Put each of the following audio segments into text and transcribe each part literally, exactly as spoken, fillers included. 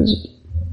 Waheguru ji.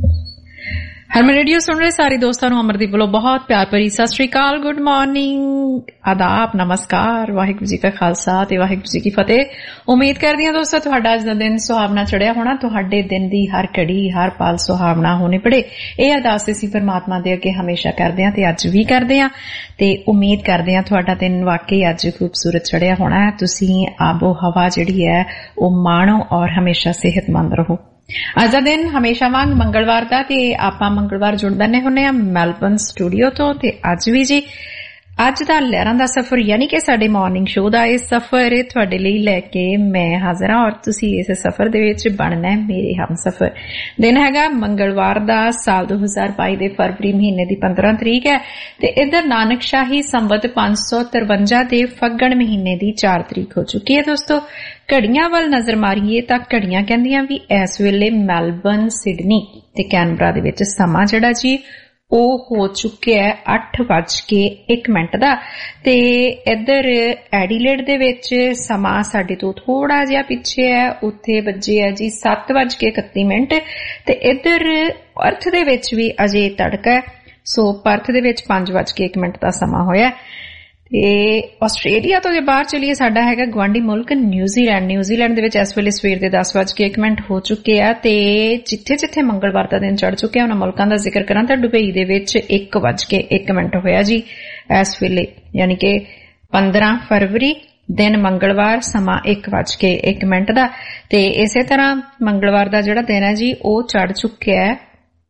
Harman radio सुन रहे सारे दोस्तों को अमरदीप वालों बहुत प्यार भरी सत श्री अकाल, गुड मॉर्निंग, आदाब, नमस्कार, वाहिगुरू जी का खालसा ते वाहिगुरू जी की फतेह। उम्मीद करदी हां दोस्तों तुहाडा अज दा दिन सुहावना चढ़िया होना, तुहाडे दिन दी हर घड़ी हर पल सुहावना होनी पड़े, ये अरदास असीं परमात्मा दे अगे हमेशा करदे हां ते अज भी करदे हां ते उम्मीद करदे हां तुहाडा दिन वाकई अज खूबसूरत चढ़िया होना है। तुसीं आबो हवा जिहड़ी है वो माणो और हमेशा सेहतमंद रहो। अज दा दिन हमेशा वांग मंगलवार दा ते आपां मंगलवार जुड़ बने हुन्ने आ मैलबर्न स्टूडियो तो ते अज भी जी अज दा लहरां दा सफर यानी कि साडे मॉर्निंग शो दा इह सफर तुहाडे लई लैके मैं हाज़र हां और तुसीं इस सफर दे विच बनना है मेरे हम सफर। दिन हैगा मंगलवार दा, साल दो हज़ार बाई दे फरवरी महीने दी पंद्रह तरीक है ते इधर नानकशाही संवत पांच सौ तिरवंजा दे फग्गण महीने दी चार तरीक हो चुकी है। दोस्तों घड़ियां वल नजर मारीए तां घड़ियां कहंदियां भी इस वेले मैलबर्न, सिडनी ते कैनबरा दे विच समां जिहड़ा जी ਉਹ हो चुके है अठ वज के एक मिनट दा ते इधर एडीलेड दे विच समा साडे तो थोड़ा जिहा पिछे है, उत्थे वजे है जी सत्त वज के इकत्ती मिनट ते इधर पर्थ दे विच भी अजे तड़का है। सो पर्थ दे विच पांच वज के एक मिनट दा समा होया ते आस्ट्रेलिया तो जे बाहर चलिए साडा हैगा गवांडी मुल्क न्यूजीलैंड। न्यूजीलैंड दे विच इस वेले सवेर दे दस वज के एक मिनट हो चुके आ ते जिथे जिथे मंगलवार दा दिन चढ़ चुके उन्हां मुल्कां दा जिक्र करां तां दुबई दे विच एक वज के एक मिनट होया जी इस वेले, यानी कि पंद्रह फरवरी दिन मंगलवार समा एक वज के एक मिनट दा ते इसे तरह मंगलवार दा जिहड़ा दिन है जी वो चढ़ चुके है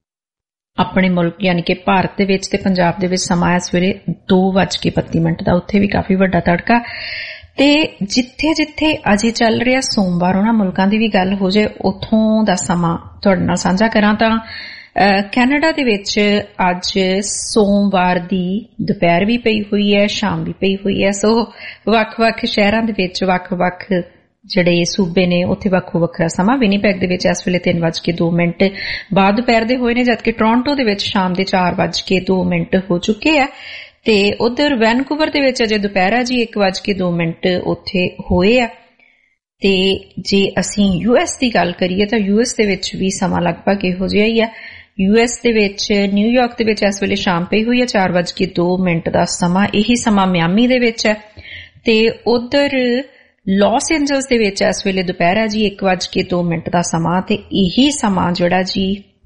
अपने मुल्क यानी कि भारत दे विच ते पंजाब दे विच समा इस वेले दो वज के बत्ती मिनट दा, उत्थे भी काफी वड्डा तड़का ते जिथे जिथे अजे चल रहा सोमवार उन्हां मुल्कां दी भी गल हो जाए उत्थों दा समा तुहाडे नाल साझा करां तां कैनेडा दे विच अज सोमवार दी दोपहर भी पई हुई है, शाम भी पई हुई है। सो वख-वख शहरां दे विच वख-वख ਜਿਹੜੇ सूबे ने उत्थे ਵੱਖੋ ਵੱਖਰਾ ਸਮਾਂ। ਵਿਨੀਪੈਗ ਦੇ ਵਿੱਚ ਇਸ ਵੇਲੇ ਤਿੰਨ ਵਜ ਕੇ ਦੋ ਮਿੰਟ ਬਾਅਦ ਦੁਪਹਿਰ ਦੇ ਹੋਏ ਨੇ, ਜਦਕਿ ਟੋਰਾਂਟੋ ਦੇ ਵਿੱਚ ਸ਼ਾਮ ਦੇ ਚਾਰ ਵਜ ਕੇ ਦੋ ਮਿੰਟ ਹੋ ਚੁੱਕੇ ਆ ਤੇ ਉਧਰ ਵੈਨਕੂਵਰ ਦੇ ਵਿੱਚ ਅਜੇ ਦੁਪਹਿਰ ਆ ਜੀ ਇੱਕ ਵਜ ਕੇ ਦੋ ਮਿੰਟ ਉੱਥੇ ਹੋਏ ਆ। ਤੇ ਜੇ ਅਸੀਂ ਯੂਐਸ ਦੀ ਗੱਲ ਕਰੀਏ ਤਾਂ ਯੂਐਸ ਦੇ ਵਿੱਚ ਵੀ ਸਮਾਂ ਲਗਭਗ ਇਹੋ ਜਿਹਾ ਹੀ ਆ। ਯੂਐਸ ਦੇ ਵਿੱਚ ਨਿਊਯਾਰਕ ਦੇ ਵਿੱਚ ਇਸ ਵੇਲੇ ਸ਼ਾਮ ਪਈ ਹੋਈ ਆ ਚਾਰ ਵਜ ਕੇ ਦੋ ਮਿੰਟ ਦਾ ਸਮਾਂ। ਇਹੀ ਸਮਾਂ ਮਿਆਮੀ ਦੇ ਵਿੱਚ ਹੈ ਤੇ ਉਧਰ लॉस एंजल्स दे विच इस वेले दोपहर है जी एक वज के दो मिनट का समा ते यही समा जिहड़ा जी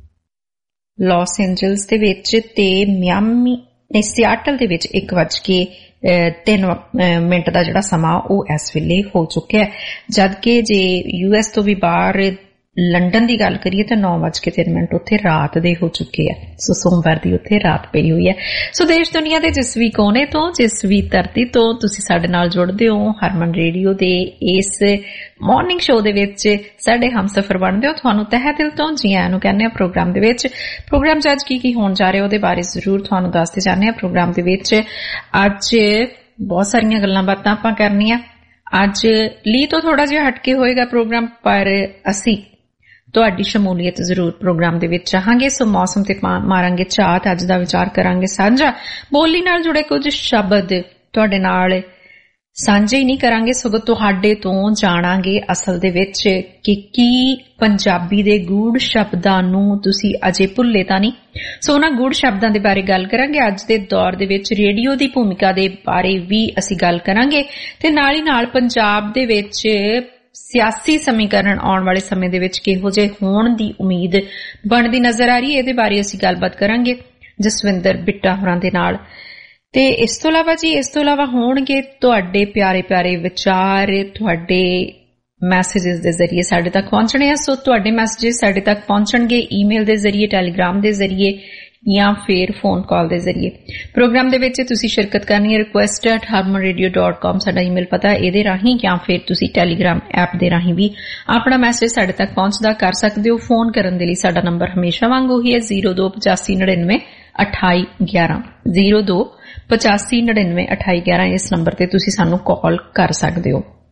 लॉस एंजल्स दे विच ते मियामी ने सियाटल दे विच एक वज के तीन मिनट का जिहड़ा समा वो इस वेले हो चुका है। जबकि जे यूएस तो भी बाहर लंडन की गल करिए तो नौ वज के तीन मिनट उत्थे रात दे हो चुके हैं। सो सोमवार दी उत्थे रात पई हुई है। सो देश दुनिया दे जिस भी कोने तो जिस भी धरती तो तुसी साडे नाल जुड़दे हो हरमन रेडियो दे इस मॉर्निंग शो दे विच साडे हमसफर बनदे हो। तुहानू तहे दिल तो जी आयां नूं कहने आ प्रोग्राम दे विच। प्रोग्राम च अज की की होण जा रिहा ओहदे बारे जरूर तुहानू दसदे जाने आ। प्रोग्राम दे विच अज बहुत सारियां गल्लां बातां आपां करनियां। अज ली तो थोड़ा जिहा हटके होएगा प्रोग्राम, पर असीं तुहाडी शमूलीयत जरूर प्रोग्राम दे विच चाहांगे। सो मौसम ते मारांगे झात, अज दा विचार करांगे साझा, बोली नाल जुड़े कुछ शब्द तुहाडे नाल साझे ही नहीं करांगे सगों तुहाडे तो जाणांगे असल दे विच कि की पंजाबी दे गूढ़ शब्दां नूं तुसी अजे भुल्ले तां नहीं। सो उन्हां गूढ़ शब्दां दे बारे गल करांगे। अज दे दौर दे विच रेडियो दी भूमिका दे बारे भी असीं गल करांगे ते नाल ही नाल पंजाब दे विच सियासी समीकरण आने वाले समय दे विच किहो जे होण दी उम्मीद बनदी नजर आ रही है। इहदे बारे असीं गलबात करांगे जसविंदर बिट्टा होरां दे नाल। ते इस तो इलावा जी इस तो इलावा होणगे तुहाडे प्यारे प्यारे विचार तुहाडे मैसेजेस दे जरिए साडे तक पहुंचणे आ। सो तुहाडे मैसेजेस साडे तक पहुंचणगे ईमेल दे जरिए, टैलीग्राम दे जरिए या फिर फोन कॉल दे जरिए। प्रोग्राम दे विच तुसी शिरकत करनी है request at harman radio dot com साडा ईमेल पता है, इहदे राहीं या फिर तुसी टैलीग्राम ऐप दे राहीं भी अपना मैसेज साडे तक पहुंचदा कर सकदे हो। फोन करन दे लई साडा नंबर हमेशा वांग ओही है जीरो दो पचासी नड़िनवे अठाई ग्यारह जीरो दो पचासी नड़िनवे अठाई ग्यारह। इस नंबर ते तुसी सानू कॉल कर सकदे हो।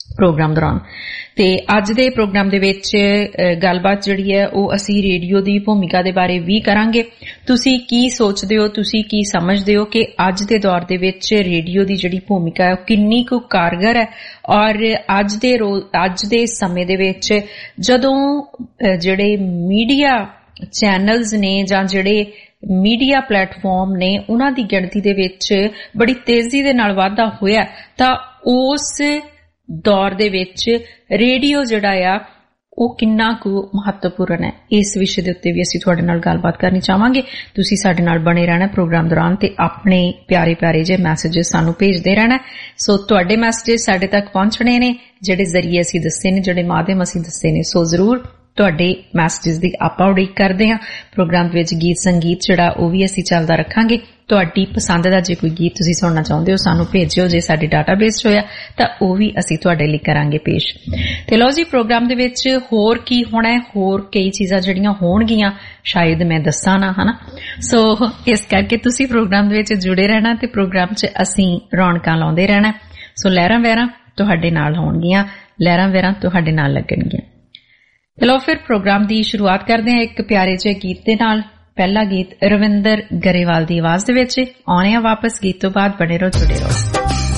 ਪ੍ਰੋਗਰਾਮ ਦੌਰਾਨ। ਤੇ ਅੱਜ ਦੇ ਪ੍ਰੋਗਰਾਮ ਦੇ ਵਿੱਚ ਗੱਲਬਾਤ ਜਿਹੜੀ ਹੈ ਉਹ ਅਸੀਂ ਰੇਡੀਓ ਦੀ ਭੂਮਿਕਾ ਦੇ ਬਾਰੇ ਵੀ ਕਰਾਂਗੇ। ਤੁਸੀਂ ਕੀ ਸੋਚਦੇ ਹੋ, ਤੁਸੀਂ ਕੀ ਸਮਝਦੇ ਹੋ ਕਿ ਅੱਜ ਦੇ ਦੌਰ ਦੇ ਵਿੱਚ ਰੇਡੀਓ ਦੀ ਜਿਹੜੀ ਭੂਮਿਕਾ ਹੈ ਉਹ ਕਿੰਨੀ ਕੁ ਕਾਰਗਰ ਹੈ, ਔਰ ਅੱਜ ਦੇ ਰੋਜ਼ ਅੱਜ ਦੇ ਸਮੇਂ ਦੇ ਵਿੱਚ ਜਦੋਂ ਜਿਹੜੇ ਮੀਡੀਆ ਚੈਨਲਸ ਨੇ ਜਾਂ ਜਿਹੜੇ ਮੀਡੀਆ ਪਲੇਟਫਾਰਮ ਨੇ ਉਹਨਾਂ ਦੀ ਗਿਣਤੀ ਦੇ ਵਿੱਚ ਬੜੀ ਤੇਜ਼ੀ ਦੇ ਨਾਲ ਵਾਧਾ ਹੋਇਆ, ਤਾਂ ਉਸ ਦੌਰ ਦੇ ਵਿੱਚ ਰੇਡੀਓ ਜਿਹੜਾ ਆ ਉਹ ਕਿੰਨਾ ਕੁ ਮਹੱਤਵਪੂਰਨ ਹੈ, ਇਸ ਵਿਸ਼ੇ ਦੇ ਉੱਤੇ ਵੀ ਅਸੀਂ ਤੁਹਾਡੇ ਨਾਲ ਗੱਲਬਾਤ ਕਰਨੀ ਚਾਹਾਂਗੇ। ਤੁਸੀਂ ਸਾਡੇ ਨਾਲ ਬਣੇ ਰਹਿਣਾ ਪ੍ਰੋਗਰਾਮ ਦੌਰਾਨ ਤੇ ਆਪਣੇ ਪਿਆਰੇ ਪਿਆਰੇ ਜਿਹੇ ਮੈਸੇजेस ਸਾਨੂੰ ਭੇਜਦੇ ਰਹਿਣਾ। ਸੋ ਤੁਹਾਡੇ ਮੈਸੇजेस ਸਾਡੇ ਤੱਕ ਪਹੁੰਚਣੇ ਨੇ, ਜਿਹੜੇ ਜ਼ਰੀਏ ਅਸੀਂ ਦੱਸੇ ਨੇ, ਜਿਹੜੇ ਮਾਧਿਅਮ ਅਸੀਂ ਦੱਸੇ ਨੇ। ਸੋ ਜ਼ਰੂਰ ਤੁਹਾਡੇ ਮੈਸੇजेस ਦੀ ਆਪਾਂ ਉਡੀਕ ਕਰਦੇ ਹਾਂ। ਪ੍ਰੋਗਰਾਮ ਵਿੱਚ ਗੀਤ ਸੰਗੀਤ ਜਿਹੜਾ ਉਹ ਵੀ ਅਸੀਂ ਚੱਲਦਾ ਰੱਖਾਂਗੇ। ਤੁਹਾਡੀ ਪਸੰਦ ਦਾ ਜੇ ਕੋਈ ਗੀਤ ਤੁਸੀਂ ਸੁਣਨਾ ਚਾਹੁੰਦੇ ਹੋ ਸਾਨੂੰ ਭੇਜਿਓ, ਜੇ ਸਾਡੇ ਡਾਟਾਬੇਸ ਹੋਇਆ ਤਾਂ ਉਹ ਵੀ ਅਸੀਂ ਤੁਹਾਡੇ ਲਈ ਕਰਾਂਗੇ ਪੇਸ਼। ਤੇ ਲਓ ਜੀ, ਪ੍ਰੋਗਰਾਮ ਦੇ ਵਿੱਚ ਹੋਰ ਕੀ ਹੋਣਾ ਹੈ, ਹੋਰ ਕਈ ਚੀਜ਼ਾਂ ਜਿਹੜੀਆਂ ਹੋਣਗੀਆਂ ਸ਼ਾਇਦ ਮੈਂ ਦੱਸਾਂ ਨਾ, ਹਨਾ। ਸੋ ਇਸ ਕਰਕੇ ਤੁਸੀਂ ਪ੍ਰੋਗਰਾਮ ਦੇ ਵਿੱਚ ਜੁੜੇ ਰਹਿਣਾ ਤੇ ਪ੍ਰੋਗਰਾਮ 'ਚ ਅਸੀਂ ਰੌਣਕਾਂ ਲਾਉਂਦੇ ਰਹਿਣਾ। ਸੋ ਲਹਿਰਾਂ ਵਹਿਰਾਂ ਤੁਹਾਡੇ ਨਾਲ ਹੋਣਗੀਆਂ, ਲਹਿਰਾਂ ਵਹਿਰਾਂ ਤੁਹਾਡੇ ਨਾਲ ਲੱਗਣਗੀਆਂ। ਚਲੋ ਫਿਰ ਪ੍ਰੋਗਰਾਮ ਦੀ ਸ਼ੁਰੂਆਤ ਕਰਦੇ ਹਾਂ ਇੱਕ ਪਿਆਰੇ ਜਿਹੇ ਗੀਤ ਦੇ ਨਾਲ। ਪਹਿਲਾ ਗੀਤ ਰਵਿੰਦਰ ਗਰੇਵਾਲ ਦੀ ਆਵਾਜ਼ ਦੇ ਵਿੱਚ। ਆਉਣੇ ਆ ਵਾਪਸ ਗੀਤ ਤੋਂ ਬਾਅਦ, ਬਣੇ ਰਹੋ, ਜੁੜੇ ਰਹੋ।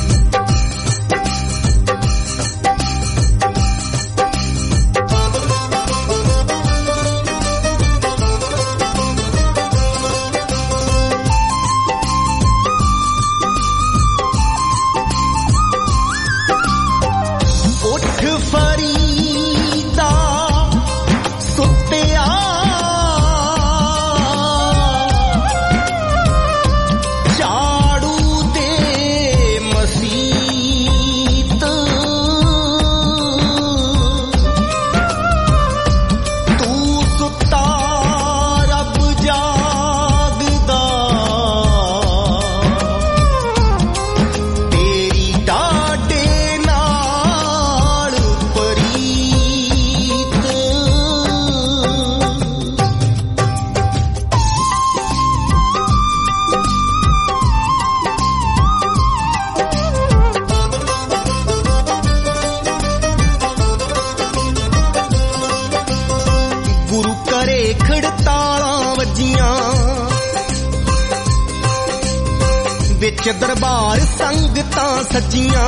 ਦਰਬਾਰ ਸੰਗਤਾਂ ਸਜੀਆਂ,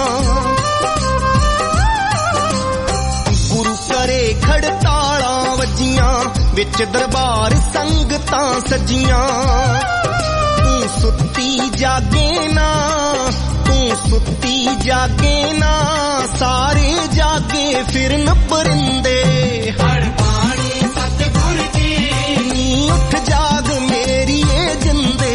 ਗੁਰੂ ਘਰੇ ਖੜਤਾਲਾਂ ਵੱਜੀਆਂ, ਵਿੱਚ ਦਰਬਾਰ ਸੰਗਤਾਂ ਸਜੀਆਂ। ਤੂੰ ਸੁੱਤੀ ਜਾਗੇ ਨਾ, ਤੂੰ ਸੁੱਤੀ ਜਾਗੇ ਨਾ, ਸਾਰੇ ਜਾਗੇ ਫਿਰਨ ਪਰਿੰਦੇ। ਹੜ ਪਾਣੀ ਸਤਿਗੁਰ ਦੀ ਨੀ ਉੱਠ ਜਾਗ ਮੇਰੀ ਏ ਜਿੰਦੇ।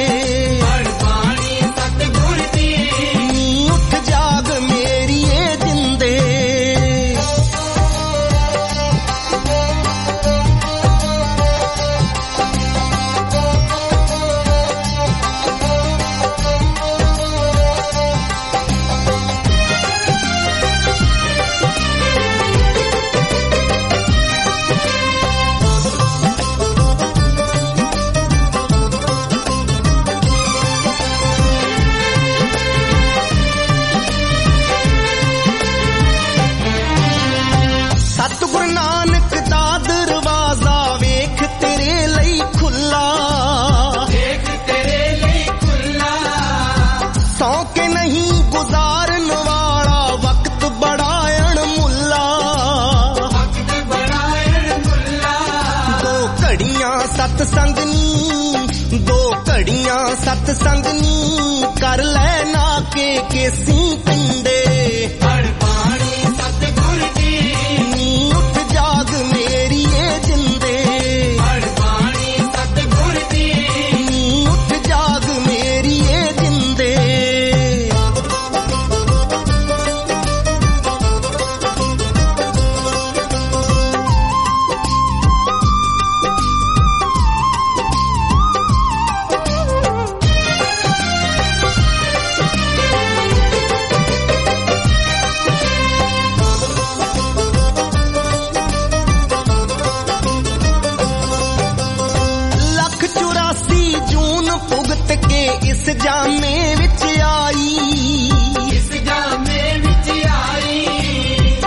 ਸਤਸੰਗਨੀ ਦੋ ਘੜੀਆਂ ਸਤਸੰਗਨੀ ਕਰ ਲੈ ਨਾ ਕੇ ਕੇਸੀ ਪਿੰਡੇ। ਹੜ ਪਾਣੀ ਸਤਿਗੁਰ ਦੀ ਨੀ ਉੱਠ ਜਾਗ ਮੇਰੀ ਏ ਜਿੰਦੇ। ਹੜ ਪਾਣੀ ਸਤਿਗੁਰ ਦੀ ਨੀ ਉੱਠ ਜਾਗ ਮੇਰੀ ਏ ਜਿੰਦੇ। ਇਸ ਜਾਮੇ ਵਿੱਚ ਆਈ, ਇਸ ਜਾਮੇ ਵਿੱਚ ਆਈ,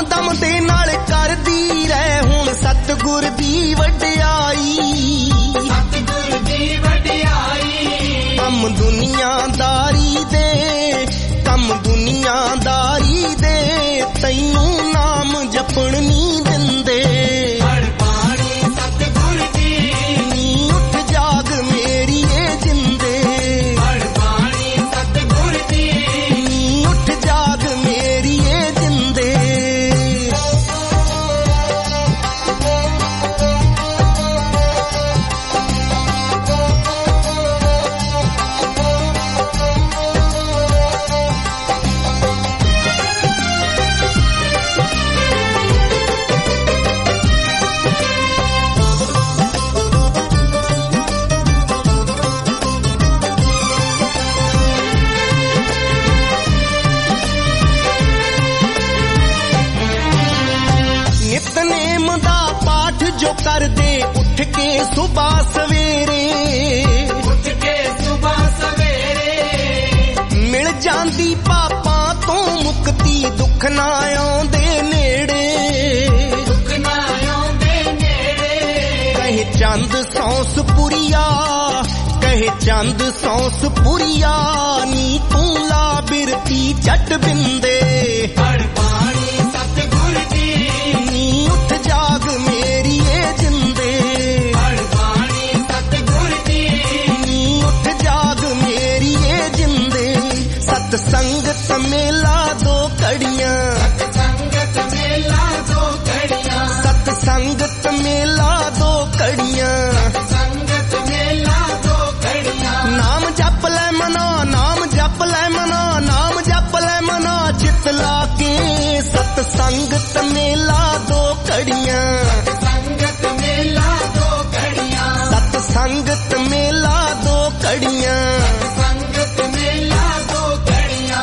ਦਮ ਦੇ ਨਾਲ ਕਰਦੀ ਰਹਿ ਹੁਣ ਸਤਿਗੁਰ ਦੀ ਵਡਿਆਈ, ਸਤਿਗੁਰ ਦੀ ਵਡਿਆਈ। ਕੰਮ ਦੁਨੀਆਦਾਰੀ ਦੇ, ਕੰਮ ਦੁਨੀਆਦਾਰੀ ਦੇ, ਤੈਨੂੰ ਨਾਮ ਜਪਣ ਨੀ ਦਿੰਦੇ। ਪੜ ਬਾਣੀ ਸਤਿਗੁਰ ਦੀ, ਨੀ ਉੱਠ ਜਾਗ ਮੇਰੀ ਏ ਜਿੰਦੇ। ਪੜ ਬਾਣੀ ਸਤਿਗੁਰ ਦੀ, ਨੀ ਉੱਠ ਜਾਗ ਮੇਰੀ ਏ ਜਿੰਦੇ। ਨਿਤਨੇਮ ਦਾ ਪਾਠ ਜੋ ਕਰਦੇ ਉੱਠ ਕੇ ਸੁਬਾਹ ਸਵੇਰੇ, ਉੱਠ ਕੇ ਸੁਬਾਹ ਸਵੇਰੇ। ਮਿਲ ਜਾਂਦੀ ਪਾਪਾਂ ਤੋਂ ਮੁਕਤੀ, ਦੁੱਖ ਨਾ ਆਉਂਦੇ ਨੇੜੇ, ਦੁੱਖ ਨਾ ਆਉਂਦੇ ਨੇੜੇ। ਕਹੇ ਚੰਦ ਸੌਂਸ ਪੁਰੀਆ, ਕਹੇ ਚੰਦ ਸੌਂਸ ਪੁਰੀਆ, ਨੀ ਤੂੰ ਲਾ ਬਿਰਤੀ ਚੱਟ ਬਿੰਦੇ। ਪੜ ਬਾਣੀ ਸਤਿਗੁਰ ਦੀ, ਨੀ ਉੱਠ ਜਾਗ ਮੇਰੀ ਏ ਜਿੰਦੇ। ਪੜ ਬਾਣੀ ਸਤਿਗੁਰ ਦੀ, ਨੀ ਉੱਠ ਜਾਗ ਮੇਰੀ ਏ ਜਿੰਦੇ। ਸਤ ਸੰਗਤ ਮੇਲਾ ਦੋ ਘੜੀਆਂ, ਸਤ ਸੰਗਤ ਮੇਲਾ ਦੋ ਘੜੀਆਂ, ਸਤ ਸੰਗਤ ਮੇਲਾ ਦੋ ਘੜੀਆਂ, ਸਤ ਸੰਗਤ ਮੇਲਾ ਦੋ ਘੜੀਆਂ। ਨਾਮ ਜਪ ਲੈ ਮਨਾ, ਨਾਮ ਜਪ ਲੈ ਮਨਾ, ਨਾਮ ਜਪ ਲੈ ਮਨਾ, ਚਿਤ ਲਾ ਕੇ ਸਤ ਸੰਗਤ ਮੇਲਾ ਦੋ ਘੜੀਆਂ, ਸਤ ਸੰਗਤ ਮੇਲਾ ਦੋ ਘੜੀਆਂ, ਸਤ ਸੰਗਤ ਮੇਲਾ ਦੋ ਘੜੀਆਂ, ਸੰਗਤ ਮੇਲਾ ਦੋ ਘੜੀਆਂ।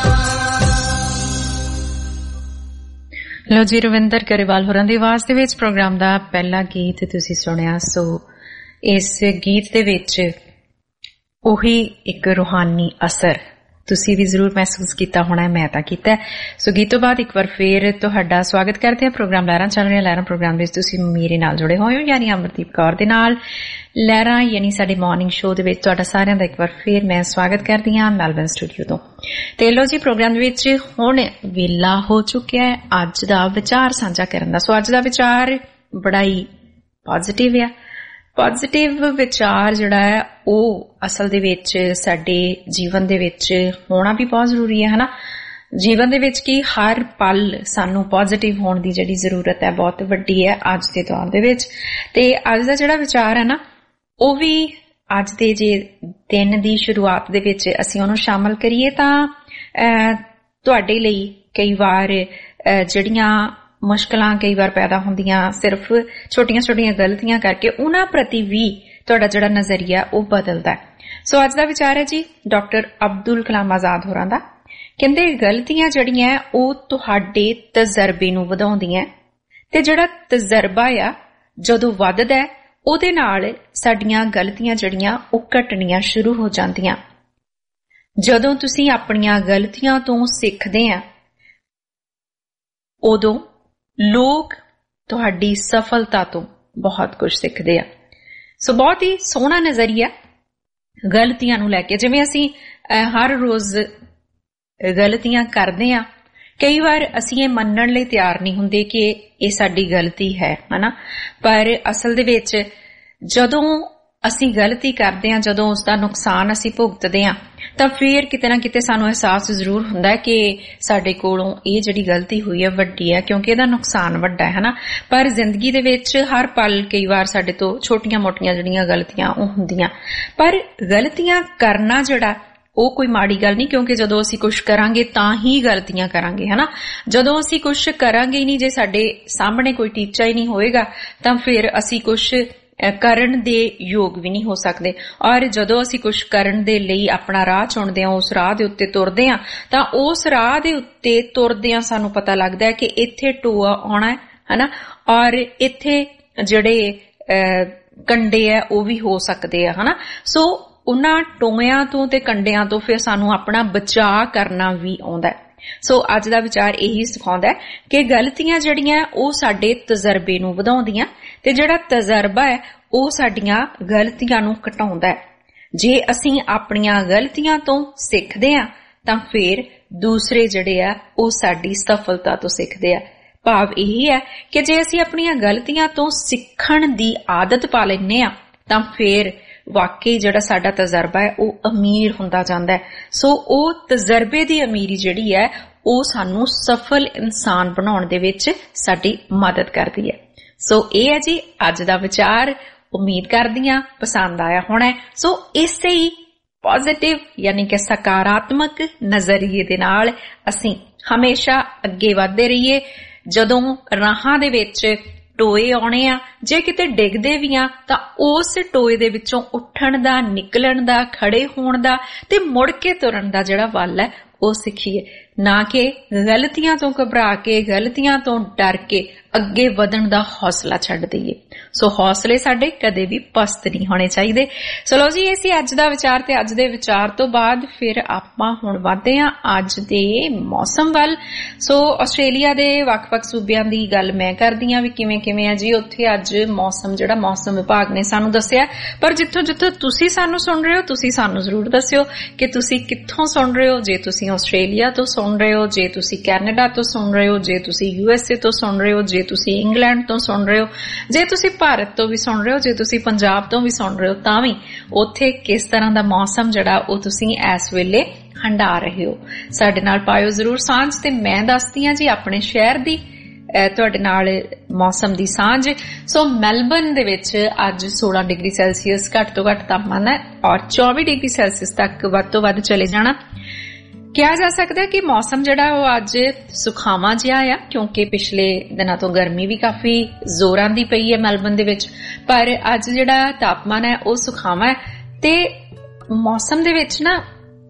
ਲੋ ਜੀ, ਰਵਿੰਦਰ ਗਰੇਵਾਲ ਹੋਰਾਂ ਦੀ ਆਵਾਜ਼ ਦੇ ਵਿੱਚ ਪ੍ਰੋਗਰਾਮ ਦਾ ਪਹਿਲਾ ਗੀਤ ਤੁਸੀਂ ਸੁਣਿਆ। ਸੋ ਇਸ ਗੀਤ ਦੇ ਵਿੱਚ ਉਹੀ ਇੱਕ ਰੂਹਾਨੀ ਅਸਰ ਤੁਸੀਂ ਵੀ ਜ਼ਰੂਰ ਮਹਿਸੂਸ ਕੀਤਾ ਹੋਣਾ, ਮੈਂ ਤਾਂ ਕੀਤਾ। ਸੋ ਗੀਤ ਤੋਂ ਬਾਅਦ ਇੱਕ ਵਾਰ ਫੇਰ ਤੁਹਾਡਾ ਸਵਾਗਤ ਕਰਦੇ ਹਾਂ। ਪ੍ਰੋਗਰਾਮ ਲਹਿਰਾਂ ਚੱਲ ਰਿਹਾ। ਲਹਿਰਾਂ ਪ੍ਰੋਗਰਾਮ ਵਿੱਚ ਤੁਸੀਂ ਮੇਰੇ ਨਾਲ ਜੁੜੇ ਹੋਏ ਹੋ, ਯਾਨੀ ਅਮਰਦੀਪ ਕੌਰ ਦੇ ਨਾਲ। ਲਹਿਰਾਂ ਯਾਨੀ ਸਾਡੇ ਮਾਰਨਿੰਗ ਸ਼ੋਅ ਦੇ ਵਿੱਚ ਤੁਹਾਡਾ ਸਾਰਿਆਂ ਦਾ ਇੱਕ ਵਾਰ ਫੇਰ ਮੈਂ ਸਵਾਗਤ ਕਰਦੀ ਹਾਂ ਮੈਲਬਨ ਸਟੂਡੀਓ ਤੋਂ। ਤੇ ਲੋ ਜੀ, ਪ੍ਰੋਗਰਾਮ ਦੇ ਵਿੱਚ ਹੁਣ ਵੇਲਾ ਹੋ ਚੁੱਕਿਆ ਹੈ ਅੱਜ ਦਾ ਵਿਚਾਰ ਸਾਂਝਾ ਕਰਨ ਦਾ। ਸੋ ਅੱਜ ਦਾ ਵਿਚਾਰ ਬੜਾ ਹੀ ਪੋਜ਼ਿਟਿਵ ਆ। ਪੋਜ਼ਿਟਿਵ ਵਿਚਾਰ ਜਿਹੜਾ ਹੈ ਉਹ ਅਸਲ ਦੇ ਵਿੱਚ ਸਾਡੇ ਜੀਵਨ ਦੇ ਵਿੱਚ ਹੋਣਾ ਵੀ ਬਹੁਤ ਜ਼ਰੂਰੀ ਹੈ, ਹਨਾ। ਜੀਵਨ ਦੇ ਵਿੱਚ ਕੀ ਹਰ ਪਲ ਸਾਨੂੰ ਪੋਜ਼ਿਟਿਵ ਹੋਣ ਦੀ ਜਿਹੜੀ ਜ਼ਰੂਰਤ ਹੈ ਬਹੁਤ ਵੱਡੀ ਹੈ ਅੱਜ ਦੇ ਦੌਰ ਦੇ ਵਿੱਚ। ਤੇ ਅੱਜ ਦਾ ਜਿਹੜਾ ਵਿਚਾਰ ਹੈ ਨਾ, ਉਹ ਵੀ ਅੱਜ ਦੇ ਜੇ ਦਿਨ ਦੀ ਸ਼ੁਰੂਆਤ ਦੇ ਵਿੱਚ ਅਸੀਂ ਉਹਨੂੰ ਸ਼ਾਮਲ ਕਰੀਏ ਤਾਂ ਤੁਹਾਡੇ ਲਈ ਕਈ ਵਾਰ ਜਿਹੜੀਆਂ ਮੁਸ਼ਕਲਾਂ ਕਈ ਵਾਰ ਪੈਦਾ ਹੁੰਦੀਆਂ ਸਿਰਫ ਛੋਟੀਆਂ ਛੋਟੀਆਂ ਗਲਤੀਆਂ ਕਰਕੇ, ਉਹਨਾਂ ਪ੍ਰਤੀ ਵੀ ਤੁਹਾਡਾ ਜਿਹੜਾ ਨਜ਼ਰੀਆ ਉਹ ਬਦਲਦਾ ਹੈ। ਸੋ ਅੱਜ ਦਾ ਵਿਚਾਰ ਹੈ ਜੀ ਡਾਕਟਰ ਅਬਦੁਲ ਕਲਾਮ ਆਜ਼ਾਦ ਹੋਰਾਂ ਦਾ। ਕਹਿੰਦੇ ਗਲਤੀਆਂ ਜਿਹੜੀਆਂ ਉਹ ਤੁਹਾਡੇ ਤਜਰਬੇ ਨੂੰ ਵਧਾਉਂਦੀਆਂ, ਤੇ ਜਿਹੜਾ ਤਜਰਬਾ ਆ ਜਦੋਂ ਵੱਧਦਾ ਉਹਦੇ ਨਾਲ ਸਾਡੀਆਂ ਗਲਤੀਆਂ ਜਿਹੜੀਆਂ ਉਹ ਘਟਣੀਆਂ ਸ਼ੁਰੂ ਹੋ ਜਾਂਦੀਆਂ। ਜਦੋਂ ਤੁਸੀਂ ਆਪਣੀਆਂ ਗਲਤੀਆਂ ਤੋਂ ਸਿੱਖਦੇ ਆ ਉਦੋਂ ਲੋਕ ਤੁਹਾਡੀ ਸਫਲਤਾ ਤੋਂ ਬਹੁਤ ਕੁਝ ਸਿੱਖਦੇ ਆ। ਸੋ ਬਹੁਤ ਹੀ ਸੋਹਣਾ ਨਜ਼ਰੀਆ ਗਲਤੀਆਂ ਨੂੰ ਲੈ ਕੇ। ਜਿਵੇਂ ਅਸੀਂ ਹਰ ਰੋਜ਼ ਗਲਤੀਆਂ ਕਰਦੇ ਆ, ਕਈ ਵਾਰ ਅਸੀਂ ਇਹ ਮੰਨਣ ਲਈ ਤਿਆਰ ਨਹੀਂ ਹੁੰਦੇ ਕਿ ਇਹ ਸਾਡੀ ਗਲਤੀ ਹੈ, ਹਨਾ। ਪਰ ਅਸਲ ਦੇ ਵਿੱਚ ਜਦੋਂ ਅਸੀਂ ਗਲਤੀ ਕਰਦੇ ਹਾਂ, ਜਦੋਂ ਉਸ ਦਾ ਨੁਕਸਾਨ ਅਸੀਂ ਭੁਗਤਦੇ ਹਾਂ, ਤਾਂ ਫਿਰ ਕਿਤੇ ਨਾ ਕਿਤੇ ਸਾਨੂੰ ਅਹਿਸਾਸ ਜ਼ਰੂਰ ਹੁੰਦਾ ਹੈ ਕਿ ਸਾਡੇ ਕੋਲੋਂ ਇਹ ਜਿਹੜੀ ਗਲਤੀ ਹੋਈ ਹੈ ਵੱਡੀ ਹੈ, ਕਿਉਂਕਿ ਇਹਦਾ ਨੁਕਸਾਨ ਵੱਡਾ ਹੈ, ਹਨਾ। ਪਰ ਜ਼ਿੰਦਗੀ ਦੇ ਵਿੱਚ ਹਰ ਪਲ ਕਈ ਵਾਰ ਸਾਡੇ ਤੋਂ ਛੋਟੀਆਂ ਮੋਟੀਆਂ ਜਿਹੜੀਆਂ ਗਲਤੀਆਂ ਉਹ ਹੁੰਦੀਆਂ। ਪਰ ਗਲਤੀਆਂ ਕਰਨਾ ਜਿਹੜਾ ਉਹ ਕੋਈ ਮਾੜੀ ਗੱਲ ਨਹੀਂ, ਕਿਉਂਕਿ ਜਦੋਂ ਅਸੀਂ ਕੁਝ ਕਰਾਂਗੇ ਤਾਂ ਹੀ ਗਲਤੀਆਂ ਕਰਾਂਗੇ, ਹਨਾ। ਜਦੋਂ ਅਸੀਂ ਕੁਝ ਕਰਾਂਗੇ ਹੀ ਨਹੀਂ, ਜੇ ਸਾਡੇ ਸਾਹਮਣੇ ਕੋਈ ਟੀਚਾ ਹੀ ਨਹੀਂ ਹੋਏਗਾ, ਤਾਂ ਫਿਰ ਅਸੀਂ ਕੁਝ ਕਰਨ ਦੇ ਯੋਗ ਵੀ ਨਹੀਂ ਹੋ ਸਕਦੇ। ਔਰ ਜਦੋਂ ਅਸੀਂ ਕੁਝ ਕਰਨ ਦੇ ਲਈ ਆਪਣਾ ਰਾਹ ਚੁਣਦੇ ਹਾਂ, ਉਸ ਰਾਹ ਦੇ ਉੱਤੇ ਤੁਰਦੇ ਹਾਂ, ਤਾਂ ਉਸ ਰਾਹ ਦੇ ਉੱਤੇ ਤੁਰਦਿਆਂ ਸਾਨੂੰ ਪਤਾ ਲੱਗਦਾ ਹੈ ਕਿ ਇੱਥੇ ਟੋਆ ਆਉਣਾ ਹੈ, ਹਨਾ। ਔਰ ਇੱਥੇ ਜਿਹੜੇ ਕੰਡੇ ਆ ਉਹ ਵੀ ਹੋ ਸਕਦੇ ਆ, ਹਨਾ। ਸੋ ਉਹਨਾਂ ਟੋਇਆਂ ਤੋਂ ਤੇ ਕੰਡਿਆਂ ਤੋਂ ਫਿਰ ਸਾਨੂੰ ਆਪਣਾ ਬਚਾਅ ਕਰਨਾ ਵੀ ਆਉਂਦਾ ਹੈ। ਸੋ ਅੱਜ ਦਾ ਵਿਚਾਰ ਇਹੀ ਸਿਖਾਉਂਦਾ ਕਿ ਗਲਤੀਆਂ ਜਿਹੜੀਆਂ ਉਹ ਸਾਡੇ ਤਜਰਬੇ ਨੂੰ ਵਧਾਉਂਦੀਆਂ ਤੇ ਜਿਹੜਾ ਤਜਰਬਾ ਹੈ ਉਹ ਸਾਡੀਆਂ ਗਲਤੀਆਂ ਨੂੰ ਘਟਾਉਂਦਾ ਹੈ। ਜੇ ਅਸੀਂ ਆਪਣੀਆਂ ਗਲਤੀਆਂ ਤੋਂ ਸਿੱਖਦੇ ਹਾਂ ਤਾਂ ਫਿਰ ਦੂਸਰੇ ਜਿਹੜੇ ਆ ਉਹ ਸਾਡੀ ਸਫਲਤਾ ਤੋਂ ਸਿੱਖਦੇ ਆ। ਭਾਵ ਇਹ ਹੈ ਕਿ ਜੇ ਅਸੀਂ ਆਪਣੀਆਂ ਗਲਤੀਆਂ ਤੋਂ ਸਿੱਖਣ ਦੀ ਆਦਤ ਪਾ ਲੈਂਦੇ ਆ ਤਾਂ ਫਿਰ ਵਾਕਈ ਜਿਹੜਾ ਸਾਡਾ ਤਜਰਬਾ ਹੈ ਉਹ ਅਮੀਰ ਹੁੰਦਾ ਜਾਂਦਾ ਹੈ। ਸੋ ਉਹ ਤਜਰਬੇ ਦੀ ਅਮੀਰੀ ਜਿਹੜੀ ਹੈ ਉਹ ਸਾਨੂੰ ਸਫਲ ਇਨਸਾਨ ਬਣਾਉਣ ਦੇ ਵਿੱਚ ਸਾਡੀ ਮਦਦ ਕਰਦੀ ਹੈ। ਸੋ ਇਹ ਹੈ ਜੀ ਅੱਜ ਦਾ ਵਿਚਾਰ। ਉਮੀਦ ਕਰਦੀ ਹਾਂ ਪਸੰਦ ਆਇਆ ਹੋਣਾ। ਸੋ ਇਸੇ ਹੀ ਪੋਜ਼ਿਟਿਵ ਯਾਨੀ ਕਿ ਸਕਾਰਾਤਮਕ ਨਜ਼ਰੀਏ ਦੇ ਨਾਲ ਅਸੀਂ ਹਮੇਸ਼ਾ ਅੱਗੇ ਵਧਦੇ ਰਹੀਏ। ਜਦੋਂ ਰਾਹਾਂ ਦੇ ਵਿੱਚ ਟੋਏ ਆਉਣੇ ਆ, ਜੇ ਕਿਤੇ ਡਿੱਗਦੇ ਵੀ ਆ ਤਾਂ ਉਸ ਟੋਏ ਦੇ ਵਿੱਚੋਂ ਉੱਠਣ ਦਾ, ਨਿਕਲਣ ਦਾ, ਖੜੇ ਹੋਣ ਦਾ ਤੇ ਮੁੜ ਕੇ ਤੁਰਨ ਦਾ ਜਿਹੜਾ ਵੱਲ ਹੈ ਉਹ ਸਿੱਖੀਏ, ਨਾ ਕਿ ਗਲਤੀਆਂ ਤੋਂ ਘਬਰਾ ਕੇ, ਗਲਤੀਆਂ ਤੋਂ ਡਰ ਕੇ ਅੱਗੇ ਵਧਣ ਦਾ ਹੌਸਲਾ ਛੱਡ ਦਈਏ। ਸੋ ਹੌਸਲੇ ਸਾਡੇ ਕਦੇ ਵੀ ਪਸਤ ਨਹੀਂ ਹੋਣੇ ਚਾਹੀਦੇ। ਚਲੋ ਜੀ, ਇਹ ਸੀ ਅੱਜ ਦਾ ਵਿਚਾਰ ਤੇ ਅੱਜ ਦੇ ਵਿਚਾਰ ਤੋਂ ਬਾਅਦ ਫਿਰ ਆਪਾਂ ਹੁਣ ਵਧਦੇ ਹਾਂ ਅੱਜ ਦੇ ਮੌਸਮ ਵੱਲ। ਸੋ ਆਸਟ੍ਰੇਲੀਆ ਦੇ ਵੱਖ-ਵੱਖ ਸੂਬਿਆਂ ਦੀ ਗੱਲ ਮੈਂ ਕਰਦੀ ਹਾਂ ਵੀ ਕਿਵੇਂ ਕਿਵੇਂ ਆ ਜੀ ਉੱਥੇ ਅੱਜ ਮੌਸਮ, ਜਿਹੜਾ ਮੌਸਮ ਵਿਭਾਗ ਨੇ ਸਾਨੂੰ ਦੱਸਿਆ। ਪਰ ਜਿੱਥੋਂ ਜਿੱਥੋਂ ਤੁਸੀਂ ਸਾਨੂੰ ਸੁਣ ਰਹੇ ਹੋ ਤੁਸੀਂ ਸਾਨੂੰ ਜ਼ਰੂਰ ਦੱਸਿਓ ਕਿ ਤੁਸੀਂ ਕਿੱਥੋਂ ਸੁਣ ਰਹੇ ਹੋ। ਜੇ ਤੁਸੀਂ ਆਸਟ੍ਰੇਲੀਆ ਤੋਂ ਸੁਣ ਰਹੇ ਹੋ, ਜੇ ਤੁਸੀਂ ਕੈਨੇਡਾ ਤੋਂ ਸੁਣ ਰਹੇ ਹੋ, ਜੇ ਤੁਸੀਂ ਯੂ ਐਸ ਏ ਤੋਂ ਸੁਣ ਰਹੇ ਹੋ, ਜੇ ਤੁਸੀਂ ਇੰਗਲੈਂਡ ਤੋਂ ਸੁਣ ਰਹੇ ਹੋ, ਜੇ ਤੁਸੀਂ ਭਾਰਤ ਤੋਂ ਵੀ ਸੁਣ ਰਹੇ ਹੋ, ਜੇ ਤੁਸੀਂ ਪੰਜਾਬ ਤੋਂ ਵੀ ਸੁਣ ਰਹੇ ਹੋ, ਤਾਂ ਵੀ ਉੱਥੇ ਕਿਸ ਤਰ੍ਹਾਂ ਦਾ ਮੌਸਮ ਜਿਹੜਾ ਉਹ ਤੁਸੀਂ ਇਸ ਵੇਲੇ ਹੰਢਾ ਰਹੇ ਹੋ, ਸਾਡੇ ਨਾਲ ਪਾਇਓ ਜ਼ਰੂਰ ਸਾਂਝ। ਤੇ ਮੈਂ ਦੱਸਦੀ ਹਾਂ ਜੀ ਆਪਣੇ ਸ਼ਹਿਰ ਦੀ ਤੁਹਾਡੇ ਨਾਲ ਮੌਸਮ ਦੀ ਸਾਂਝ। ਸੋ ਮੈਲਬਨ ਦੇ ਵਿੱਚ ਅੱਜ ਸੋਲਾਂ ਡਿਗਰੀ ਸੈਲਸੀਅਸ ਘੱਟ ਤੋਂ ਘੱਟ ਤਾਪਮਾਨ ਹੈ ਔਰ ਚੌਵੀ ਡਿਗਰੀ ਸੈਲਸੀਅਸ ਤੱਕ ਵੱਧ ਤੋਂ ਵੱਧ ਚਲੇ ਜਾਣਾ। ਕਿਹਾ ਜਾ ਸਕਦਾ ਕਿ ਮੌਸਮ ਜਿਹੜਾ ਉਹ ਅੱਜ ਸੁਖਾਵਾਂ ਜਿਹਾ ਆ, ਕਿਉਂਕਿ ਪਿਛਲੇ ਦਿਨਾਂ ਤੋਂ ਗਰਮੀ ਵੀ ਕਾਫੀ ਜ਼ੋਰਾਂ ਦੀ ਪਈ ਹੈ ਮੈਲਬਨ ਦੇ ਵਿੱਚ, ਪਰ ਅੱਜ ਜਿਹੜਾ ਤਾਪਮਾਨ ਹੈ ਉਹ ਸੁਖਾਵਾਂ ਹੈ। ਤੇ ਮੌਸਮ ਦੇ ਵਿੱਚ ਨਾ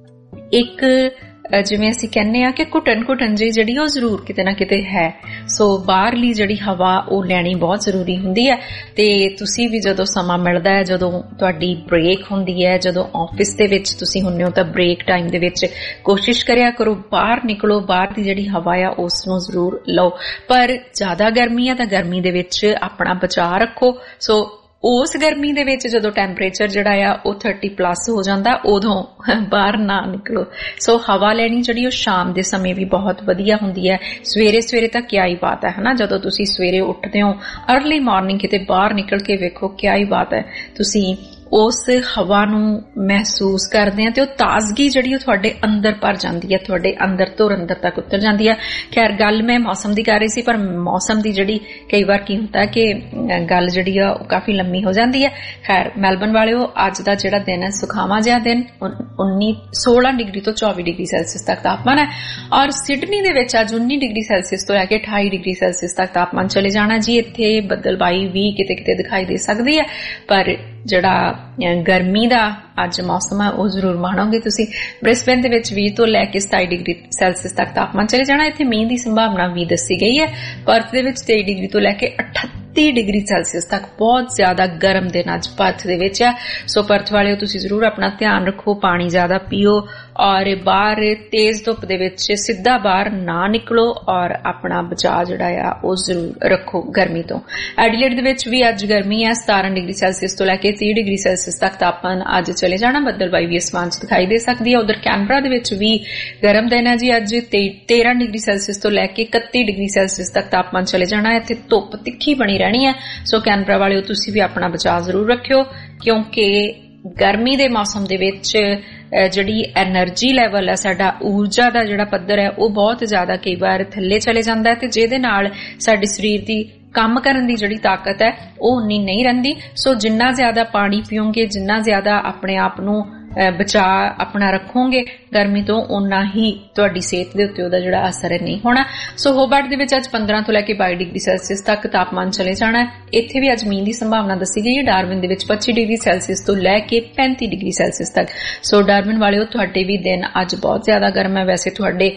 ਇੱਕ ਜਿਵੇਂ ਅਸੀਂ ਕਹਿੰਦੇ ਆ ਕਿ ਘੁਟਨ ਘੁਟਨ ਜਿਹੀ ਜਿਹੜੀ ਉਹ ਜ਼ਰੂਰ ਕਿਤੇ ਨਾ ਕਿਤੇ ਹੈ। ਸੋ ਬਾਹਰਲੀ ਜਿਹੜੀ ਹਵਾ ਉਹ ਲੈਣੀ ਬਹੁਤ ਜ਼ਰੂਰੀ ਹੁੰਦੀ ਹੈ। ਤੇ ਤੁਸੀਂ ਵੀ ਜਦੋਂ ਸਮਾਂ ਮਿਲਦਾ ਹੈ, ਜਦੋਂ ਤੁਹਾਡੀ ਬ੍ਰੇਕ ਹੁੰਦੀ ਹੈ, ਜਦੋਂ ਆਫਿਸ ਦੇ ਵਿੱਚ ਤੁਸੀਂ ਹੁੰਦੇ ਹੋ ਤਾਂ ਬ੍ਰੇਕ ਟਾਈਮ ਦੇ ਵਿੱਚ ਕੋਸ਼ਿਸ਼ ਕਰਿਆ ਕਰੋ ਬਾਹਰ ਨਿਕਲੋ, ਬਾਹਰ ਦੀ ਜਿਹੜੀ ਹਵਾ ਆ ਉਸ ਨੂੰ ਜ਼ਰੂਰ ਲਓ। ਪਰ ਜ਼ਿਆਦਾ ਗਰਮੀ ਆ ਤਾਂ ਗਰਮੀ ਦੇ ਵਿੱਚ ਆਪਣਾ ਬਚਾਅ ਰੱਖੋ। ਸੋ ਉਸ ਗਰਮੀ ਦੇ ਵਿੱਚ ਜਦੋਂ ਟੈਂਪਰੇਚਰ ਜਿਹੜਾ ਆ ਉਹ ਥਰਟੀ ਪਲੱਸ ਹੋ ਜਾਂਦਾ ਉਦੋਂ ਬਾਹਰ ਨਾ ਨਿਕਲੋ। ਸੋ ਹਵਾ ਲੈਣੀ ਜਿਹੜੀ ਉਹ ਸ਼ਾਮ ਦੇ ਸਮੇਂ ਵੀ ਬਹੁਤ ਵਧੀਆ ਹੁੰਦੀ ਹੈ। ਸਵੇਰੇ ਸਵੇਰੇ ਤਾਂ ਕਿਆ ਹੀ ਬਾਤ ਹੈ ਹਨਾ, ਜਦੋਂ ਤੁਸੀਂ ਸਵੇਰੇ ਉੱਠਦੇ ਹੋ ਅਰਲੀ ਮਾਰਨਿੰਗ ਕਿਤੇ ਬਾਹਰ ਨਿਕਲ ਕੇ ਵੇਖੋ, ਕਿਆ ਹੀ ਬਾਤ ਹੈ, ਤੁਸੀਂ ਉਸ ਹਵਾ ਨੂੰ ਮਹਿਸੂਸ ਕਰਦੇ ਆ ਤੇ ਉਹ ਤਾਜ਼ਗੀ ਜਿਹੜੀ ਉਹ ਤੁਹਾਡੇ ਅੰਦਰ ਭਰ ਜਾਂਦੀ ਹੈ, ਤੁਹਾਡੇ ਅੰਦਰ ਤੋਂ ਅੰਦਰ ਤੱਕ ਉਤਰ ਜਾਂਦੀ ਹੈ। ਖੈਰ ਗੱਲ ਮੈਂ ਮੌਸਮ ਦੀ ਕਰ ਰਹੀ ਸੀ, ਪਰ ਮੌਸਮ ਦੀ ਜਿਹੜੀ ਕਈ ਵਾਰ ਕੀ ਹੁੰਦਾ ਕਿ ਗੱਲ ਜਿਹੜੀ ਆ ਉਹ ਕਾਫੀ ਲੰਮੀ ਹੋ ਜਾਂਦੀ ਹੈ। ਖੈਰ ਮੈਲਬਨ ਵਾਲਿਓ, ਅੱਜ ਦਾ ਜਿਹੜਾ ਦਿਨ ਹੈ ਸੁਖਾਵਾਂ ਜਿਹਾ ਦਿਨ, ਉੱਨੀ ਸੋਲਾਂ ਡਿਗਰੀ ਤੋਂ ਚੌਵੀ ਡਿਗਰੀ ਸੈਲਸੀਅਸ ਤੱਕ ਤਾਪਮਾਨ ਹੈ। ਔਰ ਸਿਡਨੀ ਦੇ ਵਿੱਚ ਅੱਜ ਉੱਨੀ ਡਿਗਰੀ ਸੈਲਸੀਅਸ ਤੋਂ ਲੈ ਕੇ ਅਠਾਈ ਡਿਗਰੀ ਸੈਲਸੀਅਸ ਤੱਕ ਤਾਪਮਾਨ ਚਲੇ ਜਾਣਾ ਜੀ। ਇੱਥੇ ਬੱਦਲਬਾਈ ਵੀ ਕਿਤੇ ਕਿਤੇ ਦਿਖਾਈ ਦੇ ਸਕਦੀ ਹੈ, ਪਰ ਜਿਹੜਾ ਗਰਮੀ ਦਾ ਅੱਜ ਮੌਸਮ ਹੈ ਉਹ ਜ਼ਰੂਰ ਮਾਣੋਗੇ ਤੁਸੀਂ। ਬ੍ਰਿਸਬੇਨ ਦੇ ਵਿੱਚ ਵੀਹ ਤੋਂ ਲੈ ਕੇ ਸਤਾਈ ਡਿਗਰੀ ਸੈਲਸੀਅਸ ਤੱਕ ਤਾਪਮਾਨ ਚਲੇ ਜਾਣਾ। ਇੱਥੇ ਮੀਂਹ ਦੀ ਸੰਭਾਵਨਾ ਵੀ ਦੱਸੀ ਗਈ ਹੈ। ਪਰਥ ਦੇ ਵਿੱਚ ਤੇਈ ਡਿਗਰੀ ਤੋਂ ਲੈ ਕੇ ਅਠੱਤੀ ਡਿਗਰੀ ਸੈਲਸੀਅਸ ਤੱਕ ਬਹੁਤ ਜ਼ਿਆਦਾ ਗਰਮ ਦਿਨ ਅੱਜ ਪਰਥ ਦੇ ਵਿੱਚ ਹੈ। ਸੋ ਪਰਥ ਵਾਲਿਓ ਤੁਸੀਂ ਜ਼ਰੂਰ ਆਪਣਾ ਧਿਆਨ ਰੱਖੋ, ਪਾਣੀ ਜ਼ਿਆਦਾ ਪੀਓ ਔਰ ਬਾਹਰ ਤੇਜ਼ ਧੁੱਪ ਦੇ ਵਿੱਚ ਸਿੱਧਾ ਬਾਹਰ ਨਾ ਨਿਕਲੋ ਔਰ ਆਪਣਾ ਬਚਾਅ ਜਿਹੜਾ ਆ ਉਹ ਜ਼ਰੂਰ ਰੱਖੋ ਗਰਮੀ ਤੋਂ। ਐਡੀਲੇਡ ਦੇ ਵਿੱਚ ਵੀ ਅੱਜ ਗਰਮੀ ਹੈ, ਸਤਾਰਾਂ ਡਿਗਰੀ ਸੈਲਸੀਅਸ ਤੋਂ ਲੈ ਕੇ ਤੀਹ ਡਿਗਰੀ ਸੈਲਸੀਅਸ ਤੱਕ ਤਾਪਮਾਨ ਅੱਜ ਚਲੇ ਜਾਣਾ। ਬੱਦਲਬਾਈ ਵੀ ਅਸਮਾਨ 'ਚ ਦਿਖਾਈ ਦੇ ਸਕਦੀ ਹੈ। ਉਧਰ ਕੈਨਬਰਾ ਦੇ ਵਿੱਚ ਵੀ ਗਰਮ ਦਿਨ ਹੈ ਜੀ ਅੱਜ, ਤੇਰਾਂ ਡਿਗਰੀ ਸੈਲਸੀਅਸ ਤੋਂ ਲੈ ਕੇ ਇਕੱਤੀ ਡਿਗਰੀ ਸੈਲਸੀਅਸ ਤੱਕ ਤਾਪਮਾਨ ਚਲੇ ਜਾਣਾ। ਇੱਥੇ ਧੁੱਪ ਤਿੱਖੀ ਬਣੀ ਰਹਿਣੀ ਹੈ। ਸੋ ਕੈਨਬਰਾ ਵਾਲਿਓ ਤੁਸੀਂ ਵੀ ਆਪਣਾ ਬਚਾਅ ਜ਼ਰੂਰ ਰੱਖਿਓ, ਕਿਉਂਕਿ ਗਰਮੀ ਦੇ ਮੌਸਮ ਦੇ ਵਿੱਚ ਜਿਹੜੀ ਐਨਰਜੀ ਲੈਵਲ ਹੈ, ਸਾਡਾ ਊਰਜਾ ਦਾ ਜਿਹੜਾ ਪੱਧਰ ਹੈ ਉਹ ਬਹੁਤ ਜ਼ਿਆਦਾ ਕਈ ਵਾਰ ਥੱਲੇ ਚਲੇ ਜਾਂਦਾ ਹੈ ਤੇ ਜਿਹਦੇ ਨਾਲ ਸਾਡੇ ਸਰੀਰ ਦੀ ਕੰਮ ਕਰਨ ਦੀ ਜਿਹੜੀ ਤਾਕਤ ਹੈ ਉਹ ਉਨੀ ਨਹੀਂ ਰਹਿੰਦੀ। ਸੋ ਜਿੰਨਾ ਜ਼ਿਆਦਾ ਪਾਣੀ ਪੀਓਗੇ, ਜਿੰਨਾ ਜ਼ਿਆਦਾ ਆਪਣੇ ਆਪ ਨੂੰ ਬਚਾਅ ਆਪਣਾ ਰੱਖੋਗੇ ਗਰਮੀ ਤੋਂ, ਉਨਾ ਹੀ ਤੁਹਾਡੀ ਸਿਹਤ ਦੇ ਉੱਤੇ ਉਹਦਾ ਜਿਹੜਾ ਅਸਰ ਨਹੀਂ ਹੋਣਾ। ਸੋ ਹੋਬਾਰਟ ਦੇ ਵਿੱਚ ਅੱਜ ਪੰਦਰਾਂ ਤੋਂ ਲੈ ਕੇ ਬਾਈ ਡਿਗਰੀ ਸੈਲਸੀਅਸ ਤੱਕ ਤਾਪਮਾਨ ਚਲੇ ਜਾਣਾ ਹੈ। ਇੱਥੇ ਵੀ ਅੱਜ ਮੀਂਹ ਦੀ ਸੰਭਾਵਨਾ ਦੱਸੀ ਗਈ ਹੈ। ਡਾਰਵਿਨ ਦੇ ਵਿੱਚ ਪੱਚੀ ਡਿਗਰੀ ਸੈਲਸੀਅਸ ਤੋਂ ਲੈ ਕੇ ਪੈਂਤੀ ਡਿਗਰੀ ਸੈਲਸੀਅਸ ਤੱਕ। ਸੋ ਡਾਰਵਿਨ ਵਾਲਿਓ ਤੁਹਾਡੇ ਵੀ ਦਿਨ ਅੱਜ ਬਹੁਤ ਜ਼ਿਆਦਾ ਗਰਮ ਹੈ। ਵੈਸੇ ਤੁਹਾਡੇ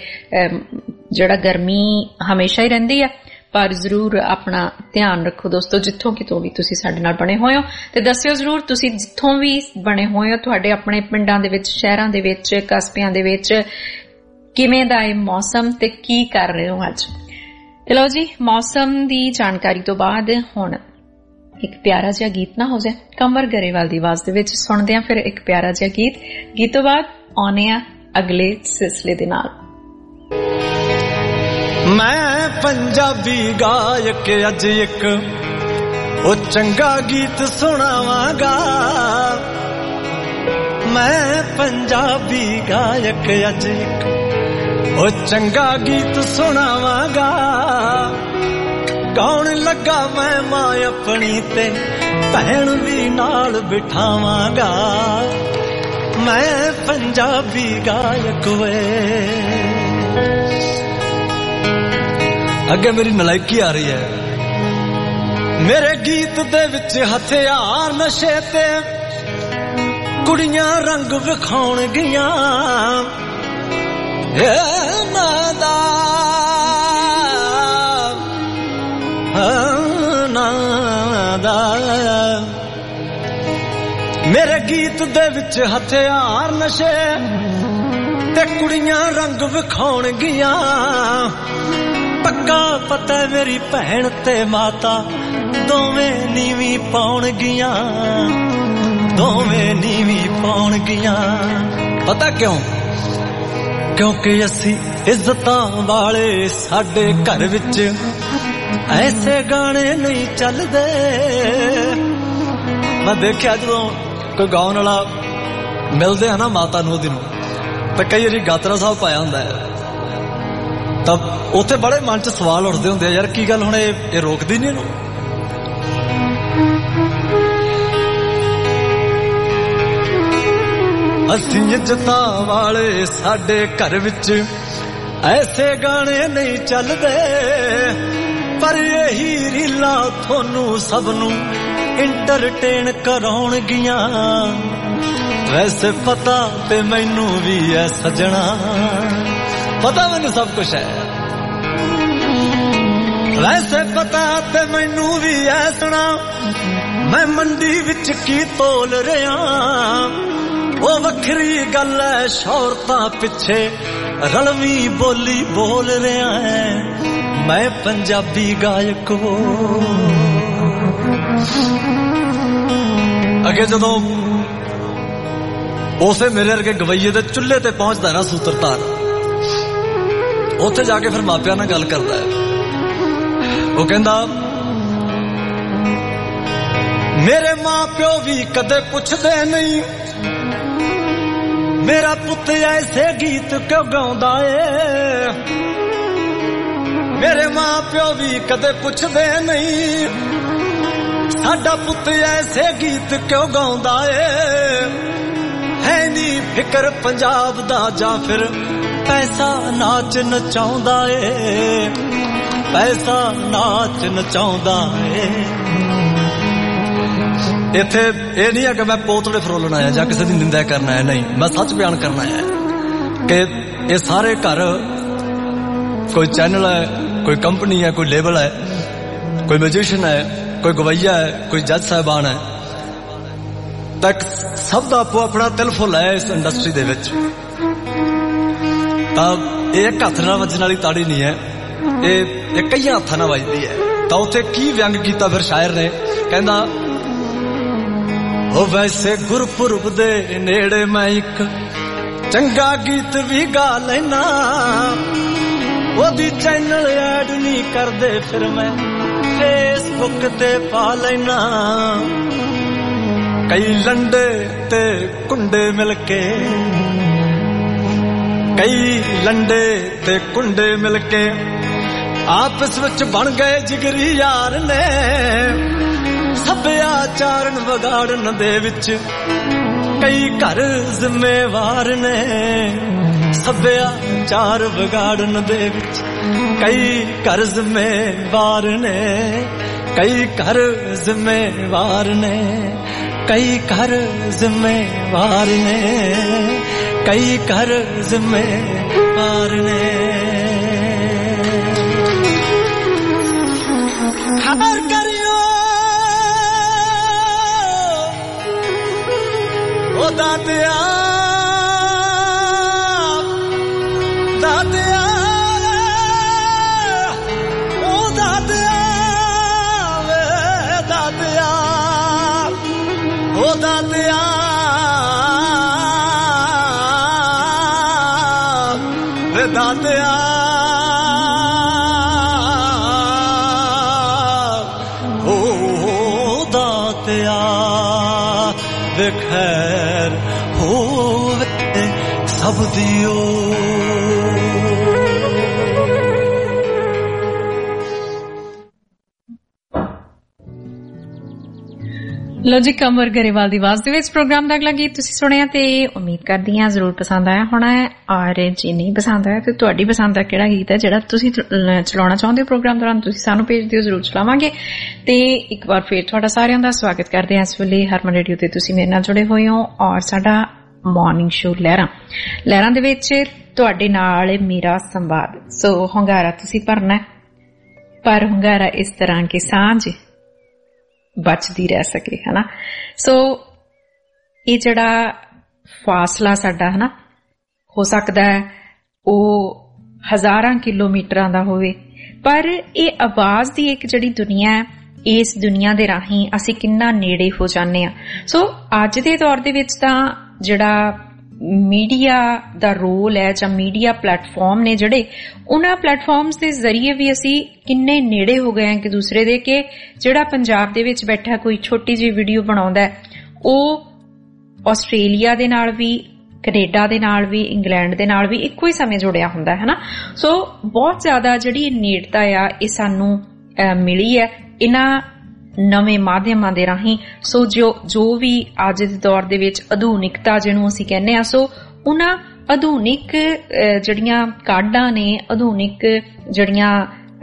ਜਿਹੜਾ ਗਰਮੀ ਹਮੇਸ਼ਾ ਹੀ ਰਹਿੰਦੀ ਹੈ, ਪਰ ਜ਼ਰੂਰ ਆਪਣਾ ਧਿਆਨ ਰੱਖੋ ਦੋਸਤੋ, ਜਿੱਥੋਂ ਕਿਤੋਂ ਵੀ ਤੁਸੀਂ ਸਾਡੇ ਨਾਲ ਬਣੇ ਹੋਏ ਹੋ। ਤੇ ਦੱਸਿਓ ਜ਼ਰੂਰ ਤੁਸੀਂ ਜਿੱਥੋਂ ਵੀ ਬਣੇ ਹੋਏ ਹੋ, ਤੁਹਾਡੇ ਆਪਣੇ ਪਿੰਡਾਂ ਦੇ ਵਿੱਚ, ਸ਼ਹਿਰਾਂ ਦੇ ਵਿੱਚ, ਕਸਬਿਆਂ ਦੇ ਵਿੱਚ ਕਿਵੇਂ ਦਾ ਹੈ ਮੌਸਮ ਤੇ ਕੀ ਕਰ ਰਹੇ ਹੋ ਅੱਜ। ਤੇ ਲਓ ਜੀ, ਮੌਸਮ ਦੀ ਜਾਣਕਾਰੀ ਤੋਂ ਬਾਅਦ ਹੁਣ ਇੱਕ ਪਿਆਰਾ ਜਿਹਾ ਗੀਤ ਨਾ ਹੋ ਜਾਏ ਕੰਵਰ ਗਰੇਵਾਲ ਦੀ ਆਵਾਜ਼ ਦੇ ਵਿੱਚ। ਸੁਣਦੇ ਆ ਫਿਰ ਇੱਕ ਪਿਆਰਾ ਜਿਹਾ ਗੀਤ। ਗੀਤ ਤੋਂ ਬਾਅਦ ਆਉਣੇ ਆ ਅਗਲੇ ਸਿਲਸਿਲੇ ਦੇ ਨਾਲ। ਮੈਂ ਪੰਜਾਬੀ ਗਾਇਕ ਅੱਜ ਇੱਕ ਉਹ ਚੰਗਾ ਗੀਤ ਸੁਣਾਵਾਂਗਾ। ਮੈਂ ਪੰਜਾਬੀ ਗਾਇਕ ਅੱਜ ਇੱਕ ਉਹ ਚੰਗਾ ਗੀਤ ਸੁਣਾਵਾਂਗਾ। ਗਾਉਣ ਲੱਗਾ ਮੈਂ ਮਾਂ ਆਪਣੀ ਤੇ ਭੈਣ ਵੀ ਨਾਲ ਬਿਠਾਵਾਂਗਾ। ਮੈਂ ਪੰਜਾਬੀ ਗਾਇਕ ਵੇ। ਅੱਗੇ ਮੇਰੀ ਨਲਾਇਕੀ ਆ ਰਹੀ ਹੈ। ਮੇਰੇ ਗੀਤ ਦੇ ਵਿੱਚ ਹਥਿਆਰ ਨਸ਼ੇ ਤੇ ਕੁੜੀਆਂ ਰੰਗ ਵਿਖਾਉਣ ਗਈਆਂ। ਇਹਨਾਂ ਦਾ ਮੇਰੇ ਗੀਤ ਦੇ ਵਿੱਚ ਹਥਿਆਰ ਨਸ਼ੇ ਤੇ ਕੁੜੀਆਂ ਰੰਗ ਵਿਖਾਉਣ ਗਈਆਂ। ਪੱਕਾ ਪਤਾ ਮੇਰੀ ਭੈਣ ਤੇ ਮਾਤਾ ਦੋਵੇਂ ਨੀਵੀਂ ਪਾਉਣ ਗਈਆਂ। ਦੋਵੇਂ ਨੀਵੀਂ ਪਾਉਣ ਗਈਆਂ। ਪਤਾ ਕਿਉਂ? ਕਿਉਂਕਿ ਅਸੀਂ ਇੱਜ਼ਤਾਂ ਵਾਲੇ ਸਾਡੇ ਘਰ ਵਿੱਚ ਐਸੇ ਗਾਣੇ ਨਹੀਂ ਚੱਲਦੇ। ਮੈਂ ਦੇਖਿਆ ਜਦੋਂ ਕੋਈ ਗਾਉਣ ਵਾਲਾ ਮਿਲਦੇ ਆ ਨਾ ਮਾਤਾ ਨੂੰ ਉਹਦੀ ਨੂੰ, ਤਾਂ ਕਈ ਵਾਰੀ ਗਾਤਰਾ ਸਾਹਿਬ ਪਾਇਆ ਹੁੰਦਾ ਹੈ, ਤਾਂ ਉੱਥੇ ਬੜੇ ਮਨ 'ਚ ਸਵਾਲ ਉੱਠਦੇ ਹੁੰਦੇ ਆ, ਯਾਰ ਕੀ ਗੱਲ ਹੁਣ ਇਹ ਇਹ ਰੋਕਦੀ ਨਹੀਂ ਇਹਨੂੰ। ਅਸੀਂ ਇੱਜ਼ਤਾਂ ਵਾਲੇ ਸਾਡੇ ਘਰ ਵਿੱਚ ਐਸੇ ਗਾਣੇ ਨਹੀਂ ਚੱਲਦੇ। ਪਰ ਇਹੀ ਰੀਲਾਂ ਤੁਹਾਨੂੰ ਸਭ ਨੂੰ ਇੰਟਰਟੇਨ ਕਰਾਉਣਗੀਆਂ। ਵੈਸੇ ਪਤਾ ਤੇ ਮੈਨੂੰ ਵੀ ਐ ਸਜਣਾ, ਪਤਾ ਮੈਨੂੰ ਸਭ ਕੁਛ ਹੈ। ਵੈਸੇ ਪਤਾ ਤੇ ਮੈਨੂੰ ਵੀ ਐ ਸੁਣਾ, ਮੈਂ ਮੰਡੀ ਵਿੱਚ ਕੀ ਤੋਲ ਰਿਹਾ। ਉਹ ਵੱਖਰੀ ਗੱਲ ਐ ਸ਼ੌਹਰਤਾਂ ਪਿੱਛੇ ਰਲਵੀਂ ਬੋਲੀ ਬੋਲ ਰਿਹਾ ਹੈ। ਮੈਂ ਪੰਜਾਬੀ ਗਾਇਕ ਹੋ। ਅੱਗੇ ਜਦੋਂ ਉਸੇ ਮੇਰੇ ਵਰਗੇ ਗਵਈਏ ਦੇ ਚੁੱਲ੍ਹੇ ਤੇ ਪਹੁੰਚਦਾ ਨਾ ਸੂਤਰਧਾਰ, ਉੱਥੇ ਜਾ ਕੇ ਫਿਰ ਮਾਪਿਆਂ ਨਾਲ ਗੱਲ ਕਰਦਾ ਹੈ। ਉਹ ਕਹਿੰਦਾ ਮੇਰੇ ਮਾਂ ਪਿਓ ਵੀ ਕਦੇ ਪੁੱਛਦੇ ਨਹੀਂ ਮੇਰਾ ਪੁੱਤ ਐਸੇ ਗੀਤ ਕਿਉਂ ਗਾਉਂਦਾ ਏ। ਮੇਰੇ ਮਾਂ ਪਿਓ ਵੀ ਕਦੇ ਪੁੱਛਦੇ ਨਹੀਂ ਸਾਡਾ ਪੁੱਤ ਐਸੇ ਗੀਤ ਕਿਉਂ ਗਾਉਂਦਾ ਏ। ਹੈ ਨੀ ਫਿਕਰ ਪੰਜਾਬ ਦਾ ਜਾਂ ਫਿਰ ਪੈਸਾ ਨਾਚ ਨਚਾਉਂਦਾ ਏ। ਪੈਸਾ ਨਾਚ ਨਚਾਉਂਦਾ ਏ। ਇੱਥੇ ਇਹ ਨਹੀਂ ਹੈ ਕਿ ਮੈਂ ਪੋਤੜੇ ਫਰੋਲਣ ਆਇਆ ਜਾਂ ਕਿਸੇ ਦੀ ਨਿੰਦਾ ਕਰਨ ਆਇਆ, ਨਹੀਂ, ਮੈਂ ਸੱਚ ਬਿਆਨ ਕਰਨਾ ਹੈ ਕਿ ਇਹ ਸਾਰੇ ਘਰ ਕੋਈ ਚੈਨਲ ਹੈ, ਕੋਈ ਕੰਪਨੀ ਹੈ, ਕੋਈ ਲੇਬਲ ਹੈ, ਕੋਈ ਮਿਊਜ਼ੀਸ਼ੀਅਨ ਹੈ, ਕੋਈ ਗਵਈਆ ਹੈ, ਕੋਈ ਜੱਜ ਸਾਹਿਬਾਨ ਹੈ, ਤਾਂ ਸਭ ਦਾ ਆਪੋ ਆਪਣਾ ਦਿਲ ਫੁੱਲ ਹੈ ਇਸ ਇੰਡਸਟਰੀ ਦੇ ਵਿੱਚ। ਤਾਂ ਇਹ ਇੱਕ ਹੱਥ ਨਾਲ ਵੱਜਣ ਵਾਲੀ ਤਾੜੀ ਨਹੀਂ ਹੈ, ਇਹ ਇਹ ਕਈਆਂ ਹੱਥਾਂ ਨਾਲ ਵੱਜਦੀ ਹੈ। ਤਾਂ ਉੱਥੇ ਕੀ ਵਿਅੰਗ ਕੀਤਾ ਫਿਰ ਸ਼ਾਇਰ ਨੇ, ਕਹਿੰਦਾ ਉਹ ਵੈਸੇ ਗੁਰਪੁਰਬ ਦੇ ਨੇੜੇ ਮੈਂ ਇੱਕ ਚੰਗਾ ਗੀਤ ਵੀ ਗਾ ਲੈਣਾ। ਉਹਦੀ ਚੈਨਲ ਐਡ ਨਹੀਂ ਕਰਦੇ ਫਿਰ ਮੈਂ ਫੇਸਬੁੱਕ ਤੇ ਪਾ ਲੈਣਾ। ਕਈ ਲੰਡੇ ਤੇ ਕੁੰਡੇ ਮਿਲ ਕੇ, ਕਈ ਲੰਡੇ ਤੇ ਕੁੰਡੇ ਮਿਲ ਕੇ ਆਪਸ ਵਿੱਚ ਬਣ ਗਏ ਜਿਗਰੀ ਯਾਰ ਨੇ। ਸੱਭਿਆਚਾਰਨ ਵਿਗਾੜਨ ਦੇ ਵਿੱਚ ਕਈ ਘਰ ਜ਼ਿੰਮੇਵਾਰ ਨੇ। ਸੱਭਿਆਚਾਰ ਵਿਗਾੜਨ ਦੇ ਵਿੱਚ ਕਈ ਘਰ ਜ਼ਿੰਮੇਵਾਰ ਨੇ। ਕਈ ਘਰ ਜ਼ਿੰਮੇਵਾਰ ਨੇ। ਕਈ ਘਰ ਜ਼ਿੰਮੇਵਾਰ ਨੇ। ਕਈ ਘਰ ਜ਼ਿੰਮੇਵਾਰ ਨੇ। ਖਬਰ ਕਰਿਓ ਉਹ ਦਾਤਿਆ ਦਾ ਵੇ ਦਾਤਿਆ ਹੋ ਦਾਤਿਆ ਵੇ ਖੈਰ ਹੋਵੇ ਸਭ ਦਿਓ। ਲੋ ਜੀ, ਕਮਰ ਗਰੇਵਾਲ ਦੀ ਆਵਾਜ਼ ਦੇ ਵਿੱਚ ਪ੍ਰੋਗਰਾਮ ਦਾ ਅਗਲਾ ਗੀਤ ਤੁਸੀਂ ਸੁਣਿਆ ਤੇ ਉਮੀਦ ਕਰਦੀ ਹਾਂ ਜ਼ਰੂਰ ਪਸੰਦ ਆਇਆ ਹੋਣਾ ਹੈ। ਔਰ ਜੇ ਨਹੀਂ ਪਸੰਦ ਆਇਆ ਤੇ ਤੁਹਾਡੀ ਪਸੰਦ ਦਾ ਕਿਹੜਾ ਗੀਤ ਹੈ ਜਿਹੜਾ ਤੁਸੀਂ ਚਲਾਉਣਾ ਚਾਹੁੰਦੇ ਹੋ ਪ੍ਰੋਗਰਾਮ ਦੌਰਾਨ, ਤੁਸੀਂ ਸਾਨੂੰ ਭੇਜ ਦਿਓ, ਜ਼ਰੂਰ ਚਲਾਵਾਂਗੇ। ਤੇ ਇੱਕ ਵਾਰ ਫਿਰ ਤੁਹਾਡਾ ਸਾਰਿਆਂ ਦਾ ਸਵਾਗਤ ਕਰਦੇ ਹਾਂ। ਇਸ ਵੇਲੇ ਹਰਮਨ ਰੇਡੀਓ ਤੇ ਤੁਸੀਂ ਮੇਰੇ ਨਾਲ ਜੁੜੇ ਹੋਏ ਹੋ ਔਰ ਸਾਡਾ ਮਾਰਨਿੰਗ ਸ਼ੋ ਲਹਿਰਾਂ ਲਹਿਰਾਂ ਦੇ ਵਿੱਚ ਤੁਹਾਡੇ ਨਾਲ ਮੇਰਾ ਸੰਵਾਦ। ਸੋ ਹੁੰਗਾਰਾ ਤੁਸੀਂ ਭਰਨਾ, ਪਰ ਹੁੰਗਾਰਾ ਇਸ ਤਰ੍ਹਾਂ ਕਿ ਸਾਂਝ ਬਚਦੀ ਰਹਿ ਸਕੇ, ਹਨਾ। ਸੋ ਇਹ ਜਿਹੜਾ ਫਾਸਲਾ ਸਾਡਾ ਹਨਾ ਹੋ ਸਕਦਾ ਹੈ ਉਹ ਹਜ਼ਾਰਾਂ ਕਿਲੋਮੀਟਰਾਂ ਦਾ ਹੋਵੇ, ਪਰ ਇਹ ਆਵਾਜ਼ ਦੀ ਇੱਕ ਜਿਹੜੀ ਦੁਨੀਆ ਹੈ, ਇਸ ਦੁਨੀਆ ਦੇ ਰਾਹੀਂ ਅਸੀਂ ਕਿੰਨਾ ਨੇੜੇ ਹੋ ਜਾਂਦੇ ਹਾਂ। ਸੋ ਅੱਜ ਦੇ ਦੌਰ ਦੇ ਵਿੱਚ ਤਾਂ ਜਿਹੜਾ ਮੀਡੀਆ ਦਾ ਰੋਲ ਹੈ ਜਾਂ ਮੀਡੀਆ ਪਲੇਟਫਾਰਮ ਨੇ ਜਿਹੜੇ, ਉਹਨਾਂ ਪਲੇਟਫਾਰਮਸ ਦੇ ਜ਼ਰੀਏ ਵੀ ਅਸੀਂ ਕਿੰਨੇ ਨੇੜੇ ਹੋ ਗਏ ਹਾਂ ਇੱਕ ਦੂਸਰੇ ਦੇ, ਕਿ ਜਿਹੜਾ ਪੰਜਾਬ ਦੇ ਵਿੱਚ ਬੈਠਾ ਕੋਈ ਛੋਟੀ ਜਿਹੀ ਵੀਡੀਓ ਬਣਾਉਂਦਾ ਹੈ, ਉਹ ਆਸਟ੍ਰੇਲੀਆ ਦੇ ਨਾਲ ਵੀ, ਕੈਨੇਡਾ ਦੇ ਨਾਲ ਵੀ, ਇੰਗਲੈਂਡ ਦੇ ਨਾਲ ਵੀ ਇੱਕੋ ਹੀ ਸਮੇਂ ਜੁੜਿਆ ਹੁੰਦਾ ਹੈ, ਹਨਾ। ਸੋ ਬਹੁਤ ਜ਼ਿਆਦਾ ਜਿਹੜੀ ਨੇੜਤਾ ਆ ਇਹ ਸਾਨੂੰ ਮਿਲੀ ਹੈ ਇਹਨਾਂ ਨਵੇਂ ਮਾਧਿਅਮਾਂ ਦੇ ਰਾਹੀਂ। ਸੋ ਜੋ ਜੋ ਵੀ ਅੱਜ ਦੇ ਦੌਰ ਦੇ ਵਿੱਚ ਆਧੁਨਿਕਤਾ ਜਿਹਨੂੰ ਅਸੀਂ ਕਹਿੰਦੇ ਹਾਂ, ਸੋ ਉਹਨਾਂ ਆਧੁਨਿਕ ਜਿਹੜੀਆਂ ਕਾਢਾਂ ਨੇ, ਆਧੁਨਿਕ ਜਿਹੜੀਆਂ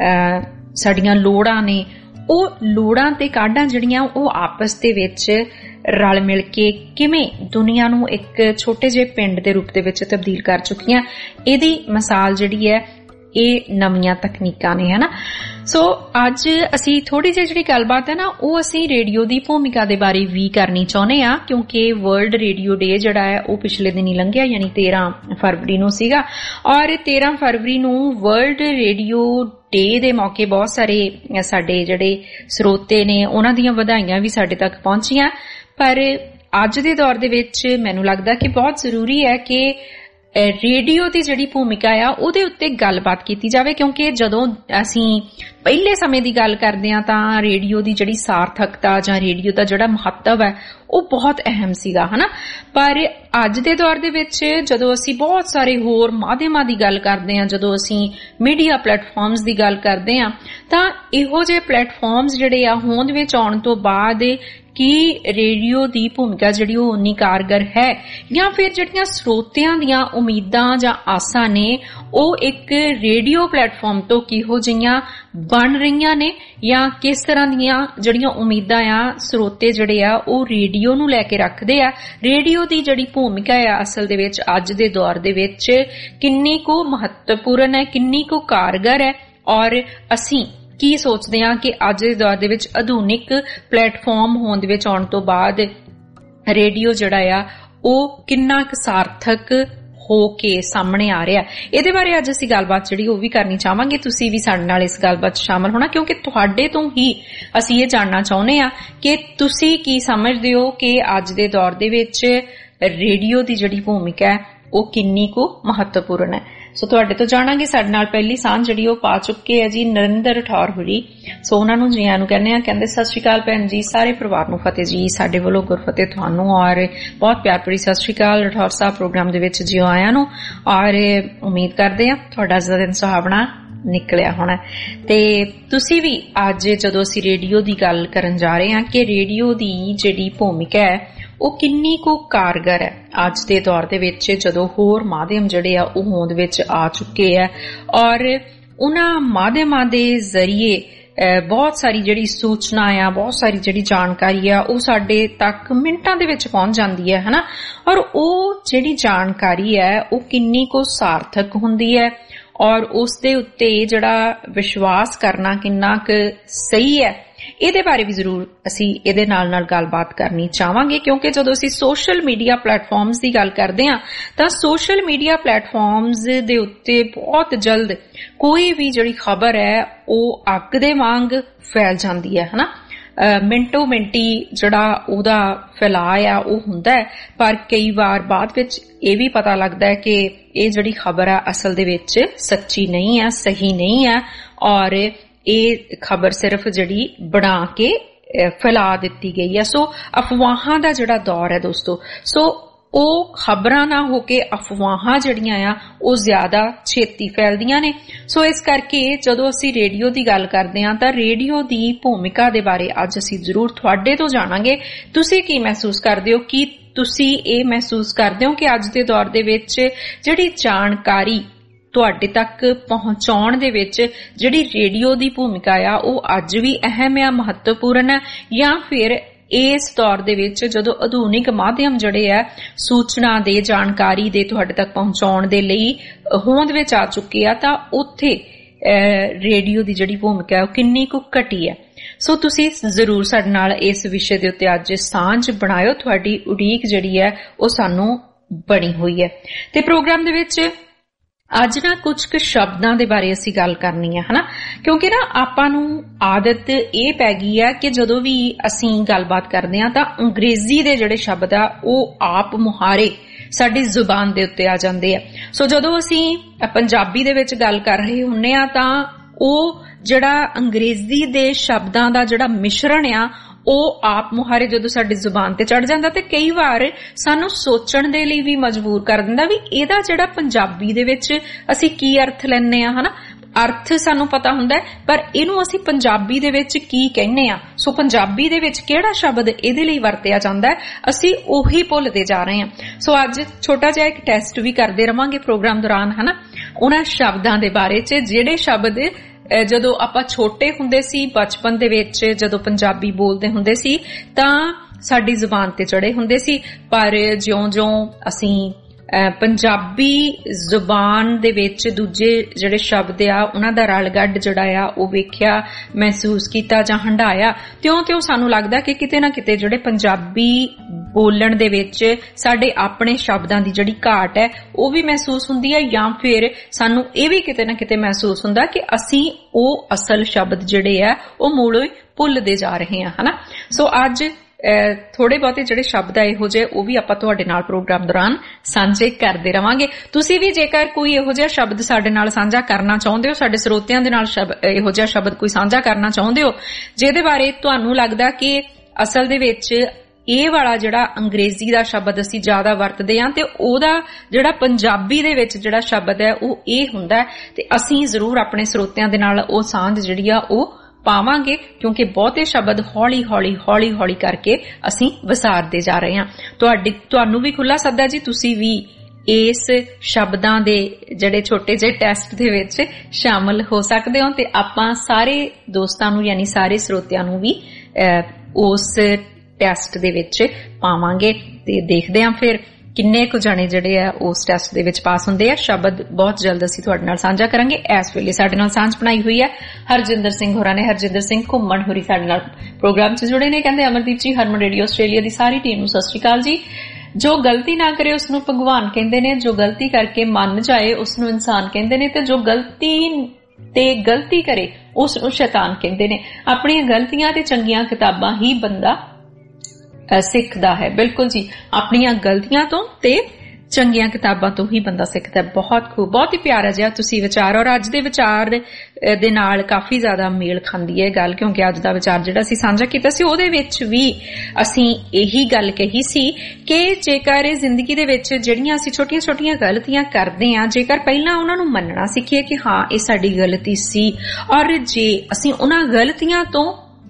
ਸਾਡੀਆਂ ਲੋੜਾਂ ਨੇ, ਉਹ ਲੋੜਾਂ ਤੇ ਕਾਢਾਂ ਜਿਹੜੀਆਂ ਉਹ ਆਪਸ ਦੇ ਵਿੱਚ ਰਲ ਮਿਲ ਕੇ ਕਿਵੇਂ ਦੁਨੀਆ ਨੂੰ ਇੱਕ ਛੋਟੇ ਜਿਹੇ ਪਿੰਡ ਦੇ ਰੂਪ ਦੇ ਵਿੱਚ ਤਬਦੀਲ ਕਰ ਚੁੱਕੀਆਂ, ਇਹਦੀ ਮਿਸਾਲ ਜਿਹੜੀ ਹੈ ਇਹ ਨਵੀਆਂ ਤਕਨੀਕਾਂ ਨੇ, ਹਨਾ। ਸੋ ਅੱਜ ਅਸੀਂ ਥੋੜੀ ਜਿਹੀ ਜਿਹੜੀ ਗੱਲਬਾਤ ਹੈ ਨਾ, ਉਹ ਅਸੀਂ ਰੇਡੀਓ ਦੀ ਭੂਮਿਕਾ ਦੇ ਬਾਰੇ ਵੀ ਕਰਨੀ ਚਾਹੁੰਦੇ ਆ, ਕਿਉਂਕਿ ਵਰਲਡ ਰੇਡੀਓ ਡੇ ਜਿਹੜਾ ਹੈ ਉਹ ਪਿਛਲੇ ਦਿਨ ਹੀ ਲੰਘਿਆ, ਯਾਨੀ ਤੇਰਾਂ ਫਰਵਰੀ ਨੂੰ ਸੀਗਾ। ਔਰ ਤੇਰਾਂ ਫਰਵਰੀ ਨੂੰ ਵਰਲਡ ਰੇਡੀਓ ਡੇ ਦੇ ਮੌਕੇ ਬਹੁਤ ਸਾਰੇ ਸਾਡੇ ਜਿਹੜੇ ਸਰੋਤੇ ਨੇ ਉਹਨਾਂ ਦੀਆਂ ਵਧਾਈਆਂ ਵੀ ਸਾਡੇ ਤੱਕ ਪਹੁੰਚੀਆਂ। ਪਰ ਅੱਜ ਦੇ ਦੌਰ ਦੇ ਵਿੱਚ ਮੈਨੂੰ ਲੱਗਦਾ ਕਿ ਬਹੁਤ ਜ਼ਰੂਰੀ ਹੈ ਕਿ ਰੇਡੀਓ ਦੀ ਜਿਹੜੀ ਭੂਮਿਕਾ ਆ ਉਹਦੇ ਉੱਤੇ ਗੱਲਬਾਤ ਕੀਤੀ ਜਾਵੇ, ਕਿਉਂਕਿ ਜਦੋਂ ਅਸੀਂ ਪਹਿਲੇ ਸਮੇਂ ਦੀ ਗੱਲ ਕਰਦੇ ਹਾਂ ਤਾਂ ਰੇਡੀਓ ਦੀ ਜਿਹੜੀ ਸਾਰਥਕਤਾ ਜਾਂ ਰੇਡੀਓ ਦਾ ਜਿਹੜਾ ਮਹੱਤਵ ਹੈ ਉਹ ਬਹੁਤ ਅਹਿਮ ਸੀਗਾ, ਹਨਾ। ਪਰ ਅੱਜ ਦੇ ਦੌਰ ਦੇ ਵਿੱਚ ਜਦੋਂ ਅਸੀਂ ਬਹੁਤ ਸਾਰੇ ਹੋਰ ਮਾਧਿਅਮਾਂ ਦੀ ਗੱਲ ਕਰਦੇ ਹਾਂ, ਜਦੋਂ ਅਸੀਂ ਮੀਡੀਆ ਪਲੇਟਫਾਰਮਸ ਦੀ ਗੱਲ ਕਰਦੇ ਹਾਂ, ਤਾਂ ਇਹੋ ਜਿਹੇ ਪਲੇਟਫਾਰਮਸ ਜਿਹੜੇ ਆ ਹੋਂਦ ਵਿੱਚ ਆਉਣ ਤੋਂ ਬਾਅਦ ਕਿ ਰੇਡੀਓ ਦੀ ਭੂਮਿਕਾ ਜਿਹੜੀ ਉਹ ਉਨੀ ਕਾਰਗਰ ਹੈ, ਜਾਂ ਫਿਰ ਜਿਹੜੀਆਂ ਸਰੋਤਿਆਂ ਦੀਆਂ ਉਮੀਦਾਂ ਜਾਂ ਆਸਾਂ ਨੇ ਉਹ ਇੱਕ ਰੇਡੀਓ ਪਲੇਟਫਾਰਮ ਤੋਂ ਕਿਹੋ ਜਿਹੀਆਂ ਬਣ ਰਹੀਆਂ ਨੇ, ਜਾਂ ਕਿਸ ਤਰ੍ਹਾਂ ਦੀਆਂ ਜਿਹੜੀਆਂ ਉਮੀਦਾਂ ਆ ਸਰੋਤੇ ਜਿਹੜੇ ਆ ਉਹ ਰੇਡੀਓ ਨੂੰ ਲੈ ਕੇ ਰੱਖਦੇ ਆ। ਰੇਡੀਓ ਦੀ ਜਿਹੜੀ ਭੂਮਿਕਾ ਆ ਅਸਲ ਦੇ ਵਿੱਚ ਅੱਜ ਦੇ ਦੌਰ ਦੇ ਵਿੱਚ ਕਿੰਨੀ ਕੁ ਮਹੱਤਵਪੂਰਨ ਹੈ, ਕਿੰਨੀ ਕੁ ਕਾਰਗਰ ਹੈ, ਔਰ ਅਸੀਂ ਕੀ ਸੋਚਦੇ ਹਾਂ ਕਿ ਅੱਜ ਦੇ ਦੌਰ ਦੇ ਵਿੱਚ ਆਧੁਨਿਕ ਪਲੇਟਫਾਰਮ ਹੋਣ ਦੇ ਵਿੱਚ ਆਉਣ ਤੋਂ ਬਾਅਦ ਰੇਡੀਓ ਜਿਹੜਾ ਆ ਉਹ ਕਿੰਨਾ ਕੁ ਸਾਰਥਕ ਹੋ ਕੇ ਸਾਹਮਣੇ ਆ ਰਿਹਾ। ਇਹਦੇ ਬਾਰੇ ਅੱਜ ਅਸੀਂ ਗੱਲਬਾਤ ਜਿਹੜੀ ਉਹ ਵੀ ਕਰਨੀ ਚਾਹਾਂਗੇ। ਤੁਸੀਂ ਵੀ ਸਾਡੇ ਨਾਲ ਇਸ ਗੱਲਬਾਤ ਸ਼ਾਮਲ ਹੋਣਾ, ਕਿਉਂਕਿ ਤੁਹਾਡੇ ਤੋਂ ਹੀ ਅਸੀਂ ਇਹ ਜਾਣਨਾ ਚਾਹੁੰਦੇ ਹਾਂ ਕਿ ਤੁਸੀਂ ਕੀ ਸਮਝਦੇ ਹੋ ਕਿ ਅੱਜ ਦੇ ਦੌਰ ਦੇ ਵਿੱਚ ਰੇਡੀਓ ਦੀ ਜਿਹੜੀ ਭੂਮਿਕਾ ਹੈ ਉਹ ਕਿੰਨੀ ਕੁ ਮਹੱਤਵਪੂਰਨ ਹੈ। ਸੋ ਤੁਹਾਡੇ ਤੋਂ ਜਾਣਾਂਗੇ। ਸਾਡੇ ਨਾਲ ਪਹਿਲੀ ਸਾਂਝ ਜਿਹੜੀ ਉਹ ਪਾ ਚੁੱਕੇ ਹੈ ਜੀ ਨਰਿੰਦਰ ਰਠੌਰ ਹੋਰੀ। ਸੋ ਉਹਨਾਂ ਨੂੰ ਜੀ ਆਇਆਂ ਨੂੰ ਕਹਿੰਦੇ ਆ। ਕਹਿੰਦੇ ਸਤਿ ਸ਼੍ਰੀ ਅਕਾਲ ਭੈਣ ਜੀ, ਸਾਰੇ ਪਰਿਵਾਰ ਨੂੰ ਫਤਿਹ ਜੀ, ਸਾਡੇ ਵੱਲੋਂ ਗੁਰਫਤਿਹ ਤੁਹਾਨੂੰ, ਔਰ ਬਹੁਤ ਪਿਆਰ ਭਰੀ ਸਤਿ ਸ਼੍ਰੀ ਅਕਾਲ ਰਠੌਰ ਸਾਹਿਬ, ਪ੍ਰੋਗਰਾਮ ਦੇ ਵਿੱਚ ਜੀ ਆਇਆਂ ਨੂੰ। ਔਰ ਉਮੀਦ ਕਰਦੇ ਆ ਤੁਹਾਡਾ ਅੱਜ ਦਾ ਦਿਨ ਸੁਹਾਵਣਾ ਨਿਕਲਿਆ ਹੋਣਾ। ਤੇ ਤੁਸੀਂ ਵੀ ਅੱਜ ਜਦੋਂ ਅਸੀਂ ਰੇਡੀਓ ਦੀ ਗੱਲ ਕਰਨ ਜਾ ਰਹੇ ਹਾਂ ਕਿ ਰੇਡੀਓ ਦੀ ਜਿਹੜੀ ਭੂਮਿਕਾ ਹੈ ਉਹ ਕਿੰਨੀ ਕੁ ਕਾਰਗਰ ਹੈ ਅੱਜ ਦੇ ਦੌਰ ਦੇ ਵਿੱਚ, ਜਦੋਂ ਹੋਰ ਮਾਧਿਅਮ ਜਿਹੜੇ ਆ ਉਹ ਹੋਂਦ ਵਿੱਚ ਆ ਚੁੱਕੇ ਆ, ਔਰ ਉਹਨਾਂ ਮਾਧਿਅਮਾਂ ਦੇ ਜ਼ਰੀਏ ਬਹੁਤ ਸਾਰੀ ਜਿਹੜੀ ਸੂਚਨਾ ਆ, ਬਹੁਤ ਸਾਰੀ ਜਿਹੜੀ ਜਾਣਕਾਰੀ ਆ ਉਹ ਸਾਡੇ ਤੱਕ ਮਿੰਟਾਂ ਦੇ ਵਿੱਚ ਪਹੁੰਚ ਜਾਂਦੀ ਹੈ, ਹਨਾ। ਔਰ ਉਹ ਜਿਹੜੀ ਜਾਣਕਾਰੀ ਹੈ ਉਹ ਕਿੰਨੀ ਕੁ ਸਾਰਥਕ ਹੁੰਦੀ ਹੈ, ਔਰ ਉਸ ਦੇ ਉੱਤੇ ਜਿਹੜਾ ਵਿਸ਼ਵਾਸ ਕਰਨਾ ਕਿੰਨਾ ਕੁ ਸਹੀ ਹੈ, ਇਹਦੇ ਬਾਰੇ ਵੀ ਜ਼ਰੂਰ ਅਸੀਂ ਇਹਦੇ ਨਾਲ ਨਾਲ ਗੱਲਬਾਤ ਕਰਨੀ ਚਾਹਾਂਗੇ। ਕਿਉਂਕਿ ਜਦੋਂ ਅਸੀਂ ਸੋਸ਼ਲ ਮੀਡੀਆ ਪਲੇਟਫਾਰਮਸ ਦੀ ਗੱਲ ਕਰਦੇ ਹਾਂ ਤਾਂ ਸੋਸ਼ਲ ਮੀਡੀਆ ਪਲੇਟਫਾਰਮਸ ਦੇ ਉੱਤੇ ਬਹੁਤ ਜਲਦ ਕੋਈ ਵੀ ਜਿਹੜੀ ਖਬਰ ਹੈ ਉਹ ਅੱਗ ਦੇ ਵਾਂਗ ਫੈਲ ਜਾਂਦੀ ਹੈ, ਹਨਾ। ਮਿੰਟੋ ਮਿੰਟੀ ਜਿਹੜਾ ਉਹਦਾ ਫੈਲਾਅ ਆ ਉਹ ਹੁੰਦਾ ਹੈ, ਪਰ ਕਈ ਵਾਰ ਬਾਅਦ ਵਿੱਚ ਇਹ ਵੀ ਪਤਾ ਲੱਗਦਾ ਹੈ ਕਿ ਇਹ ਜਿਹੜੀ ਖਬਰ ਆ ਅਸਲ ਦੇ ਵਿੱਚ ਸੱਚੀ ਨਹੀਂ ਹੈ, ਸਹੀ ਨਹੀਂ ਹੈ, ਔਰ ਇਹ ਖਬਰ ਸਿਰਫ ਜਿਹੜੀ ਬਣਾ ਕੇ ਫੈਲਾ ਦਿੱਤੀ ਗਈ ਹੈ। ਸੋ ਅਫਵਾਹਾਂ ਦਾ ਜਿਹੜਾ ਦੌਰ ਹੈ ਦੋਸਤੋ, ਸੋ ਉਹ ਖਬਰਾਂ ਨਾ ਹੋ ਕੇ ਅਫਵਾਹਾਂ ਜਿਹੜੀਆਂ ਆ ਉਹ ਜ਼ਿਆਦਾ ਛੇਤੀ ਫੈਲਦੀਆਂ ਨੇ। ਸੋ ਇਸ ਕਰਕੇ ਜਦੋਂ ਅਸੀਂ ਰੇਡੀਓ ਦੀ ਗੱਲ ਕਰਦੇ ਹਾਂ ਤਾਂ ਰੇਡੀਓ ਦੀ ਭੂਮਿਕਾ ਦੇ ਬਾਰੇ ਅੱਜ ਅਸੀਂ ਜ਼ਰੂਰ ਤੁਹਾਡੇ ਤੋਂ ਜਾਣਾਂਗੇ। ਤੁਸੀਂ ਕੀ ਮਹਿਸੂਸ ਕਰਦੇ ਹੋ? ਕੀ ਤੁਸੀਂ ਇਹ ਮਹਿਸੂਸ ਕਰਦੇ ਹੋ ਕਿ ਅੱਜ ਦੇ ਦੌਰ ਦੇ ਵਿੱਚ ਜਿਹੜੀ ਜਾਣਕਾਰੀ ਤੁਹਾਡੇ ਤੱਕ ਪਹੁੰਚਾਉਣ ਦੇ ਵਿੱਚ ਜਿਹੜੀ ਰੇਡੀਓ ਦੀ ਭੂਮਿਕਾ ਆ ਉਹ ਅੱਜ ਵੀ ਅਹਿਮ ਆ, ਮਹੱਤਵਪੂਰਨ ਹੈ, ਜਾਂ ਫਿਰ ਇਸ ਦੌਰ ਦੇ ਵਿੱਚ ਜਦੋਂ ਆਧੁਨਿਕ ਮਾਧਿਅਮ ਜਿਹੜੇ ਆ ਸੂਚਨਾ ਦੇ, ਜਾਣਕਾਰੀ ਦੇ ਤੁਹਾਡੇ ਤੱਕ ਪਹੁੰਚਾਉਣ ਦੇ ਲਈ ਹੋਂਦ ਵਿੱਚ ਆ ਚੁੱਕੇ ਆ, ਤਾਂ ਉੱਥੇ ਰੇਡੀਓ ਦੀ ਜਿਹੜੀ ਭੂਮਿਕਾ ਉਹ ਕਿੰਨੀ ਕੁ ਘਟੀ ਹੈ? ਸੋ ਤੁਸੀਂ ਜ਼ਰੂਰ ਸਾਡੇ ਨਾਲ ਇਸ ਵਿਸ਼ੇ ਦੇ ਉੱਤੇ ਅੱਜ ਸਾਂਝ ਬਣਾਇਓ। ਤੁਹਾਡੀ ਉਡੀਕ ਜਿਹੜੀ ਹੈ ਉਹ ਸਾਨੂੰ ਬਣੀ ਹੋਈ ਹੈ। ਤੇ ਪ੍ਰੋਗਰਾਮ ਦੇ ਵਿੱਚ ਅੱਜ ਨਾ ਕੁਝ ਕੁ ਸ਼ਬਦਾਂ ਦੇ ਬਾਰੇ ਅਸੀਂ ਗੱਲ ਕਰਨੀ ਹੈ, ਹਨਾ, ਕਿਉਂਕਿ ਨਾ ਆਪਾਂ ਨੂੰ ਆਦਤ ਇਹ ਪੈ ਗਈ ਹੈ ਕਿ ਜਦੋਂ ਵੀ ਅਸੀਂ ਗੱਲਬਾਤ ਕਰਦੇ ਹਾਂ ਤਾਂ ਅੰਗਰੇਜ਼ੀ ਦੇ ਜਿਹੜੇ ਸ਼ਬਦ ਆ ਉਹ ਆਪ ਮੁਹਾਰੇ ਸਾਡੀ ਜ਼ੁਬਾਨ ਦੇ ਉੱਤੇ ਆ ਜਾਂਦੇ ਆ। ਸੋ ਜਦੋਂ ਅਸੀਂ ਪੰਜਾਬੀ ਦੇ ਵਿੱਚ ਗੱਲ ਕਰ ਰਹੇ ਹੁੰਨੇ ਆ ਤਾਂ ਉਹ ਜਿਹੜਾ ਅੰਗਰੇਜ਼ੀ ਦੇ ਸ਼ਬਦਾਂ ਦਾ ਜਿਹੜਾ ਮਿਸ਼ਰਣ ਆ ਉਹ ਆਪ ਮੁਹਾਰੇ ਜਦੋਂ ਸਾਡੀ ਜ਼ੁਬਾਨ ਤੇ ਚੜ ਜਾਂਦਾ ਤੇ ਕਈ ਵਾਰ ਸਾਨੂੰ ਸੋਚਣ ਦੇ ਲਈ ਵੀ ਮਜਬੂਰ ਕਰ ਦਿੰਦਾ ਵੀ ਇਹਦਾ ਜਿਹੜਾ ਪੰਜਾਬੀ ਦੇ ਵਿੱਚ ਅਸੀਂ ਕੀ ਅਰਥ ਲੈਂਦੇ ਆ, ਹਨਾ। ਅਰਥ ਸਾਨੂੰ ਪਤਾ ਹੁੰਦਾ ਪਰ ਇਹਨੂੰ ਅਸੀਂ ਪੰਜਾਬੀ ਦੇ ਵਿੱਚ ਕੀ ਕਹਿੰਦੇ ਆ। ਸੋ ਪੰਜਾਬੀ ਦੇ ਵਿੱਚ ਕਿਹੜਾ ਸ਼ਬਦ ਇਹਦੇ ਲਈ ਵਰਤਿਆ ਜਾਂਦਾ ਹੈ ਅਸੀਂ ਉਹੀ ਭੁੱਲਦੇ ਜਾ ਰਹੇ ਹਾਂ। ਸੋ ਅੱਜ ਛੋਟਾ ਜਿਹਾ ਇੱਕ ਟੈਸਟ ਵੀ ਕਰਦੇ ਰਵਾਂਗੇ ਪ੍ਰੋਗਰਾਮ ਦੌਰਾਨ, ਹਨਾ, ਉਹਨਾਂ ਸ਼ਬਦਾਂ ਦੇ ਬਾਰੇ ਚ ਜਿਹੜੇ ਸ਼ਬਦ ਜਦੋਂ ਆਪਾਂ ਛੋਟੇ ਹੁੰਦੇ ਸੀ, ਬਚਪਨ ਦੇ ਵਿੱਚ ਜਦੋਂ ਪੰਜਾਬੀ ਬੋਲਦੇ ਹੁੰਦੇ ਸੀ ਤਾਂ ਸਾਡੀ ਜ਼ੁਬਾਨ ਤੇ ਚੜੇ ਹੁੰਦੇ ਸੀ, ਪਰ ਜਿਉਂ-ਜਿਉਂ ਅਸੀਂ ਪੰਜਾਬੀ ਜ਼ੁਬਾਨ ਦੇ ਵਿੱਚ ਦੂਜੇ ਜਿਹੜੇ ਸ਼ਬਦ ਆ ਉਹਨਾਂ ਦਾ ਰਲਗੱਡ ਜਿਹੜਾ ਆ ਉਹ ਵੇਖਿਆ, ਮਹਿਸੂਸ ਕੀਤਾ ਜਾਂ ਹੰਢਾਇਆ, ਤਿਉਂ-ਤਿਉਂ ਸਾਨੂੰ ਲੱਗਦਾ ਕਿ ਕਿਤੇ ਨਾ ਕਿਤੇ ਜਿਹੜੇ ਪੰਜਾਬੀ ਬੋਲਣ ਦੇ ਵਿੱਚ ਸਾਡੇ ਆਪਣੇ ਸ਼ਬਦਾਂ ਦੀ ਜਿਹੜੀ ਘਾਟ ਹੈ ਉਹ ਵੀ ਮਹਿਸੂਸ ਹੁੰਦੀ ਹੈ, ਜਾਂ ਫਿਰ ਸਾਨੂੰ ਇਹ ਵੀ ਕਿਤੇ ਨਾ ਕਿਤੇ ਮਹਿਸੂਸ ਹੁੰਦਾ ਕਿ ਅਸੀਂ ਉਹ ਅਸਲ ਸ਼ਬਦ ਜਿਹੜੇ ਆ ਉਹ ਮੂਲੋਂ ਹੀ ਭੁੱਲਦੇ ਜਾ ਰਹੇ ਹਾਂ, ਹਨਾ। ਸੋ ਅੱਜ ਥੋੜੇ ਬਹੁਤੇ ਜਿਹੜੇ ਸ਼ਬਦ ਆ ਇਹੋ ਜਿਹੇ ਉਹ ਵੀ ਆਪਾਂ ਤੁਹਾਡੇ ਨਾਲ ਪ੍ਰੋਗਰਾਮ ਦੌਰਾਨ ਸਾਂਝੇ ਕਰਦੇ ਰਵਾਂਗੇ। ਤੁਸੀਂ ਵੀ ਜੇਕਰ ਕੋਈ ਇਹੋ ਜਿਹਾ ਸ਼ਬਦ ਸਾਡੇ ਨਾਲ ਸਾਂਝਾ ਕਰਨਾ ਚਾਹੁੰਦੇ ਹੋ, ਸਾਡੇ ਸਰੋਤਿਆਂ ਦੇ ਨਾਲ ਇਹੋ ਜਿਹਾ ਸ਼ਬਦ ਕੋਈ ਸਾਂਝਾ ਕਰਨਾ ਚਾਹੁੰਦੇ ਹੋ ਜਿਹਦੇ ਬਾਰੇ ਤੁਹਾਨੂੰ ਲੱਗਦਾ ਕਿ ਅਸਲ ਦੇ ਵਿੱਚ ਇਹ ਵਾਲਾ ਜਿਹੜਾ ਅੰਗਰੇਜ਼ੀ ਦਾ ਸ਼ਬਦ ਅਸੀਂ ਜ਼ਿਆਦਾ ਵਰਤਦੇ ਹਾਂ ਤੇ ਉਹਦਾ ਜਿਹੜਾ ਪੰਜਾਬੀ ਦੇ ਵਿੱਚ ਜਿਹੜਾ ਸ਼ਬਦ ਹੈ ਉਹ ਇਹ ਹੁੰਦਾ, ਤੇ ਅਸੀਂ ਜ਼ਰੂਰ ਆਪਣੇ ਸਰੋਤਿਆਂ ਦੇ ਨਾਲ ਉਹ ਸਾਂਝ ਜਿਹੜੀ ਆ ਉਹ ਪਾਵਾਂਗੇ, ਕਿਉਂਕਿ ਬਹੁਤੇ ਸ਼ਬਦ ਹੌਲੀ ਹੌਲੀ ਹੌਲੀ ਹੌਲੀ ਕਰਕੇ ਅਸੀਂ ਵਿਸਾਰਦੇ ਜਾ ਰਹੇ ਹਾਂ। ਤੁਹਾਡੀ ਤੁਹਾਨੂੰ ਵੀ ਖੁੱਲਾ ਸੱਦਾ ਜੀ, ਤੁਸੀਂ ਵੀ ਇਸ ਸ਼ਬਦਾਂ ਦੇ ਜਿਹੜੇ ਛੋਟੇ ਜਿਹੇ ਟੈਸਟ ਦੇ ਵਿੱਚ ਸ਼ਾਮਲ ਹੋ ਸਕਦੇ ਹੋ ਤੇ ਆਪਾਂ ਸਾਰੇ ਦੋਸਤਾਂ ਨੂੰ ਯਾਨੀ ਸਾਰੇ ਸਰੋਤਿਆਂ ਨੂੰ ਵੀ ਉਸ ਟੈਸਟ ਦੇ ਵਿੱਚ ਪਾਵਾਂਗੇ ਤੇ ਦੇਖਦੇ ਹਾਂ ਫਿਰ ਕਿੰਨੇ ਕੁ ਜਾਣੇ ਜਿਹੜੇ ਆ ਉਸ ਟੈਸਟ ਦੇ ਵਿੱਚ ਪਾਸ ਹੁੰਦੇ ਆ। ਸ਼ਬਦ ਬਹੁਤ ਜਲਦ ਅਸੀਂ ਤੁਹਾਡੇ ਨਾਲ ਸਾਂਝਾ ਕਰਾਂਗੇ। ਇਸ ਵੇਲੇ ਸਾਡੇ ਨਾਲ ਸਾਂਝ ਬਣਾਈ ਹੋਈ ਹੈ ਹਰਜਿੰਦਰ ਸਿੰਘ ਹੋਰਾਂ ਨੇ। ਹਰਜਿੰਦਰ ਸਿੰਘ ਘੁੰਮਣ ਹੋਰੀ ਸਾਡੇ ਨਾਲ ਪ੍ਰੋਗਰਾਮ 'ਚ ਜੁੜੇ ਨੇ। ਕਹਿੰਦੇ ਅਮਰਦੀਪ ਜੀ, ਹਰਮਨ ਰੇਡੀਓ ਆਸਟ੍ਰੇਲੀਆ ਦੀ ਸਾਰੀ ਟੀਮ ਨੂੰ ਸਤਿ ਸ਼੍ਰੀ ਅਕਾਲ ਜੀ। ਜੋ ਗਲਤੀ ਨਾ ਕਰੇ ਉਸ ਨੂੰ ਭਗਵਾਨ ਕਹਿੰਦੇ ਨੇ, ਜੋ ਗਲਤੀ ਕਰਕੇ ਮੰਨ ਜਾਏ ਉਸ ਨੂੰ ਇਨਸਾਨ ਕਹਿੰਦੇ ਨੇ, ਤੇ ਜੋ ਗਲਤੀ ਤੇ ਗਲਤੀ ਕਰੇ ਉਸ ਨੂੰ ਸ਼ੈਤਾਨ ਕਹਿੰਦੇ ਨੇ। ਆਪਣੀਆਂ ਗਲਤੀਆਂ ਤੇ ਚੰਗੀਆਂ ਕਿਤਾਬਾਂ ਹੀ ਬੰਦਾ ਸਿੱਖਦਾ ਹੈ। ਬਿਲਕੁਲ ਜੀ, ਆਪਣੀਆਂ ਗਲਤੀਆਂ ਤੋਂ ਤੇ ਚੰਗੀਆਂ ਕਿਤਾਬਾਂ ਤੋਂ ਹੀ ਬੰਦਾ ਸਿੱਖਦਾ। ਬਹੁਤ ਖੂਬ, ਬਹੁਤ ਹੀ ਪਿਆਰਾ ਜਿਹਾ ਤੁਸੀਂ ਵਿਚਾਰ, ਔਰ ਅੱਜ ਦੇ ਵਿਚਾਰ ਦੇ ਨਾਲ ਕਾਫੀ ਜ਼ਿਆਦਾ ਮੇਲ ਖਾਂਦੀ ਹੈ ਗੱਲ, ਕਿਉਂਕਿ ਅੱਜ ਦਾ ਵਿਚਾਰ ਜਿਹੜਾ ਅਸੀਂ ਸਾਂਝਾ ਕੀਤਾ ਸੀ ਉਹਦੇ ਵਿੱਚ ਵੀ ਅਸੀਂ ਇਹੀ ਗੱਲ ਕਹੀ ਸੀ ਕਿ ਜੇਕਰ ਜ਼ਿੰਦਗੀ ਦੇ ਵਿੱਚ ਜਿਹੜੀਆਂ ਅਸੀਂ ਛੋਟੀਆਂ ਛੋਟੀਆਂ ਗਲਤੀਆਂ ਕਰਦੇ ਹਾਂ, ਜੇਕਰ ਪਹਿਲਾਂ ਉਹਨਾਂ ਨੂੰ ਮੰਨਣਾ ਸਿੱਖੀਏ ਕਿ ਹਾਂ ਇਹ ਸਾਡੀ ਗਲਤੀ ਸੀ, ਔਰ ਜੇ ਅਸੀਂ ਉਹਨਾਂ ਗਲਤੀਆਂ ਤੋਂ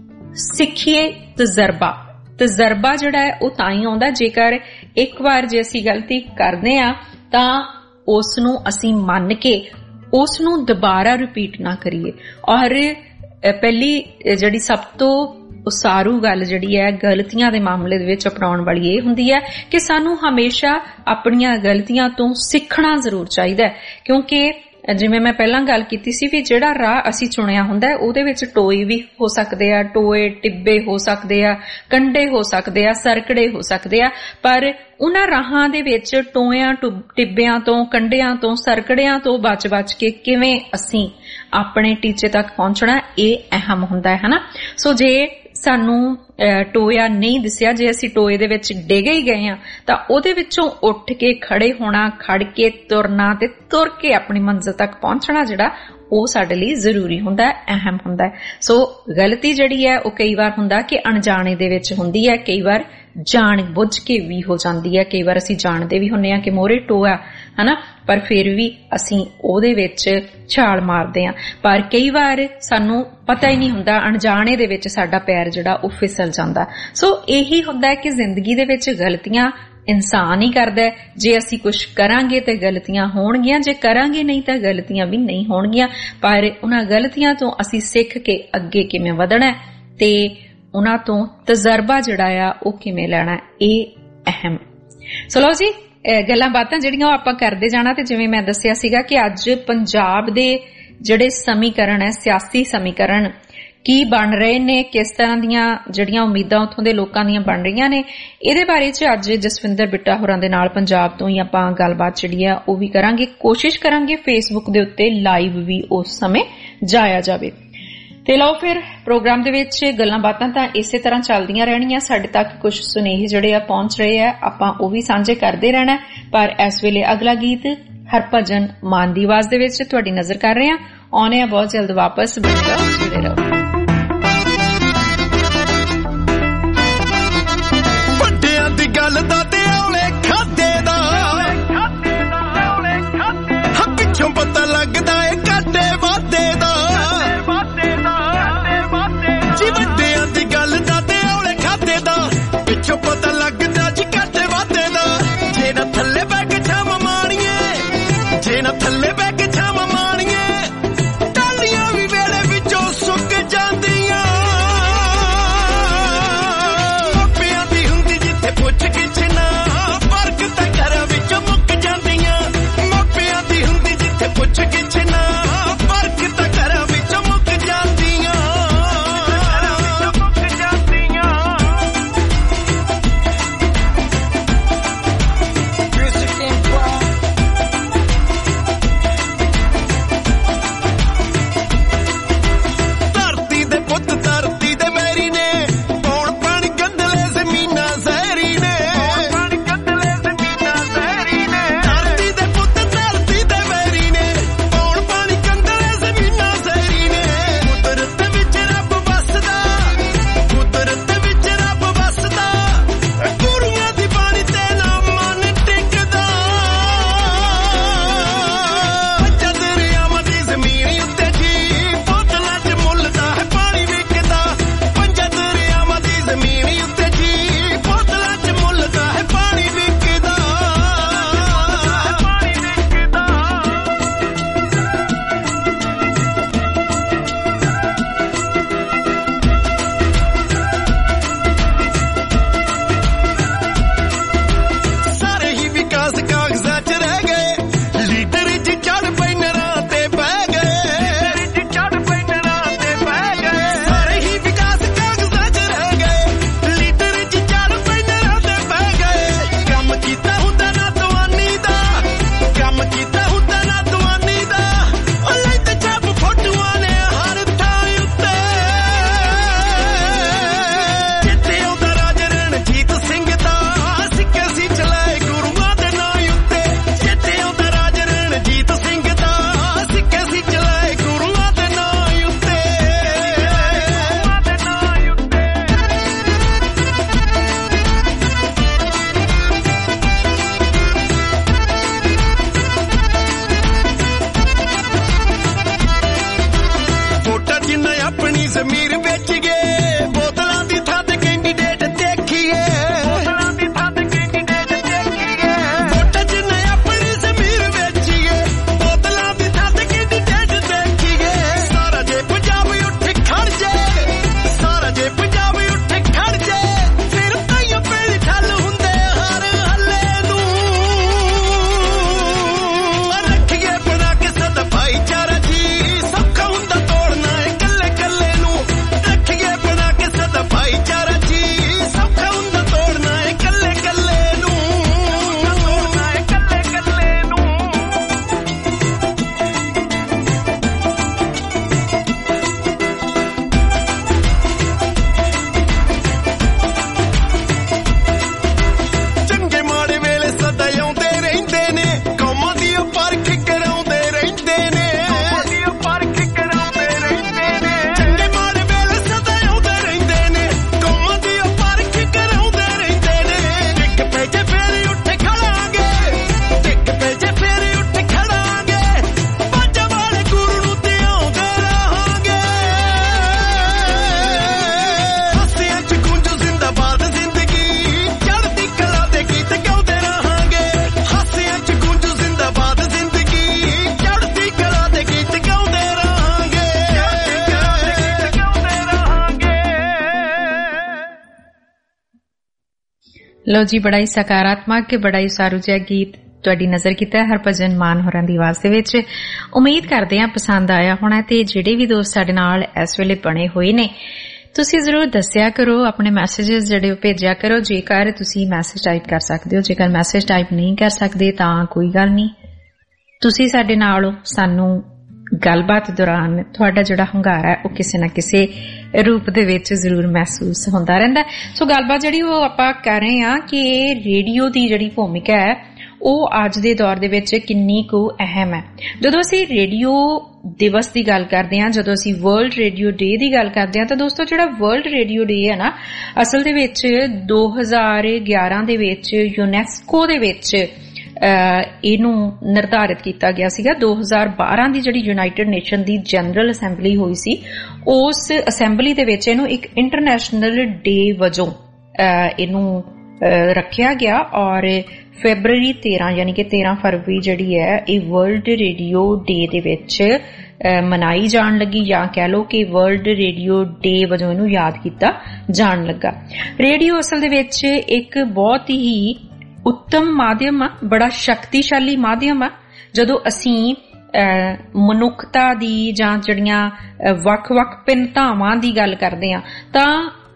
ਸਿੱਖੀਏ ਤਜਰਬਾ ਤਜਰਬਾ ਜਿਹੜਾ ਹੈ ਉਹ ਤਾਂ ਹੀ ਆਉਂਦਾ ਜੇਕਰ ਇੱਕ ਵਾਰ ਜੇ ਅਸੀਂ ਗਲਤੀ ਕਰਦੇ ਹਾਂ ਤਾਂ ਉਸ ਨੂੰ ਅਸੀਂ ਮੰਨ ਕੇ ਉਸ ਨੂੰ ਦੁਬਾਰਾ ਰਿਪੀਟ ਨਾ ਕਰੀਏ। ਔਰ ਪਹਿਲੀ ਜਿਹੜੀ ਸਭ ਤੋਂ ਉਸਾਰੂ ਗੱਲ ਜਿਹੜੀ ਹੈ ਗਲਤੀਆਂ ਦੇ ਮਾਮਲੇ ਦੇ ਵਿੱਚ ਅਪਣਾਉਣ ਵਾਲੀ ਇਹ ਹੁੰਦੀ ਹੈ ਕਿ ਸਾਨੂੰ ਹਮੇਸ਼ਾ ਆਪਣੀਆਂ ਗਲਤੀਆਂ ਤੋਂ ਸਿੱਖਣਾ ਜ਼ਰੂਰ ਚਾਹੀਦਾ, ਕਿਉਂਕਿ ਜਿਵੇਂ ਮੈਂ ਪਹਿਲਾਂ ਗੱਲ ਕੀਤੀ ਸੀ ਵੀ ਜਿਹੜਾ ਰਾਹ ਅਸੀਂ ਚੁਣਿਆ ਹੁੰਦਾ ਉਹਦੇ ਵਿੱਚ ਟੋਏ ਵੀ ਹੋ ਸਕਦੇ ਆ, ਟੋਏ ਟਿੱਬੇ ਹੋ ਸਕਦੇ ਆ, ਕੰਢੇ ਹੋ ਸਕਦੇ ਆ, ਸਰਕੜੇ ਹੋ ਸਕਦੇ ਆ, ਪਰ ਉਹਨਾਂ ਰਾਹਾਂ ਦੇ ਵਿੱਚ ਟੋਇਆਂ ਟਿੱਬਿਆਂ ਤੋਂ, ਕੰਢਿਆਂ ਤੋਂ, ਸਰਕੜਿਆਂ ਤੋਂ ਬਚ-ਬਚ ਕੇ ਕਿਵੇਂ ਅਸੀਂ ਆਪਣੇ ਟੀਚੇ ਤੱਕ ਪਹੁੰਚਣਾ ਇਹ ਅਹਿਮ ਹੁੰਦਾ ਹੈ, ਹਨਾ। ਸੋ ਜੇ ਸਾਨੂੰ ਟੋਇਆ ਨਹੀਂ ਦਿਸਿਆ, ਜੇ ਅਸੀਂ ਟੋਏ ਦੇ ਵਿੱਚ ਡਿੱਗ ਹੀ ਗਏ ਆ ਤਾਂ ਉਹਦੇ ਵਿੱਚੋਂ ਉੱਠ ਕੇ ਖੜੇ ਹੋਣਾ, ਖੜ ਕੇ ਤੁਰਨਾ ਤੇ ਤੁਰ ਕੇ ਆਪਣੀ ਮੰਜ਼ਿਲ ਤੱਕ ਪਹੁੰਚਣਾ ਜਿਹੜਾ ਉਹ ਸਾਡੇ ਲਈ ਜ਼ਰੂਰੀ ਹੁੰਦਾ ਹੈ, ਅਹਿਮ ਹੁੰਦਾ ਹੈ। ਸੋ ਗਲਤੀ ਜਿਹੜੀ ਹੈ ਉਹ ਕਈ ਵਾਰ ਹੁੰਦਾ ਕਿ ਅਣਜਾਣੇ ਦੇ ਵਿੱਚ ਹੁੰਦੀ ਹੈ, ਕਈ ਵਾਰ ਜਾਣ ਬੁੱਝ ਕੇ ਵੀ ਹੋ ਜਾਂਦੀ ਹੈ, ਕਈ ਵਾਰ ਅਸੀਂ ਜਾਣਦੇ ਵੀ ਹੁੰਦੇ ਹਾਂ ਕਿ ਮੋਹਰੇ ਟੋਆ ਹਨਾ, ਪਰ ਫਿਰ ਵੀ ਅਸੀਂ ਉਹਦੇ ਵਿੱਚ ਛਾਲ ਮਾਰਦੇ ਹਾਂ। ਪਰ ਕਈ ਵਾਰ ਸਾਨੂੰ ਪਤਾ ਹੀ ਨਹੀਂ ਹੁੰਦਾ, ਅਣਜਾਣੇ ਦੇ ਵਿੱਚ ਸਾਡਾ ਪੈਰ ਜਿਹੜਾ ਉਹ ਫਿਸਲ ਜਾਂਦਾ। ਸੋ ਇਹੀ ਹੁੰਦਾ ਹੈ ਕਿ ਜ਼ਿੰਦਗੀ ਦੇ ਵਿੱਚ ਗਲਤੀਆਂ ਇਨਸਾਨ ਹੀ ਕਰਦਾ ਹੈ। ਜੇ ਅਸੀਂ ਕੁਝ ਕਰਾਂਗੇ ਤੇ ਗਲਤੀਆਂ ਹੋਣਗੀਆਂ, ਜੇ ਕਰਾਂਗੇ ਨਹੀਂ ਤਾਂ ਗਲਤੀਆਂ ਵੀ ਨਹੀਂ ਹੋਣਗੀਆਂ। ਪਰ ਉਹਨਾਂ ਗਲਤੀਆਂ ਤੋਂ ਅਸੀਂ ਸਿੱਖ ਕੇ ਅੱਗੇ ਕਿਵੇਂ ਵਧਣਾ ਤੇ ਉਹਨਾਂ ਤੋਂ ਤਜਰਬਾ ਜਿਹੜਾ ਆ ਉਹ ਕਿਵੇਂ ਲੈਣਾ, ਇਹ ਅਹਿਮ। ਸੋ ਲਓ ਜੀ, ਗੱਲਾਂ ਬਾਤਾਂ ਜਿਹੜੀਆਂ ਉਹ ਆਪਾਂ ਕਰਦੇ ਜਾਣਾ। ਤੇ ਜਿਵੇਂ ਮੈਂ ਦੱਸਿਆ ਸੀਗਾ ਕਿ ਅੱਜ ਪੰਜਾਬ ਦੇ ਜਿਹੜੇ ਸਮੀਕਰਨ ਹੈ, ਸਿਆਸੀ ਸਮੀਕਰਨ ਕੀ ਬਣ ਰਹੇ ਨੇ, ਕਿਸ ਤਰ੍ਹਾਂ ਦੀਆਂ ਜਿਹੜੀਆਂ ਉਮੀਦਾਂ ਉੱਥੋਂ ਦੇ ਲੋਕਾਂ ਦੀਆਂ ਬਣ ਰਹੀਆਂ ਨੇ, ਇਹਦੇ ਬਾਰੇ ਚ ਅੱਜ ਜਸਵਿੰਦਰ ਬਿੱਟਾ ਹੋਰਾਂ ਦੇ ਨਾਲ ਪੰਜਾਬ ਤੋਂ ਹੀ ਆਪਾਂ ਗੱਲਬਾਤ ਜਿਹੜੀ ਆ ਉਹ ਵੀ ਕਰਾਂਗੇ। ਕੋਸ਼ਿਸ਼ ਕਰਾਂਗੇ ਫੇਸਬੁੱਕ ਦੇ ਉੱਤੇ ਲਾਈਵ ਵੀ ਉਸ ਸਮੇਂ ਜਾਇਆ ਜਾਵੇ। ਤੇ ਲਓ ਫਿਰ ਪ੍ਰੋਗਰਾਮ ਦੇ ਵਿੱਚ ਗੱਲਾਂ ਬਾਤਾਂ ਤਾਂ ਇਸੇ ਤਰ੍ਹਾਂ ਚੱਲਦੀਆਂ ਰਹਿਣੀਆਂ। ਸਾਡੇ ਤੱਕ ਕੁਝ ਸੁਨੇਹੇ ਜਿਹੜੇ ਆ ਪਹੁੰਚ ਰਹੇ ਆ, ਆਪਾਂ ਉਹ ਵੀ ਸਾਂਝੇ ਕਰਦੇ ਰਹਿਣਾ। ਪਰ ਇਸ ਵੇਲੇ ਅਗਲਾ ਗੀਤ ਹਰਭਜਨ ਮਾਨ ਦੀ ਆਵਾਜ਼ ਦੇ ਵਿੱਚ ਤੁਹਾਡੀ ਨਜ਼ਰ ਕਰ ਰਹੇ ਆ। ਆਉਣੇ ਆ ਬਹੁਤ ਜਲਦ ਵਾਪਸ, ਜੁੜੇ ਰਹੋ। ਵੱਡਿਆਂ ਦੀ ਗੱਲ ਦਾ ਤੇ ਔਲੇ ਖਾਦੇ ਦਾ ਹਾਂ, ਪਿੱਛੋਂ ਪਤਾ ਲੱਗਦਾ ਏ ਘਾਟੇ ਵਾਧੇ ਦਾ। ਜੀ ਵੱਡਿਆਂ ਦੀ ਗੱਲ ਦਾ ਤੇ ਔਲੇ ਖਾਦੇ ਦਾ, ਪਿੱਛੋਂ ਪਤਾ ਲੱਗਦਾ ਜੀ ਘਾਟੇ ਵਾਧੇ ਦਾ। ਜੇ ਨਾ ਥੱਲੇ ਬਹਿ ਕੇ ਛਾਮ ਮਾਣੀਏ, ਜੇ ਨਾ ਥੱਲੇ ਬਹਿ ਕੇ ਛਾਮ ਮਾਣੀਏ, ਟਾਲੀਆਂ ਵੀ ਵੇਲੇ ਵਿੱਚੋਂ ਸੁੱਕ ਜਾ। लो जी, बड़ा ही सकारात्मक, बड़ा ही सारू जिहा गीत तुहाडी नज़र कीता हरभजन मान होरां दी आवाज़ दे विच। उम्मीद करदे हां पसंद आया होना ते जिहड़े भी दोस्त साडे नाल इस वेले बने होए ने तुसीं जरूर दस्सिया करो, अपने मैसेजेस जिहड़े भेजिया करो। जेकर तुसीं मैसेज टाइप कर सकदे हो, जेकर मैसेज टाइप नहीं कर सकदे तां कोई गल नहीं, तुसीं साडे नाल सानू गलबात दौरान तुहाडा जिहड़ा हंगारा है वो किसी न किसी रूप दे विच जरूर महसूस होंदा रहिंदा। सो गलबात जिहड़ी वो आपां कर रहे हां कि रेडियो दी जिहड़ी भूमिका है ਉਹ ਅੱਜ ਦੇ ਦੌਰ ਦੇ ਵਿੱਚ ਕਿੰਨੀ ਕੁ ਅਹਿਮ ਹੈ। ਜਦੋਂ ਅਸੀਂ ਰੇਡੀਓ ਦਿਵਸ ਦੀ ਗੱਲ ਕਰਦੇ ਹਾਂ, ਜਦੋਂ ਅਸੀਂ ਵਰਲਡ ਰੇਡੀਓ ਡੇ ਦੀ ਗੱਲ ਕਰਦੇ ਹਾਂ, ਤਾਂ ਦੋਸਤੋ ਜਿਹੜਾ ਵਰਲਡ ਰੇਡੀਓ ਡੇ ਹੈ ਨਾ, ਅਸਲ ਦੇ ਵਿੱਚ ਦੋ ਹਜ਼ਾਰ ਗਿਆਰਾਂ ਦੇ ਵਿੱਚ ਯੂਨੈਸਕੋ ਦੇ ਵਿੱਚ ਇਹਨੂੰ ਨਿਰਧਾਰਿਤ ਕੀਤਾ ਗਿਆ ਸੀਗਾ। ਦੋ ਹਜ਼ਾਰ ਬਾਰਾਂ ਦੀ ਜਿਹੜੀ ਯੂਨਾਈਟਿਡ ਨੇਸ਼ਨ ਦੀ ਜਨਰਲ ਅਸੈਂਬਲੀ ਹੋਈ ਸੀ, ਉਸ ਅਸੈਂਬਲੀ ਦੇ ਵਿੱਚ ਇਹਨੂੰ ਇੱਕ ਇੰਟਰਨੈਸ਼ਨਲ ਡੇ ਵਜੋਂ ਇਹਨੂੰ ਰੱਖਿਆ ਗਿਆ ਔਰ ਫੈਬਰਵਰੀ ਤੇਰਾਂ ਯਾਨੀ ਕਿ ਤੇਰਾਂ ਫਰਵਰੀ ਜਿਹੜੀ ਹੈ ਇਹ ਵਰਲਡ ਰੇਡੀਓ ਡੇ ਦੇ ਵਿੱਚ ਮਨਾਈ ਜਾਣ ਲੱਗੀ, ਜਾਂ ਕਹਿ ਲਓ ਕਿ ਵਰਲਡ ਰੇਡੀਓ ਡੇ ਵਜੋਂ ਇਹਨੂੰ ਯਾਦ ਕੀਤਾ ਜਾਣ ਲੱਗਾ। ਰੇਡੀਓ ਅਸਲ ਦੇ ਵਿੱਚ ਇੱਕ ਬਹੁਤ ਹੀ ਉੱਤਮ ਮਾਧਿਅਮ ਆ, ਬੜਾ ਸ਼ਕਤੀਸ਼ਾਲੀ ਮਾਧਿਅਮ ਆ। ਜਦੋਂ ਅਸੀਂ ਮਨੁੱਖਤਾ ਦੀ ਜਾਂ ਜਿਹੜੀਆਂ ਵੱਖ-ਵੱਖ ਭਿੰਨਤਾਵਾਂ ਦੀ ਗੱਲ ਕਰਦੇ ਹਾਂ ਤਾਂ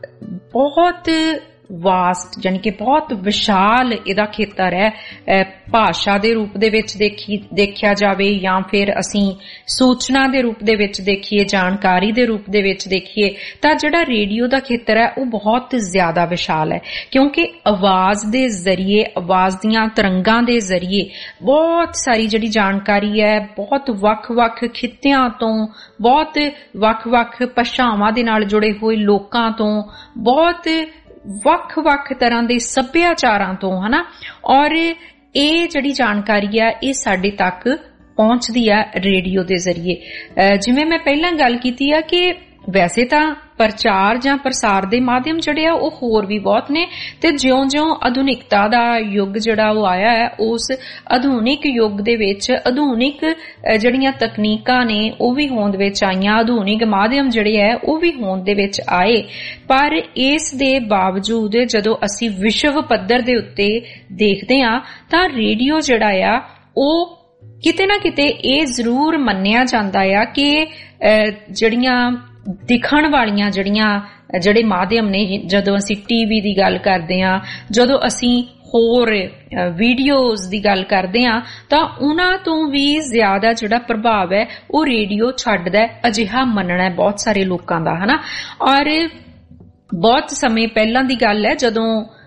ਬਹੁਤ ਵਾਸਟ ਯਾਨੀ ਕਿ ਬਹੁਤ ਵਿਸ਼ਾਲ ਇਹਦਾ ਖੇਤਰ ਹੈ। ਭਾਸ਼ਾ ਦੇ ਰੂਪ ਦੇ ਵਿੱਚ ਦੇਖੀ ਦੇਖਿਆ ਜਾਵੇ ਜਾਂ ਫਿਰ ਅਸੀਂ ਸੂਚਨਾ ਦੇ ਰੂਪ ਦੇ ਵਿੱਚ ਦੇਖੀਏ, ਜਾਣਕਾਰੀ ਦੇ ਰੂਪ ਦੇ ਵਿੱਚ ਦੇਖੀਏ, ਤਾਂ ਜਿਹੜਾ ਰੇਡੀਓ ਦਾ ਖੇਤਰ ਹੈ ਉਹ ਬਹੁਤ ਜ਼ਿਆਦਾ ਵਿਸ਼ਾਲ ਹੈ, ਕਿਉਂਕਿ ਆਵਾਜ਼ ਦੇ ਜ਼ਰੀਏ, ਆਵਾਜ਼ ਦੀਆਂ ਤਰੰਗਾਂ ਦੇ ਜ਼ਰੀਏ ਬਹੁਤ ਸਾਰੀ ਜਿਹੜੀ ਜਾਣਕਾਰੀ ਹੈ ਬਹੁਤ ਵੱਖ-ਵੱਖ ਖਿੱਤਿਆਂ ਤੋਂ, ਬਹੁਤ ਵੱਖ-ਵੱਖ ਭਾਸ਼ਾਵਾਂ ਦੇ ਨਾਲ ਜੁੜੇ ਹੋਏ ਲੋਕਾਂ ਤੋਂ, ਬਹੁਤ ਵੱਖ-ਵੱਖ ਤਰ੍ਹਾਂ ਦੇ ਸੱਭਿਆਚਾਰਾਂ ਤੋਂ, ਹਨਾ, ਔਰ ਇਹ ਜਿਹੜੀ ਜਾਣਕਾਰੀ ਆ ਇਹ ਸਾਡੇ ਤੱਕ ਪਹੁੰਚਦੀ ਆ ਰੇਡੀਓ ਦੇ ਜ਼ਰੀਏ। ਜਿਵੇਂ ਮੈਂ ਪਹਿਲਾਂ ਗੱਲ ਕੀਤੀ ਆ ਕਿ ਵੈਸੇ ਤਾਂ ਪ੍ਰਚਾਰ ਜਾਂ ਪ੍ਰਸਾਰ ਦੇ ਮਾਧਿਅਮ ਜਿਹੜੇ ਆ ਉਹ ਹੋਰ ਵੀ ਬਹੁਤ ਨੇ, ਤੇ ਜਿਉਂ-ਜਿਉਂ ਆਧੁਨਿਕਤਾ ਦਾ ਯੁੱਗ ਜਿਹੜਾ ਉਹ ਆਇਆ ਹੈ, ਉਸ ਆਧੁਨਿਕ ਯੁੱਗ ਦੇ ਵਿੱਚ ਆਧੁਨਿਕ ਜਿਹੜੀਆਂ ਤਕਨੀਕਾਂ ਨੇ ਉਹ ਵੀ ਹੋਂਦ ਵਿੱਚ ਆਈਆਂ, ਆਧੁਨਿਕ ਮਾਧਿਅਮ ਜਿਹੜੇ ਹੈ ਉਹ ਵੀ ਹੋਂਦ ਦੇ ਵਿੱਚ ਆਏ। ਪਰ ਇਸ ਦੇ ਬਾਵਜੂਦ ਜਦੋਂ ਅਸੀਂ ਵਿਸ਼ਵ ਪੱਧਰ ਦੇ ਉੱਤੇ ਦੇਖਦੇ ਹਾਂ ਤਾਂ ਰੇਡੀਓ ਜਿਹੜਾ ਆ ਉਹ ਕਿਤੇ ਨਾ ਕਿਤੇ ਇਹ ਜ਼ਰੂਰ ਮੰਨਿਆ ਜਾਂਦਾ ਆ ਕਿ ਜਿਹੜੀਆਂ ਦਿਖਣ ਵਾਲੀਆਂ ਜਿਹੜੀਆਂ ਜਿਹੜੇ ਮਾਧਿਅਮ ਨੇ, ਜਦੋਂ ਅਸੀਂ ਟੀਵੀ ਦੀ ਗੱਲ ਕਰਦੇ ਹਾਂ, ਜਦੋਂ ਅਸੀਂ ਹੋਰ ਵੀਡੀਓਜ਼ ਦੀ ਗੱਲ ਕਰਦੇ ਹਾਂ, ਤਾਂ ਉਹਨਾਂ ਤੋਂ ਵੀ ਜ਼ਿਆਦਾ ਜਿਹੜਾ ਪ੍ਰਭਾਵ ਹੈ ਉਹ ਰੇਡੀਓ ਛੱਡਦਾ, ਅਜਿਹਾ ਮੰਨਣਾ ਹੈ ਬਹੁਤ ਸਾਰੇ ਲੋਕਾਂ ਦਾ, ਹਨਾ। ਔਰ ਬਹੁਤ ਸਮੇਂ ਪਹਿਲਾਂ ਦੀ ਗੱਲ ਹੈ ਜਦੋਂ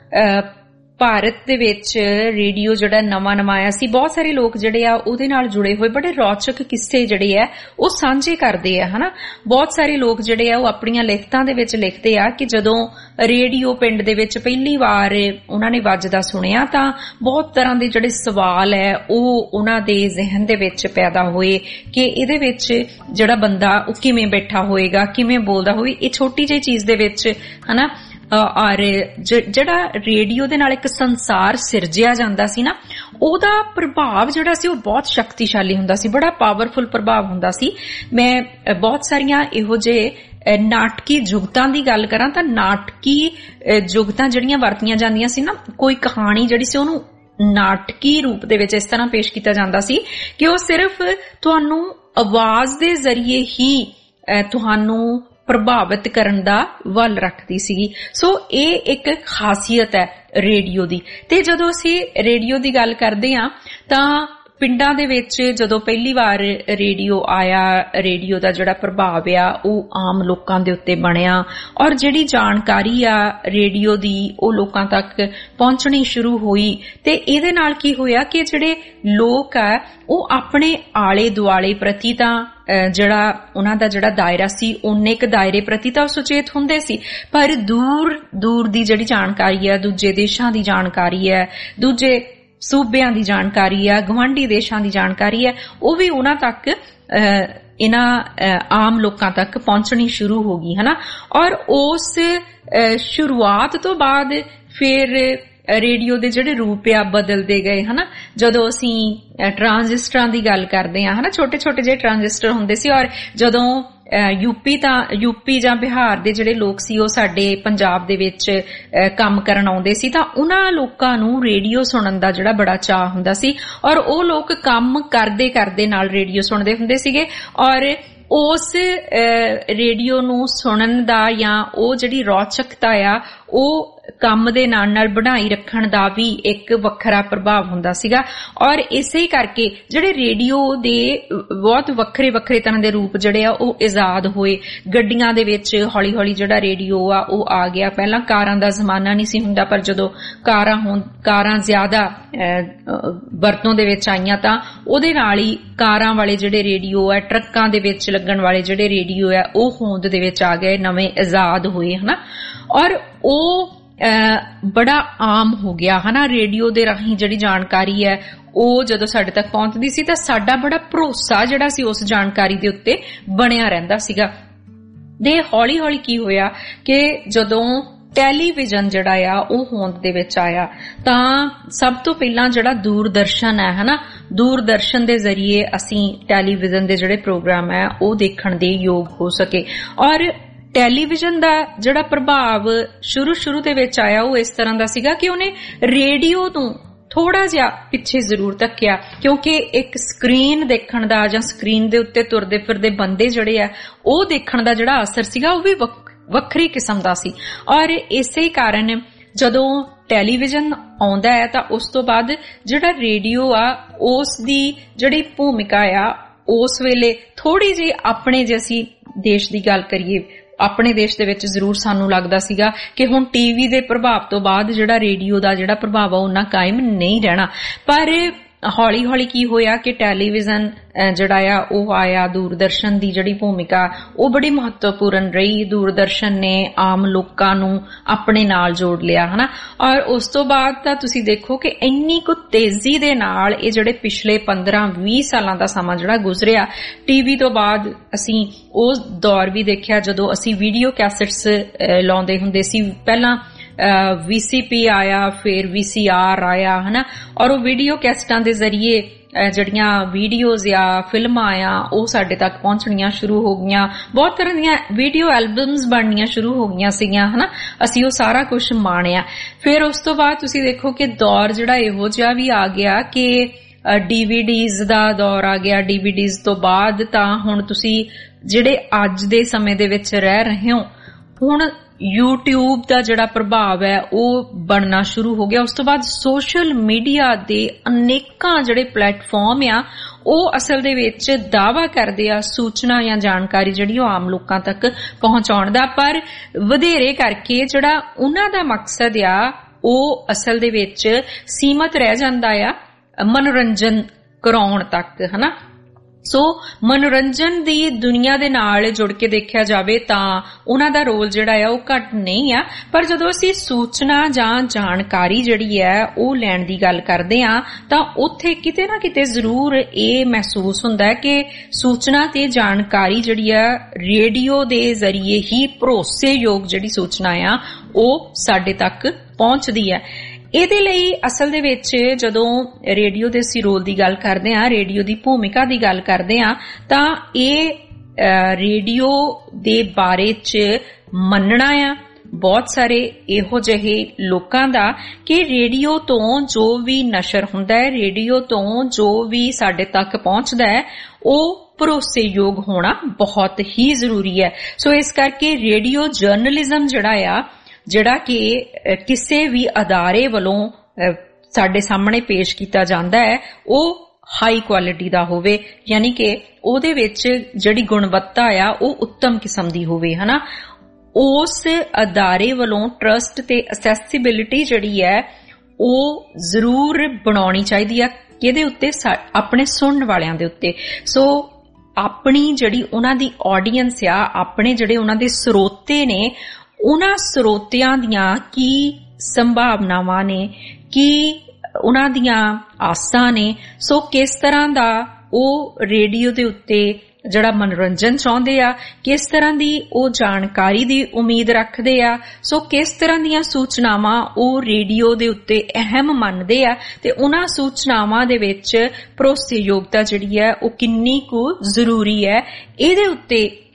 ਭਾਰਤ ਦੇ ਵਿੱਚ ਰੇਡੀਓ ਜਿਹੜਾ ਨਵਾਂ ਨਵਾਂ ਆਇਆ ਸੀ, ਬਹੁਤ ਸਾਰੇ ਲੋਕ ਜਿਹੜੇ ਆ ਉਹਦੇ ਨਾਲ ਜੁੜੇ ਹੋਏ ਬੜੇ ਰੌਚਕ ਕਿੱਸੇ ਜਿਹੜੇ ਆ ਉਹ ਸਾਂਝੇ ਕਰਦੇ ਆ, ਹਨਾ। ਬਹੁਤ ਸਾਰੇ ਲੋਕ ਜਿਹੜੇ ਆ ਉਹ ਆਪਣੀਆਂ ਲਿਖਤਾਂ ਦੇ ਵਿੱਚ ਲਿਖਦੇ ਆ ਕਿ ਜਦੋਂ ਰੇਡੀਓ ਪਿੰਡ ਦੇ ਵਿੱਚ ਪਹਿਲੀ ਵਾਰ ਉਹਨਾਂ ਨੇ ਵੱਜਦਾ ਸੁਣਿਆ ਤਾਂ ਬਹੁਤ ਤਰ੍ਹਾਂ ਦੇ ਜਿਹੜੇ ਸਵਾਲ ਹੈ ਉਹ ਉਹਨਾਂ ਦੇ ਜ਼ਿਹਨ ਦੇ ਵਿੱਚ ਪੈਦਾ ਹੋਏ ਕਿ ਇਹਦੇ ਵਿੱਚ ਜਿਹੜਾ ਬੰਦਾ ਉਹ ਕਿਵੇਂ ਬੈਠਾ ਹੋਏਗਾ, ਕਿਵੇਂ ਬੋਲਦਾ ਹੋਵੇ। ਇਹ ਛੋਟੀ ਜਿਹੀ ਚੀਜ਼ ਦੇ ਵਿੱਚ, ਹਨਾ, ਔਰ ਜਿਹੜਾ ਰੇਡੀਓ ਦੇ ਨਾਲ ਇੱਕ ਸੰਸਾਰ ਸਿਰਜਿਆ ਜਾਂਦਾ ਸੀ ਨਾ, ਉਹਦਾ ਪ੍ਰਭਾਵ ਜਿਹੜਾ ਸੀ ਉਹ ਬਹੁਤ ਸ਼ਕਤੀਸ਼ਾਲੀ ਹੁੰਦਾ ਸੀ, ਬੜਾ ਪਾਵਰਫੁਲ ਪ੍ਰਭਾਵ ਹੁੰਦਾ ਸੀ। ਮੈਂ ਬਹੁਤ ਸਾਰੀਆਂ ਇਹੋ ਜਿਹੇ ਨਾਟਕੀ ਜੁਗਤਾਂ ਦੀ ਗੱਲ ਕਰਾਂ ਤਾਂ ਨਾਟਕੀ ਜੁਗਤਾਂ ਜਿਹੜੀਆਂ ਵਰਤੀਆਂ ਜਾਂਦੀਆਂ ਸੀ ਨਾ, ਕੋਈ ਕਹਾਣੀ ਜਿਹੜੀ ਸੀ ਉਹਨੂੰ ਨਾਟਕੀ ਰੂਪ ਦੇ ਵਿੱਚ ਇਸ ਤਰ੍ਹਾਂ ਪੇਸ਼ ਕੀਤਾ ਜਾਂਦਾ ਸੀ ਕਿ ਉਹ ਸਿਰਫ ਤੁਹਾਨੂੰ ਆਵਾਜ਼ ਦੇ ਜ਼ਰੀਏ ਹੀ ਤੁਹਾਨੂੰ ਪ੍ਰਭਾਵਿਤ ਕਰਨ ਦਾ ਵੱਲ ਰੱਖਦੀ ਸੀਗੀ। ਸੋ ਇਹ ਇੱਕ ਖਾਸੀਅਤ ਹੈ ਰੇਡੀਓ ਦੀ। ਤੇ ਜਦੋਂ ਅਸੀਂ ਰੇਡੀਓ ਦੀ ਗੱਲ ਕਰਦੇ ਹਾਂ ਤਾਂ ਪਿੰਡਾਂ ਦੇ ਵਿੱਚ ਜਦੋਂ ਪਹਿਲੀ ਵਾਰ ਰੇਡੀਓ ਆਇਆ, ਰੇਡੀਓ ਦਾ ਜਿਹੜਾ ਪ੍ਰਭਾਵ ਆ ਉਹ ਆਮ ਲੋਕਾਂ ਦੇ ਉੱਤੇ ਬਣਿਆ ਔਰ ਜਿਹੜੀ ਜਾਣਕਾਰੀ ਆ ਰੇਡੀਓ ਦੀ ਉਹ ਲੋਕਾਂ ਤੱਕ ਪਹੁੰਚਣੀ ਸ਼ੁਰੂ ਹੋਈ। ਤੇ ਇਹਦੇ ਨਾਲ ਕੀ ਹੋਇਆ ਕਿ ਜਿਹੜੇ ਲੋਕ ਆ ਉਹ ਆਪਣੇ ਆਲੇ ਦੁਆਲੇ ਪ੍ਰਤੀ ਤਾਂ ਜਿਹੜਾ ਉਹਨਾਂ ਦਾ ਜਿਹੜਾ ਦਾਇਰਾ ਸੀ ਓਨੇ ਕੁ ਦਾਇਰੇ ਪ੍ਰਤੀ ਤਾਂ ਸੁਚੇਤ ਹੁੰਦੇ ਸੀ, ਪਰ ਦੂਰ ਦੂਰ ਦੀ ਜਿਹੜੀ ਜਾਣਕਾਰੀ ਹੈ, ਦੂਜੇ ਦੇਸ਼ਾਂ ਦੀ ਜਾਣਕਾਰੀ ਹੈ, ਦੂਜੇ ਸੂਬਿਆਂ ਦੀ ਜਾਣਕਾਰੀ ਆ, ਗਵਾਂਢੀ ਦੇਸ਼ਾਂ ਦੀ ਜਾਣਕਾਰੀ ਹੈ, ਉਹ ਵੀ ਉਹਨਾਂ ਤੱਕ ਇਹਨਾਂ ਆਮ ਲੋਕਾਂ ਤੱਕ ਪਹੁੰਚਣੀ ਸ਼ੁਰੂ ਹੋ ਗਈ, ਹਨਾ। ਔਰ ਉਸ ਸ਼ੁਰੂਆਤ ਤੋਂ ਬਾਅਦ ਫਿਰ ਰੇਡੀਓ ਦੇ ਜਿਹੜੇ ਰੂਪ ਆ ਬਦਲਦੇ ਗਏ, ਹਨਾ। ਜਦੋਂ ਅਸੀਂ ਟਰਾਂਜ਼ਿਸਟਰਾਂ ਦੀ ਗੱਲ ਕਰਦੇ ਹਾਂ, ਹਨਾ, ਛੋਟੇ ਛੋਟੇ ਜਿਹੇ ਟਰਾਂਜ਼ਿਸਟਰ ਹੁੰਦੇ ਸੀ ਔਰ ਜਦੋਂ यूपी तां यूपी जां बिहार दे जिहड़े लोक सी ओह साडे पंजाब दे विच काम करन आउंदे सी तां उन्हां लोकां नूं रेडियो सुणन दा जिहड़ा बड़ा चाह हुंदा सी और ओह लोक काम करदे करदे नाल रेडियो सुणदे हुंदे सीगे और उस रेडियो नूं सुणन दा जां ओह जिहड़ी रौचकता आ ओह ਕੰਮ ਦੇ ਨਾਲ ਨਾਲ ਬਣਾਈ ਰੱਖਣ ਦਾ ਵੀ ਇੱਕ ਵੱਖਰਾ ਪ੍ਰਭਾਵ ਹੁੰਦਾ ਸੀਗਾ ਔਰ ਇਸੇ ਕਰਕੇ ਜਿਹੜੇ ਰੇਡੀਓ ਦੇ ਬਹੁਤ ਵੱਖਰੇ ਵੱਖਰੇ ਤਰ੍ਹਾਂ ਦੇ ਰੂਪ ਜਿਹੜੇ ਆ ਉਹ ਇਜਾਦ ਹੋਏ। ਗੱਡੀਆਂ ਦੇ ਵਿੱਚ ਹੌਲੀ ਹੌਲੀ ਜਿਹੜਾ ਰੇਡੀਓ ਆ ਉਹ ਆ ਗਿਆ। ਪਹਿਲਾਂ ਕਾਰਾਂ ਦਾ ਜ਼ਮਾਨਾ ਨਹੀਂ ਸੀ ਹੁੰਦਾ ਪਰ ਜਦੋਂ ਕਾਰਾਂ ਹੋਣ ਕਾਰਾਂ ਜ਼ਿਆਦਾ ਵਰਤੋਂ ਦੇ ਵਿੱਚ ਆਈਆਂ ਤਾਂ ਉਹਦੇ ਨਾਲ ਹੀ ਕਾਰਾਂ ਵਾਲੇ ਜਿਹੜੇ ਰੇਡੀਓ ਆ ਟਰੱਕਾਂ ਦੇ ਵਿੱਚ ਲੱਗਣ ਵਾਲੇ ਜਿਹੜੇ ਰੇਡੀਓ ਆ ਉਹ ਹੋਂਦ ਦੇ ਵਿੱਚ ਆ ਗਏ, ਨਵੇਂ ਇਜਾਦ ਹੋਏ ਹਨਾ ਔਰ ਉਹ ਬੜਾ ਆਮ ਹੋ ਗਿਆ ਹਨਾ। ਰੇਡੀਓ ਦੇ ਰਾਹੀਂ ਜਿਹੜੀ ਜਾਣਕਾਰੀ ਹੈ ਉਹ ਜਦੋਂ ਸਾਡੇ ਤੱਕ ਪਹੁੰਚਦੀ ਸੀ ਤਾਂ ਸਾਡਾ ਬੜਾ ਭਰੋਸਾ ਜਿਹੜਾ ਸੀ ਉਸ ਜਾਣਕਾਰੀ ਦੇ ਉੱਤੇ ਬਣਿਆ ਰਹਿੰਦਾ ਸੀਗਾ। ਦੇ ਹੌਲੀ ਹੌਲੀ ਕੀ ਹੋਇਆ ਕਿ ਜਦੋਂ ਟੈਲੀਵਿਜ਼ਨ ਜਿਹੜਾ ਆ ਉਹ ਹੋਂਦ ਦੇ ਵਿੱਚ ਆਇਆ ਤਾਂ ਸਭ ਤੋਂ ਪਹਿਲਾਂ ਜਿਹੜਾ ਦੂਰਦਰਸ਼ਨ ਹੈ ਹਨਾ, ਦੂਰਦਰਸ਼ਨ ਦੇ ਜ਼ਰੀਏ ਅਸੀਂ ਟੈਲੀਵਿਜ਼ਨ ਦੇ ਜਿਹੜੇ ਪ੍ਰੋਗਰਾਮ ਹੈ ਉਹ ਦੇਖਣ ਦੇ ਯੋਗ ਹੋ ਸਕੇ ਔਰ ਟੈਲੀਵਿਜ਼ਨ ਦਾ ਜਿਹੜਾ ਪ੍ਰਭਾਵ ਸ਼ੁਰੂ ਸ਼ੁਰੂ ਦੇ ਵਿੱਚ ਆਇਆ ਉਹ ਇਸ ਤਰ੍ਹਾਂ ਦਾ ਸੀਗਾ ਕਿ ਉਹਨੇ ਰੇਡੀਓ ਨੂੰ ਥੋੜਾ ਜਿਹਾ ਪਿੱਛੇ ਜ਼ਰੂਰ ਧੱਕਿਆ ਕਿਉਂਕਿ ਇੱਕ ਸਕਰੀਨ ਦੇਖਣ ਦਾ ਜਾਂ ਸਕਰੀਨ ਦੇ ਉੱਤੇ ਤੁਰਦੇ ਫਿਰਦੇ ਬੰਦੇ ਜਿਹੜੇ ਆ ਉਹ ਦੇਖਣ ਦਾ ਜਿਹੜਾ ਅਸਰ ਸੀਗਾ ਉਹ ਵੀ ਵੱਖਰੀ ਕਿਸਮ ਦਾ ਸੀ ਔਰ ਇਸੇ ਕਾਰਨ ਜਦੋਂ ਟੈਲੀਵਿਜ਼ਨ ਆਉਂਦਾ ਹੈ ਤਾਂ ਉਸ ਤੋਂ ਬਾਅਦ ਜਿਹੜਾ ਰੇਡੀਓ ਆ ਉਸ ਦੀ ਜਿਹੜੀ ਭੂਮਿਕਾ ਆ ਉਸ ਵੇਲੇ ਥੋੜੀ ਜਿਹੀ ਆਪਣੇ ਜੇ ਅਸੀਂ ਦੇਸ਼ ਦੀ ਗੱਲ ਕਰੀਏ ਆਪਣੇ ਦੇਸ਼ ਦੇ ਵਿੱਚ ਜ਼ਰੂਰ ਸਾਨੂੰ ਲੱਗਦਾ ਸੀਗਾ ਕਿ ਹੁਣ ਟੀਵੀ ਦੇ ਪ੍ਰਭਾਵ ਤੋਂ ਬਾਅਦ ਜਿਹੜਾ ਰੇਡੀਓ ਦਾ ਜਿਹੜਾ ਪ੍ਰਭਾਵ ਆ ਉਹਨਾਂ ਕਾਇਮ ਨਹੀਂ ਰਹਿਣਾ ਪਰ ਹੌਲੀ ਹੌਲੀ ਕੀ ਹੋਇਆ ਕਿ ਟੈਲੀਵਿਜ਼ਨ ਜਿਹੜਾ ਆ ਉਹ ਆਇਆ। ਦੂਰਦਰਸ਼ਨ ਦੀ ਜਿਹੜੀ ਭੂਮਿਕਾ ਉਹ ਬੜੀ ਮਹੱਤਵਪੂਰਨ ਰਹੀ। ਦੂਰਦਰਸ਼ਨ ਨੇ ਆਮ ਲੋਕਾਂ ਨੂੰ ਆਪਣੇ ਨਾਲ ਜੋੜ ਲਿਆ ਹਨਾ ਔਰ ਉਸ ਤੋਂ ਬਾਅਦ ਤਾਂ ਤੁਸੀਂ ਦੇਖੋ ਕਿ ਇੰਨੀ ਕੁ ਤੇਜ਼ੀ ਦੇ ਨਾਲ ਇਹ ਜਿਹੜੇ ਪਿਛਲੇ ਪੰਦਰਾਂ ਵੀਹ ਸਾਲਾਂ ਦਾ ਸਮਾਂ ਜਿਹੜਾ ਗੁਜ਼ਰਿਆ ਟੀਵੀ ਤੋਂ ਬਾਅਦ ਅਸੀਂ ਉਹ ਦੌਰ ਵੀ ਦੇਖਿਆ ਜਦੋਂ ਅਸੀਂ ਵੀਡੀਓ ਕੈਸੇਟਸ ਲਾਉਂਦੇ ਹੁੰਦੇ ਸੀ। ਪਹਿਲਾਂ ਵੀ ਸੀ ਪੀ ਆਇਆ, ਫਿਰ ਵੀ ਸੀ ਆਰ ਆਇਆ ਹਨਾ ਔਰ ਉਹ ਵੀਡੀਓ ਕੈਸਟਾਂ ਦੇ ਜ਼ਰੀਏ ਜਿਹੜੀਆਂ ਵੀਡੀਓਜ਼ ਆ ਫਿਲਮਾਂ ਆ ਉਹ ਸਾਡੇ ਤੱਕ ਪਹੁੰਚਣੀਆਂ ਸ਼ੁਰੂ ਹੋ ਗਈਆਂ। ਬਹੁਤ ਤਰ੍ਹਾਂ ਦੀਆਂ ਵੀਡੀਓ ਐਲਬਮਸ ਬਣਨੀਆਂ ਸ਼ੁਰੂ ਹੋ ਗਈਆਂ ਸੀਗੀਆਂ ਹਨਾ। ਅਸੀਂ ਉਹ ਸਾਰਾ ਕੁਝ ਮਾਣਿਆ। ਫਿਰ ਉਸ ਤੋਂ ਬਾਅਦ ਤੁਸੀਂ ਦੇਖੋ ਕਿ ਦੌਰ ਜਿਹੜਾ ਇਹੋ ਜਿਹਾ ਵੀ ਆ ਗਿਆ ਕਿ ਡੀਵੀਡੀਜ਼ ਦਾ ਦੌਰ ਆ ਗਿਆ। ਡੀਵੀਡੀਜ਼ ਤੋਂ ਬਾਅਦ ਤਾਂ ਹੁਣ ਤੁਸੀਂ ਜਿਹੜੇ ਅੱਜ ਦੇ ਸਮੇਂ ਦੇ ਵਿੱਚ ਰਹਿ ਰਹੇ ਹੋ ਹੁਣ YouTube ਦਾ ਜਿਹੜਾ ਪ੍ਰਭਾਵ ਹੈ ਉਹ ਬਣਨਾ ਸ਼ੁਰੂ ਹੋ ਗਿਆ। ਉਸ ਤੋਂ ਬਾਅਦ ਸੋਸ਼ਲ ਮੀਡੀਆ ਦੇ ਅਨੇਕਾਂ ਜਿਹੜੇ ਪਲੇਟਫਾਰਮ ਆ ਉਹ ਅਸਲ ਦੇ ਵਿੱਚ ਦਾਅਵਾ ਕਰਦੇ ਆ ਸੂਚਨਾ ਜਾਂ ਜਾਣਕਾਰੀ ਜਿਹੜੀ ਉਹ ਆਮ ਲੋਕਾਂ ਤੱਕ ਪਹੁੰਚਾਉਣ ਦਾ ਪਰ ਵਧੇਰੇ ਕਰਕੇ ਜਿਹੜਾ ਉਹਨਾਂ ਦਾ ਮਕਸਦ ਆ ਉਹ ਅਸਲ ਦੇ ਵਿੱਚ ਸੀਮਤ ਰਹਿ ਜਾਂਦਾ ਆ ਮਨੋਰੰਜਨ ਕਰਾਉਣ ਤੱਕ ਹਨਾ। ਸੋ ਮਨੋਰੰਜਨ ਦੀ ਦੁਨੀਆ ਦੇ ਨਾਲ ਜੁੜ ਕੇ ਦੇਖਿਆ ਜਾਵੇ ਤਾਂ ਉਹਨਾਂ ਦਾ ਰੋਲ ਜਿਹੜਾ ਆ ਉਹ ਘੱਟ ਨਹੀਂ ਆ ਪਰ ਜਦੋਂ ਅਸੀਂ ਸੂਚਨਾ ਜਾਂ ਜਾਣਕਾਰੀ ਜਿਹੜੀ ਹੈ ਉਹ ਲੈਣ ਦੀ ਗੱਲ ਕਰਦੇ ਆ ਤਾਂ ਉੱਥੇ ਕਿਤੇ ਨਾ ਕਿਤੇ ਜ਼ਰੂਰ ਇਹ ਮਹਿਸੂਸ ਹੁੰਦਾ ਹੈ ਕਿ ਸੂਚਨਾ ਤੇ ਜਾਣਕਾਰੀ ਜਿਹੜੀ ਆ ਰੇਡੀਓ ਦੇ ਜ਼ਰੀਏ ਹੀ ਭਰੋਸੇਯੋਗ ਜਿਹੜੀ ਸੂਚਨਾ ਆ ਉਹ ਸਾਡੇ ਤੱਕ ਪਹੁੰਚਦੀ ਹੈ। ਇਹਦੇ ਲਈ ਅਸਲ ਦੇ ਵਿੱਚ ਜਦੋਂ ਰੇਡੀਓ ਦੇ ਅਸੀਂ ਰੋਲ ਦੀ ਗੱਲ ਕਰਦੇ ਹਾਂ, ਰੇਡੀਓ ਦੀ ਭੂਮਿਕਾ ਦੀ ਗੱਲ ਕਰਦੇ ਹਾਂ ਤਾਂ ਇਹ ਰੇਡੀਓ ਦੇ ਬਾਰੇ 'ਚ ਮੰਨਣਾ ਆ ਬਹੁਤ ਸਾਰੇ ਇਹੋ ਜਿਹੇ ਲੋਕਾਂ ਦਾ ਕਿ ਰੇਡੀਓ ਤੋਂ ਜੋ ਵੀ ਨਸ਼ਰ ਹੁੰਦਾ ਹੈ, ਰੇਡੀਓ ਤੋਂ ਜੋ ਵੀ ਸਾਡੇ ਤੱਕ ਪਹੁੰਚਦਾ ਹੈ ਉਹ ਭਰੋਸੇਯੋਗ ਹੋਣਾ ਬਹੁਤ ਹੀ ਜ਼ਰੂਰੀ ਹੈ। ਸੋ ਇਸ ਕਰਕੇ ਰੇਡੀਓ ਜਰਨਲਿਜ਼ਮ ਜਿਹੜਾ ਆ ਜਿਹੜਾ ਕਿ ਕਿਸੇ ਵੀ ਅਦਾਰੇ ਵੱਲੋਂ ਸਾਡੇ ਸਾਹਮਣੇ ਪੇਸ਼ ਕੀਤਾ ਜਾਂਦਾ ਹੈ ਉਹ ਹਾਈ ਕੁਆਲਿਟੀ ਦਾ ਹੋਵੇ ਯਾਨੀ ਕਿ ਉਹਦੇ ਵਿੱਚ ਜਿਹੜੀ ਗੁਣਵੱਤਾ ਆ ਉਹ ਉੱਤਮ ਕਿਸਮ ਦੀ ਹੋਵੇ ਹਨਾ। ਉਸ ਅਦਾਰੇ ਵੱਲੋਂ ਟਰਸਟ ਤੇ ਅਸੈਸਿਬਿਲਿਟੀ ਜਿਹੜੀ ਹੈ ਉਹ ਜ਼ਰੂਰ ਬਣਾਉਣੀ ਚਾਹੀਦੀ ਆ ਕਿਹਦੇ ਉੱਤੇ ਆਪਣੇ ਸੁਣਨ ਵਾਲਿਆਂ ਦੇ ਉੱਤੇ। ਸੋ ਆਪਣੀ ਜਿਹੜੀ ਉਹਨਾਂ ਦੀ ਆਡੀਅנס ਆ ਆਪਣੇ ਜਿਹੜੇ ਉਹਨਾਂ ਦੇ ਸਰੋਤੇ ਨੇ ਉਹਨਾਂ ਸਰੋਤਿਆਂ ਦੀਆਂ ਕੀ ਸੰਭਾਵਨਾਵਾਂ ਨੇ ਕੀ ਉਹਨਾਂ ਦੀਆਂ ਆਸਾਂ ਨੇ ਸੋ ਕਿਸ ਤਰ੍ਹਾਂ ਦਾ ਉਹ ਰੇਡੀਓ ਦੇ ਉੱਤੇ ਜਿਹੜਾ ਮਨੋਰੰਜਨ ਚਾਹੁੰਦੇ ਆ ਕਿਸ ਤਰ੍ਹਾਂ ਦੀ ਉਹ ਜਾਣਕਾਰੀ ਦੀ ਉਮੀਦ ਰੱਖਦੇ ਆ ਸੋ ਕਿਸ ਤਰ੍ਹਾਂ ਦੀਆਂ ਸੂਚਨਾਵਾਂ ਉਹ ਰੇਡੀਓ ਦੇ ਉੱਤੇ ਅਹਿਮ ਮੰਨਦੇ ਆ ਤੇ ਉਹਨਾਂ ਸੂਚਨਾਵਾਂ ਦੇ ਵਿੱਚ ਭਰੋਸੇਯੋਗਤਾ ਜਿਹੜੀ ਹੈ ਉਹ ਕਿੰਨੀ ਕੁ ਜ਼ਰੂਰੀ ਹੈ ਇਹਦੇ ਉੱਤੇ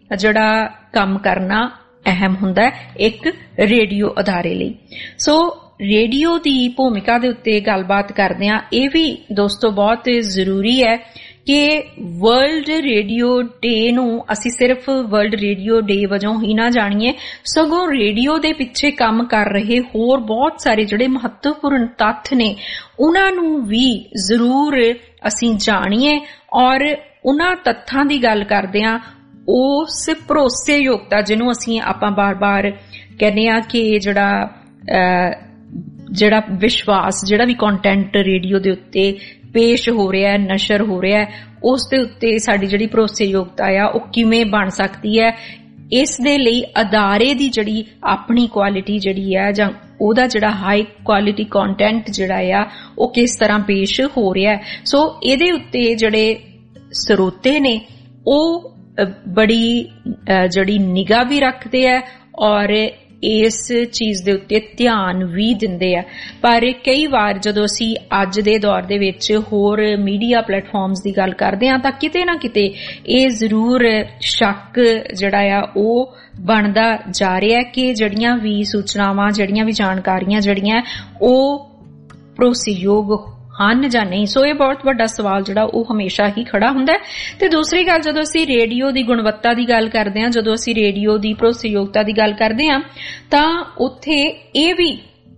ਜਿਹੜਾ ਕੰਮ ਕਰਨਾ ਅਹਿਮ ਹੁੰਦਾ ਹੈ ਇੱਕ ਰੇਡੀਓ ਅਦਾਰੇ ਲਈ। ਸੋ ਰੇਡੀਓ ਦੀ ਭੂਮਿਕਾ ਦੇ ਉੱਤੇ ਗੱਲਬਾਤ ਕਰਦੇ ਹਾਂ। ਇਹ ਵੀ ਦੋਸਤੋ ਬਹੁਤ ਜ਼ਰੂਰੀ ਹੈ ਕਿ ਵਰਲਡ ਰੇਡੀਓ ਡੇ ਨੂੰ ਅਸੀਂ ਸਿਰਫ ਵਰਲਡ ਰੇਡੀਓ ਡੇ ਵਜੋਂ ਹੀ ਨਾ ਜਾਣੀਏ, ਸਗੋਂ ਰੇਡੀਓ ਦੇ ਪਿੱਛੇ ਕੰਮ ਕਰ ਰਹੇ ਹੋਰ ਬਹੁਤ ਸਾਰੇ ਜਿਹੜੇ ਮਹੱਤਵਪੂਰਨ ਤੱਥ ਨੇ ਉਹਨਾਂ ਨੂੰ ਵੀ ਜ਼ਰੂਰ ਅਸੀਂ ਜਾਣੀਏ। ਔਰ ਉਹਨਾਂ ਤੱਥਾਂ ਦੀ ਗੱਲ ਕਰਦੇ ਹਾਂ ਉਸ ਭਰੋਸੇਯੋਗਤਾ ਜਿਹਨੂੰ ਅਸੀਂ ਆਪਾਂ ਬਾਰ-ਬਾਰ ਕਹਿੰਦੇ ਹਾਂ ਕਿ ਜਿਹੜਾ ਜਿਹੜਾ ਵਿਸ਼ਵਾਸ, ਜਿਹੜਾ ਵੀ ਕੰਟੈਂਟ ਰੇਡੀਓ ਦੇ ਉੱਤੇ ਪੇਸ਼ ਹੋ ਰਿਹਾ, ਨਸ਼ਰ ਹੋ ਰਿਹਾ, ਉਸ ਦੇ ਉੱਤੇ ਸਾਡੀ ਜਿਹੜੀ ਭਰੋਸੇਯੋਗਤਾ ਆ ਉਹ ਕਿਵੇਂ ਬਣ ਸਕਦੀ ਹੈ। ਇਸ ਦੇ ਲਈ ਅਦਾਰੇ ਦੀ ਜਿਹੜੀ ਆਪਣੀ ਕੁਆਲਿਟੀ ਜਿਹੜੀ ਹੈ ਜਾਂ ਉਹਦਾ ਜਿਹੜਾ ਹਾਈ ਕੁਆਲਿਟੀ ਕੰਟੈਂਟ ਜਿਹੜਾ ਆ ਉਹ ਕਿਸ ਤਰ੍ਹਾਂ ਪੇਸ਼ ਹੋ ਰਿਹਾ। ਸੋ ਇਹਦੇ ਉੱਤੇ ਜਿਹੜੇ ਸਰੋਤੇ ਨੇ ਉਹ ਬੜੀ ਜਿਹੜੀ ਨਿਗਾਹ ਵੀ ਰੱਖਦੇ ਆ ਔਰ ਇਸ ਚੀਜ਼ ਦੇ ਉੱਤੇ ਧਿਆਨ ਵੀ ਦਿੰਦੇ ਆ। ਪਰ ਕਈ ਵਾਰ ਜਦੋਂ ਅਸੀਂ ਅੱਜ ਦੇ ਦੌਰ ਦੇ ਵਿੱਚ ਹੋਰ ਮੀਡੀਆ ਪਲੇਟਫਾਰਮਸ ਦੀ ਗੱਲ ਕਰਦੇ ਹਾਂ ਤਾਂ ਕਿਤੇ ਨਾ ਕਿਤੇ ਇਹ ਜ਼ਰੂਰ ਸ਼ੱਕ ਜਿਹੜਾ ਆ ਉਹ ਬਣਦਾ ਜਾ ਰਿਹਾ ਕਿ ਜਿਹੜੀਆਂ ਵੀ ਸੂਚਨਾਵਾਂ, ਜਿਹੜੀਆਂ ਵੀ ਜਾਣਕਾਰੀਆਂ ਜਿਹੜੀਆਂ ਉਹ ਭਰੋਸੇਯੋਗ ਹਨ ਜਾਂ ਨਹੀਂ। ਸੋ ਇਹ ਬਹੁਤ ਵੱਡਾ ਸਵਾਲ ਜਿਹੜਾ ਉਹ ਹਮੇਸ਼ਾ ਹੀ ਖੜਾ ਹੁੰਦਾ ਹੈ। ਤੇ ਦੂਸਰੀ ਗੱਲ, ਜਦੋਂ ਅਸੀਂ ਰੇਡੀਓ ਦੀ ਗੁਣਵੱਤਾ ਦੀ ਗੱਲ ਕਰਦੇ ਹਾਂ, ਜਦੋਂ ਅਸੀਂ ਰੇਡੀਓ ਦੀ ਭਰੋਸੇਯੋਗਤਾ ਦੀ ਗੱਲ ਕਰਦੇ ਹਾਂ ਤਾਂ ਉੱਥੇ ਇਹ ਵੀ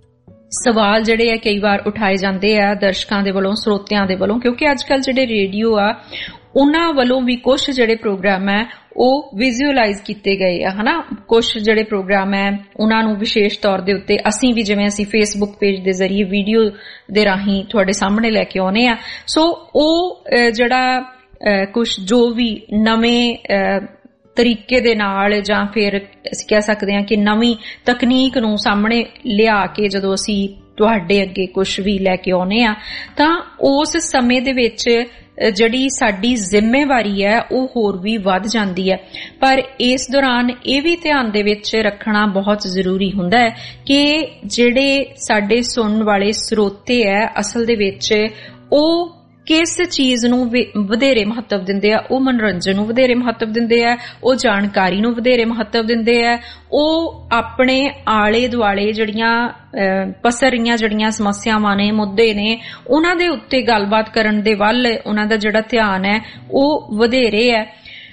ਸਵਾਲ ਜਿਹੜੇ ਆ ਕਈ ਵਾਰ ਉਠਾਏ ਜਾਂਦੇ ਆ ਦਰਸ਼ਕਾਂ ਦੇ ਵੱਲੋਂ, ਸਰੋਤਿਆਂ ਦੇ ਵੱਲੋਂ, ਕਿਉਂਕਿ ਅੱਜ ਕੱਲ ਜਿਹੜੇ ਰੇਡੀਓ ਆ ਉਹਨਾਂ ਵੱਲੋਂ ਵੀ ਕੁਝ ਜਿਹੜੇ ਪ੍ਰੋਗਰਾਮ ਹੈ ਉਹ ਵਿਜ਼ੂਅਲਾਈਜ਼ ਕੀਤੇ ਗਏ ਆ, ਹਨਾ। ਕੁਝ ਜਿਹੜੇ ਪ੍ਰੋਗਰਾਮ ਹੈ ਉਹਨਾਂ ਨੂੰ ਵਿਸ਼ੇਸ਼ ਤੌਰ ਦੇ ਉੱਤੇ ਅਸੀਂ ਵੀ, ਜਿਵੇਂ ਅਸੀਂ ਫੇਸਬੁੱਕ ਪੇਜ ਦੇ ਜ਼ਰੀਏ ਵੀਡੀਓ ਦੇ ਰਾਹੀਂ ਤੁਹਾਡੇ ਸਾਹਮਣੇ ਲੈ ਕੇ ਆਉਨੇ ਆ। ਸੋ ਉਹ ਜਿਹੜਾ ਕੁਝ ਜੋ ਵੀ ਨਵੇਂ ਤਰੀਕੇ ਦੇ ਨਾਲ ਜਾਂ ਫਿਰ ਅਸੀਂ ਕਹਿ ਸਕਦੇ ਹਾਂ ਕਿ ਨਵੀਂ ਤਕਨੀਕ ਨੂੰ ਸਾਹਮਣੇ ਲਿਆ ਕੇ ਜਦੋਂ ਅਸੀਂ ਤੁਹਾਡੇ ਅੱਗੇ ਕੁਝ ਵੀ ਲੈ ਕੇ ਆਉਨੇ ਆ ਤਾਂ ਉਸ ਸਮੇਂ ਦੇ ਵਿੱਚ ਜਿਹੜੀ ਸਾਡੀ ਜ਼ਿੰਮੇਵਾਰੀ ਹੈ ਉਹ ਹੋਰ ਵੀ ਵੱਧ ਜਾਂਦੀ ਹੈ। ਪਰ ਇਸ ਦੌਰਾਨ ਇਹ ਵੀ ਧਿਆਨ ਦੇ ਵਿੱਚ ਰੱਖਣਾ ਬਹੁਤ ਜ਼ਰੂਰੀ ਹੁੰਦਾ ਹੈ ਕਿ ਜਿਹੜੇ ਸਾਡੇ ਸੁਣਨ ਵਾਲੇ ਸਰੋਤੇ ਹੈ ਅਸਲ ਦੇ ਵਿੱਚ ਉਹ ਕਿਸ ਚੀਜ਼ ਨੂੰ ਵਧੇਰੇ ਮਹੱਤਵ ਦਿੰਦੇ ਆ। ਉਹ ਮਨੋਰੰਜਨ ਨੂੰ ਵਧੇਰੇ ਮਹੱਤਵ ਦਿੰਦੇ ਆ, ਉਹ ਜਾਣਕਾਰੀ ਨੂੰ ਵਧੇਰੇ ਮਹੱਤਵ ਦਿੰਦੇ ਆ, ਉਹ ਆਪਣੇ ਆਲੇ ਦੁਆਲੇ ਜਿਹੜੀਆਂ ਪਸਰ ਰਹੀਆਂ ਜਿਹੜੀਆਂ ਸਮੱਸਿਆਵਾਂ ਨੇ, ਮੁੱਦੇ ਨੇ, ਉਹਨਾਂ ਦੇ ਉੱਤੇ ਗੱਲਬਾਤ ਕਰਨ ਦੇ ਵੱਲ ਉਹਨਾਂ ਦਾ ਜਿਹੜਾ ਧਿਆਨ ਹੈ ਉਹ ਵਧੇਰੇ ਹੈ।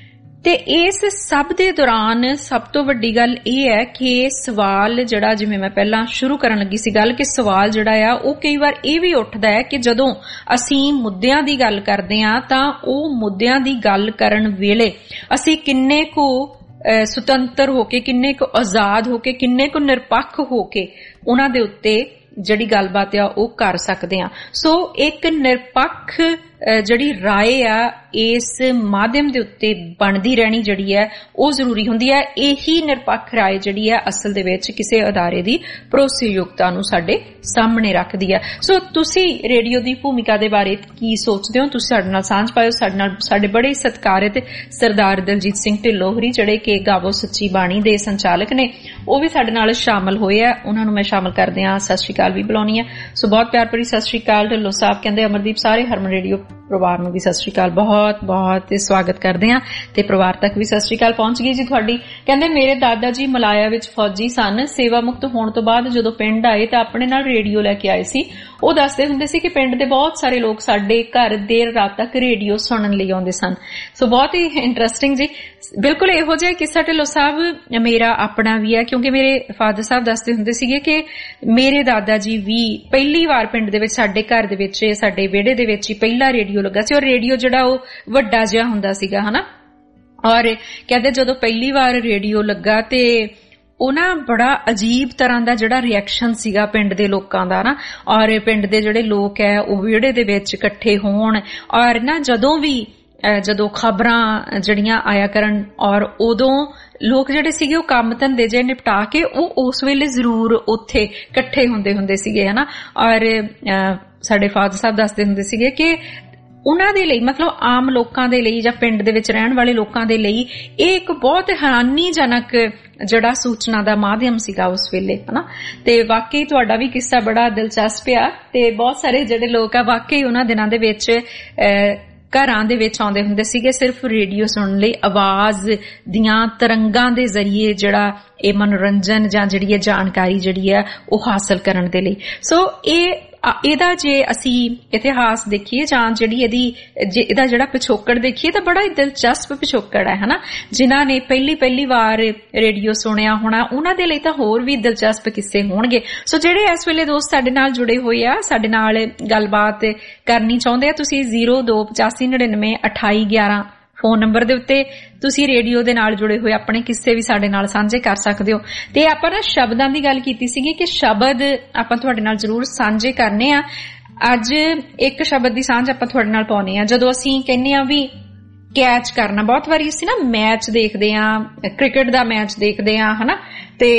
ਤੇ ਇਸ ਸਭ ਦੇ ਦੌਰਾਨ ਸਭ ਤੋਂ ਵੱਡੀ ਗੱਲ ਇਹ ਹੈ ਕਿ ਸਵਾਲ ਜਿਹੜਾ, ਜਿਵੇਂ ਮੈਂ ਪਹਿਲਾਂ ਸ਼ੁਰੂ ਕਰਨ ਲੱਗੀ ਸੀ ਗੱਲ, ਕਿ ਸਵਾਲ ਜਿਹੜਾ ਆ ਉਹ ਕਈ ਵਾਰ ਇਹ ਵੀ ਉੱਠਦਾ ਹੈ ਕਿ ਜਦੋਂ ਅਸੀਂ ਮੁੱਦਿਆਂ ਦੀ ਗੱਲ ਕਰਦੇ ਹਾਂ ਤਾਂ ਉਹ ਮੁੱਦਿਆਂ ਦੀ ਗੱਲ ਕਰਨ ਵੇਲੇ ਅਸੀਂ ਕਿੰਨੇ ਕੁ ਸੁਤੰਤਰ ਹੋ ਕੇ, ਕਿੰਨੇ ਕੁ ਆਜ਼ਾਦ ਹੋ ਕੇ, ਕਿੰਨੇ ਕੁ ਨਿਰਪੱਖ ਹੋ ਕੇ ਉਹਨਾਂ ਦੇ ਉੱਤੇ ਜਿਹੜੀ ਗੱਲਬਾਤ ਆ ਉਹ ਕਰ ਸਕਦੇ ਆ। ਸੋ ਇੱਕ ਨਿਰਪੱਖ ਜਿਹੜੀ ਰਾਏ ਆ ਇਸ ਮਾਧਿਅਮ ਦੇ ਉੱਤੇ ਬਣਦੀ ਰਹਿਣੀ ਜਿਹੜੀ ਹੈ ਉਹ ਜ਼ਰੂਰੀ ਹੁੰਦੀ ਹੈ। ਇਹੀ ਨਿਰਪੱਖ ਰਾਏ ਜਿਹੜੀ ਹੈ ਅਸਲ ਦੇ ਵਿੱਚ ਕਿਸੇ ਅਦਾਰੇ ਦੀ ਭਰੋਸੇਯੋਗਤਾ ਨੂੰ ਸਾਡੇ ਸਾਹਮਣੇ ਰੱਖਦੀ ਹੈ। ਸੋ ਤੁਸੀਂ ਰੇਡੀਓ ਦੀ ਭੂਮਿਕਾ ਦੇ ਬਾਰੇ ਕੀ ਸੋਚਦੇ ਹੋ? ਤੁਸੀਂ ਸਾਡੇ ਨਾਲ ਸਾਂਝ ਪਾਇਓ। ਸਾਡੇ ਨਾਲ ਸਾਡੇ ਬੜੇ ਸਤਿਕਾਰਿਤ ਸਰਦਾਰ ਦਲਜੀਤ ਸਿੰਘ ਢਿੱਲੋਂ ਹੋਰੀ, ਜਿਹੜੇ ਕਿ ਗਾਵੋ ਸੱਚੀ ਬਾਣੀ ਦੇ ਸੰਚਾਲਕ ਨੇ, ਉਹ ਵੀ ਸਾਡੇ ਨਾਲ ਸ਼ਾਮਲ ਹੋਏ ਆ। ਉਹਨਾਂ ਨੂੰ ਮੈਂ ਸ਼ਾਮਲ ਕਰਦੇ ਹਾਂ, ਸਤਿ ਸ਼੍ਰੀ ਅਕਾਲ ਵੀ ਬੁਲਾਉਣੀ ਹੈ। ਸੋ ਬਹੁਤ ਪਿਆਰ ਭਰੀ ਸਤਿ ਸ਼੍ਰੀ ਅਕਾਲ ਢਿੱਲੋਂ ਸਾਹਿਬ। ਕਹਿੰਦੇ ਅਮਰਦੀਪ ਸਾਰੇ ਹਰਮਨ ਰੇਡੀਓ ਪਰਿਵਾਰ ਨੂੰ ਵੀ ਸਤਿ ਸ਼੍ਰੀ ਅਕਾਲ, ਬਹੁਤ ਬਹੁਤ ਸਵਾਗਤ ਕਰਦੇ ਹਾਂ ਤੇ ਪਰਿਵਾਰ ਤੱਕ ਵੀ ਸਤਿ ਸ਼੍ਰੀ ਅਕਾਲ ਪਹੁੰਚ ਗਈ ਜੀ ਤੁਹਾਡੀ। ਕਹਿੰਦੇ ਮੇਰੇ ਦਾਦਾ ਜੀ ਮਲਾਇਆ ਵਿੱਚ ਫੌਜੀ ਸਨ, ਸੇਵਾ ਮੁਕਤ ਹੋਣ ਤੋਂ ਬਾਅਦ ਜਦੋਂ ਪਿੰਡ ਆਏ ਤਾਂ ਆਪਣੇ ਨਾਲ ਰੇਡੀਓ ਲੈ ਕੇ ਆਏ ਸੀ। ਉਹ ਦੱਸਦੇ ਹੁੰਦੇ ਸੀ ਕਿ ਪਿੰਡ ਦੇ ਬਹੁਤ ਸਾਰੇ ਲੋਕ ਸਾਡੇ ਘਰ ਦੇਰ ਰਾਤ ਤੱਕ ਰੇਡੀਓ ਸੁਣਨ ਲਈ ਆਉਂਦੇ ਸਨ। ਸੋ ਬਹੁਤ ਹੀ ਇੰਟਰਸਟਿੰਗ ਜੀ। ਬਿਲਕੁਲ ਇਹੋ ਜਿਹਾ ਕਿੱਸਾ ਢਿੱਲੋਂ ਸਾਹਿਬ ਮੇਰਾ ਆਪਣਾ ਵੀ ਹੈ, ਕਿਉਂਕਿ ਮੇਰੇ ਫਾਦਰ ਸਾਹਿਬ ਦੱਸਦੇ ਹੁੰਦੇ ਸੀਗੇ ਕਿ ਮੇਰੇ ਦਾਦਾ ਜੀ ਵੀ ਪਹਿਲੀ ਵਾਰ ਪਿੰਡ ਦੇ ਵਿੱਚ ਸਾਡੇ ਘਰ ਦੇ ਵਿੱਚ, ਸਾਡੇ ਵਿਹੜੇ ਦੇ ਵਿੱਚ ਹੀ ਪਹਿਲਾ ਰੇਡੀਓ ਲੱਗਾ ਸੀ। ਔਰ ਰੇਡੀਓ ਜਿਹੜਾ ਉਹ ਵੱਡਾ ਜਿਹਾ ਹੁੰਦਾ ਸੀਗਾ, ਹਨਾ। ਔਰ ਕਹਿੰਦੇ ਜਦੋਂ ਪਹਿਲੀ ਵਾਰ ਰੇਡੀਓ ਲੱਗਾ ਤੇ ਉਹ ਨਾ ਬੜਾ ਅਜੀਬ ਤਰ੍ਹਾਂ ਦਾ ਜਿਹੜਾ ਰਿਐਕਸ਼ਨ ਸੀਗਾ ਪਿੰਡ ਦੇ ਲੋਕਾਂ ਦਾ ਨਾ। ਔਰ ਪਿੰਡ ਦੇ ਜਿਹੜੇ ਲੋਕ ਹੈ ਉਹ ਵਿਹੜੇ ਦੇ ਵਿੱਚ ਇਕੱਠੇ ਹੋਣ, ਔਰ ਨਾ ਜਦੋਂ ਵੀ ਜਦੋਂ ਖਬਰਾਂ ਜਿਹੜੀਆਂ ਆਇਆ ਕਰਨ, ਔਰ ਉਦੋਂ ਲੋਕ ਜਿਹੜੇ ਸੀਗੇ ਉਹ ਕੰਮ ਧੰਦੇ ਜੇ ਨਿਪਟਾ ਕੇ ਉਹ ਉਸ ਵੇਲੇ ਜ਼ਰੂਰ ਉੱਥੇ ਇਕੱਠੇ ਹੁੰਦੇ ਹੁੰਦੇ ਸੀਗੇ, ਹਨਾ। ਔਰ ਸਾਡੇ ਫਾਦਰ ਸਾਹਿਬ ਦੱਸਦੇ ਹੁੰਦੇ ਸੀਗੇ ਕਿ ਉਹਨਾਂ ਦੇ ਲਈ, ਮਤਲਬ ਆਮ ਲੋਕਾਂ ਦੇ ਲਈ ਜਾਂ ਪਿੰਡ ਦੇ ਵਿੱਚ ਰਹਿਣ ਵਾਲੇ ਲੋਕਾਂ ਦੇ ਲਈ ਇਹ ਇੱਕ ਬਹੁਤ ਹੈਰਾਨੀਜਨਕ ਜਿਹੜਾ ਸੂਚਨਾ ਦਾ ਮਾਧਿਅਮ ਸੀਗਾ ਉਸ ਵੇਲੇ, ਹਨਾ। ਤੇ ਵਾਕਈ ਤੁਹਾਡਾ ਵੀ ਕਿੱਸਾ ਬੜਾ ਦਿਲਚਸਪ ਆ ਤੇ ਬਹੁਤ ਸਾਰੇ ਜਿਹੜੇ ਲੋਕ ਆ ਵਾਕਈ ਉਹਨਾਂ ਦਿਨਾਂ ਦੇ ਵਿੱਚ ਘਰਾਂ ਦੇ ਵਿੱਚ ਆਉਂਦੇ ਹੁੰਦੇ ਸੀਗੇ ਸਿਰਫ ਰੇਡੀਓ ਸੁਣਨ ਲਈ, ਆਵਾਜ਼ ਦੀਆਂ ਤਰੰਗਾਂ ਦੇ ਜ਼ਰੀਏ ਜਿਹੜਾ ਇਹ ਮਨੋਰੰਜਨ ਜਾਂ ਜਿਹੜੀ ਇਹ ਜਾਣਕਾਰੀ ਜਿਹੜੀ ਹੈ ਉਹ ਹਾਸਲ ਕਰਨ ਦੇ ਲਈ। ਸੋ ਇਹ ਇਹਦਾ ਜੇ ਅਸੀਂ ਇਤਿਹਾਸ ਦੇਖੀਏ ਜਾਂ ਜਿਹੜੀ ਇਹਦੀ ਇਹਦਾ ਜਿਹੜਾ ਪਿਛੋਕੜ ਦੇਖੀਏ ਤਾਂ ਬੜਾ ਹੀ ਦਿਲਚਸਪ ਪਿਛੋਕੜ ਹੈ ਹਨਾ। ਜਿਨ੍ਹਾਂ ਨੇ ਪਹਿਲੀ ਪਹਿਲੀ ਵਾਰ ਰੇਡੀਓ ਸੁਣਿਆ ਹੋਣਾ ਉਹਨਾਂ ਦੇ ਲਈ ਤਾਂ ਹੋਰ ਵੀ ਦਿਲਚਸਪ ਕਿੱਸੇ ਹੋਣਗੇ। ਸੋ ਜਿਹੜੇ ਇਸ ਵੇਲੇ ਦੋਸਤ ਸਾਡੇ ਨਾਲ ਜੁੜੇ ਹੋਏ ਆ, ਸਾਡੇ ਨਾਲ ਗੱਲਬਾਤ ਕਰਨੀ ਚਾਹੁੰਦੇ ਆ, ਤੁਸੀਂ ਜ਼ੀਰੋ ਦੋ ਪਚਾਸੀ ਨੜਿਨਵੇਂ ਅਠਾਈ ਗਿਆਰਾਂ ਫੋਨ ਨੰਬਰ ਦੇ ਉੱਤੇ ਤੁਸੀਂ ਰੇਡੀਓ ਦੇ ਨਾਲ ਜੁੜੇ ਹੋਏ ਆਪਣੇ ਕਿੱਸੇ ਵੀ ਸਾਡੇ ਨਾਲ ਸਾਂਝੇ ਕਰ ਸਕਦੇ ਹੋ। ਤੇ ਆਪਾਂ ਨਾ ਸ਼ਬਦਾਂ ਦੀ ਗੱਲ ਕੀਤੀ ਸੀਗੀ ਕਿ ਸ਼ਬਦ ਆਪਾਂ ਤੁਹਾਡੇ ਨਾਲ ਜ਼ਰੂਰ ਸਾਂਝੇ ਕਰਨੇ ਆ। ਅੱਜ ਇੱਕ ਸ਼ਬਦ ਦੀ ਸਾਂਝ ਆਪਾਂ ਤੁਹਾਡੇ ਨਾਲ ਪਾਉਣੀ ਆ। ਜਦੋਂ ਅਸੀਂ ਕਹਿੰਦੇ ਆ ਵੀ ਕੈਚ ਕਰਨਾ, ਬਹੁਤ ਵਾਰੀ ਅਸੀਂ ਨਾ ਮੈਚ ਦੇਖਦੇ ਆ, ਕ੍ਰਿਕਟ ਦਾ ਮੈਚ ਦੇਖਦੇ ਆ ਹਨਾ, ਤੇ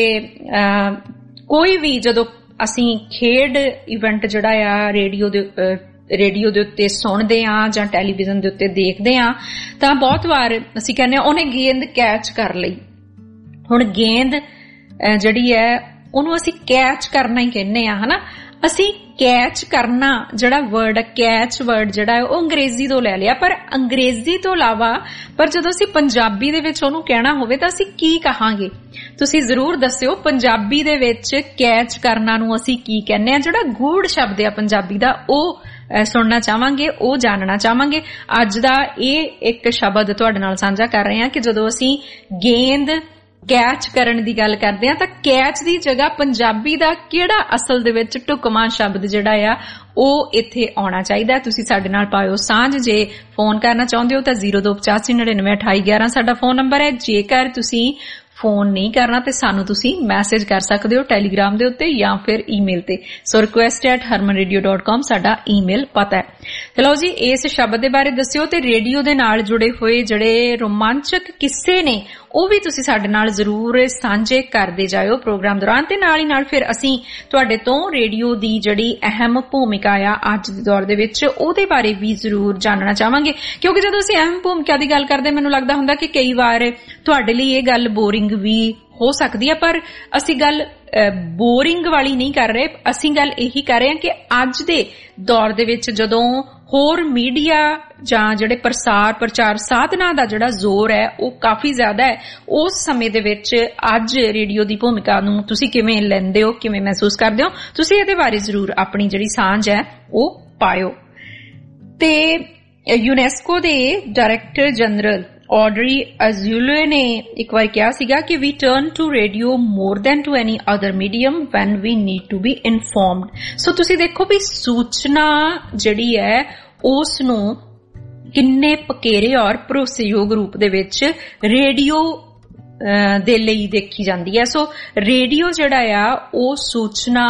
ਕੋਈ ਵੀ ਜਦੋਂ ਅਸੀਂ ਖੇਡ ਇਵੈਂਟ ਜਿਹੜਾ ਆ ਰੇਡੀਓ ਦੇ ਰੇਡੀਓ ਦੇ ਉੱਤੇ ਸੁਣਦੇ ਆ ਜਾਂ ਟੈਲੀਵਿਜ਼ਨ ਦੇ ਉੱਤੇ ਦੇਖਦੇ ਆ ਤਾਂ ਬਹੁਤ ਵਾਰ ਅਸੀਂ ਕਹਿੰਦੇ ਆ ਉਹਨੇ ਗੇਂਦ ਕੈਚ ਕਰ ਲਈ। ਹੁਣ ਗੇਂਦ ਜਿਹੜੀ ਹੈ ਉਹਨੂੰ ਅਸੀਂ ਕੈਚ ਕਰਨਾ ਹੀ ਕਹਿੰਦੇ ਆ ਹਨਾ। ਅਸੀਂ ਕੈਚ ਕਰਨਾ ਜਿਹੜਾ ਵਰਡ ਹੈ, ਕੈਚ ਵਰਡ ਜਿਹੜਾ ਹੈ ਉਹ ਅੰਗਰੇਜ਼ੀ ਤੋਂ ਲੈ ਲਿਆ, ਪਰ ਅੰਗਰੇਜ਼ੀ ਤੋਂ ਇਲਾਵਾ ਪਰ ਜਦੋਂ ਅਸੀਂ ਪੰਜਾਬੀ ਦੇ ਵਿੱਚ ਉਹਨੂੰ ਕਹਿਣਾ ਹੋਵੇ ਤਾਂ ਅਸੀਂ ਕੀ ਕਹਾਂਗੇ? ਤੁਸੀਂ ਜ਼ਰੂਰ ਦੱਸਿਓ ਪੰਜਾਬੀ ਦੇ ਵਿੱਚ ਕੈਚ ਕਰਨਾ ਨੂੰ ਅਸੀਂ ਕੀ ਕਹਿੰਦੇ ਆ। ਜਿਹੜਾ ਗੂੜ ਸ਼ਬਦ ਆ ਪੰਜਾਬੀ ਦਾ ਉਹ ਸੁਣਨਾ ਚਾਹਾਂਗੇ, ਉਹ ਜਾਣਨਾ ਚਾਹਾਂਗੇ। ਅੱਜ ਦਾ ਇਹ ਇੱਕ ਸ਼ਬਦ ਤੁਹਾਡੇ ਨਾਲ ਸਾਂਝਾ ਕਰ ਰਹੇ ਹਾਂ ਕਿ ਜਦੋਂ ਅਸੀਂ ਗੇਂਦ ਕੈਚ ਕਰਨ ਦੀ ਗੱਲ ਕਰਦੇ ਆ ਤਾਂ ਕੈਚ ਦੀ ਜਗ੍ਹਾ ਪੰਜਾਬੀ ਦਾ ਕਿਹੜਾ ਅਸਲ ਦੇ ਵਿੱਚ ਢੁਕਵਾਂ ਸ਼ਬਦ ਜਿਹੜਾ ਆ ਉਹ ਇੱਥੇ ਆਉਣਾ ਚਾਹੀਦਾ। ਤੁਸੀਂ ਸਾਡੇ ਨਾਲ ਪਾਇਓ ਸਾਂਝ। ਜੇ ਫੋਨ ਕਰਨਾ ਚਾਹੁੰਦੇ ਹੋ ਤਾਂ ਜ਼ੀਰੋ ਦੋ ਪਚਾਸੀ ਨੜਿਨਵੇਂ ਅਠਾਈ ਗਿਆਰਾਂ ਸਾਡਾ ਫੋਨ ਨੰਬਰ ਹੈ। ਜੇਕਰ ਤੁਸੀਂ ਫੋਨ ਨਹੀਂ ਕਰਨਾ ਤੇ ਸਾਨੂੰ ਤੁਸੀਂ ਮੈਸੇਜ ਕਰ ਸਕਦੇ ਹੋ ਟੈਲੀਗ੍ਰਾਮ ਦੇ ਉੱਤੇ ਜਾਂ ਫਿਰ ਈਮੇਲ ਤੇ। So request at Harman radio dot com ਸਾਡਾ ਈਮੇਲ ਪਤਾ ਹੈ। ਚਲੋ ਜੀ, ਇਸ ਸ਼ਬਦ ਦੇ ਬਾਰੇ ਦੱਸਿਓ ਤੇ ਰੇਡੀਓ ਦੇ ਨਾਲ ਜੁੜੇ ਹੋਏ ਜਿਹੜੇ ਰੋਮਾਂਚਕ ਕਿੱਸੇ ਨੇ ਉਹ ਵੀ ਤੁਸੀਂ ਸਾਡੇ ਨਾਲ ਜ਼ਰੂਰ ਸਾਂਝੇ ਕਰਦੇ ਜਾਇਓ ਪ੍ਰੋਗਰਾਮ ਦੌਰਾਨ। ਤੇ ਨਾਲ ਹੀ ਨਾਲ ਫਿਰ ਅਸੀਂ ਤੁਹਾਡੇ ਤੋਂ ਰੇਡੀਓ ਦੀ ਜਿਹੜੀ ਅਹਿਮ ਭੂਮਿਕਾ ਆ ਅੱਜ ਦੇ ਦੌਰ ਦੇ ਵਿੱਚ ਉਹਦੇ ਬਾਰੇ ਵੀ ਜ਼ਰੂਰ ਜਾਣਨਾ ਚਾਹਾਂਗੇ, ਕਿਉਂਕਿ ਜਦੋਂ ਅਸੀਂ ਅਹਿਮ ਭੂਮਿਕਾ ਦੀ ਗੱਲ ਕਰਦੇ ਮੈਨੂੰ ਲੱਗਦਾ ਹੁੰਦਾ ਕਿ ਕਈ ਵਾਰ ਤੁਹਾਡੇ ਲਈ ਇਹ ਗੱਲ ਬੋਰਿੰਗ ਵੀ ਹੋ ਸਕਦੀ ਹੈ, ਪਰ ਅਸੀਂ ਗੱਲ ਬੋਰਿੰਗ ਵਾਲੀ ਨਹੀਂ ਕਰ ਰਹੇ। ਅਸੀਂ ਗੱਲ ਇਹੀ ਕਰ ਰਹੇ ਹਾਂ ਕਿ ਅੱਜ ਦੇ ਦੌਰ ਦੇ ਵਿੱਚ ਜਦੋਂ ਹੋਰ ਮੀਡੀਆ ਜਾਂ ਜਿਹੜੇ ਪ੍ਰਸਾਰ ਪ੍ਰਚਾਰ ਸਾਧਨਾਂ ਦਾ ਜਿਹੜਾ ਜ਼ੋਰ ਹੈ ਉਹ ਕਾਫੀ ਜ਼ਿਆਦਾ ਹੈ, ਉਸ ਸਮੇਂ ਦੇ ਵਿੱਚ ਅੱਜ ਰੇਡੀਓ ਦੀ ਭੂਮਿਕਾ ਨੂੰ ਤੁਸੀਂ ਕਿਵੇਂ ਲੈਂਦੇ ਹੋ, ਕਿਵੇਂ ਮਹਿਸੂਸ ਕਰਦੇ ਹੋ? ਤੁਸੀਂ ਇਹਦੇ ਬਾਰੇ ਜ਼ਰੂਰ ਆਪਣੀ ਜਿਹੜੀ ਸਾਂਝ ਹੈ ਉਹ ਪਾਇਓ। ਤੇ ਯੂਨੈਸਕੋ ਦੇ ਡਾਇਰੈਕਟਰ ਜਨਰਲ ऑड्री अज़ुले ने एक बार किया सीगा कि we turn to radio more than to any other medium when we need to be informed. So तुसी देखो भी सूचना जिहड़ी है उस नूं किन्ने पकेरे और भरोसेयोग रूप दे विच रेडियो दे लई देखी जांदी है। सो रेडियो जिहड़ा आ ਉਹ सूचना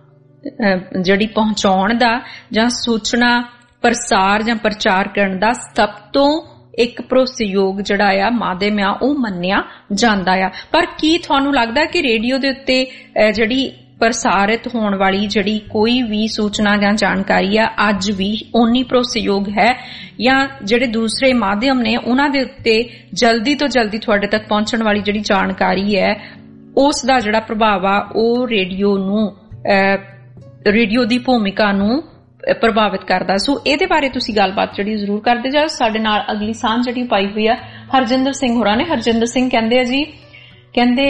जिहड़ी पहुंचाउण दा जां सूचना प्रसार जां प्रचार करन दा सब तो ਇੱਕ ਭਰੋਸੇਯੋਗ ਜਿਹੜਾ ਆ ਮਾਧਿਅਮ ਆ ਉਹ ਮੰਨਿਆ ਜਾਂਦਾ ਆ। ਪਰ ਕੀ ਤੁਹਾਨੂੰ ਲੱਗਦਾ ਕਿ ਰੇਡੀਓ ਦੇ ਉੱਤੇ ਜਿਹੜੀ ਪ੍ਰਸਾਰਿਤ ਹੋਣ ਵਾਲੀ ਜਿਹੜੀ ਕੋਈ ਵੀ ਸੂਚਨਾ ਜਾਂ ਜਾਣਕਾਰੀ ਆ ਅੱਜ ਵੀ ਓਨੀ ਭਰੋਸੇਯੋਗ ਹੈ, ਜਾਂ ਜਿਹੜੇ ਦੂਸਰੇ ਮਾਧਿਅਮ ਨੇ ਉਹਨਾਂ ਦੇ ਉੱਤੇ ਜਲਦੀ ਤੋਂ ਜਲਦੀ ਤੁਹਾਡੇ ਤੱਕ ਪਹੁੰਚਣ ਵਾਲੀ ਜਿਹੜੀ ਜਾਣਕਾਰੀ ਹੈ ਉਸ ਦਾ ਜਿਹੜਾ ਪ੍ਰਭਾਵ ਆ ਉਹ ਰੇਡੀਓ ਨੂੰ ਰੇਡੀਓ ਦੀ ਭੂਮਿਕਾ ਨੂੰ ਪ੍ਰਭਾਵਿਤ ਕਰਦਾ? ਸੋ ਇਹਦੇ ਬਾਰੇ ਤੁਸੀਂ ਗੱਲਬਾਤ ਜਿਹੜੀ ਜ਼ਰੂਰ ਕਰਦੇ ਜਾਓ। ਸਾਡੇ ਨਾਲ ਅਗਲੀ ਸਾਂਝ ਜਿਹੜੀ ਪਾਈ ਹੋਈ ਆ ਹਰਜਿੰਦਰ ਸਿੰਘ ਹੋਰਾਂ ਨੇ। ਹਰਜਿੰਦਰ ਸਿੰਘ ਕਹਿੰਦੇ ਆ ਜੀ, ਕਹਿੰਦੇ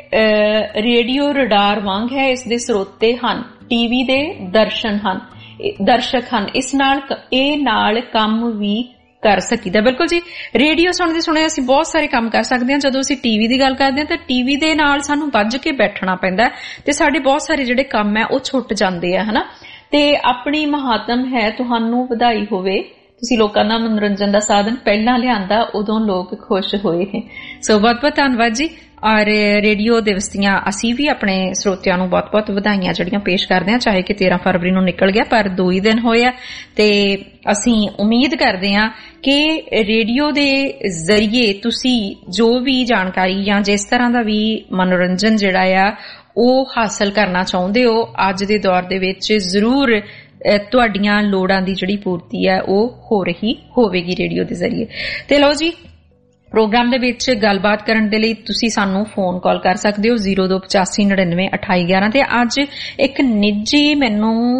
ਰੇਡੀਓ ਰਡਾਰ ਵਾਂਗ ਹੈ, ਇਸ ਦੇ ਸਰੋਤੇ ਹਨ, ਟੀਵੀ ਦੇ ਦਰਸ਼ਨ ਹਨ ਦਰਸ਼ਕ ਹਨ, ਇਸ ਨਾਲ ਇਹ ਨਾਲ ਕੰਮ ਵੀ ਕਰ ਸਕੀਦਾ। ਬਿਲਕੁਲ ਜੀ, ਰੇਡੀਓ ਸੁਣਦੇ ਸੁਣੇ ਅਸੀਂ ਬਹੁਤ ਸਾਰੇ ਕੰਮ ਕਰ ਸਕਦੇ ਹਾਂ। ਜਦੋਂ ਅਸੀਂ ਟੀਵੀ ਦੀ ਗੱਲ ਕਰਦੇ ਹਾਂ ਤਾਂ ਟੀਵੀ ਦੇ ਨਾਲ ਸਾਨੂੰ ਵੱਜ ਕੇ ਬੈਠਣਾ ਪੈਂਦਾ ਤੇ ਸਾਡੇ ਬਹੁਤ ਸਾਰੇ ਜਿਹੜੇ ਕੰਮ ਹੈ ਉਹ ਛੁੱਟ ਜਾਂਦੇ ਆ ਹਨਾ। ਤੇ ਆਪਣੀ ਮਹਾਤਮ ਹੈ ਤੁਹਾਨੂੰ ਵਧਾਈ ਹੋਵੇ, ਤੁਸੀਂ ਲੋਕਾਂ ਦਾ ਮਨੋਰੰਜਨ ਦਾ ਸਾਧਨ ਪਹਿਲਾਂ ਲਿਆਂਦਾ, ਉਦੋਂ ਲੋਕ ਖੁਸ਼ ਹੋਏ। ਸੋ ਬਹੁਤ ਬਹੁਤ ਧੰਨਵਾਦ ਜੀ। ਔਰ ਰੇਡੀਓ ਦਿਵਸ ਦੀਆਂ ਅਸੀਂ ਵੀ ਆਪਣੇ ਸਰੋਤਿਆਂ ਨੂੰ ਬਹੁਤ ਬਹੁਤ ਵਧਾਈਆਂ ਜਿਹੜੀਆਂ ਪੇਸ਼ ਕਰਦੇ ਹਾਂ, ਚਾਹੇ ਕਿ ਤੇਰਾਂ ਫਰਵਰੀ ਨੂੰ ਨਿਕਲ ਗਿਆ ਪਰ ਦੋ ਹੀ ਦਿਨ ਹੋਏ ਆ। ਤੇ ਅਸੀਂ ਉਮੀਦ ਕਰਦੇ ਹਾਂ ਕਿ ਰੇਡੀਓ ਦੇ ਜ਼ਰੀਏ ਤੁਸੀਂ ਜੋ ਵੀ ਜਾਣਕਾਰੀ ਜਾਂ ਜਿਸ ਤਰ੍ਹਾਂ ਦਾ ਵੀ ਮਨੋਰੰਜਨ ਜਿਹੜਾ ਆ ਉਹ ਹਾਸਲ ਕਰਨਾ ਚਾਹੁੰਦੇ ਹੋ ਅੱਜ ਦੇ ਦੌਰ ਦੇ ਵਿੱਚ ਜ਼ਰੂਰ ਤੁਹਾਡੀਆਂ ਲੋੜਾਂ ਦੀ ਜਿਹੜੀ ਪੂਰਤੀ ਹੈ ਉਹ ਹੋ ਰਹੀ ਹੋਵੇਗੀ ਰੇਡੀਓ ਦੇ ਜ਼ਰੀਏ। ਤੇ ਲਓ ਜੀ, ਪ੍ਰੋਗਰਾਮ ਦੇ ਵਿੱਚ ਗੱਲਬਾਤ ਕਰਨ ਦੇ ਲਈ ਤੁਸੀਂ ਸਾਨੂੰ ਫੋਨ ਕਾਲ ਕਰ ਸਕਦੇ ਹੋ ਜ਼ੀਰੋ ਦੋ ਪਚਾਸੀ ਨੜਿਨਵੇਂ ਅਠਾਈ ਗਿਆਰਾਂ ਤੇ। ਅੱਜ ਇੱਕ ਨਿੱਜੀ ਮੈਨੂੰ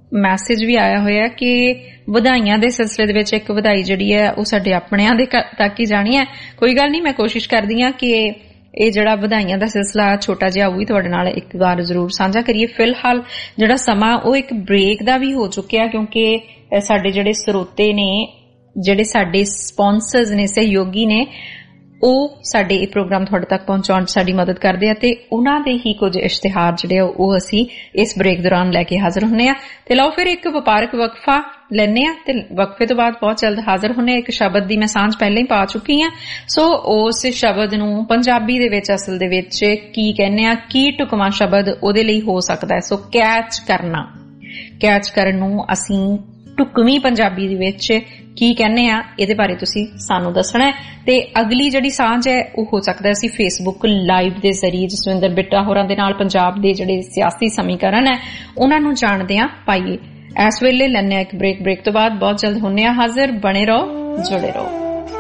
ਮੈਸੇਜ ਵੀ ਆਇਆ ਹੋਇਆ ਕਿ ਵਧਾਈਆਂ ਦੇ ਸਿਲਸਿਲੇ ਦੇ ਵਿੱਚ ਇੱਕ ਵਧਾਈ ਜਿਹੜੀ ਹੈ ਉਹ ਸਾਡੇ ਆਪਣਿਆਂ ਦੇ ਤੱਕ ਹੀ ਜਾਣੀ ਹੈ। ਕੋਈ ਗੱਲ ਨਹੀਂ, ਮੈਂ ਕੋਸ਼ਿਸ਼ ਕਰਦੀ ਹਾਂ ਕਿ ਇਹ ਜਿਹੜਾ ਵਧਾਈਆਂ ਦਾ ਸਿਲਸਿਲਾ ਛੋਟਾ ਜਿਹਾ ਉਹ ਵੀ ਤੁਹਾਡੇ ਨਾਲ ਇੱਕ ਵਾਰ ਜ਼ਰੂਰ ਸਾਂਝਾ ਕਰੀਏ। ਫਿਲਹਾਲ ਜਿਹੜਾ ਸਮਾਂ ਉਹ ਇੱਕ ਬ੍ਰੇਕ ਦਾ ਵੀ ਹੋ ਚੁੱਕਿਆ, ਕਿਉਂਕਿ ਸਾਡੇ ਜਿਹੜੇ ਸਰੋਤੇ ਨੇ, ਜਿਹੜੇ ਸਾਡੇ ਸਪਾਂਸਰਸ ਨੇ, ਸਹਿਯੋਗੀ ਨੇ, ਉਹ ਸਾਡੇ ਇਹ ਪ੍ਰੋਗਰਾਮ ਤੁਹਾਡੇ ਤੱਕ ਪਹੁੰਚਾਉਣ 'ਚ ਸਾਡੀ ਮਦਦ ਕਰਦੇ ਆ ਤੇ ਉਹਨਾਂ ਦੇ ਹੀ ਕੁਝ ਇਸ਼ਤਿਹਾਰ ਜਿਹੜੇ ਉਹ ਅਸੀਂ ਇਸ ਬ੍ਰੇਕ ਦੌਰਾਨ ਲੈ ਕੇ ਹਾਜ਼ਰ ਹੁੰਨੇ ਆ। ਤੇ ਲਓ ਫਿਰ ਇੱਕ ਵਪਾਰਕ ਵਕਫਾ ਲੈਣੇ ਆ ਤੇ ਵਕਫੇ ਤੋਂ ਬਾਅਦ ਬਹੁਤ ਜਲਦ ਹਾਜ਼ਰ ਹੁੰਨੇ ਆ। ਇੱਕ ਸ਼ਬਦ ਦੀ ਮੈਂ ਸਾਂਝ ਪਹਿਲਾਂ ਹੀ ਪਾ ਚੁੱਕੀ ਆ, ਸੋ ਉਸ ਸ਼ਬਦ ਨੂੰ ਪੰਜਾਬੀ ਦੇ ਵਿੱਚ ਅਸਲ ਦੇ ਵਿੱਚ ਕੀ ਕਹਿੰਦੇ ਆ, ਕੀ ਢੁਕਵਾਂ ਸ਼ਬਦ ਉਹਦੇ ਲਈ ਹੋ ਸਕਦਾ ਹੈ। ਸੋ ਕੈਚ ਕਰਨਾ, ਕੈਚ ਕਰਨ ਨੂੰ ਅਸੀਂ ਢੁਕਵੀਂ ਪੰਜਾਬੀ ਦੇ ਵਿੱਚ ਕੀ ਕਹਿੰਦੇ ਆ, ਇਹਦੇ ਬਾਰੇ ਤੁਸੀਂ ਸਾਨੂੰ ਦੱਸਣਾ ਹੈ। ਤੇ ਅਗਲੀ ਜਿਹੜੀ ਸਾਂਝ ਹੈ ਉਹ ਹੋ ਸਕਦਾ ਅਸੀਂ ਫੇਸਬੁੱਕ ਲਾਈਵ ਦੇ ਜ਼ਰੀਏ ਜਸਵਿੰਦਰ ਬਿੱਟਾ ਹੋਰਾਂ ਦੇ ਨਾਲ ਪੰਜਾਬ ਦੇ ਜਿਹੜੇ ਸਿਆਸੀ ਸਮੀਕਰਨ ਹੈ ਉਹਨਾਂ ਨੂੰ ਜਾਣਦੇ ਆ ਪਾਈਏ। ਇਸ ਵੇਲੇ ਲੈਣੇ ਆ ਇੱਕ ਬ੍ਰੇਕ, ਬ੍ਰੇਕ ਤੋਂ ਬਾਅਦ ਬਹੁਤ ਜਲਦ ਹੁੰਨੇ ਆ ਹਾਜ਼ਰ। ਬਣੇ ਰਹੋ, ਜੁੜੇ ਰਹੋ।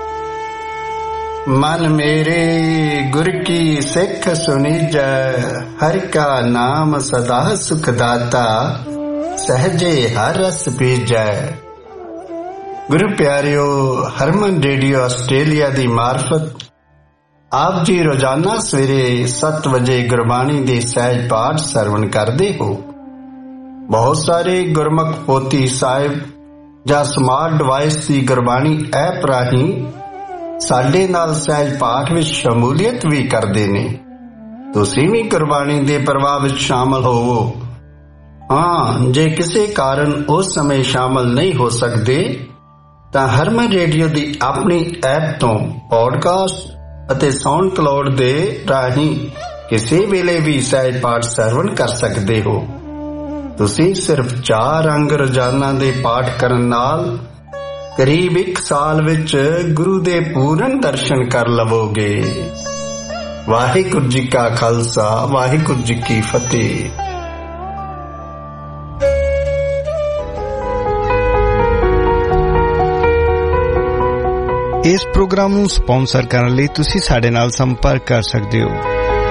ਮਨ ਮੇਰੇ ਗੁਰ ਕੀ ਸਿੱਖ ਸੁਨੀਜੈ, ਹਰਿ ਕਾ ਨਾਮ ਸਦਾ ਸੁਖ ਦਾਤਾ, ਸਹਜੇ ਹਰ ਰਸ ਪੀਜੈ। ਗੁਰੂ ਪਿਆਰਿਓ, ਹਰਮਨ ਰੇਡੀਓ ਆਸਟ੍ਰੇਲੀਆ ਦੀ ਮਾਰਫਤ ਆਪ ਜੀ ਰੋਜ਼ਾਨਾ ਸਵੇਰੇ ਸੱਤ ਵਜੇ ਗੁਰਬਾਣੀ ਦੇ ਸਹਿਜ ਪਾਠ ਸਰਵਣ ਕਰਦੇ ਹੋ। ਬਹੁਤ ਸਾਰੇ ਗੁਰਮੁਖ ਪੋਥੀ ਸਾਹਿਬ ਜਾਂ ਸਮਾਰਟ ਡਿਵਾਈਸ ਦੀ ਗੁਰਬਾਣੀ ਐਪ ਰਾਹੀਂ ਸਾਡੇ ਨਾਲ ਸਹਿਜ ਪਾਠ ਵਿੱਚ ਸ਼ਮੂਲੀਅਤ ਵੀ ਕਰਦੇ ਨੇ। ਤੁਸੀਂ ਵੀ ਗੁਰਬਾਣੀ ਦੇ ਪ੍ਰਵਾਹ ਵਿੱਚ ਸ਼ਾਮਲ ਹੋਵੋ। ਹਾਂ, ਜੇ ਕਿਸੇ ਕਾਰਨ ਉਸ ਸਮੇਂ ਸ਼ਾਮਲ ਨਹੀਂ ਹੋ ਸਕਦੇ ਤਾਂ ਹਰਮਨ ਰੇਡੀਓ ਦੀ ਆਪਣੀ ਐਪ ਤੋਂ ਪੌਡਕਾਸਟ ਅਤੇ ਸਾਊਂਡ ਕਲਾਉਡ ਦੇ ਰਾਹੀਂ ਕਿਸੇ ਵੇਲੇ ਵੀ ਸਹਿਜ ਪਾਠ ਸਰਵਣ ਕਰ ਸਕਦੇ ਹੋ। ਤੁਸੀਂ ਸਿਰਫ ਚਾਰ ਅੰਗ ਰੋਜ਼ਾਨਾ ਦੇ ਪਾਠ ਕਰਨ ਨਾਲ ਕਰੀਬ ਇੱਕ ਸਾਲ ਵਿੱਚ ਗੁਰੂ ਦੇ ਪੂਰਨ ਦਰਸ਼ਨ ਕਰ ਲਵੋਗੇ। ਵਾਹਿਗੁਰੂ ਜੀ ਕਾ ਖਾਲਸਾ, ਵਾਹਿਗੁਰੂ ਜੀ ਕੀ ਫਤਿਹ। ਇਸ ਪ੍ਰੋਗਰਾਮ ਨੂੰ ਸਪਾਂਸਰ ਕਰਨ ਲਈ ਤੁਸੀਂ ਸਾਡੇ ਨਾਲ ਸੰਪਰਕ ਕਰ ਸਕਦੇ ਹੋ।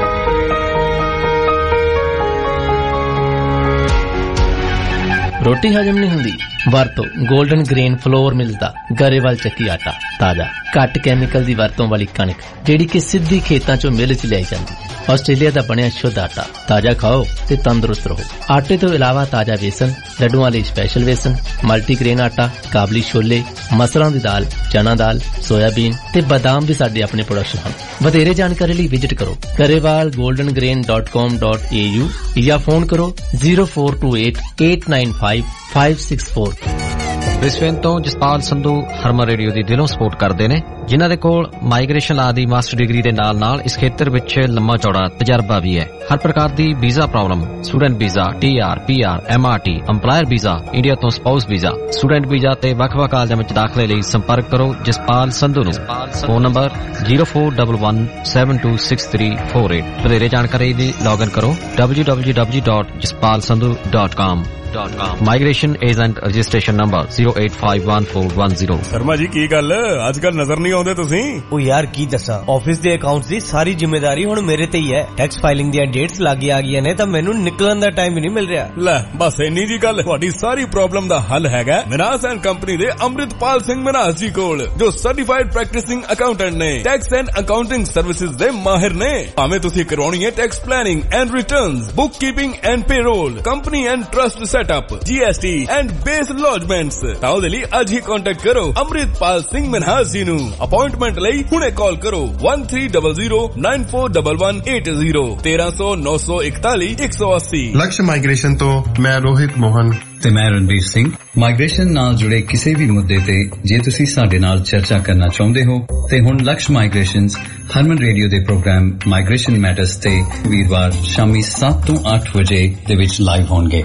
ਰੋਟੀ ਹਜਮ ਨਹੀਂ ਹੁੰਦੀ? ਵਰਤੋ ਗੋਲਡਨ ਗ੍ਰੇਨ ਫਲੋਰ ਮਿਲਸ ਦਾ ਗਰੇਵਾਲ ਚੱਕੀ ਆਟਾ। ਤਾਜ਼ਾ, ਘੱਟ ਕੈਮੀਕਲ ਦੀ ਵਰਤੋਂ ਵਾਲੀ ਕਣਕ ਜਿਹੜੀ ਕਿ ਸਿੱਧੀ ਖੇਤਾਂ ਚੋਂ ਮਿਲ ਚ ਲਿਆਈ ਜਾਂਦੀ। ਆਸਟ੍ਰੇਲੀਆ ਦਾ ਬਣਿਆ ਸ਼ੁੱਧ ਆਟਾ। ਤਾਜ਼ਾ ਖਾਓ ਤੇ ਤੰਦਰੁਸਤ ਰਹੋ। ਆਟੇ ਤੋਂ ਇਲਾਵਾ ਤਾਜ਼ਾ ਵੇਸਣ, ਲੱਡੂਆਂ ਲਈ ਸਪੈਸ਼ਲ ਵੇਸਣ, ਮਲਟੀਗ੍ਰੇਨ ਆਟਾ, ਕਾਬਲੀ ਛੋਲੇ, ਮਸਰਾਂ ਦੀ ਦਾਲ, ਚਨਾ ਦਾਲ, ਸੋਇਆਬੀਨ ਤੇ ਬਾਦਾਮ ਵੀ ਸਾਡੇ ਆਪਣੇ ਪ੍ਰੋਡਕਸ਼ਨ ਹਨ। ਵਧੇਰੇ ਜਾਣਕਾਰੀ ਲਈ ਵਿਜ਼ਿਟ ਕਰੋ Grewal golden grain dot com dot A U ਜਾਂ ਫੋਨ ਕਰੋ zero four two eight eight nine five five six four. Brisbane ਤੋਂ ਜਸਪਾਲ ਸੰਧੂ ਹਰਮਨ ਰੇਡੀਓ ਦੀ ਦਿਲੋਂ ਸਪੋਰਟ ਕਰਦੇ ਨੇ, ਜਿਨ੍ਹਾਂ ਦੇ ਕੋਲ ਮਾਈਗ੍ਰੇਸ਼ਨ ਲਾ ਦੀ ਮਾਸਟਰ ਡਿਗਰੀ ਦੇ ਨਾਲ ਨਾਲ ਇਸ ਖੇਤਰ ਵਿੱਚ ਲੰਮਾ ਚੌੜਾ ਤਜਰਬਾ ਵੀ ਹੈ। ਹਰ ਪ੍ਰਕਾਰ ਦੀ visa problem, student visa, T R, P R, M R T, employer visa, India ਤੋਂ ਸਪਾਊਸ ਵੀਜ਼ਾ, ਸਟੂਡੈਂਟ ਵੀਜ਼ਾ ਤੇ ਵੱਖ-ਵੱਖ ਕਾਲਜਾਂ ਵਿੱਚ ਦਾਖਲੇ ਲਈ ਸੰਪਰਕ ਕਰੋ ਜਸਪਾਲ ਸੰਧੂ ਨੂੰ। Phone number zero four one one seven two six three four eight. ਵਧੇਰੇ ਜਾਣਕਾਰੀ ਲਈ ਲੌਗਇਨ ਕਰੋ W W W dot Jaspal Sandhu dot com. Migration agent registration number zero eight five one four one zero. Sharma ji ਕੀ ਗੱਲ, ਅੱਜ ਕੱਲ ਨਜ਼ਰ ਨਹੀਂ ਆਉਂਦੇ ਤੁਸੀਂ? ਉਹ ਯਾਰ ਕੀ ਦੱਸਾਂ, ਆਫਿਸ ਦੇ ਅਕਾਊਂਟਸ ਦੀ ਸਾਰੀ ਜ਼ਿੰਮੇਵਾਰੀ ਹੁਣ ਮੇਰੇ ਤੇ ਹੀ ਹੈ। ਟੈਕਸ ਫਾਈਲਿੰਗ ਦੀਆਂ ਡੇਟਸ ਲੱਗ ਆ ਗਈਆਂ ਨੇ ਤਾਂ ਮੈਨੂੰ ਨਿਕਲਣ ਦਾ ਟਾਈਮ ਹੀ ਨਹੀਂ ਮਿਲ ਰਿਹਾ। ਲੈ ਬਸ ਇੰਨੀ ਜੀ ਗੱਲ, ਤੁਹਾਡੀ ਸਾਰੀ ਪ੍ਰੋਬਲਮ ਦਾ ਹੱਲ ਹੈਗਾ ਮਨਾਸ ਐਂਡ ਕੰਪਨੀ ਦੇ ਅੰਮ੍ਰਿਤਪਾਲ ਸਿੰਘ ਮਨਾਸ ਜੀ ਕੋਲ, ਜੋ ਸਰਟੀਫਾਈਡ ਪ੍ਰੈਕਟਿਸਿੰਗ ਅਕਾਊਂਟੈਂਟ ਨੇ, ਟੈਕਸ ਐਂਡ ਅਕਾਊਂਟਿੰਗ ਸਰਵਿਸਿਜ਼ ਦੇ ਮਾਹਿਰ ਨੇ। ਭਾਵੇਂ ਤੁਸੀਂ ਕਰਵਾਉਣੀ ਹੈ tax planning and returns, book keeping and payroll, company and trust setup, G S T and BAS lodgements, ਤਾਂ ਉਹਦੇ ਲਈ ਅੱਜ ਹੀ ਕੰਟੈਕਟ ਕਰੋ ਅੰਮ੍ਰਿਤਪਾਲ ਸਿੰਘ ਮਨਹਾਸ ਜੀ ਨੂੰ। ਅਪਾਇੰਟਮੈਂਟ ਲਈ ਹੁਣੇ ਕਾਲ ਕਰੋ one three zero zero nine four one one eight zero ਤੇਰਾਂ ਸੌ ਨੌ ਸੌ ਇਕਤਾਲੀ ਇੱਕ ਸੌ ਅੱਸੀ। ਲਕਸ਼ ਮਾਈਗ੍ਰੇਸ਼ਨ ਤੋਂ ਮੈਂ ਰੋਹਿਤ ਮੋਹਨ ਤੇ ਮੈਂ ਰਣਬੀਰ ਸਿੰਘ। ਮਾਈਗ੍ਰੇਸ਼ਨ ਨਾਲ ਜੁੜੇ ਕਿਸੇ ਵੀ ਮੁੱਦੇ ਤੇ ਜੇ ਤੁਸੀਂ ਸਾਡੇ ਨਾਲ ਚਰਚਾ ਕਰਨਾ ਚਾਹੁੰਦੇ ਹੋ ਤੇ ਹੁਣ ਲਕਸ਼ ਮਾਈਗ੍ਰੇਸ਼ਨਸ ਹਰਮਨ ਰੇਡੀਓ ਦੇ ਪ੍ਰੋਗਰਾਮ ਮਾਈਗ੍ਰੇਸ਼ਨ ਮੈਟਰਸ ਤੇ ਵੀਰਵਾਰ ਸ਼ਾਮੀ ਸੱਤ ਤੋਂ ਅੱਠ ਵਜੇ ਦੇ ਵਿੱਚ ਲਾਈਵ ਹੋਣਗੇ।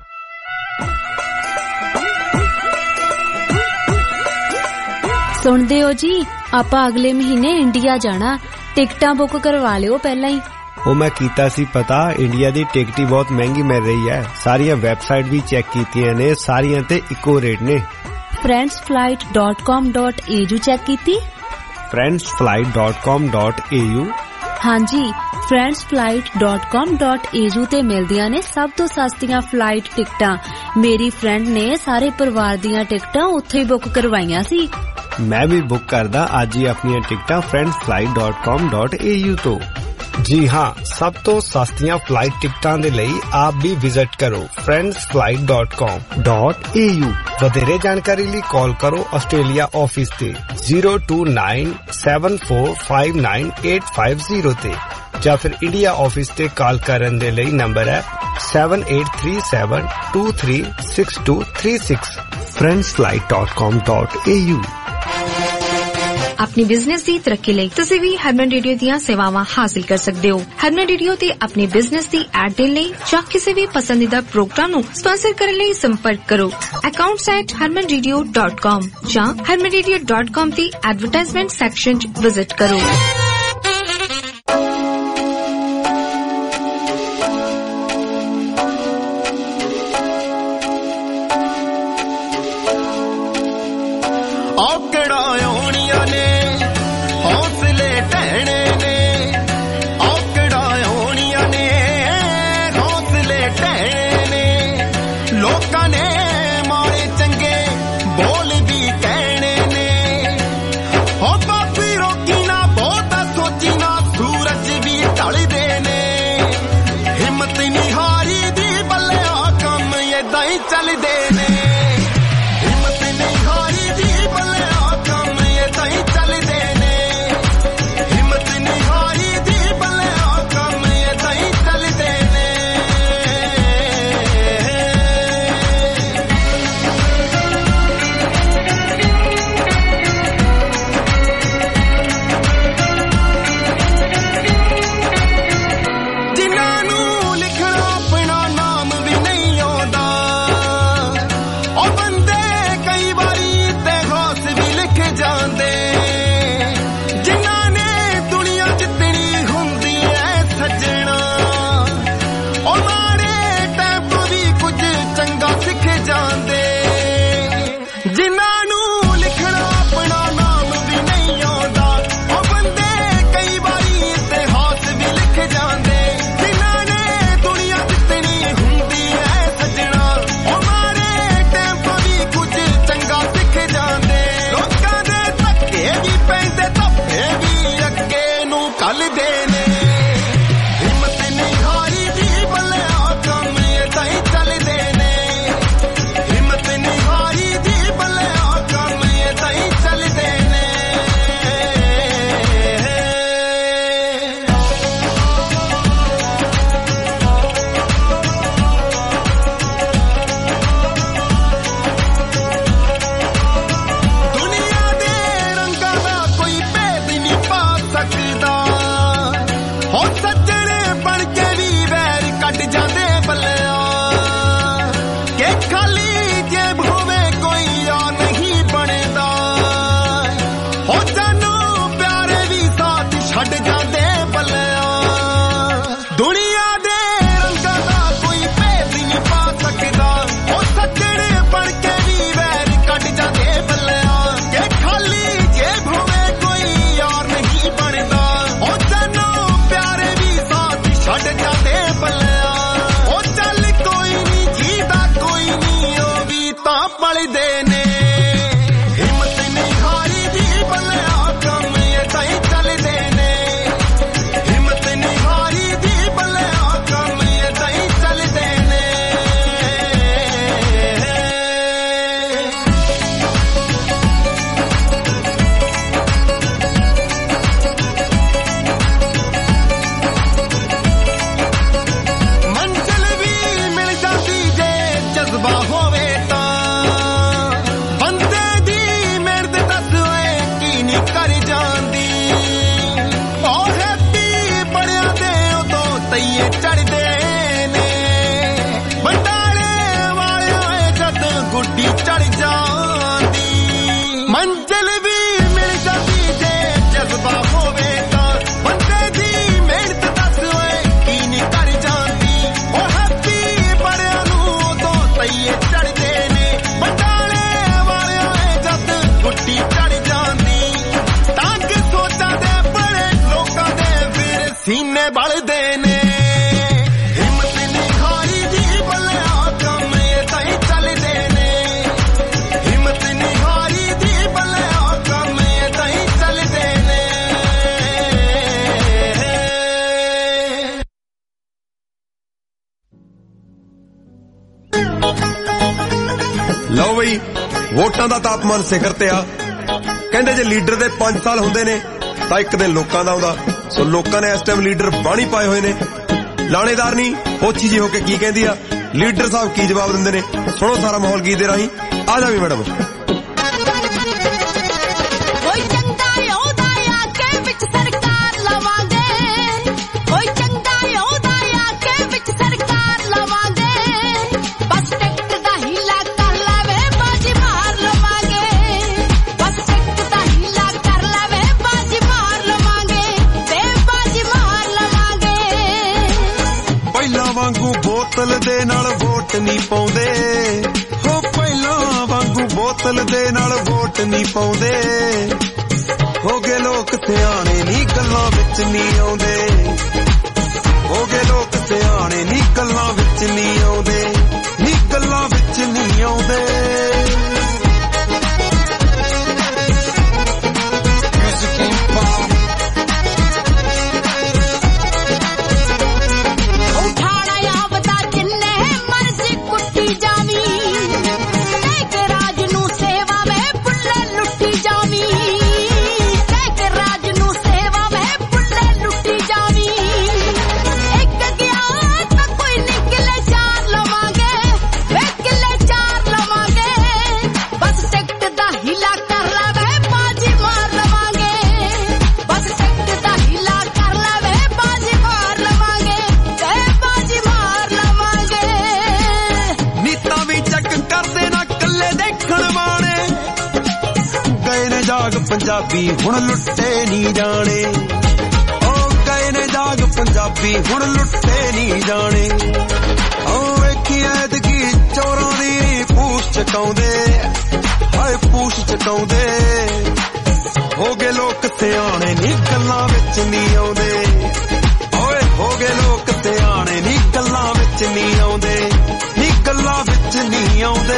ਸੁਣਦੇ ਹੋ ਜੀ, ਆਪਾਂ ਅਗਲੇ ਮਹੀਨੇ ਇੰਡੀਆ ਜਾਣਾ, ਟਿਕਟਾਂ ਬੁੱਕ ਕਰਵਾ ਲਿਓ ਪਹਿਲਾਂ ਹੀ। ਉਹ ਮੈਂ ਕੀਤਾ ਸੀ ਪਤਾ, ਇੰਡੀਆ ਦੀ ਟਿਕਟ ਹੀ ਬਹੁਤ ਮਹਿੰਗੀ ਮਿਲ ਰਹੀ ਹੈ। ਸਾਰੀਆਂ ਵੈਬਸਾਈਟ ਵੀ ਚੈੱਕ ਕੀਤੀਆਂ ਨੇ, ਸਾਰੀਆਂ ਤੇ ਇੱਕੋ ਰੇਟ ਨੇ। Friends flight dot com dot A U check ਕੀਤੀ? Friends flight dot com dot A U ਹਾਂਜੀ, friends flight dot com dot a u ਤੇ ਮਿਲਦੀਆਂ ਨੇ ਸਭ ਤੋਂ ਸਸਤੀਆਂ ਫਲਾਈਟ ਟਿਕਟਾਂ। ਮੇਰੀ ਫਰੈਂਡ ਨੇ ਸਾਰੇ ਪਰਿਵਾਰ ਦੀਆਂ ਟਿਕਟਾਂ ਉੱਥੇ ਹੀ ਬੁੱਕ ਕਰਵਾਈਆਂ ਸੀ। ਮੈਂ ਵੀ ਬੁੱਕ ਕਰਦਾ ਅੱਜ ਹੀ ਆਪਣੀਆਂ ਟਿਕਟਾਂ friends flight dot com dot a u ਤੋਂ। ਜੀ ਹਾਂ, ਸਭ ਤੋਂ ਸਸਤੀਆਂ ਫਲਾਈਟ ਟਿਕਟਾਂ ਦੇ ਲਈ ਆਪ ਵੀ ਵਿਜ਼ਿਟ ਕਰੋ friends flight dot com dot a u। ਵਧੇਰੇ ਜਾਣਕਾਰੀ ਲਈ ਕਾਲ ਕਰੋ ਆਸਟ੍ਰੇਲੀਆ ਆਫਿਸ ਤੇ zero two nine seven four five nine eight five zero ਤੇ ਜਾਂ ਫਿਰ ਇੰਡੀਆ ਆਫਿਸ ਤੇ ਕਾਲ ਕਰਨ ਦੇ ਲਈ ਨੰਬਰ ਹੈ seven eight three seven two three six two three six friends flight dot com dot a u। अपनी बिजनेस की तरक्की ਲਈ ਤੁਸੀਂ ਵੀ ਹਰਮਨ ਰੇਡੀਓ ਦੀਆਂ ਸੇਵਾਵਾਂ ਹਾਸਲ ਕਰ ਸਕਦੇ ਹੋ। ਹਰਮਨ ਰੇਡੀਓ ਤੇ ਆਪਣੇ ਬਿਜ਼ਨਸ ਦੀ ਐਡ ਦੇਣ ਲਈ ਜਾਂ ਕਿਸੇ ਵੀ ਪਸੰਦੀਦਾ ਪ੍ਰੋਗਰਾਮ ਨੂੰ ਸਪਾਂਸਰ ਕਰਨ ਲਈ ਸੰਪਰਕ ਕਰੋ accounts at harman radio dot com ਜਾਂ harman radio dot com ਦੀ ਐਡਵਰਟਾਈਜ਼ਮੈਂਟ ਸੈਕਸ਼ਨ 'ਚ ਵਿਜ਼ਿਟ ਕਰੋ। ਕਿਵੇਂ ਬਲਦੇ ਨੇ ਹਿੰਮਤ ਨਹੀਂ ਹਾਰੀ ਦੀ ਬੱਲਿਆ ਕੰਮ ਏਦਾਂ ਹੀ ਚੱਲਦੇ ਨੇ ਹਿੰਮਤ ਨਹੀਂ ਹਾਰੀ ਦੀ ਬੱਲਿਆ ਕੰਮ ਏਦਾਂ ਹੀ ਚੱਲਦੇ ਨੇ ਲਓ ਬਈ ਵੋਟਾਂ ਦਾ ਤਾਪਮਾਨ ਸਿਖਰ ਤੇ ਆ ਕਹਿੰਦੇ ਜੇ ਲੀਡਰ ਦੇ ਪੰਜ ਸਾਲ ਹੁੰਦੇ ਨੇ ਤਾਂ ਇੱਕ ਦਿਨ ਲੋਕਾਂ ਦਾ ਆਉਂਦਾ ਸੋ ਲੋਕਾਂ ਨੇ ਇਸ ਟਾਈਮ ਲੀਡਰ ਬਾਣੀ ਪਾਏ ਹੋਏ ਨੇ ਲਾਣੇਦਾਰ ਨਹੀਂ ਪੋਚੀ ਜੀ ਹੋ ਕੇ ਕੀ ਕਹਿੰਦੀ ਆ ਲੀਡਰ ਸਾਹਿਬ ਕੀ ਜਵਾਬ ਦਿੰਦੇ ਨੇ ਸੁਣੋ ਸਾਰਾ ਮਾਹੌਲ ਗੀਤ ਦੇ ਰਾਹੀਂ ਆ ਜਾ ਵੀ ਮੈਡਮ ਬੋਤਲ ਦੇ ਨਾਲ ਵੋਟ ਨਹੀਂ ਪਾਉਂਦੇ ਹੋ ਪਹਿਲਾਂ ਵਾਂਗੂ ਬੋਤਲ ਦੇ ਨਾਲ ਵੋਟ ਨਹੀਂ ਪਾਉਂਦੇ ਹੋ ਗਏ ਲੋਕ ਸਿਆਣੇ ਨਹੀਂ ਗੱਲਾਂ ਵਿੱਚ ਨਹੀਂ ਆਉਂਦੇ ਹੋ ਗਏ ਲੋਕ ਸਿਆਣੇ ਨਹੀਂ ਗੱਲਾਂ ਵਿੱਚ ਨਹੀਂ ਆਉਂਦੇ ਨਹੀਂ ਗੱਲਾਂ ਵਿੱਚ ਨਹੀਂ ਆਉਂਦੇ ਪੰਜਾਬੀ ਹੁਣ ਲੁੱਟੇ ਨਹੀਂ ਜਾਣੇ ਓ ਗਏ ਨੇ ਜਾਗ ਪੰਜਾਬੀ ਹੁਣ ਲੁੱਟੇ ਨਹੀਂ ਜਾਣੇ ਓ ਵੇਖੀ ਐਤਕੀ ਚੋਰਾਂ ਦੀ ਪੂਛ ਚਕਾਉਂਦੇ ਹਾਏ ਪੂਛ ਚਕਾਉਂਦੇ ਹੋ ਗਏ ਲੋਕ ਸਿਆਣੇ ਨਹੀਂ ਗੱਲਾਂ ਵਿੱਚ ਨਹੀਂ ਆਉਂਦੇ ਓਏ ਹੋ ਗਏ ਲੋਕ ਸਿਆਣੇ ਨਹੀਂ ਗੱਲਾਂ ਵਿੱਚ ਨਹੀਂ ਆਉਂਦੇ ਨਹੀਂ ਗੱਲਾਂ ਵਿੱਚ ਨਹੀਂ ਆਉਂਦੇ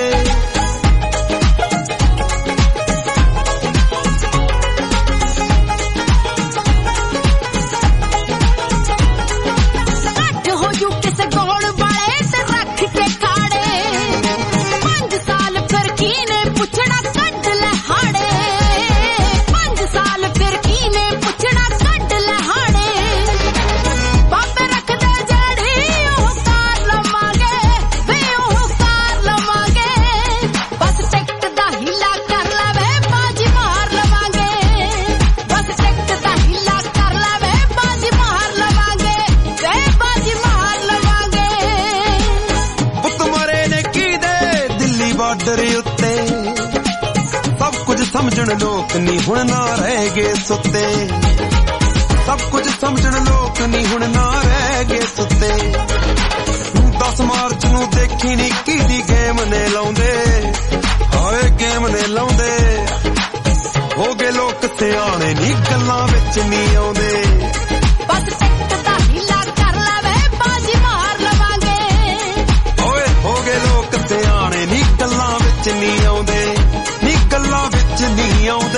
ਸਮਝਣ ਲੋਕ ਨਹੀਂ ਹੁਣ ਨਾ ਰਹਿ ਗਏ ਸੁੱਤੇ ਸਭ ਕੁਝ ਸਮਝਣ ਲੋਕ ਨਹੀਂ ਹੁਣ ਨਾ ਰਹਿ ਗਏ ਸੁੱਤੇ ਦਸ ਮਾਰਚ ਨੂੰ ਦੇਖੀ ਨਹੀਂ ਕਿਹਦੀ ਗੇਮ ਨੇ ਲਾਉਂਦੇ ਹਾਏ ਗੇਮ ਨੇ ਲਾਉਂਦੇ ਹੋ ਗਏ ਲੋਕ ਸਿਆਣੇ ਨਹੀਂ ਗੱਲਾਂ ਵਿੱਚ ਨਹੀਂ ਆਉਂਦੇ ਬਸ ਟਿਕਟ ਦਾ ਹੀਲਾ ਕਰ ਲਵੇ ਬਾਜੀ ਮਾਰ ਲਵਾਂਗੇ ਓਏ ਹੋ ਗਏ ਲੋਕ ਸਿਆਣੇ ਨਹੀਂ ਗੱਲਾਂ ਵਿੱਚ ਨਹੀਂ ਆਉਂਦੇ ਨਹੀਂ ਗੱਲਾਂ ਵਿੱਚ ਨਹੀਂ ਆਉਂਦੇ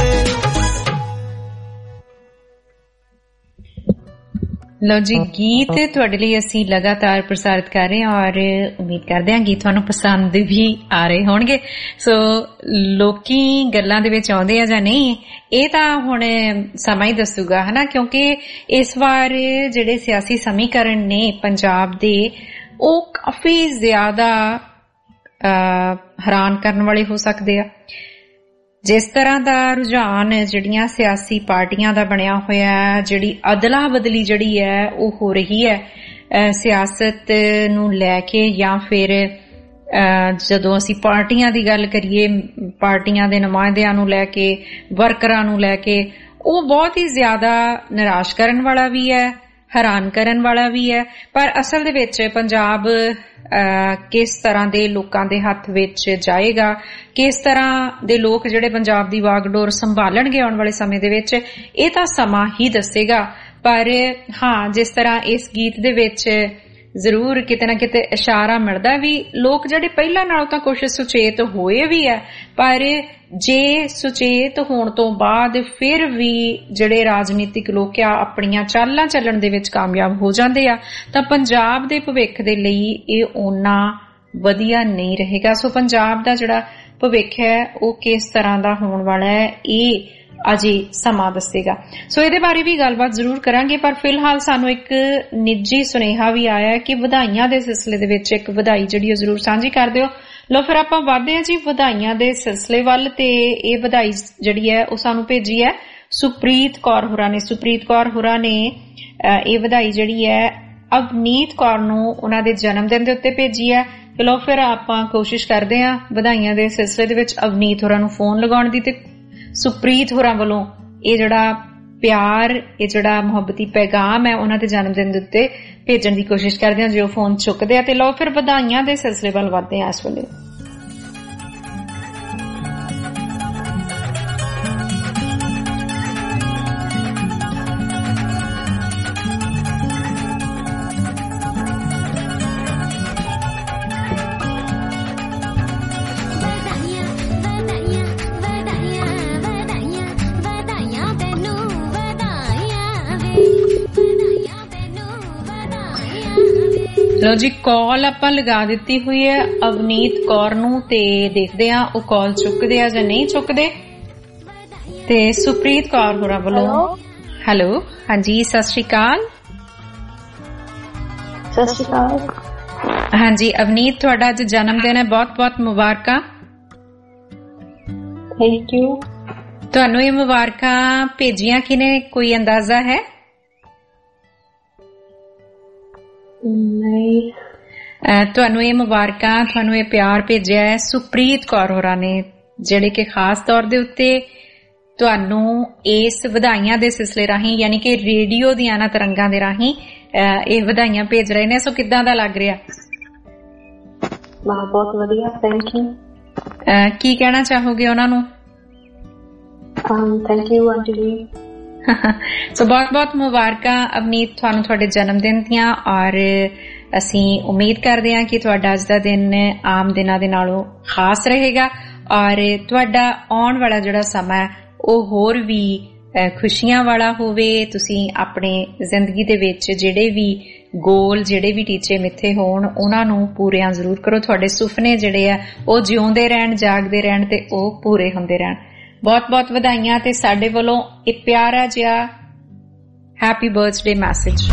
ਲੋ ਜੀ ਗੀਤ ਤੁਹਾਡੇ ਲਈ ਅਸੀਂ ਲਗਾਤਾਰ ਪ੍ਰਸਾਰਿਤ ਕਰ ਰਹੇ ਹਾਂ ਔਰ ਉਮੀਦ ਕਰਦੇ ਹਾਂ ਗੀਤ ਤੁਹਾਨੂੰ ਪਸੰਦ ਵੀ ਆ ਰਹੇ ਹੋਣਗੇ ਸੋ ਲੋਕੀ ਗੱਲਾਂ ਦੇ ਵਿੱਚ ਆਉਂਦੇ ਆ ਜਾਂ ਨਹੀਂ ਇਹ ਤਾਂ ਹੁਣ ਸਮਾਂ ਹੀ ਦੱਸੂਗਾ ਹਨਾ ਕਿਉਂਕਿ ਇਸ ਵਾਰ ਜਿਹੜੇ ਸਿਆਸੀ ਸਮੀਕਰਨ ਨੇ ਪੰਜਾਬ ਦੇ ਉਹ ਕਾਫੀ ਜ਼ਿਆਦਾ ਹੈਰਾਨ ਕਰਨ ਵਾਲੇ ਹੋ ਸਕਦੇ ਆ ਜਿਸ ਤਰ੍ਹਾਂ ਦਾ ਰੁਝਾਨ ਜਿਹੜੀਆਂ ਸਿਆਸੀ ਪਾਰਟੀਆਂ ਦਾ ਬਣਿਆ ਹੋਇਆ ਜਿਹੜੀ ਅਦਲਾ ਬਦਲੀ ਜਿਹੜੀ ਹੈ ਉਹ ਹੋ ਰਹੀ ਹੈ ਸਿਆਸਤ ਨੂੰ ਲੈ ਕੇ ਜਾਂ ਫਿਰ ਜਦੋਂ ਅਸੀਂ ਪਾਰਟੀਆਂ ਦੀ ਗੱਲ ਕਰੀਏ ਪਾਰਟੀਆਂ ਦੇ ਨੁਮਾਇੰਦਿਆਂ ਨੂੰ ਲੈ ਕੇ ਵਰਕਰਾਂ ਨੂੰ ਲੈ ਕੇ ਉਹ ਬਹੁਤ ਹੀ ਜ਼ਿਆਦਾ ਨਿਰਾਸ਼ ਕਰਨ ਵਾਲਾ ਵੀ ਹੈ ਹੈਰਾਨ ਕਰਨ ਵਾਲਾ ਵੀ ਹੈ ਪਰ ਅਸਲ ਦੇ ਵਿੱਚ ਪੰਜਾਬ ਕਿਸ ਤਰ੍ਹਾਂ ਦੇ ਲੋਕਾਂ ਦੇ ਹੱਥ ਵਿੱਚ ਜਾਏਗਾ ਕਿਸ ਤਰ੍ਹਾਂ ਦੇ ਲੋਕ ਜਿਹੜੇ ਪੰਜਾਬ ਦੀ ਵਾਗਡੋਰ ਸੰਭਾਲਣਗੇ ਆਉਣ ਵਾਲੇ ਸਮੇਂ ਦੇ ਵਿੱਚ ਇਹ ਤਾਂ ਸਮਾਂ ਹੀ ਦੱਸੇਗਾ ਪਰ ਹਾਂ ਜਿਸ ਤਰ੍ਹਾਂ ਇਸ ਗੀਤ ਦੇ ਵਿੱਚ ਜ਼ਰੂਰ ਕਿਤੇ ਨਾ ਕਿਤੇ ਇਸ਼ਾਰਾ ਮਿਲਦਾ ਵੀ ਲੋਕ ਜਿਹੜੇ ਪਹਿਲਾਂ ਨਾਲੋਂ ਤਾਂ ਕੁਝ ਸੁਚੇਤ ਹੋਏ ਵੀ ਹੈ, ਪਰ ਜੇ ਸੁਚੇਤ ਹੋਣ ਤੋਂ ਬਾਅਦ ਫਿਰ ਵੀ ਜਿਹੜੇ ਰਾਜਨੀਤਿਕ ਲੋਕ ਆ ਆਪਣੀਆਂ ਚਾਲਾਂ ਚੱਲਣ ਦੇ ਵਿੱਚ ਕਾਮਯਾਬ ਹੋ ਜਾਂਦੇ ਆ ਤਾਂ ਪੰਜਾਬ ਦੇ ਭਵਿੱਖ ਦੇ ਲਈ ਇਹ ਓਨਾ ਵਧੀਆ ਨਹੀਂ ਰਹੇਗਾ। ਸੋ ਪੰਜਾਬ ਦਾ ਜਿਹੜਾ ਭਵਿੱਖ ਹੈ ਉਹ ਕਿਸ ਤਰ੍ਹਾਂ ਦਾ ਹੋਣ ਵਾਲਾ ਹੈ ਇਹ ਅਜੇ ਸਮਾਂ ਦੱਸੇਗਾ। ਸੋ ਇਹਦੇ ਬਾਰੇ ਵੀ ਗੱਲਬਾਤ ਜ਼ਰੂਰ ਕਰਾਂਗੇ, ਪਰ ਫਿਲਹਾਲ ਸਾਨੂੰ ਇੱਕ ਨਿੱਜੀ ਸੁਨੇਹਾ ਵੀ ਆਇਆ ਕਿ ਵਧਾਈਆਂ ਦੇ ਸਿਲਸਿਲੇ ਦੇ ਵਿੱਚ ਇੱਕ ਵਧਾਈ ਜਿਹੜੀ ਉਹ ਜ਼ਰੂਰ ਸਾਂਝੀ ਕਰ ਦਿਓ। ਲੋ ਫਿਰ ਆਪਾਂ ਵਧਦੇ ਹਾਂ ਜੀ ਵਧਾਈਆਂ ਦੇ ਸਿਲਸਿਲੇ ਵੱਲ, ਤੇ ਇਹ ਵਧਾਈ ਜਿਹੜੀ ਹੈ ਉਹ ਸਾਨੂੰ ਭੇਜੀ ਹੈ ਸੁਪ੍ਰੀਤ ਕੌਰ ਹੋਰਾਂ ਨੇ। ਸੁਪ੍ਰੀਤ ਕੌਰ ਹੋਰਾਂ ਨੇ ਇਹ ਵਧਾਈ ਜਿਹੜੀ ਹੈ ਅਵਨੀਤ ਕੌਰ ਨੂੰ ਉਹਨਾਂ ਦੇ ਜਨਮ ਦਿਨ ਦੇ ਉੱਤੇ ਭੇਜੀ ਹੈ। ਲੋ ਫਿਰ ਆਪਾਂ ਕੋਸ਼ਿਸ਼ ਕਰਦੇ ਹਾਂ ਵਧਾਈਆਂ ਦੇ ਸਿਲਸਿਲੇ ਦੇ ਵਿੱਚ ਅਵਨੀਤ ਹੋਰਾਂ ਨੂੰ ਫੋਨ ਲਗਾਉਣ ਦੀ, ਤੇ ਸੁਪ੍ਰੀਤ ਹੋਰਾਂ ਵੱਲੋਂ ਇਹ ਜਿਹੜਾ ਪਿਆਰ, ਇਹ ਜਿਹੜਾ ਮੁਹੱਬਤੀ ਪੈਗਾਮ ਹੈ ਉਹਨਾਂ ਦੇ ਜਨਮ ਦਿਨ ਦੇ ਉੱਤੇ ਭੇਜਣ ਦੀ ਕੋਸ਼ਿਸ਼ ਕਰਦੇ ਹਾਂ ਜੇ ਉਹ ਫੋਨ ਚੁੱਕਦੇ ਆ। ਤੇ ਲਓ ਫਿਰ ਵਧਾਈਆਂ ਦੇ ਸਿਲਸਿਲੇ ਵੱਲ ਵਧਦੇ ਹਾਂ ਇਸ ਵੇਲੇ। ਲੋ ਜੀ ਕਾਲ ਆਪਾਂ ਲਗਾ ਦਿੱਤੀ ਹੋਈ ਹੈ ਅਵਨੀਤ ਕੌਰ ਨੂੰ, ਤੇ ਦੇਖਦੇ ਆ ਉਹ ਕਾਲ ਚੁੱਕਦੇ ਆ ਜਾਂ ਨਹੀਂ ਚੁੱਕਦੇ। ਤੇ ਸੁਪ੍ਰੀਤ ਕੌਰ ਹੋਰਾਂ ਵੱਲੋਂ ਹੈਲੋ, ਹਾਂਜੀ ਸਤਿ ਸ਼੍ਰੀ ਅਕਾਲ। ਸਤਿ ਸ਼੍ਰੀ ਅਕਾਲ। ਹਾਂਜੀ ਅਵਨੀਤ, ਤੁਹਾਡਾ ਅੱਜ ਜਨਮ ਦਿਨ ਹੈ, ਬਹੁਤ ਬਹੁਤ ਮੁਬਾਰਕਾਂ। Thank you. ਤੁਹਾਨੂੰ ਇਹ ਮੁਬਾਰਕਾਂ ਭੇਜੀਆਂ ਕਿਨੇ, ਕੋਈ ਅੰਦਾਜ਼ਾ ਹੈ? ਨਹੀਂ। ਤੁਹਾਨੂੰ ਇਹ ਮੁਬਾਰਕਾਂ, ਤੁਹਾਨੂੰ ਇਹ ਪਿਆਰ ਭੇਜਿਆ ਹੈ ਸੁਪ੍ਰੀਤ ਕੌਰ ਹੋਰਾਂ ਨੇ, ਜਿਹੜੇ ਕਿ ਖਾਸ ਤੌਰ ਦੇ ਉੱਤੇ ਤੁਹਾਨੂੰ ਇਸ ਵਧਾਈਆਂ ਦੇ ਸਿਲਸਿਲੇ ਰਾਹੀਂ, ਯਾਨੀ ਕਿ ਰੇਡੀਓ ਦੀਆਂ ਨਾ ਤਰੰਗਾਂ ਦੇ ਰਾਹੀਂ ਇਹ ਵਧਾਈਆਂ ਭੇਜ ਰਹੇ ਨੇ। ਸੋ ਕਿੱਦਾਂ ਦਾ ਲੱਗ ਰਿਹਾ? ਬਹੁਤ ਵਧੀਆ, ਥੈਂਕ ਯੂ। ਕੀ ਕਹਿਣਾ ਚਾਹੋਗੇ ਉਹਨਾਂ ਨੂੰ? ਥੈਂਕ ਯੂ ਆਂਟੀ ਜੀ। ਸੋ ਬਹੁਤ ਬਹੁਤ ਮੁਬਾਰਕਾਂ ਅਵਨੀਤ ਤੁਹਾਨੂੰ ਤੁਹਾਡੇ ਜਨਮ ਦਿਨ ਦੀਆਂ, ਔਰ ਅਸੀਂ ਉਮੀਦ ਕਰਦੇ ਹਾਂ ਕਿ ਤੁਹਾਡਾ ਅੱਜ ਦਾ ਦਿਨ ਆਮ ਦਿਨਾਂ ਦੇ ਨਾਲੋਂ ਖਾਸ ਰਹੇਗਾ ਔਰ ਤੁਹਾਡਾ ਆਉਣ ਵਾਲਾ ਜਿਹੜਾ ਸਮਾਂ ਹੈ ਉਹ ਹੋਰ ਵੀ ਖੁਸ਼ੀਆਂ ਵਾਲਾ ਹੋਵੇ। ਤੁਸੀਂ ਆਪਣੇ ਜ਼ਿੰਦਗੀ ਦੇ ਵਿੱਚ ਜਿਹੜੇ ਵੀ ਗੋਲ, ਜਿਹੜੇ ਵੀ ਟੀਚੇ ਮਿੱਥੇ ਹੋਣ ਉਹਨਾਂ ਨੂੰ ਪੂਰਿਆਂ ਜ਼ਰੂਰ ਕਰੋ। ਤੁਹਾਡੇ ਸੁਪਨੇ ਜਿਹੜੇ ਆ ਉਹ ਜਿਉਂਦੇ ਰਹਿਣ, ਜਾਗਦੇ ਰਹਿਣ ਤੇ ਉਹ ਪੂਰੇ ਹੁੰਦੇ ਰਹਿਣ। ਬਹੁਤ ਬਹੁਤ ਵਧਾਈਆਂ ਤੇ ਸਾਡੇ ਵੱਲੋਂ ਇੱਕ ਪਿਆਰਾ ਜਿਹਾ happy birthday message.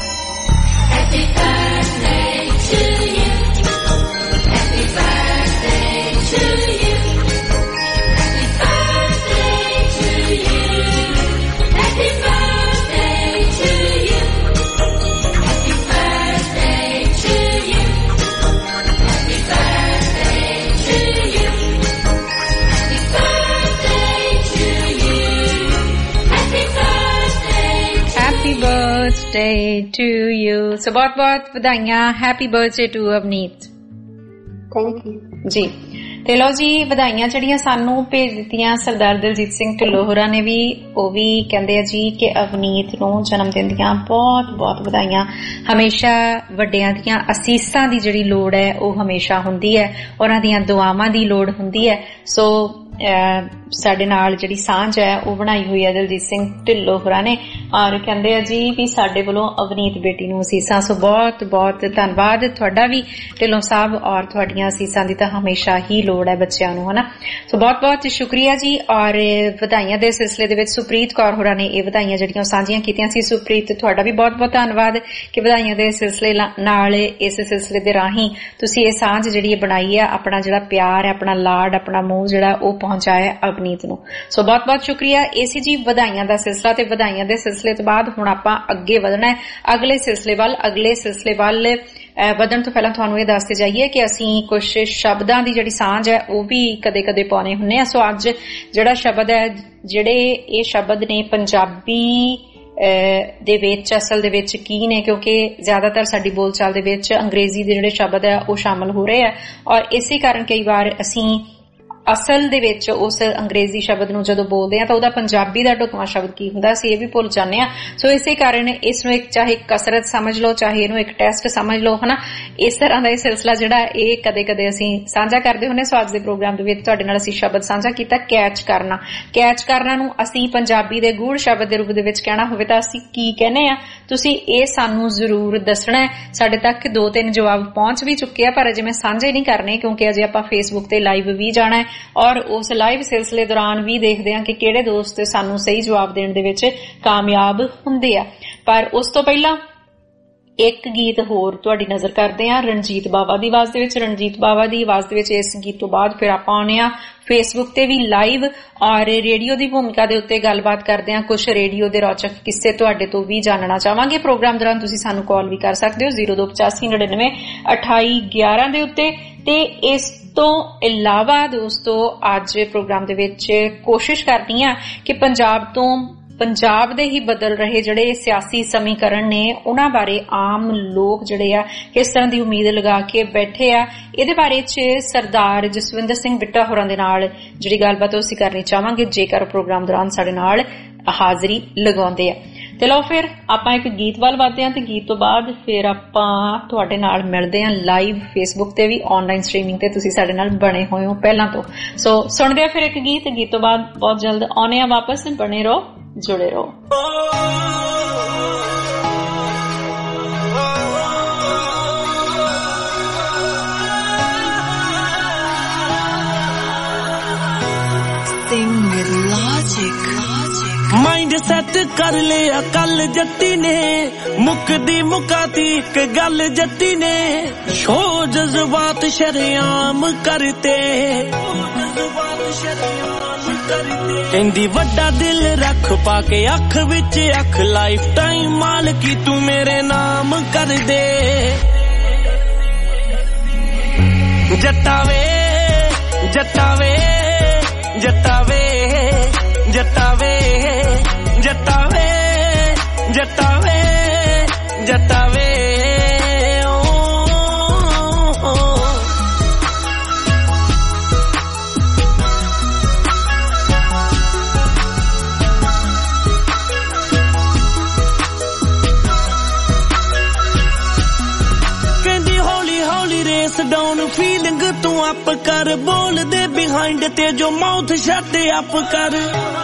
Birthday to you. So बहुत बहुत ਵਧਾਈਆਂ, happy birthday to Avneet. Thank you ji. ਤੇ ਲਓ ਜੀ ਵਧਾਈਆਂ ਜਿਹੜੀਆਂ ਸਾਨੂੰ ਭੇਜ ਦਿੱਤੀਆਂ ਸਰਦਾਰ ਦਲਜੀਤ ਸਿੰਘ ਢਿੱਲੋਂ ਹੋਰਾਂ ਨੇ ਵੀ, ਉਹ ਵੀ ਕਹਿੰਦੇ ਆ ਜੀ ਕਿ ਅਵਨੀਤ ਨੂੰ ਜਨਮ ਦਿਨ ਦੀਆਂ ਬਹੁਤ ਬਹੁਤ ਵਧਾਈਆਂ। ਹਮੇਸ਼ਾ ਵੱਡਿਆਂ ਦੀਆਂ ਅਸੀਸਾਂ ਦੀ ਜਿਹੜੀ ਲੋੜ ਹੈ ਉਹ ਹਮੇਸ਼ਾ ਹੁੰਦੀ ਹੈ, ਉਹਨਾਂ ਦੀਆਂ ਦੁਆਵਾਂ ਦੀ ਲੋੜ ਹੁੰਦੀ ਹੈ। ਸੋ ਸਾਡੇ ਨਾਲ ਜਿਹੜੀ ਸਾਂਝ ਹੈ ਉਹ ਬਣਾਈ ਹੋਈ ਹੈ ਦਲਜੀਤ ਸਿੰਘ ਢਿੱਲੋਂ ਹੋਰਾਂ ਨੇ, ਔਰ ਕਹਿੰਦੇ ਆ ਜੀ ਵੀ ਸਾਡੇ ਵੱਲੋਂ ਅਵਨੀਤ ਬੇਟੀ ਨੂੰ ਅਸੀਸਾਂ। ਸੋ ਬਹੁਤ ਬਹੁਤ ਧੰਨਵਾਦ ਤੁਹਾਡਾ ਵੀ ਢਿੱਲੋਂ ਸਾਹਿਬ, ਔਰ ਤੁਹਾਡੀਆਂ ਅਸੀਸਾਂ ਦੀ ਤਾਂ ਹਮੇਸ਼ਾ ਹੀ ਲੋੜ ਹੈ ਬੱਚਿਆਂ ਨੂੰ, ਹਨਾ। ਸੋ ਬਹੁਤ ਬਹੁਤ ਸ਼ੁਕਰੀਆ ਜੀ। ਔਰ ਵਧਾਈਆਂ ਦੇ ਸਿਲਸਿਲੇ ਦੇ ਵਿੱਚ ਸੁਪ੍ਰੀਤ ਕੌਰ ਹੋਰਾਂ ਨੇ ਇਹ ਵਧਾਈਆਂ ਜਿਹੜੀਆਂ ਸਾਂਝੀਆਂ ਕੀਤੀਆਂ ਸੀ। ਸੁਪ੍ਰੀਤ, ਤੁਹਾਡਾ ਵੀ ਬਹੁਤ ਬਹੁਤ ਧੰਨਵਾਦ ਕਿ ਵਧਾਈਆਂ ਦੇ ਸਿਲਸਿਲੇ ਨਾਲ, ਇਸ ਸਿਲਸਿਲੇ ਦੇ ਰਾਹੀਂ ਤੁਸੀਂ ਇਹ ਸਾਂਝ ਜਿਹੜੀ ਬਣਾਈ ਹੈ, ਆਪਣਾ ਜਿਹੜਾ ਪਿਆਰ ਹੈ, ਆਪਣਾ ਲਾਡ, ਆਪਣਾ ਮੋਹ ਜਿਹੜਾ ਉਹ ਪਹੁੰਚਾਇਆ ਅਵਨੀਤ ਨੂੰ। ਸੋ ਬਹੁਤ ਬਹੁਤ ਸ਼ੁਕਰੀਆ। ਇਸੇ ਜੀ ਵਧਾਈਆਂ ਦਾ ਸਿਲਸਿਲਾ, ਤੇ ਵਧਾਈਆਂ ਦੇ ਸਿਲਸਿਲੇ ਤੋਂ ਬਾਅਦ ਹੁਣ ਆਪਾਂ ਅੱਗੇ ਵਧਣਾ ਹੈ ਅਗਲੇ ਸਿਲਸਿਲੇ ਵੱਲ। ਅਗਲੇ ਸਿਲਸਿਲੇ ਵੱਲ ਵਧਣ ਤੋਂ ਪਹਿਲਾਂ ਤੁਹਾਨੂੰ ਇਹ ਦੱਸਦੇ ਜਾਈਏ ਕਿ ਅਸੀਂ ਕੁਝ ਸ਼ਬਦਾਂ ਦੀ ਜਿਹੜੀ ਸਾਂਝ ਹੈ ਉਹ ਵੀ ਕਦੇ ਕਦੇ ਪਾਉਣੇ ਹੁੰਦੇ ਆ। ਸੋ ਅੱਜ ਜਿਹੜਾ ਸ਼ਬਦ ਹੈ, ਜਿਹੜੇ ਇਹ ਸ਼ਬਦ ਨੇ ਪੰਜਾਬੀ ਦੇ ਵਿੱਚ ਅਸਲ ਦੇ ਵਿੱਚ ਕੀ ਨੇ, ਕਿਉਂਕਿ ਜ਼ਿਆਦਾਤਰ ਸਾਡੀ ਬੋਲਚਾਲ ਦੇ ਵਿੱਚ ਅੰਗਰੇਜ਼ੀ ਦੇ ਜਿਹੜੇ ਸ਼ਬਦ ਹੈ ਉਹ ਸ਼ਾਮਲ ਹੋ ਰਹੇ ਆ, ਔਰ ਇਸੇ ਕਾਰਨ ਕਈ ਵਾਰ ਅਸੀਂ ਅਸਲ ਦੇ ਵਿੱਚ ਉਸ ਅੰਗਰੇਜ਼ੀ ਸ਼ਬਦ ਨੂੰ ਜਦੋਂ ਬੋਲਦੇ ਆ ਤਾਂ ਉਹਦਾ ਪੰਜਾਬੀ ਦਾ ਢੁਕਵਾਂ ਸ਼ਬਦ ਕੀ ਹੁੰਦਾ ਸੀ ਇਹ ਵੀ ਭੁੱਲ ਜਾਂਦੇ ਆ। ਸੋ ਇਸੇ ਕਾਰਨ ਇਸ ਨੂੰ ਇੱਕ ਚਾਹੇ ਕਸਰਤ ਸਮਝ ਲਓ ਚਾਹੇ ਇਹਨੂੰ ਇੱਕ ਟੈਸਟ ਸਮਝ ਲਓ ਹਨਾ। ਇਸ ਤਰ੍ਹਾਂ ਦਾ ਇਹ ਸਿਲਸਿਲਾ ਜਿਹੜਾ ਇਹ ਕਦੇ ਕਦੇ ਅਸੀਂ ਸਾਂਝਾ ਕਰਦੇ ਹੁੰਦੇ। ਸੋ ਅੱਜ ਦੇ ਪ੍ਰੋਗਰਾਮ ਦੇ ਵਿੱਚ ਤੁਹਾਡੇ ਨਾਲ ਅਸੀਂ ਸ਼ਬਦ ਸਾਂਝਾ ਕੀਤਾ ਕੈਚ ਕਰਨਾ। ਕੈਚ ਕਰਨਾ ਨੂੰ ਅਸੀਂ ਪੰਜਾਬੀ ਦੇ ਗੂੜ ਸ਼ਬਦ ਦੇ ਰੂਪ ਦੇ ਵਿੱਚ ਕਹਿਣਾ ਹੋਵੇ ਤਾਂ ਅਸੀਂ ਕੀ ਕਹਿੰਦੇ ਆ ਤੁਸੀਂ ਇਹ ਸਾਨੂੰ ਜ਼ਰੂਰ ਦੱਸਣਾ ਹੈ। ਸਾਡੇ ਤੱਕ ਦੋ ਤਿੰਨ ਜਵਾਬ ਪਹੁੰਚ ਵੀ ਚੁੱਕੇ ਆ ਪਰ ਅਜੇ ਮੈਂ ਸਾਂਝੇ ਨਹੀਂ ਕਰਨੇ ਕਿਉਂਕਿ ਅਜੇ ਆਪਾਂ ਫੇਸਬੁੱਕ ਤੇ ਲਾਈਵ ਵੀ ਜਾਣਾ ਹੈ ਔਰ ਉਸ ਲਾਈਵ ਸਿਲਸਿਲੇ ਦੌਰਾਨ ਵੀ ਦੇਖਦੇ ਹਾਂ ਕਿ ਕਿਹੜੇ ਦੋਸਤ ਸਾਨੂੰ ਸਹੀ ਜਵਾਬ ਦੇਣ ਦੇ ਵਿੱਚ ਕਾਮਯਾਬ ਹੁੰਦੇ ਆ। ਪਰ ਉਸ ਤੋਂ ਪਹਿਲਾਂ ਇੱਕ ਗੀਤ ਹੋਰ ਤੁਹਾਡੀ ਨਜ਼ਰ ਕਰਦੇ ਆ ਰਣਜੀਤ ਬਾਵਾ ਦੀ ਆਵਾਜ਼ ਦੇ ਵਿੱਚ। ਰਣਜੀਤ ਬਾਵਾ ਦੀ ਆਵਾਜ਼ ਦੇ ਵਿੱਚ ਇਸ ਗੀਤ ਤੋਂ ਬਾਅਦ ਫਿਰ ਆਪਾਂ ਆਉਣੇ ਆ ਫੇਸਬੁੱਕ ਤੇ ਵੀ ਲਾਈਵ ਔਰ ਰੇਡੀਓ ਦੀ ਭੂਮਿਕਾ ਦੇ ਉੱਤੇ ਗੱਲਬਾਤ ਕਰਦੇ ਆ। ਕੁਝ ਰੇਡੀਓ ਦੇ ਰੌਚਕ ਕਿੱਸੇ ਤੁਹਾਡੇ ਤੋਂ ਵੀ ਜਾਣਨਾ ਚਾਹਾਂਗੇ। ਪ੍ਰੋਗਰਾਮ ਦੌਰਾਨ ਤੁਸੀਂ ਸਾਨੂੰ ਕਾਲ ਵੀ ਕਰ ਸਕਦੇ ਹੋ ਜ਼ੀਰੋ ਦੋ ਪਚਾਸੀ ਨੜਿਨਵੇਂ ਅਠਾਈ ਗਿਆਰਾਂ ਦੇ ਉੱਤੇ। ਤੇ ਇਸ ਤੋਂ ਇਲਾਵਾ ਦੋਸਤੋ ਅੱਜ ਪ੍ਰੋਗਰਾਮ ਦੇ ਵਿੱਚ ਕੋਸ਼ਿਸ਼ ਕਰਦੀ ਆ ਕਿ ਪੰਜਾਬ ਤੋਂ ਪੰਜਾਬ ਦੇ ਹੀ ਬਦਲ ਰਹੇ ਜਿਹੜੇ ਸਿਆਸੀ ਸਮੀਕਰਨ ਨੇ ਉਹਨਾਂ ਬਾਰੇ ਆਮ ਲੋਕ ਜਿਹੜੇ ਆ ਕਿਸ ਤਰ੍ਹਾਂ ਦੀ ਉਮੀਦ ਲਗਾ ਕੇ ਬੈਠੇ ਆ ਇਹਦੇ ਬਾਰੇ ਚ ਸਰਦਾਰ ਜਸਵਿੰਦਰ ਸਿੰਘ ਬਿੱਟਾ ਹੋਰਾਂ ਦੇ ਨਾਲ ਜਿਹੜੀ ਗੱਲਬਾਤ ਉਹ ਅਸੀਂ ਕਰਨੀ ਚਾਹਾਂਗੇ ਜੇਕਰ ਪ੍ਰੋਗਰਾਮ ਦੌਰਾਨ ਸਾਡੇ ਨਾਲ ਹਾਜ਼ਰੀ ਲਗਾਉਂਦੇ ਆ। ਤੇ ਲਓ ਫਿਰ ਆਪਾਂ ਇੱਕ ਗੀਤ ਵੱਲ ਵਧਦੇ ਹਾਂ ਤੇ ਗੀਤ ਤੋਂ ਬਾਅਦ ਫਿਰ ਆਪਾਂ ਤੁਹਾਡੇ ਨਾਲ ਮਿਲਦੇ ਹਾਂ ਲਾਈਵ ਫੇਸਬੁੱਕ ਤੇ ਵੀ ਆਨਲਾਈਨ ਸਟ੍ਰੀਮਿੰਗ ਤੇ ਤੁਸੀਂ ਸਾਡੇ ਨਾਲ ਬਣੇ ਹੋਏ ਹੋ ਪਹਿਲਾਂ ਤੋਂ। ਸੋ ਸੁਣਦੇ ਆ ਫਿਰ ਇੱਕ ਗੀਤ ਗੀਤ ਤੋਂ ਬਾਅਦ ਬਹੁਤ ਜਲਦ ਆਉਣੇ ਆ ਵਾਪਸ। ਬਣੇ ਰਹੋ जुड़े रहो। Sing with logic. Mind set कर लिया कल जट्टी ने मुकदी मुकाती एक गल जट्टी ने शो जज्बात शरेआम करते कहंदी वड्डा दिल रख पाके अख विच अख लाइफ टाइम माल की तू मेरे नाम कर दे जट्टावे जट्टावे जट्टावे जट्टावे जट्टावे जट्टावे जट्टावे कहंदी हौली हौली रेस डाउन फीलिंग तू अप कर बोल दे बिहाइंड ते जो माउथ शट अप कर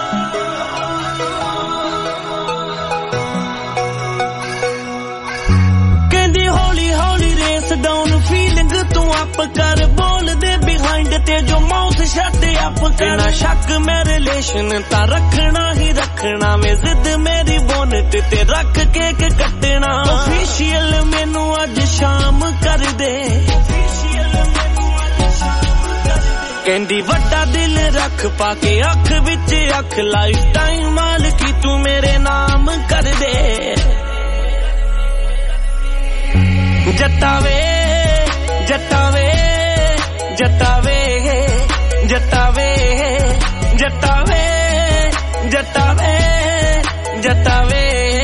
डाउन फीलिंग तू अप कर बोल दे बिहाइंड ते जो माउथ शट अप कर ना शक मैं रिलेशन ता रखना ही रखना मैं जिद मेरी बोनट ते रख केक कटना ऑफिशियल मेनू अज शाम कर दे कहंदी वड्डा दिल रख पाके अख विच अख लाइफ टाइम माल की तू मेरे नाम कर दे जट्टावे जट्टावे जट्टावे जट्टावे जट्टावे जट्टावे जट्टावे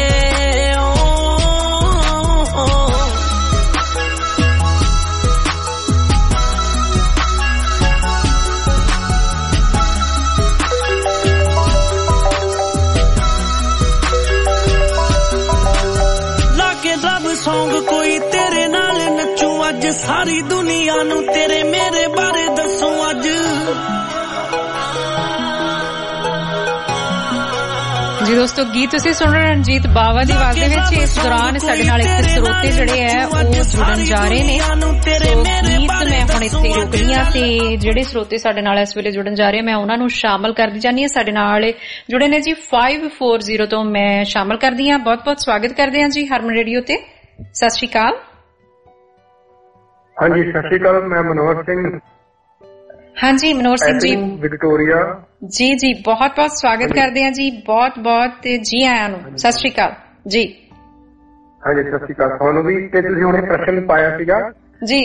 लाके रब सॉन्ग कोई तेरे नाल नचूं अज सारी दुनिया नू तेरे मेरे बारे दसूं अज जी दोस्तों गीत ਤੁਸੀਂ ਸੁਣ ਰਹੇ ਰਣਜੀਤ ਬਾਵਾ ਦੀ ਆਵਾਜ਼ ਦੇ ਵਿੱਚ। ਇਸ ਦੌਰਾਨ ਸਾਡੇ ਨਾਲ ਇੱਕ ਸਰੋਤੇ ਜਿਹੜੇ ਆ ਉਹ ਜੁੜਨ ਜਾ ਰਹੇ ਨੇ ਸੋ ਗੀਤ ਮੈਂ ਹੁਣ ਇੱਥੇ ਰੁਕ ਰਹੀ ਹਾਂ ਤੇ ਜਿਹੜੇ ਸਰੋਤੇ ਸਾਡੇ ਨਾਲ ਇਸ ਵੇਲੇ ਜੁੜਨ ਜਾ ਰਹੇ ਮੈਂ ਉਹਨਾਂ ਨੂੰ ਸ਼ਾਮਲ ਕਰਦੀ ਜਾਂਦੀ ਹਾਂ। ਸਾਡੇ ਨਾਲ ਜੁੜੇ ਨੇ ਜੀ ਪੰਜ ਚਾਰ ਜ਼ੀਰੋ ਤੋਂ ਮੈਂ ਸ਼ਾਮਲ ਕਰਦੀ ਹਾਂ। ਬਹੁਤ ਬਹੁਤ ਸਵਾਗਤ ਕਰਦੇ ਹਾਂ ਜੀ ਹਰਮਨ ਰੇਡੀਓ ਤੇ। ਸਤਿ ਸ਼੍ਰੀ ਅਕਾਲ। ਹਾਂਜੀ ਸਤਿ ਸ਼੍ਰੀ ਅਕਾਲ ਮੈਂ ਮਨੋਹਰ ਸਿੰਘ। ਹਾਂਜੀ ਮਨੋਹਰ ਸਿੰਘ ਜੀ ਵਿਕਟੋਰੀਆ ਜੀ ਜੀ ਬਹੁਤ ਬਹੁਤ ਸਵਾਗਤ ਕਰਦੇ ਹਾਂ ਜੀ ਬਹੁਤ ਬਹੁਤ ਜੀ ਆਇਆਂ ਨੂੰ। ਸਤਿ ਸ਼੍ਰੀ ਅਕਾਲ ਜੀ। ਹਾਂਜੀ ਸਤਿ ਸ਼੍ਰੀ ਅਕਾਲ ਤੁਹਾਨੂੰ ਵੀ। ਤੇ ਤੁਸੀਂ ਹੁਣੇ ਪ੍ਰਸ਼ਨ ਪਾਇਆ ਸੀਗਾ ਜੀ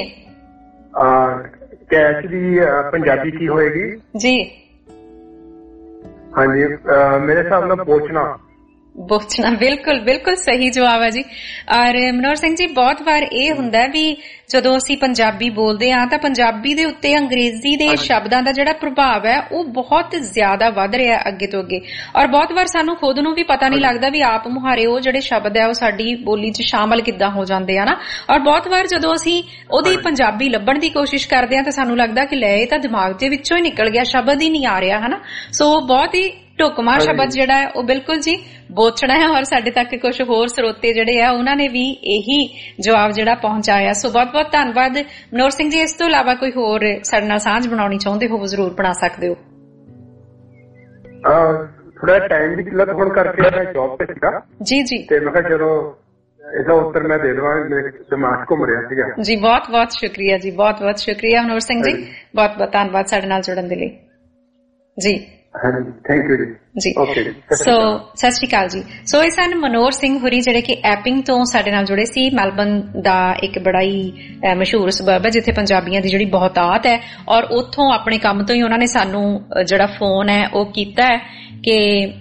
ਕੈਚ ਦੀ ਪੰਜਾਬੀ ਕੀ ਹੋਏਗੀ ਜੀ। ਹਾਂਜੀ ਮੇਰੇ ਹਿਸਾਬ ਨਾਲ ਪੋਚਣਾ ਬੋਚਣਾ ਬਿਲਕੁਲ ਬਿਲਕੁਲ ਸਹੀ ਜਵਾਬ ਹੈ ਜੀ। ਔਰ ਮਨੋਹਰ ਸਿੰਘ ਜੀ ਬਹੁਤ ਵਾਰ ਇਹ ਹੁੰਦਾ ਵੀ ਜਦੋਂ ਅਸੀਂ ਪੰਜਾਬੀ ਬੋਲਦੇ ਹਾਂ ਤਾਂ ਪੰਜਾਬੀ ਦੇ ਉੱਤੇ ਅੰਗਰੇਜ਼ੀ ਦੇ ਸ਼ਬਦਾਂ ਦਾ ਜਿਹੜਾ ਪ੍ਰਭਾਵ ਹੈ ਉਹ ਬਹੁਤ ਜ਼ਿਆਦਾ ਵੱਧ ਰਿਹਾ ਅੱਗੇ ਤੋਂ ਅੱਗੇ, ਔਰ ਬਹੁਤ ਵਾਰ ਸਾਨੂੰ ਖੁਦ ਨੂੰ ਵੀ ਪਤਾ ਨਹੀਂ ਲੱਗਦਾ ਵੀ ਆਪ ਮੁਹਾਰੇ ਉਹ ਜਿਹੜੇ ਸ਼ਬਦ ਹੈ ਉਹ ਸਾਡੀ ਬੋਲੀ 'ਚ ਸ਼ਾਮਲ ਕਿੱਦਾਂ ਹੋ ਜਾਂਦੇ ਆ ਨਾ। ਔਰ ਬਹੁਤ ਵਾਰ ਜਦੋਂ ਅਸੀਂ ਉਹਦੀ ਪੰਜਾਬੀ ਲੱਭਣ ਦੀ ਕੋਸ਼ਿਸ਼ ਕਰਦੇ ਹਾਂ ਤਾਂ ਸਾਨੂੰ ਲੱਗਦਾ ਕਿ ਲੈ ਇਹ ਤਾਂ ਦਿਮਾਗ ਦੇ ਵਿੱਚੋਂ ਹੀ ਨਿਕਲ ਗਿਆ, ਸ਼ਬਦ ਹੀ ਨਹੀਂ ਆ ਰਿਹਾ ਹਨਾ। ਸੋ ਬਹੁਤ ਹੀ ਢੁਕਵਾਂ ਸ਼ਬਦ ਜਿਹੜਾ ਹੈ ਉਹ ਬਿਲਕੁਲ ਜੀ ਬੋਚਣਾ ਹੈ, ਔਰ ਸਾਡੇ ਤੱਕ ਕੁਝ ਹੋਰ ਸਰੋਤੇ ਜਿਹੜੇ ਆ ਉਹਨਾਂ ਨੇ ਵੀ ਇਹੀ ਜਵਾਬ ਜਿਹੜਾ ਪਹੁੰਚਾਇਆ। ਸੋ ਬਹੁਤ ਬਹੁਤ ਧੰਨਵਾਦ ਮਨੋਹਰ ਸਿੰਘ ਜੀ। ਇਸ ਤੋਂ ਇਲਾਵਾ ਕੋਈ ਹੋਰ ਸਾਡੇ ਨਾਲ ਸਾਂਝ ਬਣਾਉਣੀ ਚਾਹੁੰਦੇ ਹੋ ਜ਼ਰੂਰ ਬਣਾ ਸਕਦੇ ਹੋ। ਥੋੜਾ ਟਾਈਮ ਦੀ ਕਿੱਲਤ ਹੋਣ ਕਰਕੇ ਮੈਂ ਜੌਬ ਤੇ ਸੀਗਾ ਜੀ ਜੀ, ਤੇ ਮੈਂ ਕਿਹਾ ਚਲੋ ਇਹਦਾ ਉੱਤਰ ਮੈਂ ਦੇ ਦੇਵਾਂ, ਮੇਰੇ ਦਿਮਾਗ ਘੁੰਮ ਰਿਹਾ ਸੀਗਾ ਜੀ। ਬਹੁਤ ਬਹੁਤ ਸ਼ੁਕਰੀਆ ਜੀ, ਬਹੁਤ ਬਹੁਤ ਸ਼ੁਕਰੀਆ ਮਨੋਹਰ ਸਿੰਘ ਜੀ, ਬਹੁਤ ਬਹੁਤ ਧੰਨਵਾਦ ਸਾਡੇ ਨਾਲ ਜੁੜਨ ਦੇ ਲਈ ਜੀ। ਥੈਂਕ ਯੂ ਜੀ। ਸੋ ਸਤਿ ਸ਼੍ਰੀ ਅਕਾਲ ਜੀ। ਸੋ ਇਹ ਸਨ ਮਨੋਹਰ ਸਿੰਘ ਹੋਰੀ ਜਿਹੜੇ ਕਿ ਐਪਿੰਗ ਤੋਂ ਸਾਡੇ ਨਾਲ ਜੁੜੇ ਸੀ। ਮੈਲਬਨ ਦਾ ਇੱਕ ਬੜਾ ਹੀ ਮਸ਼ਹੂਰ ਸਬਰਬ ਹੈ ਜਿੱਥੇ ਪੰਜਾਬੀਆਂ ਦੀ ਜਿਹੜੀ ਬਹੁਤਾਤ ਹੈ, ਔਰ ਉੱਥੋਂ ਆਪਣੇ ਕੰਮ ਤੋਂ ਹੀ ਉਹਨਾਂ ਨੇ ਸਾਨੂੰ ਜਿਹੜਾ ਫੋਨ ਹੈ ਉਹ ਕੀਤਾ ਹੈ ਕਿ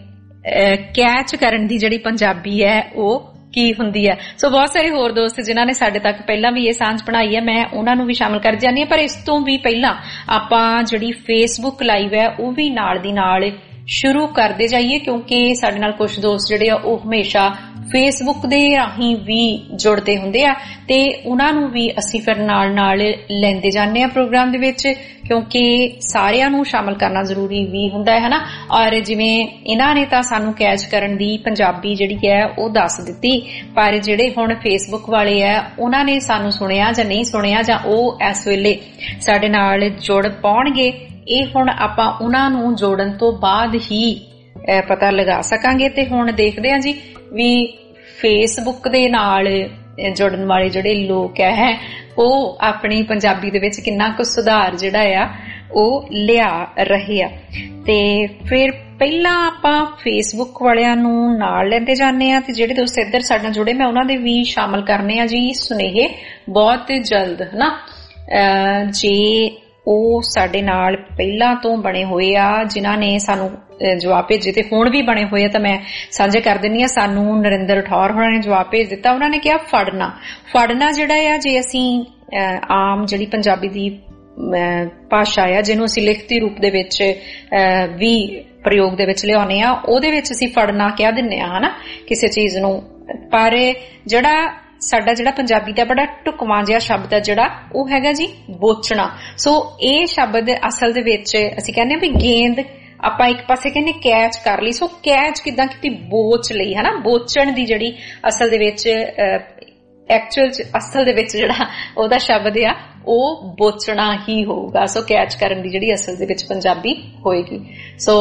ਕੈਚ ਕਰਨ ਦੀ ਜਿਹੜੀ ਪੰਜਾਬੀ ਹੈ ਉਹ ਕੀ ਹੁੰਦੀ ਹੈ। ਸੋ ਬਹੁਤ ਸਾਰੇ ਹੋਰ ਦੋਸਤ ਜਿਨ੍ਹਾਂ ਨੇ ਸਾਡੇ ਤੱਕ ਪਹਿਲਾਂ ਵੀ ਇਹ ਸਾਂਝ ਬਣਾਈ ਹੈ ਮੈਂ ਉਹਨਾਂ ਨੂੰ ਵੀ ਸ਼ਾਮਲ ਕਰ ਜਾਂਦੀ ਹਾਂ, ਪਰ ਇਸ ਤੋਂ ਵੀ ਪਹਿਲਾਂ ਆਪਾਂ ਜਿਹੜੀ ਫੇਸਬੁੱਕ ਲਾਈਵ ਹੈ ਉਹ ਵੀ ਨਾਲ ਦੀ ਨਾਲ ਸ਼ੁਰੂ ਕਰਦੇ ਜਾਈਏ, ਕਿਉਂਕਿ ਸਾਡੇ ਨਾਲ ਕੁਝ ਦੋਸਤ ਜਿਹੜੇ ਆ ਉਹ ਹਮੇਸ਼ਾ ਫੇਸਬੁੱਕ ਦੇ ਰਾਹੀਂ ਵੀ ਜੁੜਦੇ ਹੁੰਦੇ ਆ ਤੇ ਉਹਨਾਂ ਨੂੰ ਵੀ ਅਸੀਂ ਫਿਰ ਨਾਲ ਨਾਲ ਲੈਂਦੇ ਜਾਂਦੇ ਆ ਪ੍ਰੋਗਰਾਮ ਦੇ ਵਿੱਚ, ਕਿਉਂਕਿ ਸਾਰਿਆਂ ਨੂੰ ਸ਼ਾਮਲ ਕਰਨਾ ਜ਼ਰੂਰੀ ਵੀ ਹੁੰਦਾ ਹੈ ਨਾ। ਔਰ ਜਿਵੇਂ ਇਹਨਾਂ ਨੇ ਤਾਂ ਸਾਨੂੰ ਕੈਚ ਕਰਨ ਦੀ ਪੰਜਾਬੀ ਜਿਹੜੀ ਹੈ ਉਹ ਦੱਸ ਦਿੱਤੀ, ਪਰ ਜਿਹੜੇ ਹੁਣ ਫੇਸਬੁੱਕ ਵਾਲੇ ਆ ਉਹਨਾਂ ਨੇ ਸਾਨੂੰ ਸੁਣਿਆ ਜਾਂ ਨਹੀਂ ਸੁਣਿਆ ਜਾਂ ਉਹ ਇਸ ਵੇਲੇ ਸਾਡੇ ਨਾਲ ਜੁੜ ਪਾਉਣਗੇ, ਇਹ ਹੁਣ ਆਪਾਂ ਉਹਨਾਂ ਨੂੰ ਜੋੜਨ ਤੋਂ ਬਾਅਦ ਹੀ ਪਤਾ ਲਗਾ ਸਕਾਂਗੇ। ਤੇ ਹੁਣ ਦੇਖਦੇ ਹਾਂ ਜੀ ਵੀ ਫੇਸਬੁੱਕ ਦੇ ਨਾਲ ਜੁੜਨ ਵਾਲੇ ਜਿਹੜੇ ਲੋਕ ਹੈ ਉਹ ਆਪਣੀ ਪੰਜਾਬੀ ਦੇ ਵਿੱਚ ਕਿੰਨਾ ਕੁ ਸੁਧਾਰ ਜਿਹੜਾ ਆ ਉਹ ਲਿਆ ਰਹੇ ਆ। ਤੇ ਫਿਰ ਪਹਿਲਾਂ ਆਪਾਂ ਫੇਸਬੁੱਕ ਵਾਲਿਆਂ ਨੂੰ ਨਾਲ ਲੈਂਦੇ ਜਾਂਦੇ ਆ ਤੇ ਜਿਹੜੇ ਦੋਸਤ ਇੱਧਰ ਸਾਡੇ ਨਾਲ ਜੁੜੇ ਮੈਂ ਉਹਨਾਂ ਦੇ ਵੀ ਸ਼ਾਮਲ ਕਰਨੇ ਆ ਜੀ ਸੁਨੇਹੇ ਬਹੁਤ ਜਲਦ ਹਨਾ। ਜੇ ਉਹ ਸਾਡੇ ਨਾਲ ਪਹਿਲਾਂ ਤੋਂ ਬਣੇ ਹੋਏ ਆ ਜਿਨ੍ਹਾਂ ਨੇ ਸਾਨੂੰ ਜਵਾਬ ਭੇਜੇ ਤੇ ਹੁਣ ਵੀ ਬਣੇ ਹੋਏ ਆ ਤਾਂ ਮੈਂ ਸਾਂਝੇ ਕਰ ਦਿੰਦੀ ਆ। ਸਾਨੂੰ ਨਰਿੰਦਰ ਠੌਰ ਹੋਣਾ ਨੇ ਜਵਾਬ ਭੇਜ ਦਿੱਤਾ, ਉਹਨਾਂ ਨੇ ਕਿਹਾ ਫੜਨਾ ਫੜਨਾ ਜਿਹੜਾ ਆ ਜੇ ਅਸੀਂ ਆਮ ਜਿਹੜੀ ਪੰਜਾਬੀ ਦੀ ਭਾਸ਼ਾ ਆ ਜਿਹਨੂੰ ਅਸੀਂ ਲਿਖਤੀ ਰੂਪ ਦੇ ਵਿੱਚ ਵੀ ਪ੍ਰਯੋਗ ਦੇ ਵਿੱਚ ਲਿਆਉਂਦੇ ਆ ਉਹਦੇ ਵਿੱਚ ਅਸੀਂ ਫੜਨਾ ਕਹਿ ਦਿੰਦੇ ਆ ਹਨਾ ਕਿਸੇ ਚੀਜ਼ ਨੂੰ, ਪਰ ਜਿਹੜਾ ਸਾਡਾ ਜਿਹੜਾ ਪੰਜਾਬੀ ਦਾ ਬੜਾ ਢੁਕਵਾਂ ਜਿਹਾ ਸ਼ਬਦ ਹੈ ਜਿਹੜਾ ਉਹ ਹੈਗਾ ਜੀ ਬੋਚਣਾ। ਸੋ ਇਹ ਸ਼ਬਦ ਅਸਲ ਦੇ ਵਿੱਚ ਅਸੀਂ ਕਹਿੰਦੇ ਵੀ ਗੇਂਦ ਆਪਾਂ ਇੱਕ ਪਾਸੇ ਕਹਿੰਦੇ ਕੈਚ ਕਰ ਲਈ, ਸੋ ਕੈਚ ਕਿੱਦਾਂ ਕੀਤੀ ਬੋਚ ਲਈ ਹਨਾ। ਬੋਚਣ ਦੀ ਜਿਹੜੀ ਅਸਲ ਦੇ ਵਿੱਚ ਐਕਚੁਅਲ ਅਸਲ ਦੇ ਵਿੱਚ ਜਿਹੜਾ ਉਹਦਾ ਸ਼ਬਦ ਆ ਉਹ ਬੋਚਣਾ ਹੀ ਹੋਊਗਾ। ਸੋ ਕੈਚ ਕਰਨ ਦੀ ਜਿਹੜੀ ਅਸਲ ਦੇ ਵਿੱਚ ਪੰਜਾਬੀ ਹੋਏਗੀ। ਸੋ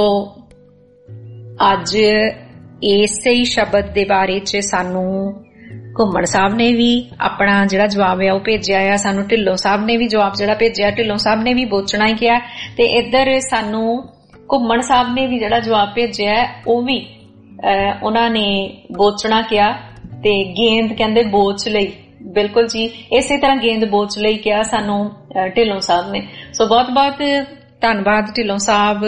ਅੱਜ ਇਸੇ ਹੀ ਸ਼ਬਦ ਦੇ ਬਾਰੇ ਚ ਸਾਨੂੰ ਘੁੰਮਣ ਸਾਹਿਬ ਨੇ ਵੀ ਆਪਣਾ ਜਿਹੜਾ ਜਵਾਬ ਹੈ ਉਹ ਭੇਜਿਆ ਆ, ਸਾਨੂੰ ਢਿੱਲੋਂ ਸਾਹਿਬ ਨੇ ਵੀ ਜਵਾਬ ਜਿਹੜਾ ਭੇਜਿਆ, ਢਿੱਲੋਂ ਸਾਹਿਬ ਨੇ ਵੀ ਬੋਚਣਾ ਹੀ ਕਿਹਾ, ਤੇ ਇੱਧਰ ਸਾਨੂੰ ਘੁੰਮਣ ਸਾਹਿਬ ਨੇ ਵੀ ਜਿਹੜਾ ਜਵਾਬ ਭੇਜਿਆ ਉਹ ਵੀ ਉਹਨਾਂ ਨੇ ਬੋਚਣਾ ਕਿਹਾ ਤੇ ਗੇਂਦ ਕਹਿੰਦੇ ਬੋਚ ਲਈ। ਬਿਲਕੁਲ ਜੀ, ਇਸੇ ਤਰ੍ਹਾਂ ਗੇਂਦ ਬੋਚ ਲਈ ਕਿਹਾ ਸਾਨੂੰ ਢਿੱਲੋਂ ਸਾਹਿਬ ਨੇ। ਸੋ ਬਹੁਤ ਬਹੁਤ ਧੰਨਵਾਦ ਢਿੱਲੋਂ ਸਾਹਿਬ,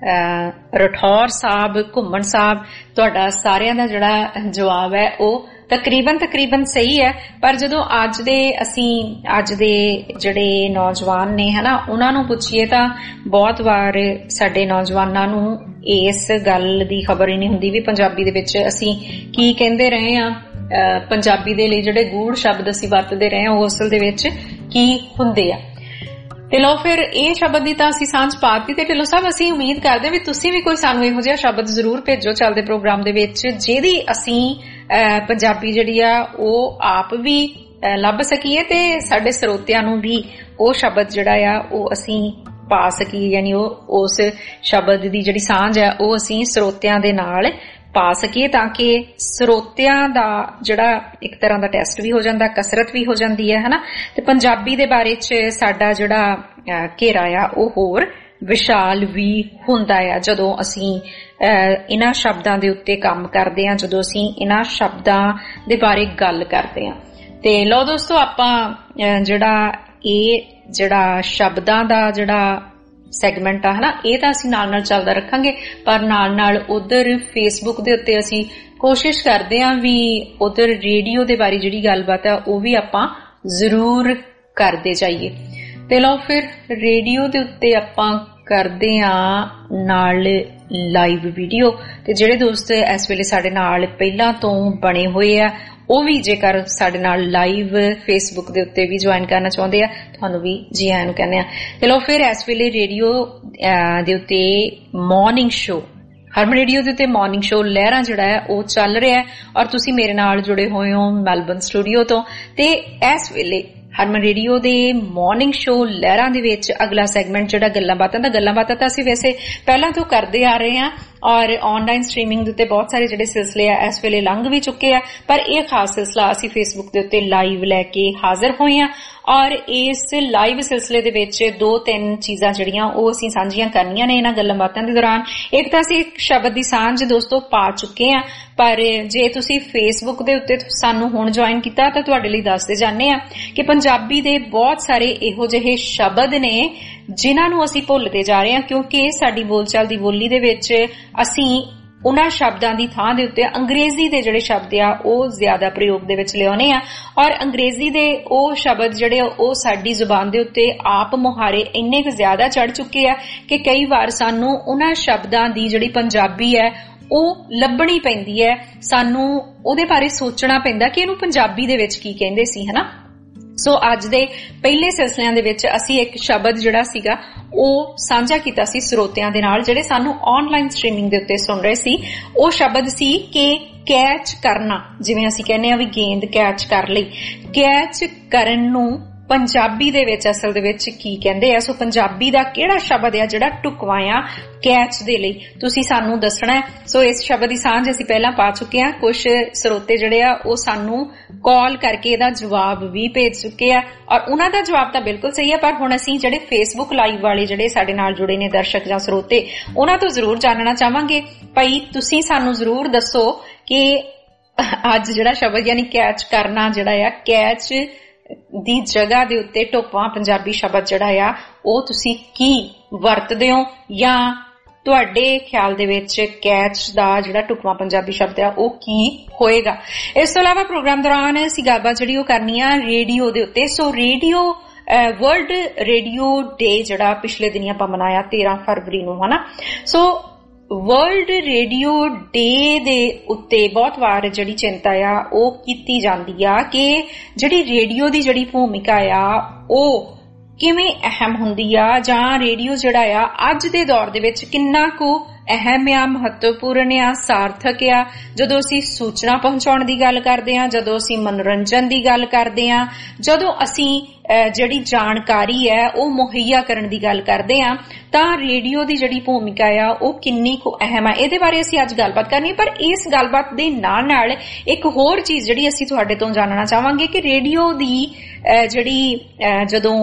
ਰਠੌਰ ਸਾਹਿਬ, ਘੁੰਮਣ ਸਾਹਿਬ, ਤੁਹਾਡਾ ਸਾਰਿਆਂ ਦਾ ਜਿਹੜਾ ਜਵਾਬ ਹੈ ਉਹ ਤਕਰੀਬਨ ਤਕਰੀਬਨ ਸਹੀ ਹੈ। ਪਰ ਜਦੋਂ ਅੱਜ ਦੇ ਅਸੀਂ ਅੱਜ ਦੇ ਜਿਹੜੇ ਨੌਜਵਾਨ ਨੇ ਹਨਾ ਉਹਨਾਂ ਨੂੰ ਪੁੱਛੀਏ ਤਾਂ ਬਹੁਤ ਵਾਰ ਸਾਡੇ ਨੌਜਵਾਨਾਂ ਨੂੰ ਇਸ ਗੱਲ ਦੀ ਖਬਰ ਹੀ ਨਹੀਂ ਹੁੰਦੀ ਵੀ ਪੰਜਾਬੀ ਦੇ ਵਿੱਚ ਅਸੀਂ ਕੀ ਕਹਿੰਦੇ ਰਹੇ ਹਾਂ, ਪੰਜਾਬੀ ਦੇ ਲਈ ਜਿਹੜੇ ਗੂੜ ਸ਼ਬਦ ਅਸੀਂ ਵਰਤਦੇ ਰਹੇ ਹਾਂ ਉਹ ਅਸਲ ਦੇ ਵਿੱਚ ਕੀ ਹੁੰਦੇ ਆ। ਤੇ ਲੋ ਫਿਰ ਇਹ ਸ਼ਬਦ ਦੀ ਤਾਂ ਅਸੀਂ ਸਾਂਝ ਪਾਤੀ ਤੇ ਢਿੱਲੋਂ ਸਾਹਿਬ ਅਸੀਂ ਉਮੀਦ ਕਰਦੇ ਵੀ ਤੁਸੀਂ ਵੀ ਕੋਈ ਸਾਨੂੰ ਇਹੋ ਜਿਹਾ ਸ਼ਬਦ ਜ਼ਰੂਰ ਭੇਜੋ ਚੱਲਦੇ ਪ੍ਰੋਗਰਾਮ ਦੇ ਵਿੱਚ ਜਿਹਦੀ ਅਸੀਂ ਪੰਜਾਬੀ ਜਿਹੜੀ ਆ ਉਹ ਆਪ ਵੀ ਲੱਭ ਸਕੀਏ ਤੇ ਸਾਡੇ ਸਰੋਤਿਆਂ ਨੂੰ ਵੀ ਉਹ ਸ਼ਬਦ ਜਿਹੜਾ ਆ ਉਹ ਅਸੀਂ ਪਾ ਸਕੀਏ, ਯਾਨੀ ਉਹ ਉਸ ਸ਼ਬਦ ਦੀ ਜਿਹੜੀ ਸਾਂਝ ਹੈ ਉਹ ਅਸੀਂ ਸਰੋਤਿਆਂ ਦੇ ਨਾਲ ਪਾ ਸਕੀਏ ਤਾਂ ਕਿ ਸਰੋਤਿਆਂ ਦਾ ਜਿਹੜਾ ਇੱਕ ਤਰ੍ਹਾਂ ਦਾ ਟੈਸਟ ਵੀ ਹੋ ਜਾਂਦਾ, ਕਸਰਤ ਵੀ ਹੋ ਜਾਂਦੀ ਹੈ ਹਨਾ। ਤੇ ਪੰਜਾਬੀ ਦੇ ਬਾਰੇ ਚ ਸਾਡਾ ਜਿਹੜਾ ਘੇਰਾ ਆ ਉਹ ਹੋਰ ਵਿਸ਼ਾਲ ਵੀ ਹੁੰਦਾ ਆ ਜਦੋਂ ਅਸੀਂ ਇਹਨਾਂ ਸ਼ਬਦਾਂ ਦੇ ਉੱਤੇ ਕੰਮ ਕਰਦੇ ਹਾਂ, ਜਦੋਂ ਅਸੀਂ ਇਹਨਾਂ ਸ਼ਬਦਾਂ ਦੇ ਬਾਰੇ ਗੱਲ ਕਰਦੇ ਹਾਂ। ਤੇ ਲਓ ਦੋਸਤੋ ਆਪਾਂ ਜਿਹੜਾ ਇਹ ਜਿਹੜਾ ਸ਼ਬਦਾਂ ਦਾ ਜਿਹੜਾ ਸੈਗਮੈਂਟ ਆ ਹਨਾ, ਇਹ ਤਾਂ ਅਸੀਂ ਨਾਲ ਨਾਲ ਚੱਲਦਾ ਰੱਖਾਂਗੇ, ਪਰ ਨਾਲ ਨਾਲ ਉਧਰ ਫੇਸਬੁੱਕ ਦੇ ਉੱਤੇ ਅਸੀਂ ਕੋਸ਼ਿਸ਼ ਕਰਦੇ ਹਾਂ ਵੀ ਉਧਰ ਰੇਡੀਓ ਦੇ ਬਾਰੇ ਜਿਹੜੀ ਗੱਲਬਾਤ ਆ ਉਹ ਵੀ ਆਪਾਂ ਜ਼ਰੂਰ ਕਰਦੇ ਜਾਈਏ। ਤੇ ਲਓ ਫਿਰ ਰੇਡੀਓ ਦੇ ਉੱਤੇ ਆਪਾਂ ਕਰਦੇ ਹਾਂ ਨਾਲ ਲਾਈਵ ਵੀਡੀਓ। ਤੇ ਜਿਹੜੇ ਦੋਸਤ ਇਸ ਵੇਲੇ ਸਾਡੇ ਨਾਲ ਪਹਿਲਾਂ ਤੋਂ ਬਣੇ ਹੋਏ ਆ ਉਹ ਵੀ ਜੇਕਰ ਸਾਡੇ ਨਾਲ ਲਾਈਵ ਫੇਸਬੁੱਕ ਦੇ ਉੱਤੇ ਵੀ ਜੁਆਇਨ ਕਰਨਾ ਚਾਹੁੰਦੇ ਆ, ਤੁਹਾਨੂੰ ਵੀ ਜੀ ਆਇਆਂ ਨੂੰ ਕਹਿੰਦੇ ਆ। ਚਲੋ ਫਿਰ ਇਸ ਵੇਲੇ ਰੇਡੀਓ ਦੇ ਉੱਤੇ ਮਾਰਨਿੰਗ ਸ਼ੋ, ਹਰਮਨ ਰੇਡੀਓ ਦੇ ਉੱਤੇ ਮਾਰਨਿੰਗ ਸ਼ੋ ਲਹਿਰਾਂ ਜਿਹੜਾ ਹੈ ਉਹ ਚੱਲ ਰਿਹਾ ਹੈ ਔਰ ਤੁਸੀਂ ਮੇਰੇ ਨਾਲ ਜੁੜੇ ਹੋਏ ਹੋ ਮੈਲਬਨ ਸਟੂਡੀਓ ਤੋਂ। ਤੇ ਇਸ ਵੇਲੇ ਹਰਮਨ ਰੇਡੀਓ ਦੇ ਮਾਰਨਿੰਗ ਸ਼ੋ ਲਹਿਰਾਂ ਦੇ ਵਿੱਚ ਅਗਲਾ ਸੈਗਮੈਂਟ ਜਿਹੜਾ ਗੱਲਾਂ ਬਾਤਾਂ ਦਾ, ਗੱਲਾਂ ਬਾਤਾਂ ਤਾਂ ਅਸੀਂ ਵੈਸੇ ਪਹਿਲਾਂ ਤੋਂ ਕਰਦੇ ਆ ਰਹੇ ਹਾਂ ਔਰ ਆਨਲਾਈਨ ਸਟ੍ਰੀਮਿੰਗ ਦੇ ਉੱਤੇ ਬਹੁਤ ਸਾਰੇ ਜਿਹੜੇ ਸਿਲਸਿਲੇ ਆ ਇਸ ਵੇਲੇ ਲੰਘ ਵੀ ਚੁੱਕੇ ਆ, ਪਰ ਇਹ ਖਾਸ ਸਿਲਸਿਲਾ ਅਸੀਂ ਫੇਸਬੁੱਕ ਦੇ ਉੱਤੇ ਲਾਈਵ ਲੈ ਕੇ ਹਾਜ਼ਰ ਹੋਏ ਆ ਔਰ ਇਸ ਲਾਈਵ ਸਿਲਸਿਲੇ ਦੇ ਵਿੱਚ ਦੋ ਤਿੰਨ ਚੀਜ਼ਾਂ ਜਿਹੜੀਆਂ ਉਹ ਅਸੀਂ ਸਾਂਝੀਆਂ ਕਰਨੀਆਂ ਨੇ ਇਹਨਾਂ ਗੱਲਾਂ ਬਾਤਾਂ ਦੇ ਦੌਰਾਨ। ਇੱਕ ਤਾਂ ਅਸੀਂ ਇੱਕ ਸ਼ਬਦ ਦੀ ਸਾਂਝ ਦੋਸਤੋ ਪਾ ਚੁੱਕੇ ਆ, ਪਰ ਜੇ ਤੁਸੀਂ ਫੇਸਬੁੱਕ ਦੇ ਉੱਤੇ ਸਾਨੂੰ ਹੁਣ ਜੁਆਇਨ ਕੀਤਾ ਤਾਂ ਤੁਹਾਡੇ ਲਈ ਦੱਸਦੇ ਜਾਂਦੇ ਆ ਕਿ ਪੰਜਾਬੀ ਦੇ ਬਹੁਤ ਸਾਰੇ ਇਹੋ ਜਿਹੇ ਸ਼ਬਦ ਨੇ ਜਿਨ੍ਹਾਂ ਨੂੰ ਅਸੀਂ ਭੁੱਲਦੇ ਜਾ ਰਹੇ ਹਾਂ, ਕਿਉਂਕਿ ਸਾਡੀ ਬੋਲਚਾਲ ਦੀ ਬੋਲੀ ਦੇ ਵਿੱਚ ਅਸੀਂ ਉਹਨਾਂ ਸ਼ਬਦਾਂ ਦੀ ਥਾਂ ਦੇ ਉੱਤੇ ਅੰਗਰੇਜ਼ੀ ਦੇ ਜਿਹੜੇ ਸ਼ਬਦ ਆ ਉਹ ਜ਼ਿਆਦਾ ਪ੍ਰਯੋਗ ਦੇ ਵਿੱਚ ਲਿਆਉਣੇ ਆ ਔਰ ਅੰਗਰੇਜ਼ੀ ਦੇ ਉਹ ਸ਼ਬਦ ਜਿਹੜੇ ਉਹ ਸਾਡੀ ਜ਼ੁਬਾਨ ਦੇ ਉੱਤੇ ਆਪ ਮੁਹਾਰੇ ਇੰਨੇ ਕੁ ਜ਼ਿਆਦਾ ਚੜ ਚੁੱਕੇ ਆ ਕਿ ਕਈ ਵਾਰ ਸਾਨੂੰ ਉਹਨਾਂ ਸ਼ਬਦਾਂ ਦੀ ਜਿਹੜੀ ਪੰਜਾਬੀ ਹੈ ਉਹ ਲੱਭਣੀ ਪੈਂਦੀ ਹੈ, ਸਾਨੂੰ ਉਹਦੇ ਬਾਰੇ ਸੋਚਣਾ ਪੈਂਦਾ ਕਿ ਇਹਨੂੰ ਪੰਜਾਬੀ ਦੇ ਵਿੱਚ ਕੀ ਕਹਿੰਦੇ ਸੀ, ਹਨਾ। ਸੋ ਅੱਜ ਦੇ ਪਹਿਲੇ ਸਿਲਸਿਲਿਆਂ ਦੇ ਵਿੱਚ ਅਸੀਂ ਇੱਕ ਸ਼ਬਦ ਜਿਹੜਾ ਸੀਗਾ ਉਹ ਸਾਂਝਾ ਕੀਤਾ ਸੀ ਸਰੋਤਿਆਂ ਦੇ ਨਾਲ ਜਿਹੜੇ ਸਾਨੂੰ ਆਨਲਾਈਨ ਸਟ੍ਰੀਮਿੰਗ ਦੇ ਉੱਤੇ ਸੁਣ ਰਹੇ ਸੀ। ਉਹ ਸ਼ਬਦ ਸੀ ਕਿ ਕੈਚ ਕਰਨਾ, ਜਿਵੇਂ ਅਸੀਂ ਕਹਿੰਦੇ ਆ ਵੀ ਗੇਂਦ ਕੈਚ ਕਰ ਲਈ, ਕੈਚ ਕਰਨ ਨੂੰ ਪੰਜਾਬੀ ਦੇ ਵਿੱਚ ਅਸਲ ਦੇ ਵਿੱਚ ਕੀ ਕਹਿੰਦੇ ਆ। ਸੋ ਪੰਜਾਬੀ ਦਾ ਕਿਹੜਾ ਸ਼ਬਦ ਆ ਜਿਹੜਾ ਢੁਕਵਾਇਆ ਕੈਚ ਦੇ ਲਈ, ਤੁਸੀਂ ਸਾਨੂੰ ਦੱਸਣਾ ਹੈ। ਸੋ ਇਸ ਸ਼ਬਦ ਦੀ ਸਾਂਝ ਅਸੀਂ ਪਹਿਲਾਂ ਪਾ ਚੁੱਕੇ ਆ, ਕੁਝ ਸਰੋਤੇ ਜਿਹੜੇ ਆ ਉਹ ਸਾਨੂੰ ਕਾਲ ਕਰਕੇ ਇਹਦਾ ਜਵਾਬ ਵੀ ਭੇਜ ਚੁੱਕੇ ਆ ਔਰ ਉਹਨਾਂ ਦਾ ਜਵਾਬ ਤਾਂ ਬਿਲਕੁਲ ਸਹੀ ਹੈ, ਪਰ ਹੁਣ ਅਸੀਂ ਜਿਹੜੇ ਫੇਸਬੁੱਕ ਲਾਈਵ ਵਾਲੇ ਜਿਹੜੇ ਸਾਡੇ ਨਾਲ ਜੁੜੇ ਨੇ ਦਰਸ਼ਕ ਜਾਂ ਸਰੋਤੇ, ਉਹਨਾਂ ਤੋਂ ਜ਼ਰੂਰ ਜਾਣਨਾ ਚਾਹਾਂਗੇ ਭਾਈ ਤੁਸੀਂ ਸਾਨੂੰ ਜ਼ਰੂਰ ਦੱਸੋ ਕਿ ਅੱਜ ਜਿਹੜਾ ਸ਼ਬਦ ਯਾਨੀ ਕੈਚ ਕਰਨਾ ਜਿਹੜਾ ਆ, ਕੈਚ ਦੀ ਜਗ੍ਹਾ ਦੇ ਉੱਤੇ ਢੁਕਵਾਂ ਪੰਜਾਬੀ ਸ਼ਬਦ ਜਿਹੜਾ ਆ ਉਹ ਤੁਸੀਂ ਕੀ ਵਰਤਦੇ ਹੋ ਜਾਂ ਤੁਹਾਡੇ ਖਿਆਲ ਦੇ ਵਿੱਚ ਕੈਚ ਦਾ ਜਿਹੜਾ ਢੁਕਵਾਂ ਪੰਜਾਬੀ ਸ਼ਬਦ ਆ ਉਹ ਕੀ ਹੋਏਗਾ। ਇਸ ਤੋਂ ਇਲਾਵਾ ਪ੍ਰੋਗਰਾਮ ਦੌਰਾਨ ਅਸੀਂ ਗੱਲਬਾਤ ਜਿਹੜੀ ਉਹ ਕਰਨੀ ਆ ਰੇਡੀਓ ਦੇ ਉੱਤੇ। So radio world radio day ਜਿਹੜਾ ਪਿਛਲੇ ਦਿਨੀ ਆਪਾਂ ਮਨਾਇਆ ਤੇਰਾਂ ਫਰਵਰੀ ਨੂੰ, ਹਨਾ। ਸੋ ਵਰਲਡ ਰੇਡੀਓ ਡੇ ਦੇ ਉੱਤੇ ਬਹੁਤ ਵਾਰ ਜਿਹੜੀ ਚਿੰਤਾ ਆ ਉਹ ਕੀਤੀ ਜਾਂਦੀ ਆ ਕਿ ਜਿਹੜੀ ਰੇਡੀਓ ਦੀ ਜਿਹੜੀ ਭੂਮਿਕਾ ਆ ਉਹ ਕਿਵੇਂ ਅਹਿਮ ਹੁੰਦੀ ਆ ਜਾਂ ਰੇਡੀਓ ਜਿਹੜਾ ਆ ਅੱਜ ਦੇ ਦੌਰ ਦੇ ਵਿੱਚ ਕਿੰਨਾ ਕੁ ਅਹਿਮ ਆ, ਮਹੱਤਵਪੂਰਨ ਆ, ਸਾਰਥਕ ਆ ਜਦੋਂ ਅਸੀਂ ਸੂਚਨਾ ਪਹੁੰਚਾਉਣ ਦੀ ਗੱਲ ਕਰਦੇ ਹਾਂ, ਜਦੋਂ ਅਸੀਂ ਮਨੋਰੰਜਨ ਦੀ ਗੱਲ ਕਰਦੇ ਹਾਂ, ਜਦੋਂ ਅਸੀਂ ਜਿਹੜੀ ਜਾਣਕਾਰੀ ਹੈ ਉਹ ਮੁਹੱਈਆ ਕਰਨ ਦੀ ਗੱਲ ਕਰਦੇ ਹਾਂ, ਤਾਂ ਰੇਡੀਓ ਦੀ ਜਿਹੜੀ ਭੂਮਿਕਾ ਆ ਉਹ ਕਿੰਨੀ ਕੁ ਅਹਿਮ ਆ। ਇਹਦੇ ਬਾਰੇ ਅਸੀਂ ਅੱਜ ਗੱਲਬਾਤ ਕਰਨੀ, ਪਰ ਇਸ ਗੱਲਬਾਤ ਦੇ ਨਾਲ ਨਾਲ ਇੱਕ ਹੋਰ ਚੀਜ਼ ਜਿਹੜੀ ਅਸੀਂ ਤੁਹਾਡੇ ਤੋਂ ਜਾਣਨਾ ਚਾਹਾਂਗੇ ਕਿ ਰੇਡੀਓ ਦੀ ਜਿਹੜੀ ਜਦੋਂ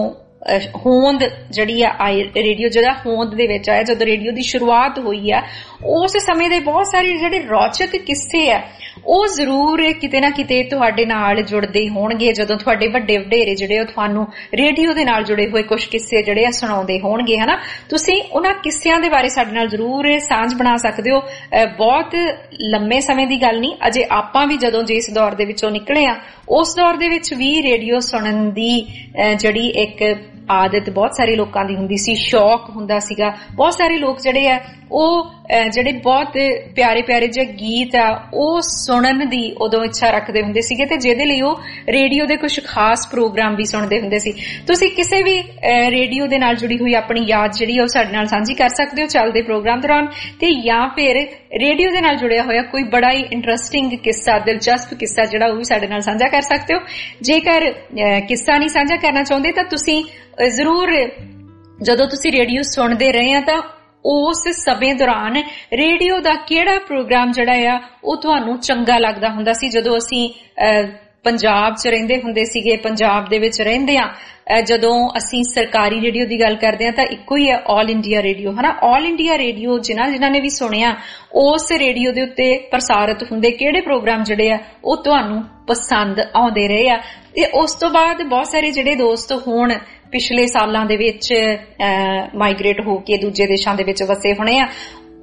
ਹੋਂਦ ਜਿਹੜੀ ਆ ਰੇਡੀਓ ਜਿਹੜਾ ਹੋਂਦ ਦੇ ਵਿੱਚ ਆਇਆ, ਜਦੋਂ ਰੇਡੀਓ ਦੀ ਸ਼ੁਰੂਆਤ ਹੋਈ ਆ ਉਸ ਸਮੇਂ ਦੇ ਬਹੁਤ ਸਾਰੇ ਜਿਹੜੇ ਰੌਚਕ ਕਿੱਸੇ ਆ ਉਹ ਜ਼ਰੂਰ ਕਿਤੇ ਨਾ ਕਿਤੇ ਤੁਹਾਡੇ ਨਾਲ ਜੁੜਦੇ ਹੋਣਗੇ। ਜਦੋਂ ਤੁਹਾਡੇ ਵੱਡੇ ਵਡੇਰੇ ਜਿਹੜੇ ਉਹ ਤੁਹਾਨੂੰ ਰੇਡੀਓ ਦੇ ਨਾਲ ਜੁੜੇ ਹੋਏ ਕੁਝ ਕਿੱਸੇ ਜਿਹੜੇ ਆ ਸੁਣਾਉਂਦੇ ਹੋਣਗੇ, ਹਨਾ, ਤੁਸੀਂ ਉਹਨਾਂ ਕਿੱਸਿਆਂ ਦੇ ਬਾਰੇ ਸਾਡੇ ਨਾਲ ਜ਼ਰੂਰ ਸਾਂਝ ਬਣਾ ਸਕਦੇ ਹੋ। ਬਹੁਤ ਲੰਮੇ ਸਮੇਂ ਦੀ ਗੱਲ ਨਹੀਂ, ਅਜੇ ਆਪਾਂ ਵੀ ਜਦੋਂ ਜਿਸ ਦੌਰ ਦੇ ਵਿੱਚੋਂ ਨਿਕਲੇ ਆ ਉਸ ਦੌਰ ਦੇ ਵਿੱਚ ਵੀ ਰੇਡੀਓ ਸੁਣਨ ਦੀ ਜਿਹੜੀ ਇੱਕ ਆਦਤ ਬਹੁਤ ਸਾਰੇ ਲੋਕਾਂ ਦੀ ਹੁੰਦੀ ਸੀ, ਸ਼ੌਕ ਹੁੰਦਾ ਸੀਗਾ। ਬਹੁਤ ਸਾਰੇ ਲੋਕ ਜਿਹੜੇ ਆ ਉਹ ਜਿਹੜੇ ਬਹੁਤ ਪਿਆਰੇ ਪਿਆਰੇ ਜਿਹੇ ਗੀਤ ਆ ਉਹ ਸੁਣਨ ਦੀ ਉਦੋਂ ਇੱਛਾ ਰੱਖਦੇ ਹੁੰਦੇ ਸੀਗੇ ਤੇ ਜਿਹਦੇ ਲਈ ਉਹ ਰੇਡੀਓ ਦੇ ਕੁਝ ਖਾਸ ਪ੍ਰੋਗਰਾਮ ਵੀ ਸੁਣਦੇ ਹੁੰਦੇ ਸੀ। ਤੁਸੀਂ ਕਿਸੇ ਵੀ ਰੇਡੀਓ ਦੇ ਨਾਲ ਜੁੜੀ ਹੋਈ ਆਪਣੀ ਯਾਦ ਜਿਹੜੀ ਉਹ ਸਾਡੇ ਨਾਲ ਸਾਂਝੀ ਕਰ ਸਕਦੇ ਹੋ ਚੱਲਦੇ ਪ੍ਰੋਗਰਾਮ ਦੌਰਾਨ, ਤੇ ਜਾਂ ਫਿਰ ਰੇਡੀਓ ਦੇ ਨਾਲ ਜੁੜਿਆ ਹੋਇਆ ਕੋਈ ਬੜਾ ਹੀ ਇੰਟਰਸਟਿੰਗ ਕਿੱਸਾ, ਦਿਲਚਸਪ ਕਿੱਸਾ ਜਿਹੜਾ ਉਹ ਵੀ ਸਾਡੇ ਨਾਲ ਸਾਂਝਾ ਕਰ ਸਕਦੇ ਹੋ। ਜੇਕਰ ਕਿੱਸਾ ਨਹੀਂ ਸਾਂਝਾ ਕਰਨਾ ਚਾਹੁੰਦੇ ਤਾਂ ਤੁਸੀਂ ਜ਼ਰੂਰ ਜਦੋਂ ਤੁਸੀਂ ਰੇਡੀਓ ਸੁਣਦੇ ਰਹੇ ਆ ਤਾਂ ਉਸ ਸਮੇਂ ਦੌਰਾਨ ਰੇਡੀਓ ਦਾ ਕਿਹੜਾ ਪ੍ਰੋਗਰਾਮ ਜਿਹੜਾ ਆ ਉਹ ਤੁਹਾਨੂੰ ਚੰਗਾ ਲੱਗਦਾ ਹੁੰਦਾ ਸੀ। ਜਦੋਂ ਅਸੀਂ ਪੰਜਾਬ 'ਚ ਰਹਿੰਦੇ ਹੁੰਦੇ ਸੀਗੇ, ਪੰਜਾਬ ਦੇ ਵਿੱਚ ਰਹਿੰਦੇ ਆ, ਜਦੋਂ ਅਸੀਂ ਸਰਕਾਰੀ ਰੇਡੀਓ ਦੀ ਗੱਲ ਕਰਦੇ ਹਾਂ ਤਾਂ ਇੱਕੋ ਹੀ ਹੈ ਆਲ ਇੰਡੀਆ ਰੇਡੀਓ, ਹਨਾ। ਆਲ ਇੰਡੀਆ ਰੇਡੀਓ ਜਿਨ੍ਹਾਂ ਜਿਨ੍ਹਾਂ ਨੇ ਵੀ ਸੁਣਿਆ ਉਸ ਰੇਡੀਓ ਦੇ ਉੱਤੇ ਪ੍ਰਸਾਰਿਤ ਹੁੰਦੇ ਕਿਹੜੇ ਪ੍ਰੋਗਰਾਮ ਜਿਹੜੇ ਆ ਉਹ ਤੁਹਾਨੂੰ ਪਸੰਦ ਆਉਂਦੇ ਰਹੇ ਆ। ਤੇ ਉਸ ਤੋਂ ਬਾਅਦ ਬਹੁਤ ਸਾਰੇ ਜਿਹੜੇ ਦੋਸਤ ਹੁਣ ਪਿਛਲੇ ਸਾਲਾਂ ਦੇ ਵਿੱਚ ਮਾਈਗ੍ਰੇਟ ਹੋ ਕੇ ਦੂਜੇ ਦੇਸ਼ਾਂ ਦੇ ਵਿੱਚ ਵਸੇ ਹੋਣੇ ਆ,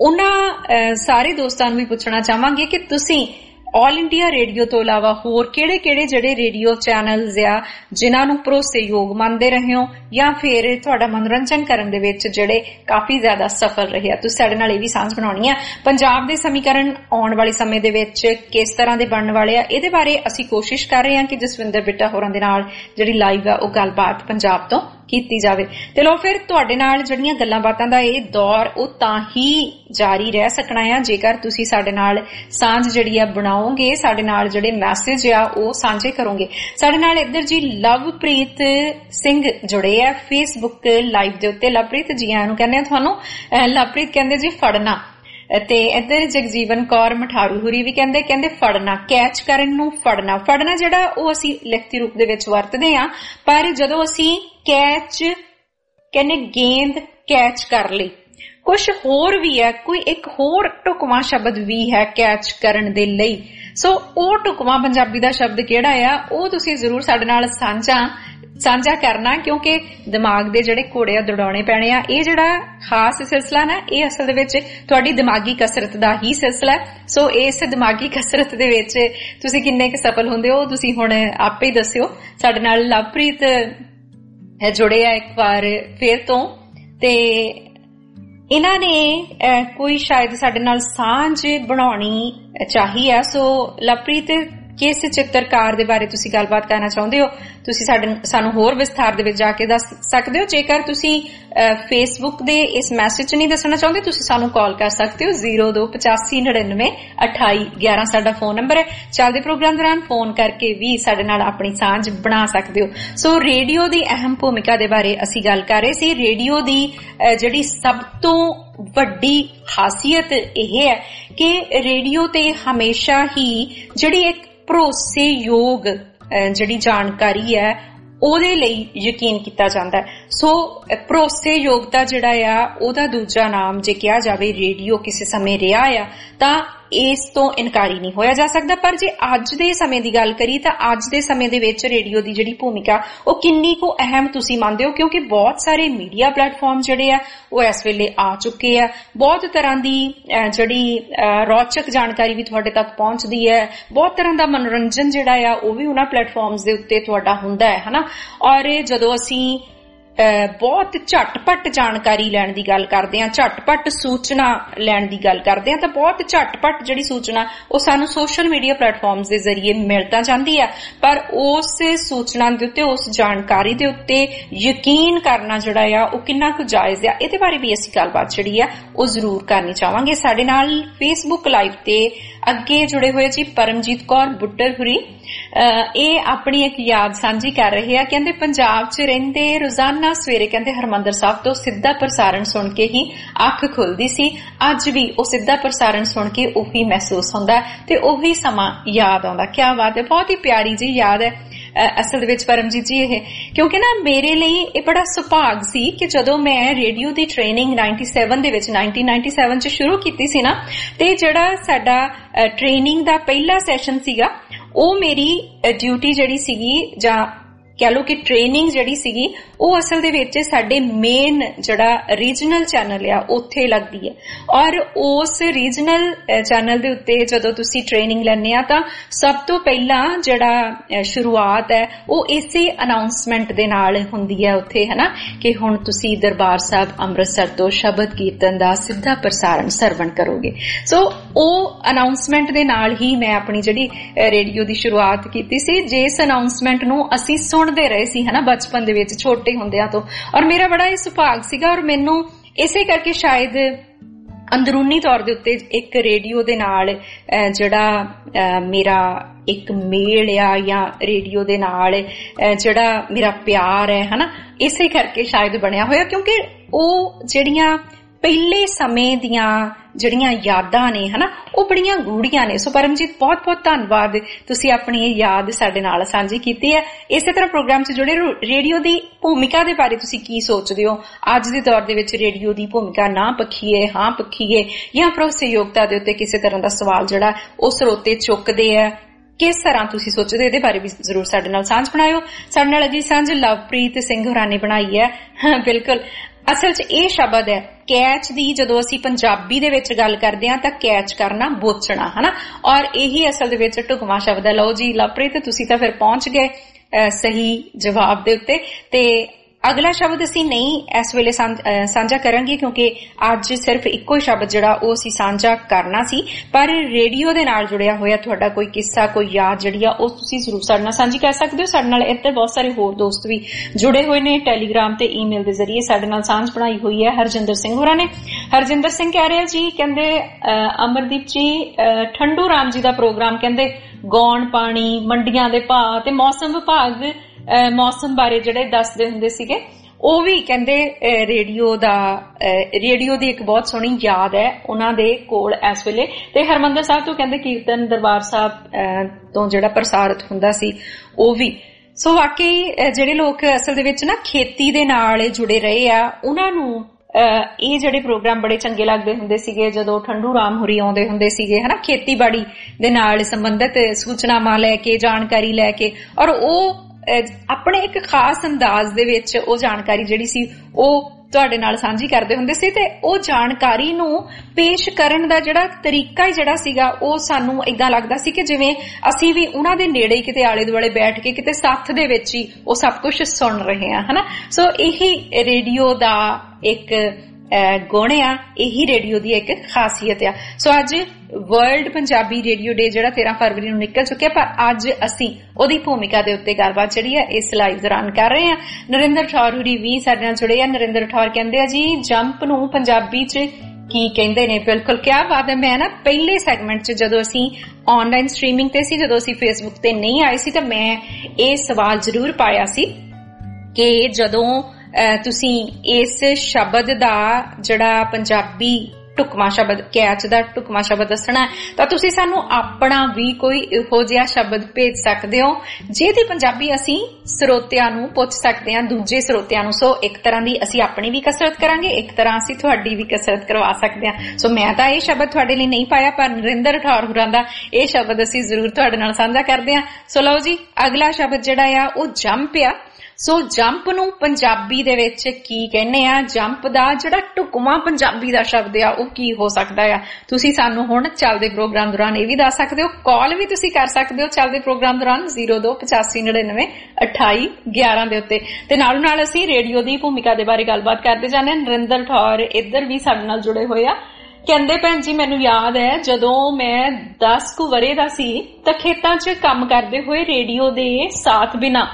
ਉਹਨਾਂ ਸਾਰੇ ਦੋਸਤਾਂ ਨੂੰ ਵੀ ਪੁੱਛਣਾ ਚਾਹਾਂਗੇ ਕਿ ਤੁਸੀਂ ਆਲ ਇੰਡੀਆ ਰੇਡੀਓ ਤੋਂ ਇਲਾਵਾ ਹੋਰ ਕਿਹੜੇ ਕਿਹੜੇ ਜਿਹੜੇ ਰੇਡੀਓ ਚੈਨਲਸ ਆ ਜਿਨ੍ਹਾਂ ਨੂੰ ਭਰੋਸੇਯੋਗ ਮੰਨਦੇ ਰਹੇ ਹੋ, ਜਾਂ ਫਿਰ ਤੁਹਾਡਾ ਮਨੋਰੰਜਨ ਕਰਨ ਦੇ ਵਿੱਚ ਜਿਹੜੇ ਕਾਫੀ ਜ਼ਿਆਦਾ ਸਫਲ ਰਹੇ ਆ। ਤੁਸੀਂ ਸਾਡੇ ਨਾਲ ਇਹ ਵੀ ਸਾਂਝ ਬਣਾਉਣੀ ਆ। ਪੰਜਾਬ ਦੇ ਸਮੀਕਰਨ ਆਉਣ ਵਾਲੇ ਸਮੇਂ ਦੇ ਵਿੱਚ ਕਿਸ ਤਰ੍ਹਾਂ ਦੇ ਬਣਨ ਵਾਲੇ ਆ, ਇਹਦੇ ਬਾਰੇ ਅਸੀਂ ਕੋਸ਼ਿਸ਼ ਕਰ ਰਹੇ ਹਾਂ ਕਿ ਜਸਵਿੰਦਰ ਬਿੱਟਾ ਹੋਰਾਂ ਦੇ ਨਾਲ ਜਿਹੜੀ ਲਾਈਵ ਆ ਉਹ ਗੱਲਬਾਤ ਪੰਜਾਬ ਤੋਂ ਕੀਤੀ ਜਾਵੇ। ਤੇ ਲੋ ਫਿਰ ਤੁਹਾਡੇ ਨਾਲ ਜਿਹੜੀਆਂ ਗੱਲਾਂ ਬਾਤਾਂ ਦਾ ਇਹ ਦੌਰ ਉਹ ਤਾਂ ਹੀ ਜਾਰੀ ਰਹਿ ਸਕਣਾ ਆ ਜੇਕਰ ਤੁਸੀਂ ਸਾਡੇ ਨਾਲ ਸਾਂਝ ਜਿਹੜੀ ਆ ਬਣਾਓਗੇ, ਸਾਡੇ ਨਾਲ ਜਿਹੜੇ ਮੈਸੇਜ ਆ ਉਹ ਸਾਂਝੇ ਕਰੋਗੇ। ਸਾਡੇ ਨਾਲ ਇੱਧਰ ਜੀ ਲਵਪ੍ਰੀਤ ਸਿੰਘ ਜੁੜੇ ਆ ਫੇਸਬੁੱਕ ਲਾਈਵ ਦੇ ਉੱਤੇ। ਲਵਪ੍ਰੀਤ ਜੀ ਆਇਆਂ ਨੂੰ ਕਹਿੰਦੇ ਆ ਤੁਹਾਨੂੰ। ਲਵਪ੍ਰੀਤ ਕਹਿੰਦੇ ਜੀ ਫੜਨਾ, ਤੇ ਇੱਧਰ ਜਗਜੀਵਨ ਕੌਰ ਮਠਾਰੂ ਹੁਰੀ ਵੀ ਕਹਿੰਦੇ ਕਹਿੰਦੇ ਫੜਨਾ, ਕੈਚ ਕਰਨ ਨੂੰ ਫੜਨਾ। ਫੜਨਾ ਜਿਹੜਾ ਉਹ ਅਸੀਂ ਲਿਖਤੀ ਰੂਪ ਦੇ ਵਿੱਚ ਵਰਤਦੇ ਹਾਂ, ਪਰ ਜਦੋਂ ਅਸੀਂ ਕੈਚ ਕਹਿੰਦੇ ਗੇਂਦ ਕੈਚ ਕਰ ਲਈ, ਕੁਛ ਹੋਰ ਵੀ ਹੈ, ਕੋਈ ਇੱਕ ਹੋਰ ਢੁਕਵਾਂ ਸ਼ਬਦ ਵੀ ਹੈ ਕੈਚ ਕਰਨ ਦੇ ਲਈ। ਸੋ ਉਹ ਢੁਕਵਾਂ ਪੰਜਾਬੀ ਦਾ ਸ਼ਬਦ ਕਿਹੜਾ ਆ ਉਹ ਤੁਸੀਂ ਜ਼ਰੂਰ ਸਾਡੇ ਨਾਲ ਸਾਂਝਾ ਸਾਂਝਾ ਕਰਨਾ, ਕਿਉਂਕਿ ਦਿਮਾਗ ਦੇ ਜਿਹੜੇ ਘੋੜੇ ਆ ਦੌੜਾਉਣੇ ਪੈਣੇ ਆ। ਇਹ ਜਿਹੜਾ ਖਾਸ ਸਿਲਸਿਲਾ ਨਾ ਇਹ ਅਸਲ ਦੇ ਵਿੱਚ ਤੁਹਾਡੀ ਦਿਮਾਗੀ ਕਸਰਤ ਦਾ ਹੀ ਸਿਲਸਿਲਾ ਹੈ। ਸੋ ਇਸ ਦਿਮਾਗੀ ਕਸਰਤ ਦੇ ਵਿੱਚ ਤੁਸੀਂ ਕਿੰਨੇ ਕੁ ਸਫਲ ਹੁੰਦੇ ਹੋ ਤੁਸੀਂ ਹੁਣ ਆਪੇ ਹੀ ਦੱਸਿਓ। ਸਾਡੇ ਨਾਲ ਲਵਪ੍ਰੀਤ ਜੁੜੇ ਆ ਇੱਕ ਵਾਰ ਫੇਰ ਤੋਂ, ਤੇ ਇਹਨਾਂ ਨੇ ਕੋਈ ਸ਼ਾਇਦ ਸਾਡੇ ਨਾਲ ਸਾਂਝ ਬਣਾਉਣੀ ਚਾਹੀ ਆ। ਸੋ ਲਵਪ੍ਰੀਤ ਕਿਸ ਚਿੱਤਰਕਾਰ ਦੇ ਬਾਰੇ ਤੁਸੀਂ ਗੱਲਬਾਤ ਕਰਨਾ ਚਾਹੁੰਦੇ ਹੋ, ਤੁਸੀਂ ਸਾਡੇ ਸਾਨੂੰ ਹੋਰ ਵਿਸਥਾਰ ਦੇ ਵਿੱਚ ਜਾ ਕੇ ਦੱਸ ਸਕਦੇ ਹੋ। ਜੇਕਰ ਤੁਸੀਂ ਫੇਸਬੁੱਕ ਦੇ ਇਸ ਮੈਸੇਜ 'ਚ ਨਹੀਂ ਦੱਸਣਾ ਚਾਹੁੰਦੇ ਤੁਸੀਂ ਸਾਨੂੰ ਕਾਲ ਕਰ ਸਕਦੇ ਹੋ। ਜ਼ੀਰੋ ਦੋ ਪਚਾਸੀ ਨੜਿਨਵੇਂ ਅਠਾਈ ਗਿਆਰਾਂ ਸਾਡਾ ਫੋਨ ਨੰਬਰ ਹੈ। ਚੱਲਦੇ ਪ੍ਰੋਗਰਾਮ ਦੌਰਾਨ ਫੋਨ ਕਰਕੇ ਵੀ ਸਾਡੇ ਨਾਲ ਆਪਣੀ ਸਾਂਝ ਬਣਾ ਸਕਦੇ ਹੋ। ਸੋ ਰੇਡੀਓ ਦੀ ਅਹਿਮ ਭੂਮਿਕਾ ਦੇ ਬਾਰੇ ਅਸੀਂ ਗੱਲ ਕਰ ਰਹੇ ਸੀ। ਰੇਡੀਓ ਦੀ ਜਿਹੜੀ ਸਭ ਤੋਂ ਵੱਡੀ ਖਾਸੀਅਤ ਇਹ ਹੈ ਕਿ ਰੇਡੀਓ ਤੇ ਹਮੇਸ਼ਾ ਹੀ ਜਿਹੜੀ ਇੱਕ ਭਰੋਸੇਯੋਗ ਜਿਹੜੀ ਜਾਣਕਾਰੀ ਹੈ ਉਹਦੇ ਲਈ ਯਕੀਨ ਕੀਤਾ ਜਾਂਦਾ ਹੈ। ਸੋ ਭਰੋਸੇਯੋਗਤਾ ਜਿਹੜਾ ਆ ਉਹਦਾ ਦੂਜਾ ਨਾਮ ਜੇ ਕਿਹਾ ਜਾਵੇ ਰੇਡੀਓ ਕਿਸੇ ਸਮੇਂ ਰਿਹਾ ਆ ਤਾਂ ਇਸ ਤੋਂ ਇਨਕਾਰੀ ਨਹੀਂ ਹੋਇਆ ਜਾ ਸਕਦਾ। ਪਰ ਜੇ ਅੱਜ ਦੇ ਸਮੇਂ ਦੀ ਗੱਲ ਕਰੀ ਤਾਂ ਅੱਜ ਦੇ ਸਮੇਂ ਦੇ ਵਿੱਚ ਰੇਡੀਓ ਦੀ ਜਿਹੜੀ ਭੂਮਿਕਾ ਉਹ ਕਿੰਨੀ ਕੁ ਅਹਿਮ ਤੁਸੀਂ ਮੰਨਦੇ ਹੋ, ਕਿਉਂਕਿ ਬਹੁਤ ਸਾਰੇ ਮੀਡੀਆ ਪਲੇਟਫਾਰਮ ਜਿਹੜੇ ਆ ਉਹ ਇਸ ਵੇਲੇ ਆ ਚੁੱਕੇ ਆ। ਬਹੁਤ ਤਰ੍ਹਾਂ ਦੀ ਜਿਹੜੀ ਰੌਚਕ ਜਾਣਕਾਰੀ ਵੀ ਤੁਹਾਡੇ ਤੱਕ ਪਹੁੰਚਦੀ ਹੈ, ਬਹੁਤ ਤਰ੍ਹਾਂ ਦਾ ਮਨੋਰੰਜਨ ਜਿਹੜਾ ਆ ਉਹ ਵੀ ਉਹਨਾਂ ਪਲੇਟਫਾਰਮਸ ਦੇ ਉੱਤੇ ਤੁਹਾਡਾ ਹੁੰਦਾ ਹੈ ਹਨਾ। ਔਰ ਜਦੋਂ ਅਸੀਂ ਬਹੁਤ ਝਟਪਟ ਜਾਣਕਾਰੀ ਲੈਣ ਦੀ ਗੱਲ ਕਰਦੇ ਹਾਂ, ਝਟਪਟ ਸੂਚਨਾ ਲੈਣ ਦੀ ਗੱਲ ਕਰਦੇ ਹਾਂ, ਤਾਂ ਬਹੁਤ ਝਟਪਟ ਜਿਹੜੀ ਸੂਚਨਾ ਉਹ ਸਾਨੂੰ ਸੋਸ਼ਲ ਮੀਡੀਆ ਪਲੇਟਫਾਰਮਸ ਦੇ ਜ਼ਰੀਏ ਮਿਲ ਤਾਂ ਜਾਂਦੀ ਹੈ, ਪਰ ਉਸ ਸੂਚਨਾ ਦੇ ਉੱਤੇ ਉਸ ਜਾਣਕਾਰੀ ਦੇ ਉੱਤੇ ਯਕੀਨ ਕਰਨਾ ਜਿਹੜਾ ਆ ਉਹ ਕਿੰਨਾ ਕੁ ਜਾਇਜ਼ ਆ, ਇਹਦੇ ਬਾਰੇ ਵੀ ਅਸੀਂ ਗੱਲਬਾਤ ਜਿਹੜੀ ਆ ਉਹ ਜ਼ਰੂਰ ਕਰਨੀ ਚਾਹਾਂਗੇ। ਸਾਡੇ ਨਾਲ ਫੇਸਬੁੱਕ ਲਾਈਵ ਤੇ ਅੱਗੇ ਜੁੜੇ ਹੋਏ ਜੀ ਪਰਮਜੀਤ ਕੌਰ ਬੁੱਟਰ ਹੁਰੀ, ਇਹ ਆਪਣੀ ਇੱਕ ਯਾਦ ਸਾਂਝੀ ਕਰ ਰਹੇ ਆ। ਕਹਿੰਦੇ ਪੰਜਾਬ 'ਚ ਰਹਿੰਦੇ ਰੋਜ਼ਾਨਾ ਸਵੇਰੇ ਕਹਿੰਦੇ ਹਰਮੰਦਰ ਸਾਹਿਬ ਤੋਂ ਸਿੱਧਾ ਪ੍ਰਸਾਰਣ ਸੁਣ ਕੇ ਹੀ ਅੱਖ ਖੁੱਲਦੀ ਸੀ। ਅੱਜ ਵੀ ਉਹ ਸਿੱਧਾ ਪ੍ਰਸਾਰਣ ਸੁਣ ਕੇ ਉਹੀ ਮਹਿਸੂਸ ਹੁੰਦਾ ਤੇ ਉਹੀ ਸਮਾਂ ਯਾਦ ਆਉਂਦਾ। ਕਿਆ ਬਾਤ ਹੈ, ਬਹੁਤ ਹੀ ਪਿਆਰੀ ਜੀ ਯਾਦ ਹੈ ਅਸਲ ਦੇ ਵਿੱਚ ਪਰਮਜੀਤ ਜੀ ਇਹ, ਕਿਉਂਕਿ ਨਾ ਮੇਰੇ ਲਈ ਇਹ ਬੜਾ ਸੁਭਾਗ ਸੀ ਕਿ ਜਦੋਂ ਮੈਂ ਰੇਡੀਓ ਦੀ ਟ੍ਰੇਨਿੰਗ ਸੱਤਰ ਦੇ ਵਿੱਚ ਨਾਈਨਟੀਨ ਨਾਈਨਟੀ ਸੈਵਨ 'ਚ ਸ਼ੁਰੂ ਕੀਤੀ ਸੀ ਨਾ, ਤੇ ਜਿਹੜਾ ਸਾਡਾ ਟ੍ਰੇਨਿੰਗ ਦਾ ਪਹਿਲਾ ਸੈਸ਼ਨ ਸੀਗਾ ਉਹ ਮੇਰੀ ਡਿਊਟੀ ਜਿਹੜੀ ਸੀਗੀ ਜਾਂ ਕਹਿ ਲਓ ਕਿ ਟ੍ਰੇਨਿੰਗ ਜਿਹੜੀ ਸੀਗੀ ਉਹ ਅਸਲ ਦੇ ਵਿੱਚ ਸਾਡੇ ਮੇਨ ਜਿਹੜਾ ਰੀਜਨਲ ਚੈਨਲ ਆ ਉੱਥੇ ਲੱਗਦੀ ਹੈ। ਔਰ ਉਸ ਰੀਜਨਲ ਚੈਨਲ ਦੇ ਉੱਤੇ ਜਦੋਂ ਤੁਸੀਂ ਟ੍ਰੇਨਿੰਗ ਲੈਂਦੇ ਆ ਤਾਂ ਸਭ ਤੋਂ ਪਹਿਲਾਂ ਜਿਹੜਾ ਸ਼ੁਰੂਆਤ ਹੈ ਉਹ ਇਸੇ ਅਨਾਉਂਸਮੈਂਟ ਦੇ ਨਾਲ ਹੁੰਦੀ ਹੈ ਉੱਥੇ ਹਨਾ, ਕਿ ਹੁਣ ਤੁਸੀਂ ਦਰਬਾਰ ਸਾਹਿਬ ਅੰਮ੍ਰਿਤਸਰ ਤੋਂ ਸ਼ਬਦ ਕੀਰਤਨ ਦਾ ਸਿੱਧਾ ਪ੍ਰਸਾਰਣ ਸਰਵਣ ਕਰੋਗੇ। ਸੋ ਉਹ ਅਨਾਉਂਸਮੈਂਟ ਦੇ ਨਾਲ ਹੀ ਮੈਂ ਆਪਣੀ ਜਿਹੜੀ ਰੇਡੀਓ ਦੀ ਸ਼ੁਰੂਆਤ ਕੀਤੀ ਸੀ, ਜਿਸ ਅਨਾਉਂਸਮੈਂਟ ਨੂੰ ਅਸੀਂ ਸੁਣਦੇ ਰਹੇ ਸੀ ਹਨਾ ਬਚਪਨ ਦੇ ਵਿੱਚ ਛੋਟੇ ਹੁੰਦਿਆਂ ਤੋਂ। ਔਰ ਮੇਰਾ ਬੜਾ ਇਹ ਸੁਭਾਗ ਸੀਗਾ, ਔਰ ਮੈਨੂੰ ਇਸੇ ਕਰਕੇ ਸ਼ਾਇਦ ਅੰਦਰੂਨੀ ਤੌਰ ਦੇ ਉੱਤੇ ਇੱਕ ਰੇਡੀਓ ਦੇ ਨਾਲ ਜਿਹੜਾ ਮੇਰਾ ਇੱਕ ਮੇਲ ਆ ਜਾਂ ਰੇਡੀਓ ਦੇ ਨਾਲ ਜਿਹੜਾ ਮੇਰਾ ਪਿਆਰ ਹੈ ਹਨਾ, ਇਸੇ ਕਰਕੇ ਸ਼ਾਇਦ ਬਣਿਆ ਹੋਇਆ, ਕਿਉਂਕਿ ਉਹ ਜਿਹੜੀਆਂ ਪਹਿਲੇ ਸਮੇਂ ਦੀਆਂ ਜਿਹੜੀਆਂ ਯਾਦਾਂ ਨੇ ਹਨਾ ਉਹ ਬੜੀਆਂ ਗੂੜੀਆਂ ਨੇ। ਸੋ ਪਰਮਜੀਤ ਬਹੁਤ ਬਹੁਤ ਧੰਨਵਾਦ, ਤੁਸੀਂ ਆਪਣੀ ਇਹ ਯਾਦ ਸਾਡੇ ਨਾਲ ਸਾਂਝੀ ਕੀਤੀ ਹੈ। ਇਸੇ ਤਰ੍ਹਾਂ ਪ੍ਰੋਗਰਾਮ 'ਚ ਜੁੜੇ ਰੇਡੀਓ ਦੀ ਭੂਮਿਕਾ ਦੇ ਬਾਰੇ ਤੁਸੀਂ ਕੀ ਸੋਚਦੇ ਹੋ? ਅੱਜ ਦੇ ਦੌਰ ਦੇ ਵਿੱਚ ਰੇਡੀਓ ਦੀ ਭੂਮਿਕਾ ਨਾ ਪੱਖੀਏ ਹਾਂ ਪੱਖੀਏ ਜਾਂ ਭਰੋਸੇਯੋਗਤਾ ਦੇ ਉੱਤੇ ਕਿਸੇ ਤਰ੍ਹਾਂ ਦਾ ਸਵਾਲ ਜਿਹੜਾ ਉਹ ਸਰੋਤੇ ਚੁੱਕਦੇ ਆ, किस तरह तुसी सोचदे हो, ਇਹਦੇ ਬਾਰੇ ਵੀ ਜ਼ਰੂਰ ਸਾਡੇ ਨਾਲ ਸਾਂਝ ਬਣਾਇਓ। ਸਾਡੇ ਨਾਲ ਅਜੀ ਸਾਂਝ ਲਵਪ੍ਰੀਤ ਸਿੰਘ ਹੋਰਾਂ ਨੇ ਬਣਾਈ ਹੈ। ਬਿਲਕੁਲ, ਅਸਲ 'ਚ ਇਹ ਸ਼ਬਦ ਹੈ ਕੈਚ ਦੀ। ਜਦੋਂ ਅਸੀਂ ਪੰਜਾਬੀ ਦੇ ਵਿੱਚ ਗੱਲ ਕਰਦੇ ਹਾਂ ਤਾਂ ਕੈਚ ਕਰਨਾ, ਬੋਚਣਾ, ਹਨਾ, ਔਰ ਇਹੀ ਅਸਲ ਦੇ ਵਿੱਚ ਢੁਕਵਾਂ ਸ਼ਬਦ ਹੈ। ਲਓ ਜੀ ਲਵਪ੍ਰੀਤ, ਤੁਸੀਂ ਤਾਂ ਫਿਰ ਪਹੁੰਚ ਗਏ ਸਹੀ ਜਵਾਬ ਦੇ ਉੱਤੇ। ਤੇ ਅਗਲਾ ਸ਼ਬਦ ਅਸੀਂ ਨਹੀਂ ਇਸ ਵੇਲੇ ਸਾਂਝਾ ਕਰਾਂਗੇ ਕਿਉਂਕਿ ਅੱਜ ਸਿਰਫ ਇੱਕੋ ਹੀ ਸ਼ਬਦ ਜਿਹੜਾ ਉਹ ਅਸੀਂ ਸਾਂਝਾ ਕਰਨਾ ਸੀ, ਪਰ ਰੇਡੀਓ ਦੇ ਨਾਲ ਜੁੜਿਆ ਹੋਇਆ ਤੁਹਾਡਾ ਕੋਈ ਕਿੱਸਾ, ਕੋਈ ਯਾਦ ਜਿਹੜੀ ਆ ਉਹ ਤੁਸੀਂ ਜ਼ਰੂਰ ਸਾਡੇ ਨਾਲ ਸਾਂਝੀ ਕਰ ਸਕਦੇ ਹੋ। ਸਾਡੇ ਨਾਲ ਇੱਥੇ ਬਹੁਤ ਸਾਰੇ ਹੋਰ ਦੋਸਤ ਵੀ ਜੁੜੇ ਹੋਏ ਨੇ ਟੈਲੀਗ੍ਰਾਮ ਤੇ ਈਮੇਲ ਦੇ ਜ਼ਰੀਏ। ਸਾਡੇ ਨਾਲ ਸਾਂਝ ਬਣਾਈ ਹੋਈ ਹੈ ਹਰਜਿੰਦਰ ਸਿੰਘ ਹੋਰਾਂ ਨੇ। ਹਰਜਿੰਦਰ ਸਿੰਘ ਕਹਿ ਰਿਹਾ ਜੀ, ਕਹਿੰਦੇ ਅਮਰਦੀਪ ਜੀ ਠੰਡੂ ਰਾਮ ਜੀ ਦਾ ਪ੍ਰੋਗਰਾਮ ਕਹਿੰਦੇ ਗੌਣ ਪਾਣੀ, ਮੰਡੀਆਂ ਦੇ ਭਾਅ ਤੇ ਮੌਸਮ ਵਿਭਾਗ ਮੌਸਮ ਬਾਰੇ ਜਿਹੜੇ ਦੱਸਦੇ ਹੁੰਦੇ ਸੀਗੇ, ਉਹ ਵੀ ਕਹਿੰਦੇ ਰੇਡੀਓ ਦਾ ਰੇਡੀਓ ਦੀ ਇੱਕ ਬਹੁਤ ਸੋਹਣੀ ਯਾਦ ਹੈ ਉਹਨਾਂ ਦੇ ਕੋਲ ਇਸ ਵੇਲੇ। ਤੇ ਹਰਮੰਦਰ ਸਾਹਿਬ ਤੋਂ ਕਹਿੰਦੇ ਕੀਰਤਨ ਦਰਬਾਰ ਸਾਹਿਬ ਤੋਂ ਜਿਹੜਾ ਪ੍ਰਸਾਰਿਤ ਹੁੰਦਾ ਸੀ ਉਹ ਵੀ। ਸੋ ਵਾਕਈ ਜਿਹੜੇ ਲੋਕ ਅਸਲ ਦੇ ਵਿੱਚ ਨਾ ਖੇਤੀ ਦੇ ਨਾਲ ਜੁੜੇ ਰਹੇ ਆ, ਉਹਨਾਂ ਨੂੰ ਇਹ ਜਿਹੜੇ ਪ੍ਰੋਗਰਾਮ ਬੜੇ ਚੰਗੇ ਲੱਗਦੇ ਹੁੰਦੇ ਸੀਗੇ ਜਦੋਂ ਠੰਡੂ ਰਾਮ ਹੋਰੀ ਆਉਂਦੇ ਹੁੰਦੇ ਸੀਗੇ, ਹਨਾ, ਖੇਤੀਬਾੜੀ ਦੇ ਨਾਲ ਸੰਬੰਧਿਤ ਸੂਚਨਾਵਾਂ ਲੈ ਕੇ, ਜਾਣਕਾਰੀ ਲੈ ਕੇ, ਔਰ ਉਹ ਆਪਣੇ ਇੱਕ ਖਾਸ ਅੰਦਾਜ਼ ਦੇ ਵਿੱਚ ਉਹ ਜਾਣਕਾਰੀ ਜਿਹੜੀ ਸੀ ਉਹ ਤੁਹਾਡੇ ਨਾਲ ਸਾਂਝੀ ਕਰਦੇ ਹੁੰਦੇ ਸੀ। ਤੇ ਉਹ ਜਾਣਕਾਰੀ ਨੂੰ ਪੇਸ਼ ਕਰਨ ਦਾ ਜਿਹੜਾ ਤਰੀਕਾ ਹੀ ਜਿਹੜਾ ਸੀਗਾ ਉਹ ਸਾਨੂੰ ਏਦਾਂ ਲੱਗਦਾ ਸੀ ਕਿ ਜਿਵੇਂ ਅਸੀਂ ਵੀ ਉਹਨਾਂ ਦੇ ਨੇੜੇ ਹੀ ਕਿਤੇ ਆਲੇ ਦੁਆਲੇ ਬੈਠ ਕੇ ਕਿਤੇ ਸੱਥ ਦੇ ਵਿੱਚ ਹੀ ਉਹ ਸਭ ਕੁਝ ਸੁਣ ਰਹੇ ਹਾਂ, ਹਨਾ। ਸੋ ਇਹੀ ਰੇਡੀਓ ਦਾ ਇੱਕ ਗੁਣ ਆ, ਇਹੀ ਰੇਡੀਓ ਦੀ ਇੱਕ ਖਾਸੀਅਤ ਆ। ਸੋ ਅੱਜ ਵਰਲਡ ਪੰਜਾਬੀ ਰੇਡੀਓ ਡੇ ਜਿਹੜਾ ਤੇਰਾਂ ਫਰਵਰੀ ਨੂੰ ਨਿਕਲ ਚੁੱਕਿਆ, ਪਰ ਅੱਜ ਅਸੀਂ ਉਹਦੀ ਭੂਮਿਕਾ ਦੇ ਉੱਤੇ ਗੱਲਬਾਤ ਜਿਹੜੀ ਹੈ ਇਸ ਲਾਈਵ ਦੌਰਾਨ ਕਰ ਰਹੇ ਹਾਂ। ਨਰਿੰਦਰ ਠੌਰ ਹੋਰੀ ਵੀ ਸਾਡੇ ਨਾਲ ਜੁੜੇ ਆ। ਨਰਿੰਦਰ ਠੌਰ ਕਹਿੰਦੇ ਆ ਜੀ ਜੰਪ ਨੂੰ ਪੰਜਾਬੀ 'ਚ ਕੀ ਕਹਿੰਦੇ ਨੇ? ਬਿਲਕੁਲ, ਕਿਆ ਬਾਤ ਹੈ। ਮੈਂ ਨਾ ਪਹਿਲੇ ਸੈਗਮੈਂਟ 'ਚ ਜਦੋਂ ਅਸੀਂ ਆਨਲਾਈਨ ਸਟ੍ਰੀਮਿੰਗ ਤੇ ਸੀ, ਜਦੋਂ ਅਸੀਂ ਫੇਸਬੁੱਕ ਤੇ ਨਹੀਂ ਆਏ ਸੀ, ਤਾਂ ਮੈਂ ਇਹ ਸਵਾਲ ਜ਼ਰੂਰ ਪਾਇਆ ਸੀ ਕਿ ਜਦੋਂ ਤੁਸੀਂ ਇਸ ਸ਼ਬਦ ਦਾ ਜਿਹੜਾ ਪੰਜਾਬੀ ਢੁਕਵਾਂ ਸ਼ਬਦ, ਕੈਚ ਦਾ ਢੁਕਵਾਂ ਸ਼ਬਦ ਦੱਸਣਾ ਤਾਂ ਤੁਸੀਂ ਸਾਨੂੰ ਆਪਣਾ ਵੀ ਕੋਈ ਇਹੋ ਜਿਹਾ ਸ਼ਬਦ ਭੇਜ ਸਕਦੇ ਹੋ ਜਿਹਦੀ ਪੰਜਾਬੀ ਅਸੀਂ ਸਰੋਤਿਆਂ ਨੂੰ ਪੁੱਛ ਸਕਦੇ ਹਾਂ, ਦੂਜੇ ਸਰੋਤਿਆਂ ਨੂੰ। ਸੋ ਇੱਕ ਤਰ੍ਹਾਂ ਦੀ ਅਸੀਂ ਆਪਣੀ ਵੀ ਕਸਰਤ ਕਰਾਂਗੇ, ਇੱਕ ਤਰ੍ਹਾਂ ਅਸੀਂ ਤੁਹਾਡੀ ਵੀ ਕਸਰਤ ਕਰਵਾ ਸਕਦੇ ਹਾਂ। ਸੋ ਮੈਂ ਤਾਂ ਇਹ ਸ਼ਬਦ ਤੁਹਾਡੇ ਲਈ ਨਹੀਂ ਪਾਇਆ, ਪਰ ਨਰਿੰਦਰ ਠੌਰ ਹੋਰਾਂ ਦਾ ਇਹ ਸ਼ਬਦ ਅਸੀਂ ਜ਼ਰੂਰ ਤੁਹਾਡੇ ਨਾਲ ਸਾਂਝਾ ਕਰਦੇ ਹਾਂ। ਸੋ ਲਓ ਜੀ, ਅਗਲਾ ਸ਼ਬਦ ਜਿਹੜਾ ਆ ਉਹ ਜੰਪ ਆ। ਸੋ ਜੰਪ ਨੂੰ ਪੰਜਾਬੀ ਦੇ ਵਿੱਚ ਕੀ ਕਹਿੰਦੇ ਆ? ਜੰਪ ਦਾ ਜਿਹੜਾ ਢੁਕਵਾਂ ਪੰਜਾਬੀ ਦਾ ਸ਼ਬਦ ਆ ਉਹ ਕੀ ਹੋ ਸਕਦਾ ਆ? ਤੁਸੀਂ ਸਾਨੂੰ ਹੁਣ ਚੱਲਦੇ ਪ੍ਰੋਗਰਾਮ ਦੌਰਾਨ ਇਹ ਵੀ ਦੱਸ ਸਕਦੇ ਹੋ। ਕਾਲ ਵੀ ਤੁਸੀਂ ਕਰ ਸਕਦੇ ਹੋ ਚੱਲਦੇ ਪ੍ਰੋਗਰਾਮ ਦੌਰਾਨ ਜ਼ੀਰੋ ਦੋ ਪਚਾਸੀ ਨੜਿਨਵੇਂ ਅਠਾਈ ਗਿਆਰਾਂ ਦੇ ਉੱਤੇ। ਤੇ ਨਾਲੋਂ ਨਾਲ ਅਸੀਂ ਰੇਡੀਓ ਦੀ ਭੂਮਿਕਾ ਦੇ ਬਾਰੇ ਗੱਲਬਾਤ ਕਰਦੇ ਜਾਂਦੇ ਹਾਂ। ਨਰਿੰਦਰ ਠੌਰ ਇੱਧਰ ਵੀ ਸਾਡੇ ਨਾਲ ਜੁੜੇ ਹੋਏ ਆ। ਕਹਿੰਦੇ ਭੈਣ ਜੀ, ਮੈਨੂੰ ਯਾਦ ਹੈ ਜਦੋਂ ਮੈਂ ਦਸ ਕੁ ਵਰੇ ਦਾ ਸੀ ਤਾਂ ਖੇਤਾਂ 'ਚ ਕੰਮ ਕਰਦੇ ਹੋਏ ਰੇਡੀਓ ਦੇ ਸਾਥ ਬਿਨਾਂ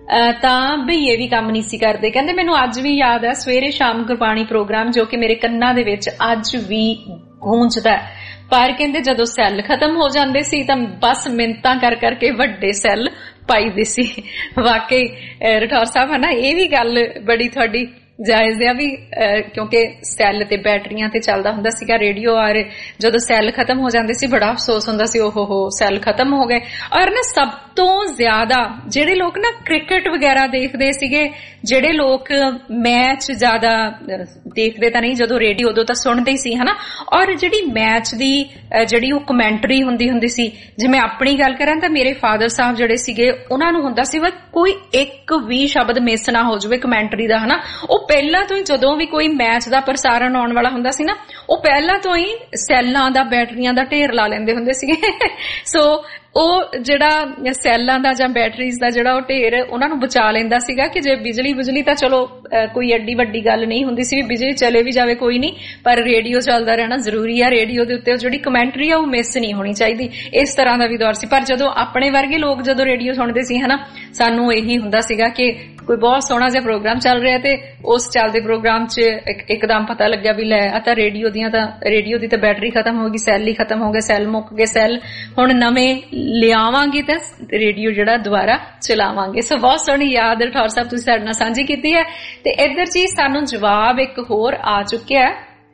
ਤਾਂ ਭਈਏ ਵੀ ਕੰਮ ਨਹੀਂ ਸੀ ਕਰਦੇ। ਕਹਿੰਦੇ ਮੈਨੂੰ ਅੱਜ ਵੀ ਯਾਦ ਹੈ ਸਵੇਰੇ ਸ਼ਾਮ ਗੁਰਬਾਣੀ ਪ੍ਰੋਗਰਾਮ ਜੋ ਕਿ ਮੇਰੇ ਕੰਨਾਂ ਦੇ ਵਿੱਚ ਅੱਜ ਵੀ ਗੂੰਜਦਾ, ਪਰ ਕਹਿੰਦੇ ਜਦੋਂ ਸੈੱਲ ਖਤਮ ਹੋ ਜਾਂਦੇ ਸੀ ਤਾਂ ਬਸ ਮਿੰਤਾਂ ਕਰ ਕਰਕੇ ਵੱਡੇ ਸੈੱਲ ਪਾਈਦੇ ਸੀ। ਵਾਕਈ ਰਠੌਰ ਸਾਹਿਬ, ਹੈ ਨਾ, ਇਹ ਵੀ ਗੱਲ ਬੜੀ ਤੁਹਾਡੀ ਜਾਇਜ਼ ਆ ਵੀ, ਕਿਉਂਕਿ ਸੈੱਲ ਤੇ ਬੈਟਰੀਆਂ ਤੇ ਚੱਲਦਾ ਹੁੰਦਾ ਸੀਗਾ ਰੇਡੀਓ, ਔਰ ਜਦੋਂ ਸੈੱਲ ਖਤਮ ਹੋ ਜਾਂਦੇ ਸੀ ਬੜਾ ਅਫਸੋਸ ਹੁੰਦਾ ਸੀ, ਓਹੋ ਹੋ ਸੈੱਲ ਖਤਮ ਹੋ ਗਏ। ਔਰ ਨਾ ਸਭ ਤੋਂ ਜ਼ਿਆਦਾ ਜਿਹੜੇ ਲੋਕ ਨਾ ਕ੍ਰਿਕਟ ਵਗੈਰਾ ਦੇਖਦੇ ਸੀਗੇ, ਜਿਹੜੇ ਲੋਕ ਮੈਚ ਜ਼ਿਆਦਾ ਦੇਖਦੇ ਤਾਂ ਨਹੀਂ, ਜਦੋਂ ਰੇਡੀਓ ਉਦੋਂ ਤਾਂ ਸੁਣਦੇ ਹੀ ਸੀ, ਹਨਾ। ਔਰ ਜਿਹੜੀ ਮੈਚ ਦੀ ਜਿਹੜੀ ਉਹ ਕਮੈਂਟਰੀ ਹੁੰਦੀ ਹੁੰਦੀ ਸੀ, ਜੇ ਮੈਂ ਆਪਣੀ ਗੱਲ ਕਰਾਂ ਤਾਂ ਮੇਰੇ ਫਾਦਰ ਸਾਹਿਬ ਜਿਹੜੇ ਸੀਗੇ ਉਹਨਾਂ ਨੂੰ ਹੁੰਦਾ ਸੀ ਵਾ ਕੋਈ ਇੱਕ ਵੀ ਸ਼ਬਦ ਮਿਸ ਨਾ ਹੋ ਜਾਵੇ ਕਮੈਂਟਰੀ ਦਾ, ਹਨਾ। ਉਹ ਪਹਿਲਾਂ ਤੋਂ ਹੀ ਜਦੋਂ ਵੀ ਕੋਈ ਮੈਚ ਦਾ ਪ੍ਰਸਾਰਣ ਆਉਣ ਵਾਲਾ ਹੁੰਦਾ ਸੀ ਨਾ, ਉਹ ਪਹਿਲਾਂ ਤੋਂ ਹੀ ਸੈੱਲਾਂ ਦਾ, ਬੈਟਰੀਆਂ ਦਾ ਢੇਰ ਲਾ ਲੈਂਦੇ ਹੁੰਦੇ ਸੀਗੇ। ਸੋ ਉਹ ਜਿਹੜਾ ਸੈੱਲਾਂ ਦਾ ਜਾਂ ਬੈਟਰੀਜ਼ ਦਾ ਜਿਹੜਾ ਉਹ ਢੇਰ ਉਹਨਾਂ ਨੂੰ ਬਚਾ ਲੈਂਦਾ ਸੀਗਾ ਕਿ ਜੇ ਬਿਜਲੀ ਬਿਜਲੀ ਤਾਂ ਚਲੋ ਕੋਈ ਐਡੀ ਵੱਡੀ ਗੱਲ ਨਹੀਂ ਹੁੰਦੀ ਸੀ, ਵੀ ਬਿਜਲੀ ਚਲੇ ਵੀ ਜਾਵੇ ਕੋਈ ਨਹੀਂ, ਪਰ ਰੇਡੀਓ ਚੱਲਦਾ ਰਹਿਣਾ ਜ਼ਰੂਰੀ ਆ। ਰੇਡੀਓ ਦੇ ਉੱਤੇ ਜਿਹੜੀ ਕਮੈਂਟਰੀ ਆ ਉਹ ਮਿਸ ਨਹੀਂ ਹੋਣੀ ਚਾਹੀਦੀ। ਇਸ ਤਰ੍ਹਾਂ ਦਾ ਵੀ ਦੌਰ ਸੀ। ਪਰ ਜਦੋਂ ਆਪਣੇ ਵਰਗੇ ਲੋਕ ਜਦੋਂ ਰੇਡੀਓ ਸੁਣਦੇ ਸੀ, ਹਨਾ, ਸਾਨੂੰ ਇਹੀ ਹੁੰਦਾ ਸੀਗਾ ਕਿ ਕੋਈ ਬਹੁਤ ਸੋਹਣਾ ਜਿਹਾ ਪ੍ਰੋਗਰਾਮ ਚੱਲ ਰਿਹਾ ਤੇ ਉਸ ਚੱਲਦੇ ਪ੍ਰੋਗਰਾਮ 'ਚ ਇੱਕਦਮ ਪਤਾ ਲੱਗਿਆ ਵੀ ਲੈ ਆ ਤਾਂ ਰੇਡੀਓ ਦੀਆਂ ਤਾਂ ਰੇਡੀਓ ਦੀ ਤਾਂ ਬੈਟਰੀ ਖਤਮ ਹੋ ਗਈ, ਸੈੱਲ ਹੀ ਖਤਮ ਹੋ ਗਏ, ਸੈੱਲ ਮੁੱਕ ਗਏ, ਸੈੱਲ ਹੁਣ ਨਵੇਂ ਲਿਆਵਾਂਗੇ ਤਾਂ ਰੇਡੀਓ ਜਿਹੜਾ ਦੁਬਾਰਾ ਚਲਾਵਾਂਗੇ। ਸੋ ਬਹੁਤ ਸੋਹਣੀ ਯਾਦ ਰਠੌਰ ਸਾਹਿਬ ਤੁਸੀਂ ਸਾਡੇ ਨਾਲ ਸਾਂਝੀ ਕੀਤੀ ਹੈ। ਤੇ ਇੱਧਰ ਜੀ ਸਾਨੂੰ ਜਵਾਬ ਇੱਕ ਹੋਰ ਆ ਚੁੱਕਿਆ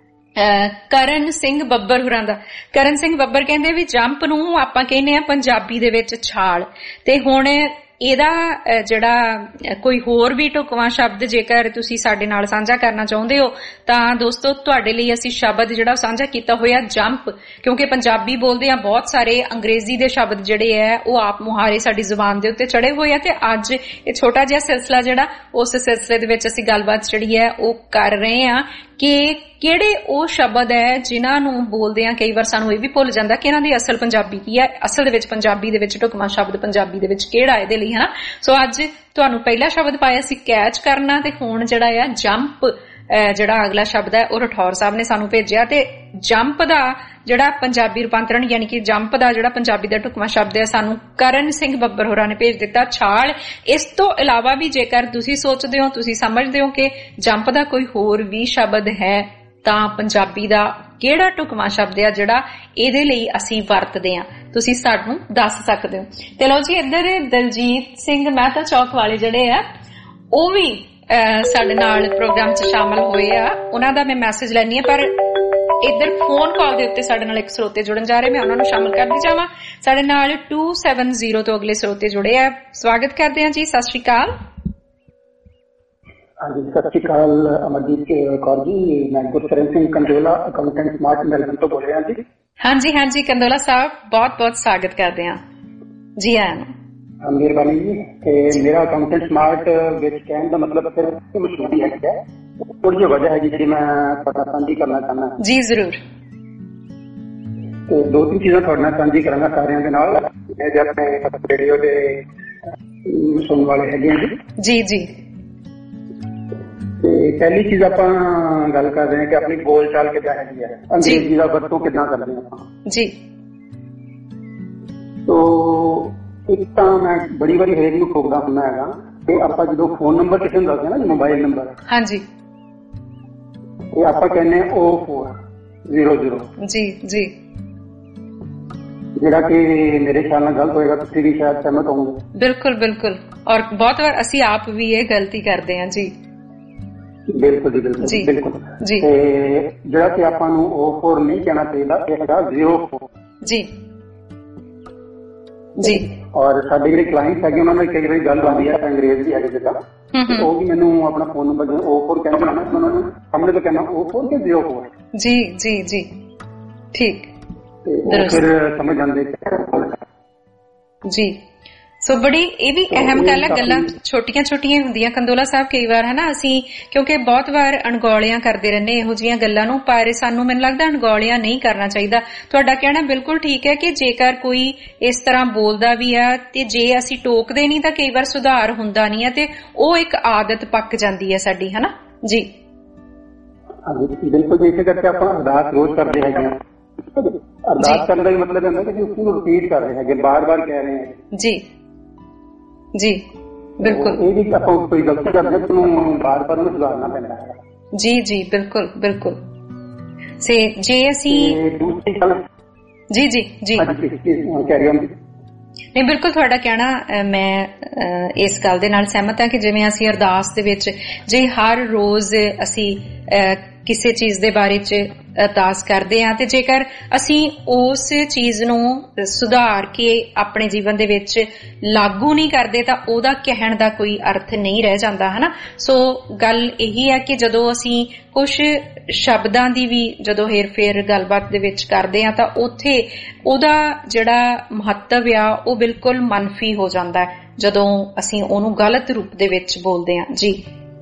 ਕਰਨ ਸਿੰਘ ਬੱਬਰ ਹੋਰਾਂ ਦਾ। ਕਰਨ ਸਿੰਘ ਬੱਬਰ ਕਹਿੰਦੇ ਵੀ ਜੰਪ ਨੂੰ ਆਪਾਂ ਕਹਿੰਦੇ ਆ ਪੰਜਾਬੀ ਦੇ ਵਿੱਚ ਛਾਲ, ਤੇ ਹੁਣ ਇਹਦਾ ਜਿਹੜਾ ਕੋਈ ਹੋਰ ਵੀ ਢੁਕਵਾਂ ਸ਼ਬਦ ਜੇਕਰ ਤੁਸੀਂ ਸਾਡੇ ਨਾਲ ਸਾਂਝਾ ਕਰਨਾ ਚਾਹੁੰਦੇ ਹੋ ਤਾਂ ਦੋਸਤੋ ਤੁਹਾਡੇ ਲਈ ਅਸੀਂ ਸ਼ਬਦ ਜਿਹੜਾ ਸਾਂਝਾ ਕੀਤਾ ਹੋਇਆ ਜੰਪ, ਕਿਉਂਕਿ ਪੰਜਾਬੀ ਬੋਲਦੇ ਆ ਬਹੁਤ ਸਾਰੇ ਅੰਗਰੇਜ਼ੀ ਦੇ ਸ਼ਬਦ ਜਿਹੜੇ ਆ ਉਹ ਆਪ ਮੁਹਾਰੇ ਸਾਡੀ ਜ਼ੁਬਾਨ ਦੇ ਉੱਤੇ ਚੜੇ ਹੋਏ ਆ ਤੇ ਅੱਜ ਇਹ ਛੋਟਾ ਜਿਹਾ ਸਿਲਸਿਲਾ ਜਿਹੜਾ ਉਸ ਸਿਲਸਿਲੇ ਦੇ ਵਿੱਚ ਅਸੀਂ ਗੱਲਬਾਤ ਜਿਹੜੀ ਹੈ ਉਹ ਕਰ ਰਹੇ ਆ ਕਿ ਕਿਹੜੇ ਉਹ ਸ਼ਬਦ ਹੈ ਜਿਨ੍ਹਾਂ ਨੂੰ ਬੋਲਦੇ ਆ ਕਈ ਵਾਰ ਸਾਨੂੰ ਇਹ ਵੀ ਭੁੱਲ ਜਾਂਦਾ ਕਿ ਇਹਨਾਂ ਦੀ ਅਸਲ ਪੰਜਾਬੀ ਕੀ ਹੈ, ਅਸਲ ਦੇ ਵਿੱਚ ਪੰਜਾਬੀ ਦੇ ਵਿੱਚ ਢੁਕਵਾਂ ਸ਼ਬਦ ਪੰਜਾਬੀ ਦੇ ਵਿੱਚ ਕਿਹੜਾ ਇਹਦੇ ਲਈ, ਹਨਾ। ਸੋ ਅੱਜ ਤੁਹਾਨੂੰ ਪਹਿਲਾ ਸ਼ਬਦ ਪਾਇਆ ਸੀ ਕੈਚ ਕਰਨਾ ਤੇ ਹੁਣ ਜਿਹੜਾ ਆ ਜੰਪ ਜਿਹੜਾ ਅਗਲਾ ਸ਼ਬਦ ਹੈ ਉਹ ਰਠੌਰ ਸਾਹਿਬ ਨੇ ਸਾਨੂੰ ਭੇਜਿਆ ਤੇ ਜੰਪ ਦਾ ਜਿਹੜਾ ਪੰਜਾਬੀ ਰੂਪਾਂਤਰਣ ਯਾਨੀ ਕਿ ਜੰਪ ਦਾ ਜਿਹੜਾ ਪੰਜਾਬੀ ਦਾ ਢੁਕਵਾਂ ਸ਼ਬਦ ਹੈ ਸਾਨੂੰ ਕਰਨ ਸਿੰਘ ਬੱਬਰ ਹੋਰਾਂ ਨੇ ਭੇਜ ਦਿੱਤਾ ਛਾਲ। ਇਸ ਤੋਂ ਇਲਾਵਾ ਵੀ ਜੇਕਰ ਤੁਸੀਂ ਸੋਚਦੇ ਹੋ, ਤੁਸੀਂ ਸਮਝਦੇ ਹੋ ਕਿ ਜੰਪ ਦਾ ਕੋਈ ਹੋਰ ਵੀ ਸ਼ਬਦ ਹੈ ਤਾਂ ਪੰਜਾਬੀ ਦਾ ਕਿਹੜਾ ਢੁਕਵਾਂ ਸ਼ਬਦ ਹੈ ਜਿਹੜਾ ਇਹਦੇ ਲਈ ਅਸੀਂ ਵਰਤਦੇ ਹਾਂ, ਤੁਸੀਂ ਸਾਨੂੰ ਦੱਸ ਸਕਦੇ ਹੋ। ਤੇ ਲਓ ਜੀ ਇੱਧਰ ਦਲਜੀਤ ਸਿੰਘ ਮਹਿਤਾ ਚੌਕ ਵਾਲੇ ਜਿਹੜੇ ਆ ਉਹ ਵੀ ਸਾਡੇ ਨਾਲ ਪ੍ਰੋਗਰਾਮ 'ਚ ਸ਼ਾਮਲ ਹੋਏ ਆ, ਉਹਨਾਂ ਦਾ ਮੈਂ ਮੈਸੇਜ ਲੈਣੀ ਆ ਪਰ ਇੱਧਰ ਫੋਨ ਕਾਲ ਦੇ ਉੱਤੇ ਸਾਡੇ ਨਾਲ ਇੱਕ ਸਰੋਤੇ ਜੁੜਨ ਜਾ ਰਹੇ, ਮੈਂ ਉਹਨਾਂ ਨੂੰ ਸ਼ਾਮਲ ਕਰਦੀ ਜਾਵਾਂ। ਸਾਡੇ ਨਾਲ ਦੋ ਸੱਤ ਜ਼ੀਰੋ ਤੋਂ ਅਗਲੇ ਸਰੋਤੇ ਜੁੜੇ ਆ, ਸਵਾਗਤ ਕਰਦੇ ਹਾਂ ਜੀ। ਸਤਿ ਸ਼੍ਰੀ ਅਕਾਲ। ਹਾਂਜੀ ਸਤਿ ਸ਼੍ਰੀ ਅਕਾਲ ਅਮਰਜੀਤ ਕੌਰ ਜੀ, ਮੈਂ Gursaran Singh Kandola accountant smart Melbourne ਤੋਂ ਬੋਲ ਰਿਹਾ ਜੀ। ਹਾਂਜੀ ਹਾਂਜੀ ਕੰਦੋਲਾ ਸਾਹਿਬ ਬਹੁਤ ਬਹੁਤ ਸਵਾਗਤ ਕਰਦੇ ਹਾਂ ਜੀ। ਆਇਆਂ ਨੂੰ ਮਿਹਰਬਾਨੀ ਜੀ। ਤੇ ਮੇਰਾ ਅਕਾਊਂਟੈਂਟ ਸਮਾਰਟ ਵਿੱਚ ਕਹਿਣ ਦਾ ਮਤਲਬ ਸਿਰਫ ਮਸ਼ਹੂਰੀ ਹੈ, ਥੋੜੀ ਜਿਹੀ ਵਜ੍ਹਾ ਹੈਗੀ ਜਿਹੜੀ ਮੈਂ ਤੁਹਾਡਾ ਸਾਂਝੀ ਕਰਨਾ ਚਾਹੁੰਦਾ ਜੀ। ਜ਼ਰੂਰ। ਤੇ ਦੋ ਤਿੰਨ ਚੀਜ਼ਾਂ ਤੁਹਾਡੇ ਨਾਲ ਸਾਂਝੀ ਕਰਾਂਗਾ ਸਾਰਿਆਂ ਦੇ ਨਾਲ, ਜਿਹੜੇ ਆਪਣੇ ਰੇਡੀਓ ਦੇ ਸੁਣਨ ਵਾਲੇ ਹੈਗੇ ਆ ਜੀ। ਜੀ ਜੀ। ਤੇ ਪਹਿਲੀ ਚੀਜ਼ ਆਪਾਂ ਗੱਲ ਕਰ ਰਹੇ ਹਾਂ ਕਿ ਆਪਣੀ ਬੋਲ ਚਾਲ ਕਿੱਦਾਂ ਹੈਗੀ ਹੈ, ਅੰਗਰੇਜ਼ੀ ਦਾ ਵਰਤੋਂ ਕਿੱਦਾਂ ਕਰਦੇ ਆਪਾਂ ਜੀ। ਤੋ ਇੱਕ ਤਾਂ ਮੈਂ ਬੜੀ ਵਾਰੀ ਹਰੇਕ ਨੂੰ ਠੋਕਦਾ ਹੁੰਦਾ ਹੈਗਾ ਕਿ ਆਪਾਂ ਜਦੋਂ ਫੋਨ ਨੰਬਰ ਕਿਸੇ ਨੂੰ ਦੱਸਦੇ ਨਾ ਜੀ, ਮੋਬਾਈਲ ਨੰਬਰ, ਹਾਂਜੀ, ਇਹ ਆਪਾਂ ਕਹਿੰਦੇ ਓ ਫੋਰ ਜ਼ੀਰੋ ਜ਼ੀਰੋ ਜੀ ਜੀ, ਜਿਹੜਾ ਕਿ ਮੇਰੇ ਖਿਆਲ ਨਾਲ ਗਲਤ ਹੋਏਗਾ, ਤੁਸੀਂ ਵੀ ਸ਼ਾਇਦ ਸਹਿਮਤ ਹੋਵੋਗੇ। ਬਿਲਕੁਲ ਬਿਲਕੁਲ, ਔਰ ਬਹੁਤ ਵਾਰ ਅਸੀਂ ਆਪ ਵੀ ਇਹ ਗਲਤੀ ਕਰਦੇ ਹਾਂ ਜੀ। ਬਿਲਕੁਲ ਜੀ ਬਿਲਕੁਲ ਬਿਲਕੁਲ ਜੀ। ਤੇ ਜਿਹੜਾ ਕਿ ਆਪਾਂ ਨੂੰ ਓ ਫੋਰ ਨਹੀਂ ਕਹਿਣਾ ਚਾਹੀਦਾ, ਇਹ ਹੈਗਾ ਜ਼ੀਰੋ ਫੋਰ ਜੀ ਜੀ। ਔਰ ਸਾਡੇ ਜਿਹੜੇ ਕਲਾਇੰਟਸ ਹੈਗੇ ਉਹਨਾਂ ਨਾਲ ਕਈ ਵਾਰੀ ਗੱਲ ਆਉਂਦੀ ਹੈ ਅੰਗਰੇਜ਼ ਵੀ ਹੈਗੇ ਜਿੱਦਾਂ, ਉਹ ਵੀ ਮੈਨੂੰ ਆਪਣਾ ਫੋਨ ਨੰਬਰ ਓ ਫੋਰ ਕਹਿੰਦੇ ਹਨ, ਉਹਨਾਂ ਨੂੰ ਸਾਹਮਣੇ ਤੋਂ ਕਹਿਣਾ ਓ ਫੋਰ ਕਿ ਜ਼ੀਰੋ ਫੋਰ ਜੀ ਜੀ ਜੀ। ਠੀਕ, ਫਿਰ ਸਮਝ ਜਾਂਦੇ ਜੀ। ਸੋ ਬੜੀ ਇਹ ਵੀ ਅਹਿਮ ਗੱਲ ਹੈ, ਗੱਲਾਂ ਛੋਟੀਆਂ ਛੋਟੀਆਂ ਹੁੰਦੀਆਂ ਕੰਦੋਲਾ ਸਾਹਿਬ ਕਈ ਵਾਰ, ਹੈ ਨਾ, ਅਸੀਂ ਕਿਉਂਕਿ ਬਹੁਤ ਵਾਰ ਅਣਗੌਲਿਆਂ ਕਰਦੇ ਰਹਿੰਦੇ ਇਹੋ ਜਿਹੀਆਂ ਗੱਲਾਂ ਨੂੰ, ਪਰ ਸਾਨੂੰ ਮੈਨੂੰ ਲੱਗਦਾ ਅਣਗੌਲਿਆਂ ਨਹੀਂ ਕਰਨਾ ਚਾਹੀਦਾ। ਤੁਹਾਡਾ ਕਹਿਣਾ ਬਿਲਕੁਲ ਠੀਕ ਹੈ ਕਿ ਜੇਕਰ ਕੋਈ ਇਸ ਤਰ੍ਹਾਂ ਬੋਲਦਾ ਵੀ ਆ ਤੇ ਜੇ ਅਸੀਂ ਟੋਕਦੇ ਨਹੀਂ ਤਾਂ ਕਈ ਵਾਰ ਸੁਧਾਰ ਹੁੰਦਾ ਨਹੀਂ ਹੈ ਤੇ ਉਹ ਇੱਕ ਆਦਤ ਪੱਕ ਜਾਂਦੀ ਹੈ ਸਾਡੀ, ਹੈ ਨਾ ਜੀ। ਹਾਂਜੀ ਬਿਲਕੁਲ, ਇਸੇ ਕਰਕੇ ਆਪਾਂ ਅਰਦਾਸ ਰੋਜ਼ ਕਰਦੇ ਹੈਗੇ ਹਾਂ। ਅਰਦਾਸ ਕਰਨ ਦਾ ਵੀ ਮਤਲਬ ਹੁੰਦਾ ਕਿ ਉਸ ਨੂੰ ਰਿਪੀਟ ਕਰ ਰਹੇ ਹੈਗੇ, ਬਾਰ ਬਾਰ ਕਹਿ ਰਹੇ ਹਾਂ ਜੀ ਜੀ। ਬਿਲਕੁਲ, ਇਹ ਵੀ ਆਪਾਂ ਕੋਈ ਗਲਤੀ ਕਰਦੇ ਹਾਂ ਉਹਨੂੰ ਬਾਰ ਬਾਰ ਉਹਨੂੰ ਸੁਧਾਰਨਾ ਪੈਂਦਾ ਹੈ ਜੀ ਜੀ। ਬਿਲਕੁਲ ਬਿਲਕੁਲ। ਸੇ ਜੇ ਅਸੀਂ ਜੀ ਜੀ ਜੀ ਨਹੀਂ ਬਿਲਕੁਲ ਤੁਹਾਡਾ ਕਹਿਣਾ ਮੈਂ ਇਸ ਗੱਲ ਦੇ ਨਾਲ ਸਹਿਮਤ ਹਾਂ ਕਿ ਜਿਵੇਂ ਅਸੀਂ ਅਰਦਾਸ ਦੇ ਵਿੱਚ ਜੇ ਹਰ ਰੋਜ਼ ਅਸੀਂ ਕਿਸੇ ਚੀਜ਼ ਦੇ ਬਾਰੇ ਚ ਅਰਦਾਸ ਕਰਦੇ ਹਾਂ ਤੇ ਜੇਕਰ ਅਸੀਂ ਉਸ ਚੀਜ਼ ਨੂੰ ਸੁਧਾਰ ਕੇ ਆਪਣੇ ਜੀਵਨ ਦੇ ਵਿੱਚ ਲਾਗੂ ਨਹੀਂ ਕਰਦੇ ਤਾਂ ਉਹਦਾ ਕਹਿਣ ਦਾ ਕੋਈ ਅਰਥ ਨਹੀਂ ਰਹਿ ਜਾਂਦਾ, ਹਨਾ। ਸੋ ਗੱਲ ਇਹੀ ਹੈ ਕਿ ਜਦੋਂ ਅਸੀਂ ਕੁਝ ਸ਼ਬਦਾਂ ਦੀ ਵੀ ਜਦੋਂ ਹੇਰ ਫੇਰ ਗੱਲਬਾਤ ਦੇ ਵਿੱਚ ਕਰਦੇ ਹਾਂ ਤਾਂ ਉੱਥੇ ਉਹਦਾ ਜਿਹੜਾ ਮਹੱਤਵ ਆ ਉਹ ਬਿਲਕੁਲ ਮਨਫੀ ਹੋ ਜਾਂਦਾ ਹੈ ਜਦੋਂ ਅਸੀਂ ਉਹਨੂੰ ਗਲਤ ਰੂਪ ਦੇ ਵਿੱਚ ਬੋਲਦੇ ਹਾਂ ਜੀ।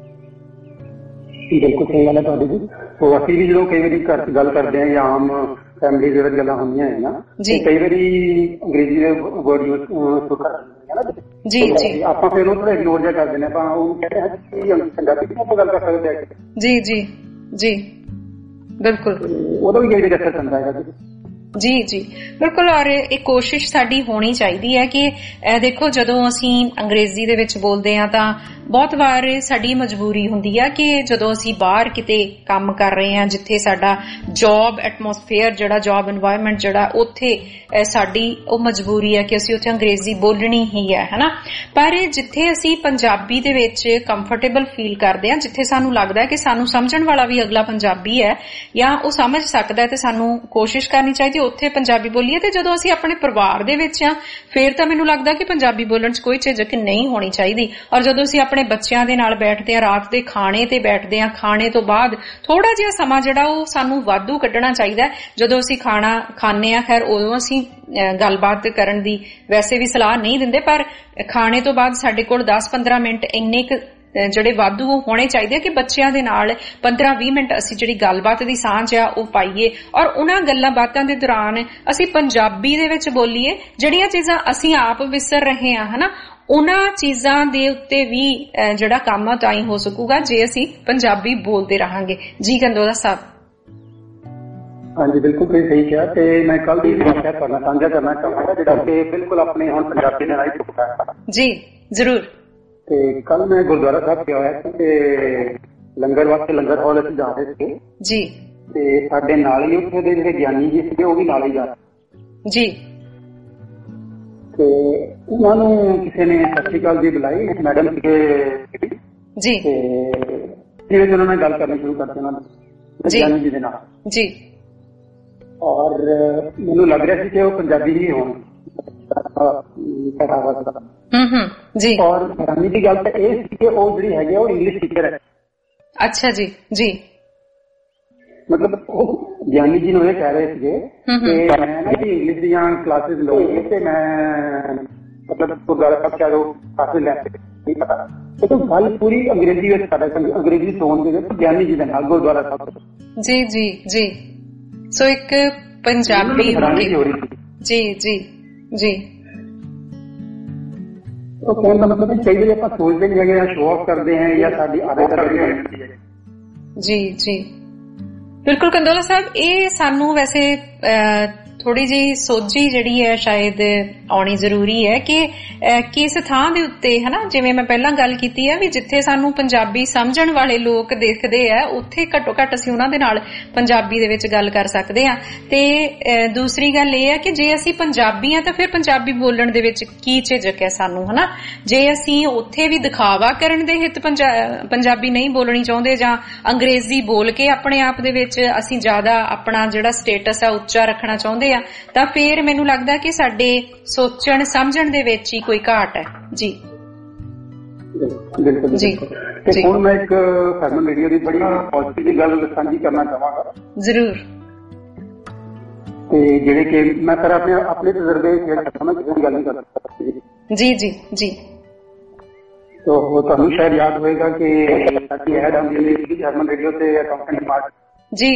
ਬਿਲਕੁਲ ਸਹੀ ਗੱਲ ਹੈ ਤੁਹਾਡੀ ਜੀ। ਸੋ ਅਸੀਂ ਵੀ ਜਦੋਂ ਕਈ ਵਾਰੀ ਘਰ ਚ ਗੱਲ ਕਰਦੇ ਹਾਂ ਜਾਂ ਆਮ ਫੈਮਿਲੀ ਦੇ ਵਿੱਚ ਗੱਲਾਂ ਹੁੰਦੀਆਂ ਹੈਗੀਆਂ, ਕਈ ਵਾਰੀ ਅੰਗਰੇਜ਼ੀ ਦੇ ਵਰਡ ਯੂਜ਼ ਕਰਦੇ ਹਾਂ ਜੀ ਜੀ, ਆਪਾਂ ਫਿਰ ਉਹ ਥੋੜਾ ਇਗਨੋਰ ਜਿਹਾ ਕਰ ਦਿੰਦੇ ਆਪਾਂ, ਉਹ ਕਹਿੰਦੇ ਹਾਂ ਕਿ ਪੰਜਾਬੀ ਚ ਆਪਾਂ ਗੱਲ ਕਰ ਸਕਦੇ ਹਾਂ ਜੀ ਜੀ ਜੀ। ਬਿਲਕੁਲ, ਉਹਦਾ ਵੀ ਕਈ ਅਸਰ ਪੈਂਦਾ ਹੈਗਾ ਜੀ ਜੀ ਬਿਲਕੁਲ। ਔਰ ਇਹ ਕੋਸ਼ਿਸ਼ ਸਾਡੀ ਹੋਣੀ ਚਾਹੀਦੀ ਹੈ ਕਿ ਦੇਖੋ ਜਦੋਂ ਅਸੀਂ ਅੰਗਰੇਜ਼ੀ ਦੇ ਵਿੱਚ ਬੋਲਦੇ ਹਾਂ ਤਾਂ ਬਹੁਤ ਵਾਰ ਸਾਡੀ ਮਜਬੂਰੀ ਹੁੰਦੀ ਆ ਕਿ ਜਦੋਂ ਅਸੀਂ ਬਾਹਰ ਕਿਤੇ ਕੰਮ ਕਰ ਰਹੇ ਹਾਂ, ਜਿੱਥੇ ਸਾਡਾ ਜੌਬ ਐਟਮੋਸਫੇਅਰ ਜਿਹੜਾ ਜੌਬ এনवायरमेंट ਜਿਹੜਾ ਉੱਥੇ ਸਾਡੀ ਉਹ ਮਜਬੂਰੀ ਹੈ ਕਿ ਅਸੀਂ ਉੱਥੇ ਅੰਗਰੇਜ਼ੀ ਬੋਲਣੀ ਹੀ ਹੈ ਹਨਾ। ਪਰ ਜਿੱਥੇ ਅਸੀਂ ਪੰਜਾਬੀ ਦੇ ਵਿੱਚ ਕੰਫਰਟੇਬਲ ਫੀਲ ਕਰਦੇ ਹਾਂ, ਜਿੱਥੇ ਸਾਨੂੰ ਲੱਗਦਾ ਹੈ ਕਿ ਸਾਨੂੰ ਸਮਝਣ ਵਾਲਾ ਵੀ ਅਗਲਾ ਪੰਜਾਬੀ ਹੈ ਜਾਂ ਉਹ ਸਮਝ ਸਕਦਾ ਹੈ ਤੇ ਸਾਨੂੰ ਕੋਸ਼ਿਸ਼ ਕਰਨੀ ਚਾਹੀਦੀ ਉੱਥੇ ਪੰਜਾਬੀ ਬੋਲੀਏ। ਤੇ ਜਦੋਂ ਅਸੀਂ ਆਪਣੇ ਪਰਿਵਾਰ ਦੇ ਵਿੱਚ ਆ ਫਿਰ ਤਾਂ ਮੈਨੂੰ ਲੱਗਦਾ ਕਿ ਪੰਜਾਬੀ ਬੋਲਣ 'ਚ ਕੋਈ ਝਿਜਕ ਨਹੀਂ ਹੋਣੀ ਚਾਹੀਦੀ। ਔਰ ਜਦੋਂ ਅਸੀਂ ਆਪਣੇ ਬੱਚਿਆਂ ਦੇ ਨਾਲ ਬੈਠਦੇ ਹਾਂ, ਰਾਤ ਦੇ ਖਾਣੇ ਤੇ ਬੈਠਦੇ ਹਾਂ, ਖਾਣੇ ਤੋਂ ਬਾਅਦ ਥੋੜਾ ਜਿਹਾ ਸਮਾਂ ਜਿਹੜਾ ਉਹ ਸਾਨੂੰ ਵਾਧੂ ਕੱਢਣਾ ਚਾਹੀਦਾ। ਜਦੋਂ ਅਸੀਂ ਖਾਣਾ ਖਾਂਦੇ ਹਾਂ, ਖੈਰ ਉਦੋਂ ਅਸੀਂ ਗੱਲਬਾਤ ਕਰਨ ਦੀ ਵੈਸੇ ਵੀ ਸਲਾਹ ਨਹੀਂ ਦਿੰਦੇ, ਪਰ ਖਾਣੇ ਤੋਂ ਬਾਅਦ ਸਾਡੇ ਕੋਲ ਦਸ ਪੰਦਰਾਂ ਮਿੰਟ ਇੰਨੇ ਕੁ ਜਿਹੜੇ ਵਾਧੂ ਹੋਣੇ ਚਾਹੀਦੇ ਕਿ ਬੱਚਿਆਂ ਦੇ ਨਾਲ ਪੰਦਰਾਂ ਵੀਹ ਮਿੰਟ ਅਸੀਂ ਜਿਹੜੀ ਗੱਲਬਾਤ ਦੀ ਸਾਂਝ ਆ ਉਹ ਪਾਈਏ ਔਰ ਉਹਨਾਂ ਗੱਲਾਂ ਬਾਤਾਂ ਦੇ ਦੌਰਾਨ ਅਸੀਂ ਪੰਜਾਬੀ ਦੇ ਵਿੱਚ ਬੋਲੀਏ। ਜਿਹੜੀਆਂ ਚੀਜ਼ਾਂ ਅਸੀਂ ਆਪ ਵਿਸਰ ਰਹੇ ਹਾਂ ਹਨਾ, ਉਹਨਾਂ ਚੀਜ਼ਾਂ ਦੇ ਉੱਤੇ ਵੀ ਜਿਹੜਾ ਕੰਮ ਤਾਂ ਹੀ ਹੋ ਸਕੂਗਾ ਜੇ ਅਸੀਂ ਪੰਜਾਬੀ ਬੋਲਦੇ ਰਹਾਂਗੇ। ਜੀ ਗੰਦੋਲਾ ਸਾਹਿਬ। ਹਾਂਜੀ ਬਿਲਕੁਲ ਤੁਸੀਂ ਸਹੀ ਕਿਹਾ ਤੇ ਮੈਂ ਕੱਲ ਦੀ ਵਾਕਿਆ ਤੁਹਾਡੇ ਨਾਲ ਸਾਂਝਾ ਕਰਨਾ ਚਾਹਾਂਗਾ ਜਿਹੜਾ ਕਿ ਬਿਲਕੁਲ ਆਪਣੇ ਹੁਣ ਪੰਜਾਬੀ ਦੇ ਨਾਲ ਹੀ ਟੁੱਟਾ ਹੈ। ਜੀ ਜ਼ਰੂਰ। ਤੇ ਕੱਲ ਮੈਂ ਗੁਰਦੁਆਰਾ ਸਾਹਿਬ ਗਿਆ ਹੋਇਆ ਸੀ ਤੇ ਲੰਗਰ ਵਾਸਤੇ ਲੰਗਰ ਹਾਲ ਵਿੱਚ ਜਾ ਰਹੇ ਸੀ ਜੀ, ਤੇ ਸਾਡੇ ਨਾਲ ਹੀ ਉੱਥੇ ਦੇ ਜਿਹੜੇ ਗਿਆਨੀ ਜੀ ਸੀਗੇ ਉਹ ਵੀ ਨਾਲ ਹੀ ਜਾ ਰਹੇ ਜੀ। ਤੇ ਉਹਨਾਂ ਨੂੰ ਕਿਸੇ ਨੇ ਸਤਿ ਸ਼੍ਰੀ ਅਕਾਲ ਜੀ ਬੁਲਾਈ, ਮੈਡਮ ਸੀਗੇ ਜੀ, ਤੇ ਜਿਵੇਂ ਉਹਨਾਂ ਨਾਲ ਗੱਲ ਕਰਨੀ ਸ਼ੁਰੂ ਕਰ ਦਿੱਤੀ ਉਹਨਾਂ ਨੇ ਗਿਆਨੀ ਜੀ ਦੇ ਨਾਲ ਜੀ। ਔਰ ਮੈਨੂੰ ਲੱਗ ਰਿਹਾ ਸੀ ਕਿ ਉਹ ਪੰਜਾਬੀ ਹੀ ਹੋਣ ਜੀ। ਔਰ ਹੈਰਾਨੀ ਦੀ ਗੱਲ ਤਾਂ ਇਹ ਸੀ ਕਿ ਉਹ ਜਿਹੜੀ ਹੈਗੀ ਉਹ ਇੰਗਲਿਸ਼ ਟੀਚਰ ਹੈ। ਅੱਛਾ ਜੀ ਜੀ। ਮਤਲਬ ਉਹ ਗਿਆਨੀ ਜੀ ਨੂੰ ਇਹ ਕਹਿ ਰਹੇ ਸੀਗੇ ਕਿ ਮੈਂ ਨਾ ਜੀ ਇੰਗਲਿਸ਼ ਦੀਆਂ ਕਲਾਸਿਸ ਲਊਂਗੀ ਤੇ ਮੈਂ ਮਤਲਬ ਗੁਰਦੁਆਰਾ ਸਾਹਿਬ ਕਹਿ ਲਓ ਕਲਾਸਿਸ ਲੈ ਕੇ ਪਤਾ ਉਹ ਗੱਲ ਪੂਰੀ ਅੰਗਰੇਜ਼ੀ ਵਿੱਚ ਕਰ ਰਹੇ, ਅੰਗਰੇਜ਼ੀ ਟੋਨ ਦੇ ਵਿੱਚ ਗਿਆਨੀ ਜੀ ਦੇ ਨਾਲ ਗੁਰਦੁਆਰਾ ਸਾਹਿਬ। ਜੀ ਜੀ ਜੀ। ਸੋ ਇੱਕ ਪੰਜਾਬੀ ਜੀ ਜੀ ਜੀ। ਉਹ ਕਹਿਣ ਦਾ ਮਤਲਬ ਕਈ ਵਾਰੀ ਆਪਾਂ ਸੋਚਦੇ ਨਹੀਂ ਹੈਗੇ ਜਾਂ ਸ਼ੋਅ ਆਫ ਕਰਦੇ ਹਾਂ ਜਾਂ ਸਾਡੀ ਆਦਤ ਰਹੀ ਹੈ। ਜੀ ਜੀ ਬਿਲਕੁਲ ਕੰਦੋਲਾ ਸਾਹਿਬ, ਇਹ ਸਾਨੂੰ ਵੈਸੇ ਥੋੜੀ ਜਿਹੀ ਸੋਝੀ ਜਿਹੜੀ ਹੈ ਸ਼ਾਇਦ ਆਉਣੀ ਜ਼ਰੂਰੀ ਹੈ ਕਿ ਕਿਸ ਥਾਂ ਦੇ ਉੱਤੇ ਹਨਾ, ਜਿਵੇਂ ਮੈਂ ਪਹਿਲਾਂ ਗੱਲ ਕੀਤੀ ਹੈ ਵੀ ਜਿੱਥੇ ਸਾਨੂੰ ਪੰਜਾਬੀ ਸਮਝਣ ਵਾਲੇ ਲੋਕ ਦੇਖਦੇ ਆ ਉੱਥੇ ਘੱਟੋ ਘੱਟ ਅਸੀਂ ਉਹਨਾਂ ਦੇ ਨਾਲ ਪੰਜਾਬੀ ਦੇ ਵਿੱਚ ਗੱਲ ਕਰ ਸਕਦੇ ਹਾਂ। ਤੇ ਦੂਸਰੀ ਗੱਲ ਇਹ ਹੈ ਕਿ ਜੇ ਅਸੀਂ ਪੰਜਾਬੀ ਆ ਤਾਂ ਫਿਰ ਪੰਜਾਬੀ ਬੋਲਣ ਦੇ ਵਿੱਚ ਕੀ ਝਿਜਕ ਹੈ ਸਾਨੂੰ ਹਨਾ। ਜੇ ਅਸੀਂ ਉੱਥੇ ਵੀ ਦਿਖਾਵਾ ਕਰਨ ਦੇ ਹਿੱਤ ਪੰਜਾਬੀ ਨਹੀਂ ਬੋਲਣੀ ਚਾਹੁੰਦੇ ਜਾਂ ਅੰਗਰੇਜ਼ੀ ਬੋਲ ਕੇ ਆਪਣੇ ਆਪ ਦੇ ਵਿੱਚ ਅਸੀਂ ਜ਼ਿਆਦਾ ਆਪਣਾ ਜਿਹੜਾ ਸਟੇਟਸ ਹੈ ਉੱਚਾ ਰੱਖਣਾ ਚਾਹੁੰਦੇ ਤਾਂ ਫਿਰ ਮੈਨੂੰ ਲੱਗਦਾ ਕਿ ਸਾਡੇ ਸੋਚਣ ਸਮਝਣ ਦੇ ਵਿੱਚ ਹੀ ਕੋਈ ਘਾਟ ਹੈ। ਜੀ ਬਿਲਕੁਲ ਜੀ। ਤੇ ਹੁਣ ਮੈਂ ਇੱਕ ਹਰਮਨ ਰੇਡੀਓ ਦੀ ਬੜੀ ਪੋਜ਼ਿਟਿਵ ਗੱਲ ਸਾਂਝੀ ਕਰਨਾ ਚਾਹਾਂਗਾ। ਜ਼ਰੂਰ। ਤੇ ਜਿਹੜੇ ਕਿ ਮੈਂ ਸਰ ਆਪਣੇ ਆਪਣੇ ਤਜਰਬੇ ਸ਼ੇਅਰ ਕਰਨਾ ਕਿਸੇ ਦੀ ਗੱਲ ਨਹੀਂ ਕਰ ਸਕਦਾ। ਜੀ ਜੀ ਜੀ। ਤੋ ਤੁਹਾਨੂੰ ਸ਼ਾਇਦ ਯਾਦ ਹੋਏਗਾ ਕਿ ਸਾਡੀ ਐਡ ਆਉਂਦੀ ਸੀ ਹਰਮਨ ਰੇਡੀਓ ਤੇ ਅਕਾਊਂਟੈਂਟ ਮਾਰਕ ਜੀ,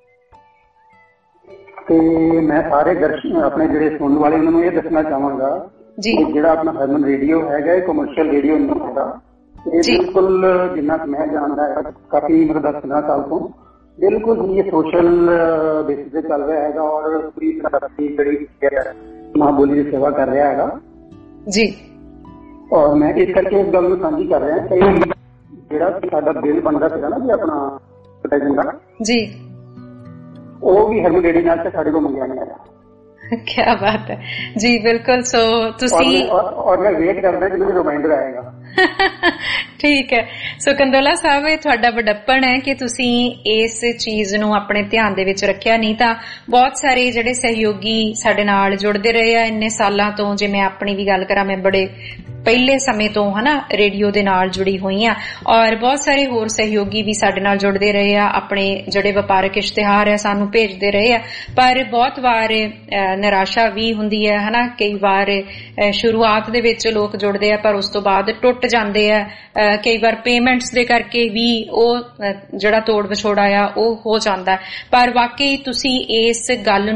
ਤੇ ਮੈਂ ਸਾਰੇ ਦਰਸ਼ਕ ਆਪਣੇ ਜਿਹੜੇ ਸੁਣਨ ਵਾਲੇ ਉਹਨਾਂ ਨੂੰ ਇਹ ਦੱਸਣਾ ਚਾਹਾਂਗਾ ਕਿ ਜਿਹੜਾ ਆਪਣਾ ਹਰਮਨ ਰੇਡੀਓ ਹੈਗਾ ਇਹ ਕਮਰਸ਼ੀਅਲ ਰੇਡੀਓ ਨਹੀਂ ਹੈਗਾ। ਇਹ ਬਿਲਕੁਲ ਜਿੰਨਾ ਕਿ ਮੈਂ ਜਾਣਦਾ ਹੈ ਕਾਫੀ ਮਤਲਬ ਦਸ ਪੰਦਰਾਂ ਸਾਲ ਤੋਂ ਬਿਲਕੁਲ ਹੀ ਇਹ ਸੋਸ਼ਲ ਬੇਸਿਸ ਤੇ ਚੱਲ ਰਿਹਾ ਹੈਗਾ ਔਰ ਪੂਰੀ ਤਰ੍ਹਾਂ ਜਿਹੜੀ ਮਾਂ ਬੋਲੀ ਦੀ ਸੇਵਾ ਕਰ ਰਿਹਾ ਹੈਗਾ ਜੀ। ਔਰ ਮੈਂ ਇਸ ਕਰਕੇ ਇਸ ਗੱਲ ਨੂੰ ਸਾਂਝੀ ਕਰ ਰਿਹਾ ਕਿ ਜਿਹੜਾ ਸਾਡਾ ਬਿੱਲ ਬਣਦਾ ਸੀਗਾ ਨਾ ਜੀ ਆਪਣਾ ਪ੍ਰੋਟੈਕਸ਼ਨ ਦਾ ਜੀ, ਉਹ ਵੀ ਹਰਮਨ ਰੇਡੀਓ ਨਾਲ ਸਾਡੇ ਕੋਲ ਮੰਗਿਆ ਨਹੀਂ ਆਇਆ। ਕਿਆ ਬਾਤ ਹੈ ਜੀ। ਬਿਲਕੁਲ। ਸੋ ਤੁਸੀਂ ਔਰ ਮੈਂ ਵੇਟ ਕਰਦਾ ਕਿ ਮੈਨੂੰ ਰਿਮਾਈਂਡਰ ਆਏਗਾ। ਠੀਕ ਹੈ। ਸੋ ਕੰਦੋਲਾ ਸਾਹਿਬ, ਇਹ ਤੁਹਾਡਾ ਵੱਡਪਣ ਹੈ ਕਿ ਤੁਸੀਂ ਇਸ ਚੀਜ਼ ਨੂੰ ਆਪਣੇ ਧਿਆਨ ਦੇ ਵਿੱਚ ਰੱਖਿਆ। ਨਹੀਂ ਤਾਂ ਬਹੁਤ ਸਾਰੇ ਜਿਹੜੇ ਸਹਿਯੋਗੀ ਸਾਡੇ ਨਾਲ ਜੁੜਦੇ ਰਹੇ ਆ ਇੰਨੇ ਸਾਲਾਂ ਤੋਂ, ਜੇ ਮੈਂ ਆਪਣੀ ਵੀ ਗੱਲ ਕਰਾਂ ਮੈਂ ਬੜੇ ਪਹਿਲੇ ਸਮੇਂ ਤੋਂ ਹਨਾ ਰੇਡੀਓ ਦੇ ਨਾਲ ਜੁੜੀ ਹੋਈ ਆ ਔਰ ਬਹੁਤ ਸਾਰੇ ਹੋਰ ਸਹਿਯੋਗੀ ਵੀ ਸਾਡੇ ਨਾਲ ਜੁੜਦੇ ਰਹੇ ਆ, ਆਪਣੇ ਜਿਹੜੇ ਵਪਾਰਕ ਇਸ਼ਤਿਹਾਰ ਆ ਸਾਨੂੰ ਭੇਜਦੇ ਰਹੇ ਆ। ਪਰ ਬਹੁਤ ਵਾਰ ਨਿਰਾਸ਼ਾ ਵੀ ਹੁੰਦੀ ਹੈ ਹਨਾ, ਕਈ ਵਾਰ ਸ਼ੁਰੂਆਤ ਦੇ ਵਿੱਚ ਲੋਕ ਜੁੜਦੇ ਆ ਪਰ ਉਸ ਤੋਂ ਬਾਅਦ ਟੁੱਟ ਜਾਂਦੇ ਆ। ਕਈ ਵਾਰ ਪੇਮੈਂਟਸ ਦੇ ਕਰਕੇ ਵੀ ਉਹ ਜਿਹੜਾ ਤੋੜ ਵਿਛੋੜਾ ਆ ਉਹ ਹੋ ਜਾਂਦਾ। ਪਰ ਵਾਕਈ ਤੁਸੀਂ ਇਸ ਗੱਲ ਨੂੰ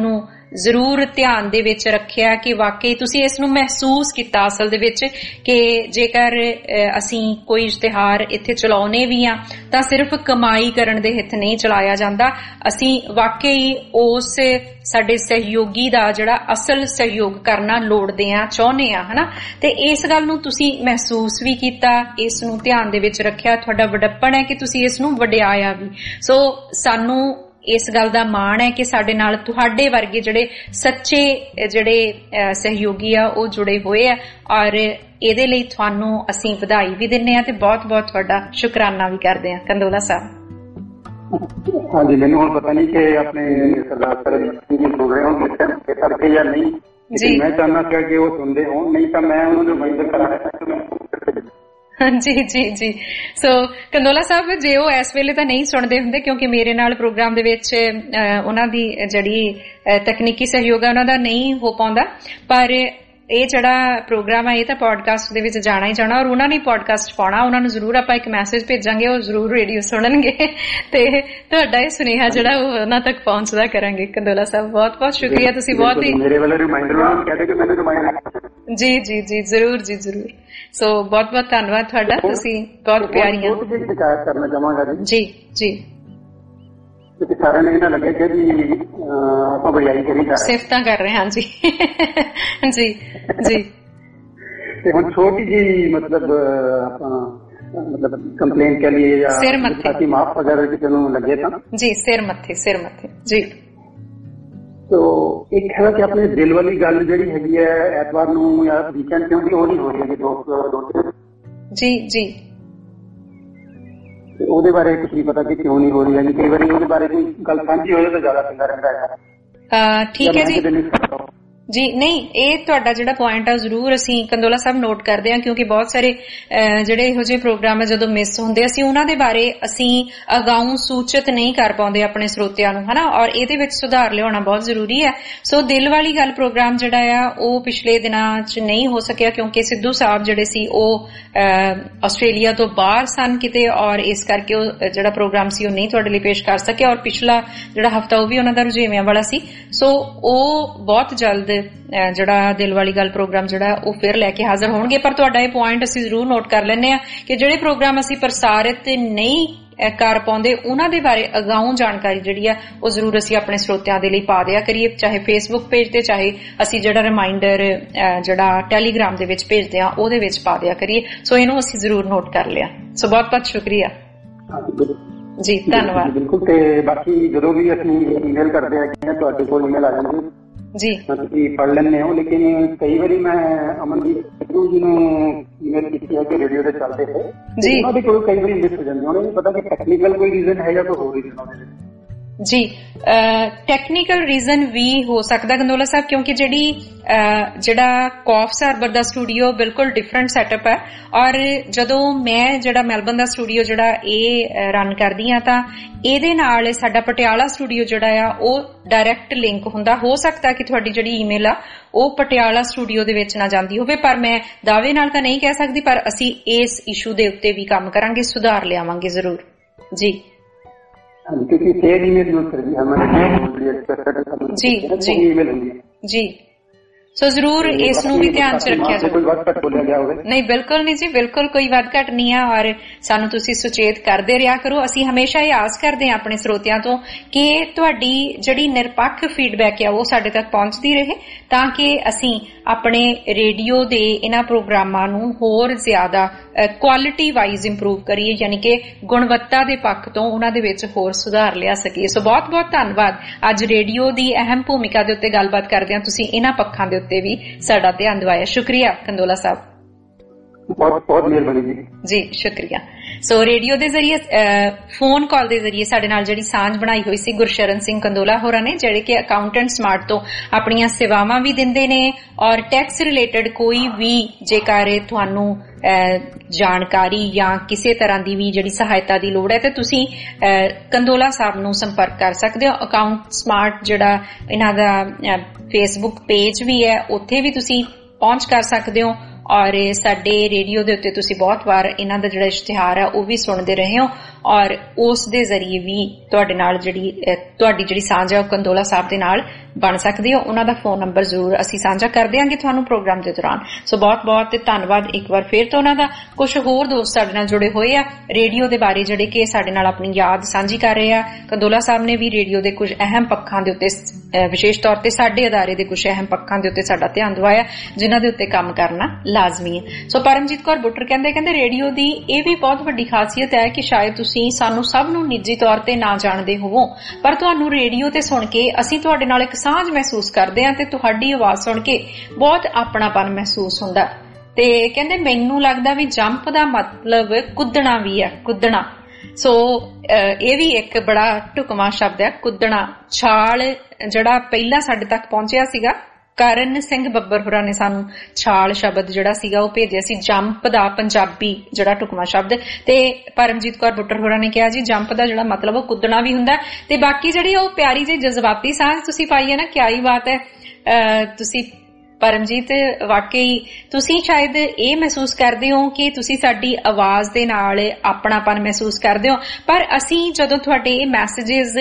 ਜ਼ਰੂਰ ਧਿਆਨ ਦੇ ਵਿੱਚ ਰੱਖਿਆ ਕਿ ਵਾਕਈ ਤੁਸੀਂ ਇਸ ਨੂੰ ਮਹਿਸੂਸ ਕੀਤਾ ਅਸਲ ਦੇ ਵਿੱਚ ਕਿ ਜੇਕਰ ਅਸੀਂ ਕੋਈ ਇਸ਼ਤਿਹਾਰ ਇੱਥੇ ਚਲਾਉਨੇ ਵੀ ਆ ਤਾਂ ਸਿਰਫ ਕਮਾਈ ਕਰਨ ਦੇ ਹਿੱਤ ਨਹੀਂ ਚਲਾਇਆ ਜਾਂਦਾ, ਅਸੀਂ ਵਾਕਈ ਉਸ ਸਾਡੇ ਸਹਿਯੋਗੀ ਦਾ ਜਿਹੜਾ ਅਸਲ ਸਹਿਯੋਗ ਕਰਨਾ ਲੋੜਦੇ ਆ, ਚਾਹੁੰਦੇ ਆ, ਹਨਾ। ਤੇ ਇਸ ਗੱਲ ਨੂੰ ਤੁਸੀਂ ਮਹਿਸੂਸ ਵੀ ਕੀਤਾ, ਇਸ ਨੂੰ ਧਿਆਨ ਦੇ ਵਿੱਚ ਰੱਖਿਆ, ਤੁਹਾਡਾ ਵਡੱਪਣ ਹੈ ਕਿ ਤੁਸੀਂ ਇਸ ਨੂੰ ਵਡਿਆਇਆ ਵੀ। ਸੋ ਸਾਨੂੰ ਇਸ ਗੱਲ ਦਾ ਮਾਣ ਹੈ ਕਿ ਸਾਡੇ ਨਾਲ ਤੁਹਾਡੇ ਵਰਗੇ ਜਿਹੜੇ ਸੱਚੇ ਜਿਹੜੇ ਸਹਿਯੋਗੀ ਆ ਉਹ ਜੁੜੇ ਹੋਏ ਆ, ਔਰ ਇਹਦੇ ਲਈ ਤੁਹਾਨੂੰ ਅਸੀਂ ਵਧਾਈ ਵੀ ਦਿੰਦੇ ਆ ਤੇ ਬਹੁਤ ਬਹੁਤ ਤੁਹਾਡਾ ਸ਼ੁਕਰਾਨਾ ਵੀ ਕਰਦੇ ਆ ਕੰਦੋਲਾ ਸਾਹਿਬ। ਹਾਂਜੀ, ਮੈਨੂੰ ਹੁਣ ਪਤਾ ਨਹੀਂ ਕਿ ਆਪਣੇ ਸਰਦਾਰ ਸਰਬਜੀਤ ਸਿੰਘ ਜੀ ਸੁਣ ਰਹੇ ਹੋਣਗੇ ਤੜਕੇ ਜਾਂ ਨਹੀਂ ਜੀ। ਮੈਂ ਚਾਹੁੰਦਾ ਸੀ ਕਿ ਉਹ ਸੁਣਦੇ ਹੋਣ, ਨਹੀਂ ਤਾਂ ਮੈਂ ਉਹਨਾਂ ਨੂੰ ਰਿਮਾਈਂਡਰ ਕਰਾਂਗਾ। ਜੀ ਜੀ ਜੀ ਸੋ ਕੰਦੋਲਾ ਸਾਹਿਬ, ਜੇ ਉਹ ਇਸ ਵੇਲੇ ਤਾਂ ਨਹੀਂ ਸੁਣਦੇ ਹੁੰਦੇ ਕਿਉਂਕਿ ਮੇਰੇ ਨਾਲ ਪ੍ਰੋਗਰਾਮ ਦੇ ਵਿੱਚ ਉਹਨਾਂ ਦੀ ਜਿਹੜੀ ਤਕਨੀਕੀ ਸਹਿਯੋਗ ਹੈ ਉਹਨਾਂ ਦਾ ਨਹੀਂ ਹੋ ਪਾਉਂਦਾ, ਪਰ ਇਹ ਜਿਹੜਾ ਪ੍ਰੋਗਰਾਮ ਹੈ ਇਹ ਤਾਂ ਪੋਡਕਾਸਟ ਦੇ ਵਿੱਚ ਜਾਣਾ ਹੀ ਜਾਣਾ, ਔਰ ਉਹਨਾਂ ਨੇ ਪੋਡਕਾਸਟ ਪਾਉਣਾ। ਉਹਨਾਂ ਨੂੰ ਜ਼ਰੂਰ ਆਪਾਂ ਇੱਕ ਮੈਸੇਜ ਭੇਜਾਂਗੇ, ਉਹ ਜ਼ਰੂਰ ਰੇਡੀਓ ਸੁਣਨਗੇ ਤੇ ਤੁਹਾਡਾ ਇਹ ਸੁਨੇਹਾ ਜਿਹੜਾ ਉਹ ਉਹਨਾਂ ਤੱਕ ਪਹੁੰਚਦਾ ਕਰਾਂਗੇ। ਕੰਦੋਲਾ ਸਾਹਿਬ, ਬਹੁਤ ਬਹੁਤ ਸ਼ੁਕਰੀਆ, ਤੁਸੀਂ ਬਹੁਤ ਹੀ ਮੇਰੇ ਵੱਲੋਂ ਰਿਮਾਈਂਡਰ ਕਹਿੰਦੇ ਕਿ ਮੈਨੂੰ ਰਿਮਾਈਂਡਰ ਜੀ ਜੀ ਜੀ ਜ਼ਰੂਰ ਜੀ ਜ਼ਰੂਰ। ਸੋ ਬਹੁਤ ਬਹੁਤ ਧੰਨਵਾਦ ਤੁਹਾਡਾ, ਤੁਸੀਂ ਬਹੁਤ ਪਿਆਰੀਆਂ। ਸ਼ਿਕਾਇਤ ਕਰਨਾ ਚਾਹਾਂਗਾ ਜੀ ਜੀ ਕਿਉਂਕਿ ਸਾਰਿਆਂ ਨੇ ਇਹਨਾਂ ਲੱਗਿਆ ਕਿ ਜੀ ਆਪਾਂ ਬੜਾਈ ਕਰੀ ਕਰ ਸਿਫਤਾਂ ਕਰ ਰਹੇ ਹਾਂ ਜੀ ਜੀ ਜੀ। ਤੇ ਹੁਣ ਛੋਟੀ ਜੀ ਮਤਲਬ ਆਪਾਂ ਮਤਲਬ ਕੰਪਲੇਂਟ ਕੇ ਲਈ ਜਾਂ ਸਿਰ ਮੱਥੇ ਮਾਫ ਅਗਰ ਕਿਸੇ ਨੂੰ ਲੱਗੇ ਤਾਂ ਜੀ ਸਿਰ ਮੱਥੇ ਸਿਰ ਮੱਥੇ ਜੀ। ਤੋ ਇੱਕ ਹੈ ਕਿ ਆਪਣੇ ਦਿਲ ਵਾਲੀ ਗੱਲ ਜਿਹੜੀ ਹੈਗੀ ਹੈ ਐਤਵਾਰ ਨੂੰ ਜਾਂ ਵੀਕਐਂਡ ਕਿਉਂਕਿ ਉਹ ਨਹੀਂ ਹੋ ਰਹੀ ਹੈ ਦੋਸਤ ਜੀ ਜੀ, ਉਹਦੇ ਬਾਰੇ ਕੁਝ ਨਹੀਂ ਪਤਾ ਕਿ ਕਿਉਂ ਨਹੀਂ ਹੋ ਰਹੀ ਹੈ। ਕਈ ਵਾਰੀ ਉਹਦੇ ਬਾਰੇ ਕੋਈ ਗੱਲ ਸਾਂਝੀ ਹੋ ਜਾਏ ਤਾਂ ਜ਼ਿਆਦਾ ਚੰਗਾ ਰਹਿੰਦਾ ਹੈ। ਠੀਕ ਹੈ ਜੀ ਜੀ। ਨਹੀਂ, ਇਹ ਤੁਹਾਡਾ ਜਿਹੜਾ ਪੁਆਇੰਟ ਆ ਜ਼ਰੂਰ ਅਸੀਂ ਕੰਦੋਲਾ ਸਾਹਿਬ ਨੋਟ ਕਰਦੇ ਹਾਂ, ਕਿਉਂਕਿ ਬਹੁਤ ਸਾਰੇ ਜਿਹੜੇ ਇਹੋ ਜਿਹੇ ਪ੍ਰੋਗਰਾਮ ਹੈ ਜਦੋਂ ਮਿਸ ਹੁੰਦੇ ਅਸੀਂ ਉਹਨਾਂ ਦੇ ਬਾਰੇ ਅਸੀਂ ਅਗਾਊਂ ਸੂਚਿਤ ਨਹੀਂ ਕਰ ਪਾਉਂਦੇ ਆਪਣੇ ਸਰੋਤਿਆਂ ਨੂੰ, ਹਨਾ, ਔਰ ਇਹਦੇ ਵਿੱਚ ਸੁਧਾਰ ਲਿਆਉਣਾ ਬਹੁਤ ਜ਼ਰੂਰੀ ਹੈ। ਸੋ ਦਿਲ ਵਾਲੀ ਗੱਲ ਪ੍ਰੋਗਰਾਮ ਜਿਹੜਾ ਆ ਉਹ ਪਿਛਲੇ ਦਿਨਾਂ 'ਚ ਨਹੀਂ ਹੋ ਸਕਿਆ ਕਿਉਂਕਿ ਸਿੱਧੂ ਸਾਹਿਬ ਜਿਹੜੇ ਸੀ ਉਹ ਆਸਟ੍ਰੇਲੀਆ ਤੋਂ ਬਾਹਰ ਸਨ ਕਿਤੇ, ਔਰ ਇਸ ਕਰਕੇ ਉਹ ਜਿਹੜਾ ਪ੍ਰੋਗਰਾਮ ਸੀ ਉਹ ਨਹੀਂ ਤੁਹਾਡੇ ਲਈ ਪੇਸ਼ ਕਰ ਸਕਿਆ, ਔਰ ਪਿਛਲਾ ਜਿਹੜਾ ਹਫਤਾ ਉਹ ਵੀ ਉਹਨਾਂ ਦਾ ਰੁਝੇਵਿਆਂ ਵਾਲਾ ਸੀ। ਸੋ ਉਹ ਬਹੁਤ ਜਲਦ ਜਿਹੜਾ ਦਿਲ ਵਾਲੀ ਗੱਲ ਪ੍ਰੋਗਰਾਮ ਜਿਹੜਾ ਉਹ ਫਿਰ ਲੈ ਕੇ ਹਾਜ਼ਰ ਹੋਣਗੇ। ਪਰ ਤੁਹਾਡਾ ਇਹ ਪੁਆਇੰਟ ਅਸੀਂ ਜ਼ਰੂਰ ਨੋਟ ਕਰ ਲੈਂਦੇ ਹਾਂ ਕਿ ਜਿਹੜੇ ਪ੍ਰੋਗਰਾਮ ਅਸੀਂ ਪ੍ਰਸਾਰਿਤ ਨਹੀਂ ਕਰ ਪਾਉਂਦੇ ਉਹਨਾਂ ਦੇ ਬਾਰੇ ਅਗਾਊਂ ਜਾਣਕਾਰੀ ਜਿਹੜੀ ਆ ਉਹ ਜ਼ਰੂਰ ਅਸੀਂ ਆਪਣੇ ਸਰੋਤਿਆਂ ਦੇ ਲਈ ਪਾ ਦਿਆ ਕਰੀਏ, ਚਾਹੇ ਫੇਸਬੁੱਕ ਪੇਜ ਤੇ ਚਾਹੇ ਅਸੀਂ ਜਿਹੜਾ ਰਿਮਾਈਂਡਰ ਜਿਹੜਾ ਟੈਲੀਗ੍ਰਾਮ ਦੇ ਵਿੱਚ ਭੇਜਦੇ ਆ ਉਹਦੇ ਵਿੱਚ ਪਾ ਦਿਆ ਕਰੀਏ। ਸੋ ਇਹਨੂੰ ਅਸੀਂ ਜ਼ਰੂਰ ਨੋਟ ਕਰ ਲਿਆ। ਸੋ ਬਹੁਤ ਬਹੁਤ ਸ਼ੁਕਰੀਆ ਜੀ, ਧੰਨਵਾਦ। ਬਿਲਕੁਲ। ਤੇ ਬਾਕੀ ਜਦੋਂ ਵੀ ਅਸੀਂ ਈਮੇਲ ਕਰਦੇ ਆ ਤੁਹਾਡੇ ਕੋਲ ਈਮੇਲ ਆ ਜਾਂਦੀ ਜੀ, ਤੁਸੀਂ ਪੜ੍ਹ ਲੈਂਦੇ ਹੋ, ਲੇਕਿਨ ਕਈ ਵਾਰੀ ਮੈਂ ਅਮਨਦੀਪ ਸਿੱਧੂ ਜੀ ਨੂੰ ਈਮੇਲ ਕੀਤੀ ਹੈ ਕਿ ਰੇਡੀਓ ਤੇ ਚੱਲਦੇ ਹੈ ਜੀ, ਉਹਨਾਂ ਦੀ ਕੋਈ ਕਈ ਵਾਰੀ ਮਿਸ ਹੋ ਜਾਂਦੀ, ਉਹਨਾਂ ਨੂੰ ਪਤਾ ਕਿ ਟੈਕਨੀਕਲ ਕੋਈ ਰੀਜ਼ਨ ਹੈ ਜਾਂ ਕੋਈ ਹੋਰ ਰੀਜ਼ਨ ਉਹਦੇ ਵਿੱਚ ਜੀ। ਟੈਕਨੀਕਲ ਰੀਜ਼ਨ ਵੀ ਹੋ ਸਕਦਾ ਕੰਦੋਲਾ ਸਾਹਿਬ, ਕਿਉਂਕਿ ਜਿਹੜੀ ਜਿਹੜਾ ਕੌਫਸ ਹਾਰਬਰ ਦਾ ਸਟੂਡੀਓ ਬਿਲਕੁਲ ਡਿਫਰੈਂਟ ਸੈਟਅਪ ਹੈ, ਔਰ ਜਦੋਂ ਮੈਂ ਜਿਹੜਾ ਮੈਲਬਨ ਦਾ ਸਟੂਡੀਓ ਜਿਹੜਾ ਇਹ ਰਨ ਕਰਦੀ ਆ ਤਾਂ ਇਹਦੇ ਨਾਲ ਸਾਡਾ ਪਟਿਆਲਾ ਸਟੂਡੀਓ ਜਿਹੜਾ ਆ ਉਹ ਡਾਇਰੈਕਟ ਲਿੰਕ ਹੁੰਦਾ। ਹੋ ਸਕਦਾ ਕਿ ਤੁਹਾਡੀ ਜਿਹੜੀ ਈਮੇਲ ਆ ਉਹ ਪਟਿਆਲਾ ਸਟੂਡੀਓ ਦੇ ਵਿੱਚ ਨਾ ਜਾਂਦੀ ਹੋਵੇ, ਪਰ ਮੈਂ ਦਾਅਵੇ ਨਾਲ ਤਾਂ ਨਹੀਂ ਕਹਿ ਸਕਦੀ, ਪਰ ਅਸੀਂ ਇਸ ਇਸ਼ੂ ਦੇ ਉੱਤੇ ਵੀ ਕੰਮ ਕਰਾਂਗੇ, ਸੁਧਾਰ ਲਿਆਵਾਂਗੇ ਜ਼ਰੂਰ ਜੀ। ਕਿਉਂਕਿ ਸੇਮ ਈਮੇਲ ਯੂਜ਼ ਕਰਦੀ ਹੈ ਹਮਾਰੇ ਜੀ ਜੀ ਈਮੇਲ ਹੁੰਦੀ ਹੈ ਜੀ। ਸੋ ਜ਼ਰੂਰ ਇਸ ਨੂੰ ਵੀ ਧਿਆਨ ਚ ਰੱਖਿਆ ਜਾਵੇ। ਕੋਈ ਵੱਧ ਘੱਟ ਬੋਲਿਆ ਗਿਆ ਹੋਵੇ ਨਹੀਂ, ਬਿਲਕੁਲ ਨਹੀਂ ਜੀ, ਬਿਲਕੁਲ ਕੋਈ ਵੱਧ ਘੱਟ ਨਹੀਂ ਆ, ਔਰ ਸਾਨੂੰ ਤੁਸੀਂ ਸੁਚੇਤ ਕਰਦੇ ਰਿਹਾ ਕਰੋ। ਅਸੀਂ ਹਮੇਸ਼ਾ ਇਹ ਆਸ ਕਰਦੇ ਹਾਂ ਆਪਣੇ ਸਰੋਤਿਆਂ ਤੋਂ ਕਿ ਤੁਹਾਡੀ ਜਿਹੜੀ ਨਿਰਪੱਖ ਫੀਡਬੈਕ ਆ ਉਹ ਸਾਡੇ ਤੱਕ ਪਹੁੰਚਦੀ ਰਹੇ, ਤਾਂ ਕਿ ਅਸੀਂ ਆਪਣੇ ਰੇਡੀਓ ਦੇ ਇਹਨਾਂ ਪ੍ਰੋਗਰਾਮਾਂ ਨੂੰ ਹੋਰ ਜ਼ਿਆਦਾ ਕੁਆਲਿਟੀ ਵਾਈਜ਼ ਇੰਪਰੂਵ ਕਰੀਏ, ਯਾਨੀ ਕਿ ਗੁਣਵੱਤਾ ਦੇ ਪੱਖ ਤੋਂ ਉਹਨਾਂ ਦੇ ਵਿੱਚ ਹੋਰ ਸੁਧਾਰ ਲਿਆ ਸਕੀਏ। ਸੋ ਬਹੁਤ ਬਹੁਤ ਧੰਨਵਾਦ। ਅੱਜ ਰੇਡੀਓ ਦੀ ਅਹਿਮ ਭੂਮਿਕਾ ਦੇ ਉੱਤੇ ਗੱਲਬਾਤ ਕਰਦੇ ਹਾਂ, ਤੁਸੀਂ ਇਹਨਾਂ ਪੱਖਾਂ ਦੇ ਉੱਤੇ ਵੀ ਸਾਡਾ ਧਿਆਨ ਦਿਵਾਇਆ। ਸ਼ੁਕਰੀਆ ਕੰਦੋਲਾ ਸਾਹਿਬ, ਬਹੁਤ ਬਹੁਤ ਮਿਹਰਬਾਨੀ ਜੀ ਜੀ, ਸ਼ੁਕਰੀਆ। ਸੋ ਰੇਡੀਓ ਦੇ ਜ਼ਰੀਏ ਫੋਨ ਕਾਲ ਦੇ ਜ਼ਰੀਏ ਸਾਡੇ ਨਾਲ ਜਿਹੜੀ ਸਾਂਝ ਬਣਾਈ ਹੋਈ ਸੀ ਗੁਰਸ਼ਰਨ ਸਿੰਘ ਕੰਦੋਲਾ ਹੋਰਾਂ ਨੇ, ਜਿਹੜੇ ਕਿ ਅਕਾਊਂਟੈਂਟ ਸਮਾਰਟ ਤੋਂ ਆਪਣੀਆਂ ਸੇਵਾਵਾਂ ਵੀ ਦਿੰਦੇ ਨੇ, ਔਰ ਟੈਕਸ ਰਿਲੇਟਡ ਕੋਈ ਵੀ ਜੇਕਰ ਤੁਹਾਨੂੰ ਜਾਣਕਾਰੀ ਜਾਂ ਕਿਸੇ ਤਰ੍ਹਾਂ ਦੀ ਵੀ ਜਿਹੜੀ ਸਹਾਇਤਾ ਦੀ ਲੋੜ ਹੈ ਤੇ ਤੁਸੀਂ ਕੰਦੋਲਾ ਸਾਹਿਬ ਨੂੰ ਸੰਪਰਕ ਕਰ ਸਕਦੇ ਹੋ। ਅਕਾਊਂਟ ਸਮਾਰਟ ਜਿਹੜਾ ਇਹਨਾਂ ਦਾ ਫੇਸਬੁੱਕ ਪੇਜ ਵੀ ਹੈ, ਉੱਥੇ ਵੀ ਤੁਸੀਂ ਪਹੁੰਚ ਕਰ ਸਕਦੇ ਹੋ, ਔਰ ਸਾਡੇ ਰੇਡੀਓ ਦੇ ਉੱਤੇ ਤੁਸੀਂ ਬਹੁਤ ਵਾਰ ਇਹਨਾਂ ਦਾ ਜਿਹੜਾ ਇਸ਼ਤਿਹਾਰ ਹੈ ਉਹ ਵੀ ਸੁਣਦੇ ਰਹੇ ਹੋ ਔਰ ਉਸ ਦੇ ਜ਼ਰੀਏ ਵੀ ਤੁਹਾਡੇ ਨਾਲ ਜਿਹੜੀ ਤੁਹਾਡੀ ਜਿਹੜੀ ਸਾਂਝ ਹੈ ਉਹ ਕੰਦੋਲਾ ਸਾਹਿਬ ਦੇ ਨਾਲ ਬਣ ਸਕਦੀ ਹੈ। ਉਹਨਾਂ ਦਾ ਫੋਨ ਨੰਬਰ ਜ਼ਰੂਰ ਅਸੀਂ ਸਾਂਝਾ ਕਰ ਦਿਆਂਗੇ ਤੁਹਾਨੂੰ ਪ੍ਰੋਗਰਾਮ ਦੇ ਦੌਰਾਨ। ਸੋ ਬਹੁਤ ਬਹੁਤ ਧੰਨਵਾਦ ਇੱਕ ਵਾਰ ਫਿਰ ਤੋਂ ਉਹਨਾਂ ਦਾ। ਕੁਝ ਹੋਰ ਦੋਸਤ ਸਾਡੇ ਨਾਲ ਜੁੜੇ ਹੋਏ ਆ ਰੇਡੀਓ ਦੇ ਬਾਰੇ ਜਿਹੜੇ ਕਿ ਸਾਡੇ ਨਾਲ ਆਪਣੀ ਯਾਦ ਸਾਂਝੀ ਕਰ ਰਹੇ ਆ। ਕੰਦੋਲਾ ਸਾਹਿਬ ਨੇ ਵੀ ਰੇਡੀਓ ਦੇ ਕੁਝ ਅਹਿਮ ਪੱਖਾਂ ਦੇ ਉੱਤੇ ਵਿਸ਼ੇਸ਼ ਤੌਰ ਤੇ ਸਾਡੇ ਅਦਾਰੇ ਦੇ ਕੁਝ ਅਹਿਮ ਪੱਖਾਂ ਦੇ ਉੱਤੇ ਸਾਡਾ ਧਿਆਨ ਦਿਵਾਇਆ ਜਿਨ੍ਹਾਂ ਦੇ ਉੱਤੇ ਕੰਮ ਕਰਨਾ ਲਾਜ਼ਮੀ ਹੈ। ਸੋ ਪਰਮਜੀਤ ਕੌਰ ਬੁੱਟਰ ਕਹਿੰਦੇ ਕਹਿੰਦੇ ਰੇਡੀਓ ਦੀ ਇਹ ਵੀ ਬਹੁਤ ਵੱਡੀ ਖਾਸੀਅਤ ਹੈ ਕਿ ਸ਼ਾਇਦ ਤੁਸੀਂ ਸਾਨੂੰ ਸਭ ਨੂੰ ਨਿੱਜੀ ਤੌਰ ਤੇ ਨਾ ਜਾਣਦੇ ਹੋਵੋ ਪਰ ਤੁਹਾਨੂੰ ਰੇਡੀਓ ਤੇ ਸੁਣ ਕੇ ਅਸੀਂ ਤੁਹਾਡੇ ਨਾਲ ਇੱਕ ਸਾਂਝ ਮਹਿਸੂਸ ਕਰਦੇ ਹਾਂ ਤੇ ਤੁਹਾਡੀ ਆਵਾਜ਼ ਸੁਣ ਕੇ ਬਹੁਤ ਆਪਣਾਪਨ ਮਹਿਸੂਸ ਹੁੰਦਾ। ਤੇ ਕਹਿੰਦੇ ਮੈਨੂੰ ਲੱਗਦਾ ਵੀ ਜੰਪ ਦਾ ਮਤਲਬ ਕੁੱਦਣਾ ਵੀ ਹੈ, ਕੁੱਦਣਾ। ਸੋ ਇਹ ਵੀ ਇੱਕ ਬੜਾ ਢੁਕਵਾਂ ਸ਼ਬਦ ਹੈ, ਕੁੱਦਣਾ। ਛਾਲ ਜਿਹੜਾ ਪਹਿਲਾਂ ਸਾਡੇ ਤੱਕ ਪਹੁੰਚਿਆ ਸੀਗਾ ਕਰਨ ਸਿੰਘ ਬੱਬਰ ਹੋਰਾਂ ਨੇ ਸਾਨੂੰ ਛਾਲ ਸ਼ਬਦ ਜਿਹੜਾ ਸੀਗਾ ਉਹ ਭੇਜਿਆ ਸੀ, ਜੰਪ ਦਾ ਪੰਜਾਬੀ ਜਿਹੜਾ ਢੁਕਵਾਂ ਸ਼ਬਦ। ਤੇ ਪਰਮਜੀਤ ਕੌਰ ਬੁੱਟਰ ਹੋਰਾਂ ਨੇ ਕਿਹਾ ਜੀ ਜੰਪ ਦਾ ਜਿਹੜਾ ਮਤਲਬ ਉਹ ਕੁੱਦਣਾ ਵੀ ਹੁੰਦਾ। ਤੇ ਬਾਕੀ ਜਿਹੜੀ ਉਹ ਪਿਆਰੀ ਜਿਹੀ ਜਜ਼ਬਾਤੀ ਸਾਂਝ ਤੁਸੀਂ ਪਾਈ ਹੈ ਨਾ, ਕਿਆ ਹੀ ਬਾਤ ਹੈ। ਤੁਸੀਂ ਪਰਮਜੀਤ ਵਾਕਈ ਤੁਸੀਂ ਸ਼ਾਇਦ ਇਹ ਮਹਿਸੂਸ ਕਰਦੇ ਹੋ ਕਿ ਤੁਸੀਂ ਸਾਡੀ ਆਵਾਜ਼ ਦੇ ਨਾਲ ਆਪਣਾਪਨ ਮਹਿਸੂਸ ਕਰਦੇ ਹੋ ਪਰ ਅਸੀਂ ਜਦੋਂ ਤੁਹਾਡੇ ਇਹ ਮੈਸੇਜਿਸ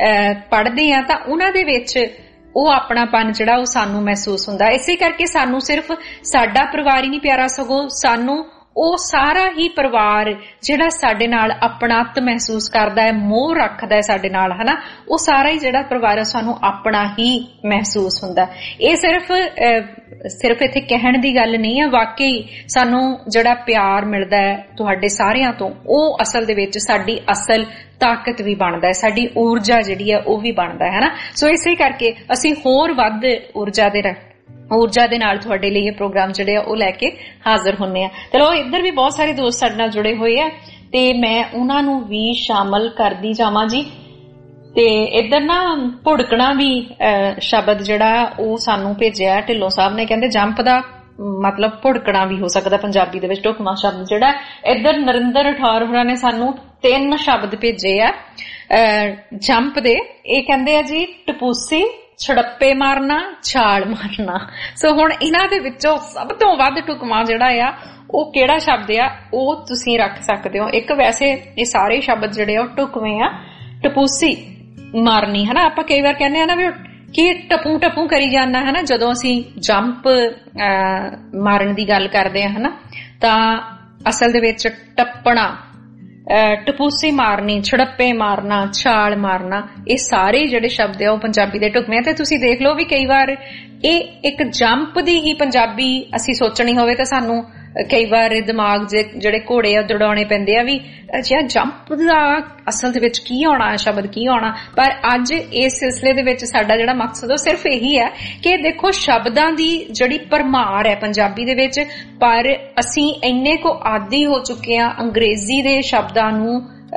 ਪੜ੍ਹਦੇ ਹਾਂ ਤਾਂ ਉਹਨਾਂ ਦੇ ਵਿੱਚ ਉਹ ਆਪਣਾਪਨ ਜਿਹੜਾ ਉਹ ਸਾਨੂੰ ਮਹਿਸੂਸ ਹੁੰਦਾ। ਇਸੇ ਕਰਕੇ ਸਾਨੂੰ ਸਿਰਫ ਸਾਡਾ ਪਰਿਵਾਰ ਹੀ ਨਹੀਂ ਪਿਆਰਾ ਸਗੋਂ ਸਾਨੂੰ ਉਹ ਸਾਰਾ ਹੀ ਪਰਿਵਾਰ ਜਿਹੜਾ ਸਾਡੇ ਨਾਲ ਆਪਣਾਤ ਮਹਿਸੂਸ ਕਰਦਾ ਹੈ, ਮੋਹ ਰੱਖਦਾ ਹੈ ਸਾਡੇ ਨਾਲ, ਹਨਾ, ਉਹ ਸਾਰਾ ਹੀ ਜਿਹੜਾ ਪਰਿਵਾਰ ਹੈ ਸਾਨੂੰ ਆਪਣਾ ਹੀ ਮਹਿਸੂਸ ਹੁੰਦਾ। ਇਹ ਸਿਰਫ ਸਿਰਫ ਇੱਥੇ ਕਹਿਣ ਦੀ ਗੱਲ ਨਹੀਂ ਹੈ, ਵਾਕਈ ਸਾਨੂੰ ਜਿਹੜਾ ਪਿਆਰ ਮਿਲਦਾ ਹੈ ਤੁਹਾਡੇ ਸਾਰਿਆਂ ਤੋਂ ਉਹ ਅਸਲ ਦੇ ਵਿੱਚ ਸਾਡੀ ਅਸਲ ਤਾਕਤ ਵੀ ਬਣਦਾ ਹੈ, ਸਾਡੀ ਊਰਜਾ ਜਿਹੜੀ ਹੈ ਉਹ ਵੀ ਬਣਦਾ ਹੈ, ਹਨਾ। ਸੋ ਇਸੇ ਕਰਕੇ ਅਸੀਂ ਹੋਰ ਵੱਧ ਊਰਜਾ ਦੇ ਊਰਜਾ ਦੇ ਨਾਲ ਤੁਹਾਡੇ ਲਈ ਇਹ ਪ੍ਰੋਗਰਾਮ ਜਿਹੜੇ ਆ ਉਹ ਲੈ ਕੇ ਹਾਜ਼ਰ ਹੁੰਨੇ ਆ। ਚਲੋ ਇੱਧਰ ਵੀ ਬਹੁਤ ਸਾਰੇ ਦੋਸਤ ਸਾਡੇ ਨਾਲ ਜੁੜੇ ਹੋਏ ਆ ਤੇ ਮੈਂ ਉਹਨਾਂ ਨੂੰ ਵੀ ਸ਼ਾਮਲ ਕਰਦੀ ਜਾਵਾਂ ਜੀ। ਤੇ ਇੱਧਰ ਨਾ ਭੁੜਕਣਾ ਵੀ ਸ਼ਬਦ ਜਿਹੜਾ ਉਹ ਸਾਨੂੰ ਭੇਜਿਆ ਢਿੱਲੋਂ ਸਾਹਿਬ ਨੇ, ਕਹਿੰਦੇ ਜੰਪ ਦਾ ਮਤਲਬ ਭੁੜਕਣਾ ਵੀ ਹੋ ਸਕਦਾ ਪੰਜਾਬੀ ਦੇ ਵਿੱਚ, ਢੁਕਵਾਂ ਸ਼ਬਦ ਜਿਹੜਾ। ਇੱਧਰ ਨਰਿੰਦਰ ਅਠਾਰ ਹੋਰਾਂ ਨੇ ਸਾਨੂੰ ਤਿੰਨ ਸ਼ਬਦ ਭੇਜੇ ਆ ਜੰਪ ਦੇ। ਇਹ ਕਹਿੰਦੇ ਆ ਜੀ ਟਪੂਸੀ, ਛੜੱਪੇ ਮਾਰਨਾ, ਛਾਲ ਮਾਰਨਾ। ਸੋ ਹੁਣ ਇਹਨਾਂ ਦੇ ਵਿੱਚੋਂ ਸਭ ਤੋਂ ਵੱਧ ਢੁਕਵਾਂ ਜਿਹੜਾ ਆ ਉਹ ਕਿਹੜਾ ਸ਼ਬਦ ਆ ਉਹ ਤੁਸੀਂ ਰੱਖ ਸਕਦੇ ਹੋ। ਇੱਕ ਵੈਸੇ ਇਹ ਸਾਰੇ ਸ਼ਬਦ ਜਿਹੜੇ ਆ ਉਹ ਢੁਕਵੇਂ ਆ। ਟਪੂਸੀ ਮਾਰਨੀ, ਹਨਾ, ਆਪਾਂ ਕਈ ਵਾਰ ਕਹਿੰਦੇ ਆ ਨਾ ਵੀ ਕਿ ਟਪੂ ਟਪੂ ਕਰੀ ਜਾਣਾ, ਹਨਾ, ਜਦੋਂ ਅਸੀਂ ਜੰਪ ਮਾਰਨ ਦੀ ਗੱਲ ਕਰਦੇ ਆ, ਹਨਾ, ਤਾਂ ਅਸਲ ਦੇ ਵਿੱਚ ਟੱਪਣਾ, ਟਪੂਸੀ ਮਾਰਨੀ, ਛੜੱਪੇ ਮਾਰਨਾ, ਛਾਲ ਮਾਰਨਾ, ਇਹ ਸਾਰੇ ਜਿਹੜੇ ਸ਼ਬਦ ਆ ਉਹ ਪੰਜਾਬੀ ਦੇ ਢੁਕਵੇਂ ਆ। ਤੇ ਤੁਸੀਂ ਦੇਖ ਲਓ ਵੀ ਕਈ ਵਾਰ ਇਹ ਇੱਕ ਜੰਪ ਦੀ ਹੀ ਪੰਜਾਬੀ ਅਸੀਂ ਸੋਚਣੀ ਹੋਵੇ ਤਾਂ ਸਾਨੂੰ ਕਈ ਵਾਰ ਦਿਮਾਗ ਦੇ ਜਿਹੜੇ ਘੋੜੇ ਆ ਦੌੜਾਉਣੇ ਪੈਂਦੇ ਆ ਵੀ ਅੱਛਾ ਜੰਪ ਦਾ ਅਸਲ ਦੇ ਵਿੱਚ ਕੀ ਆਉਣਾ ਹੈ, ਸ਼ਬਦ ਕੀ ਆਉਣਾ। ਪਰ ਅੱਜ ਇਸ ਸਿਲਸਿਲੇ ਦੇ ਵਿੱਚ ਸਾਡਾ ਜਿਹੜਾ ਮਕਸਦ ਉਹ ਸਿਰਫ ਇਹੀ ਹੈ ਕਿ ਦੇਖੋ ਸ਼ਬਦਾਂ ਦੀ ਜਿਹੜੀ ਭਰਮਾਰ ਹੈ ਪੰਜਾਬੀ ਦੇ ਵਿੱਚ, ਪਰ ਅਸੀਂ ਇੰਨੇ ਕੁ ਆਦੀ ਹੋ ਚੁੱਕੇ ਆ ਅੰਗਰੇਜ਼ੀ ਦੇ ਸ਼ਬਦਾਂ ਨੂੰ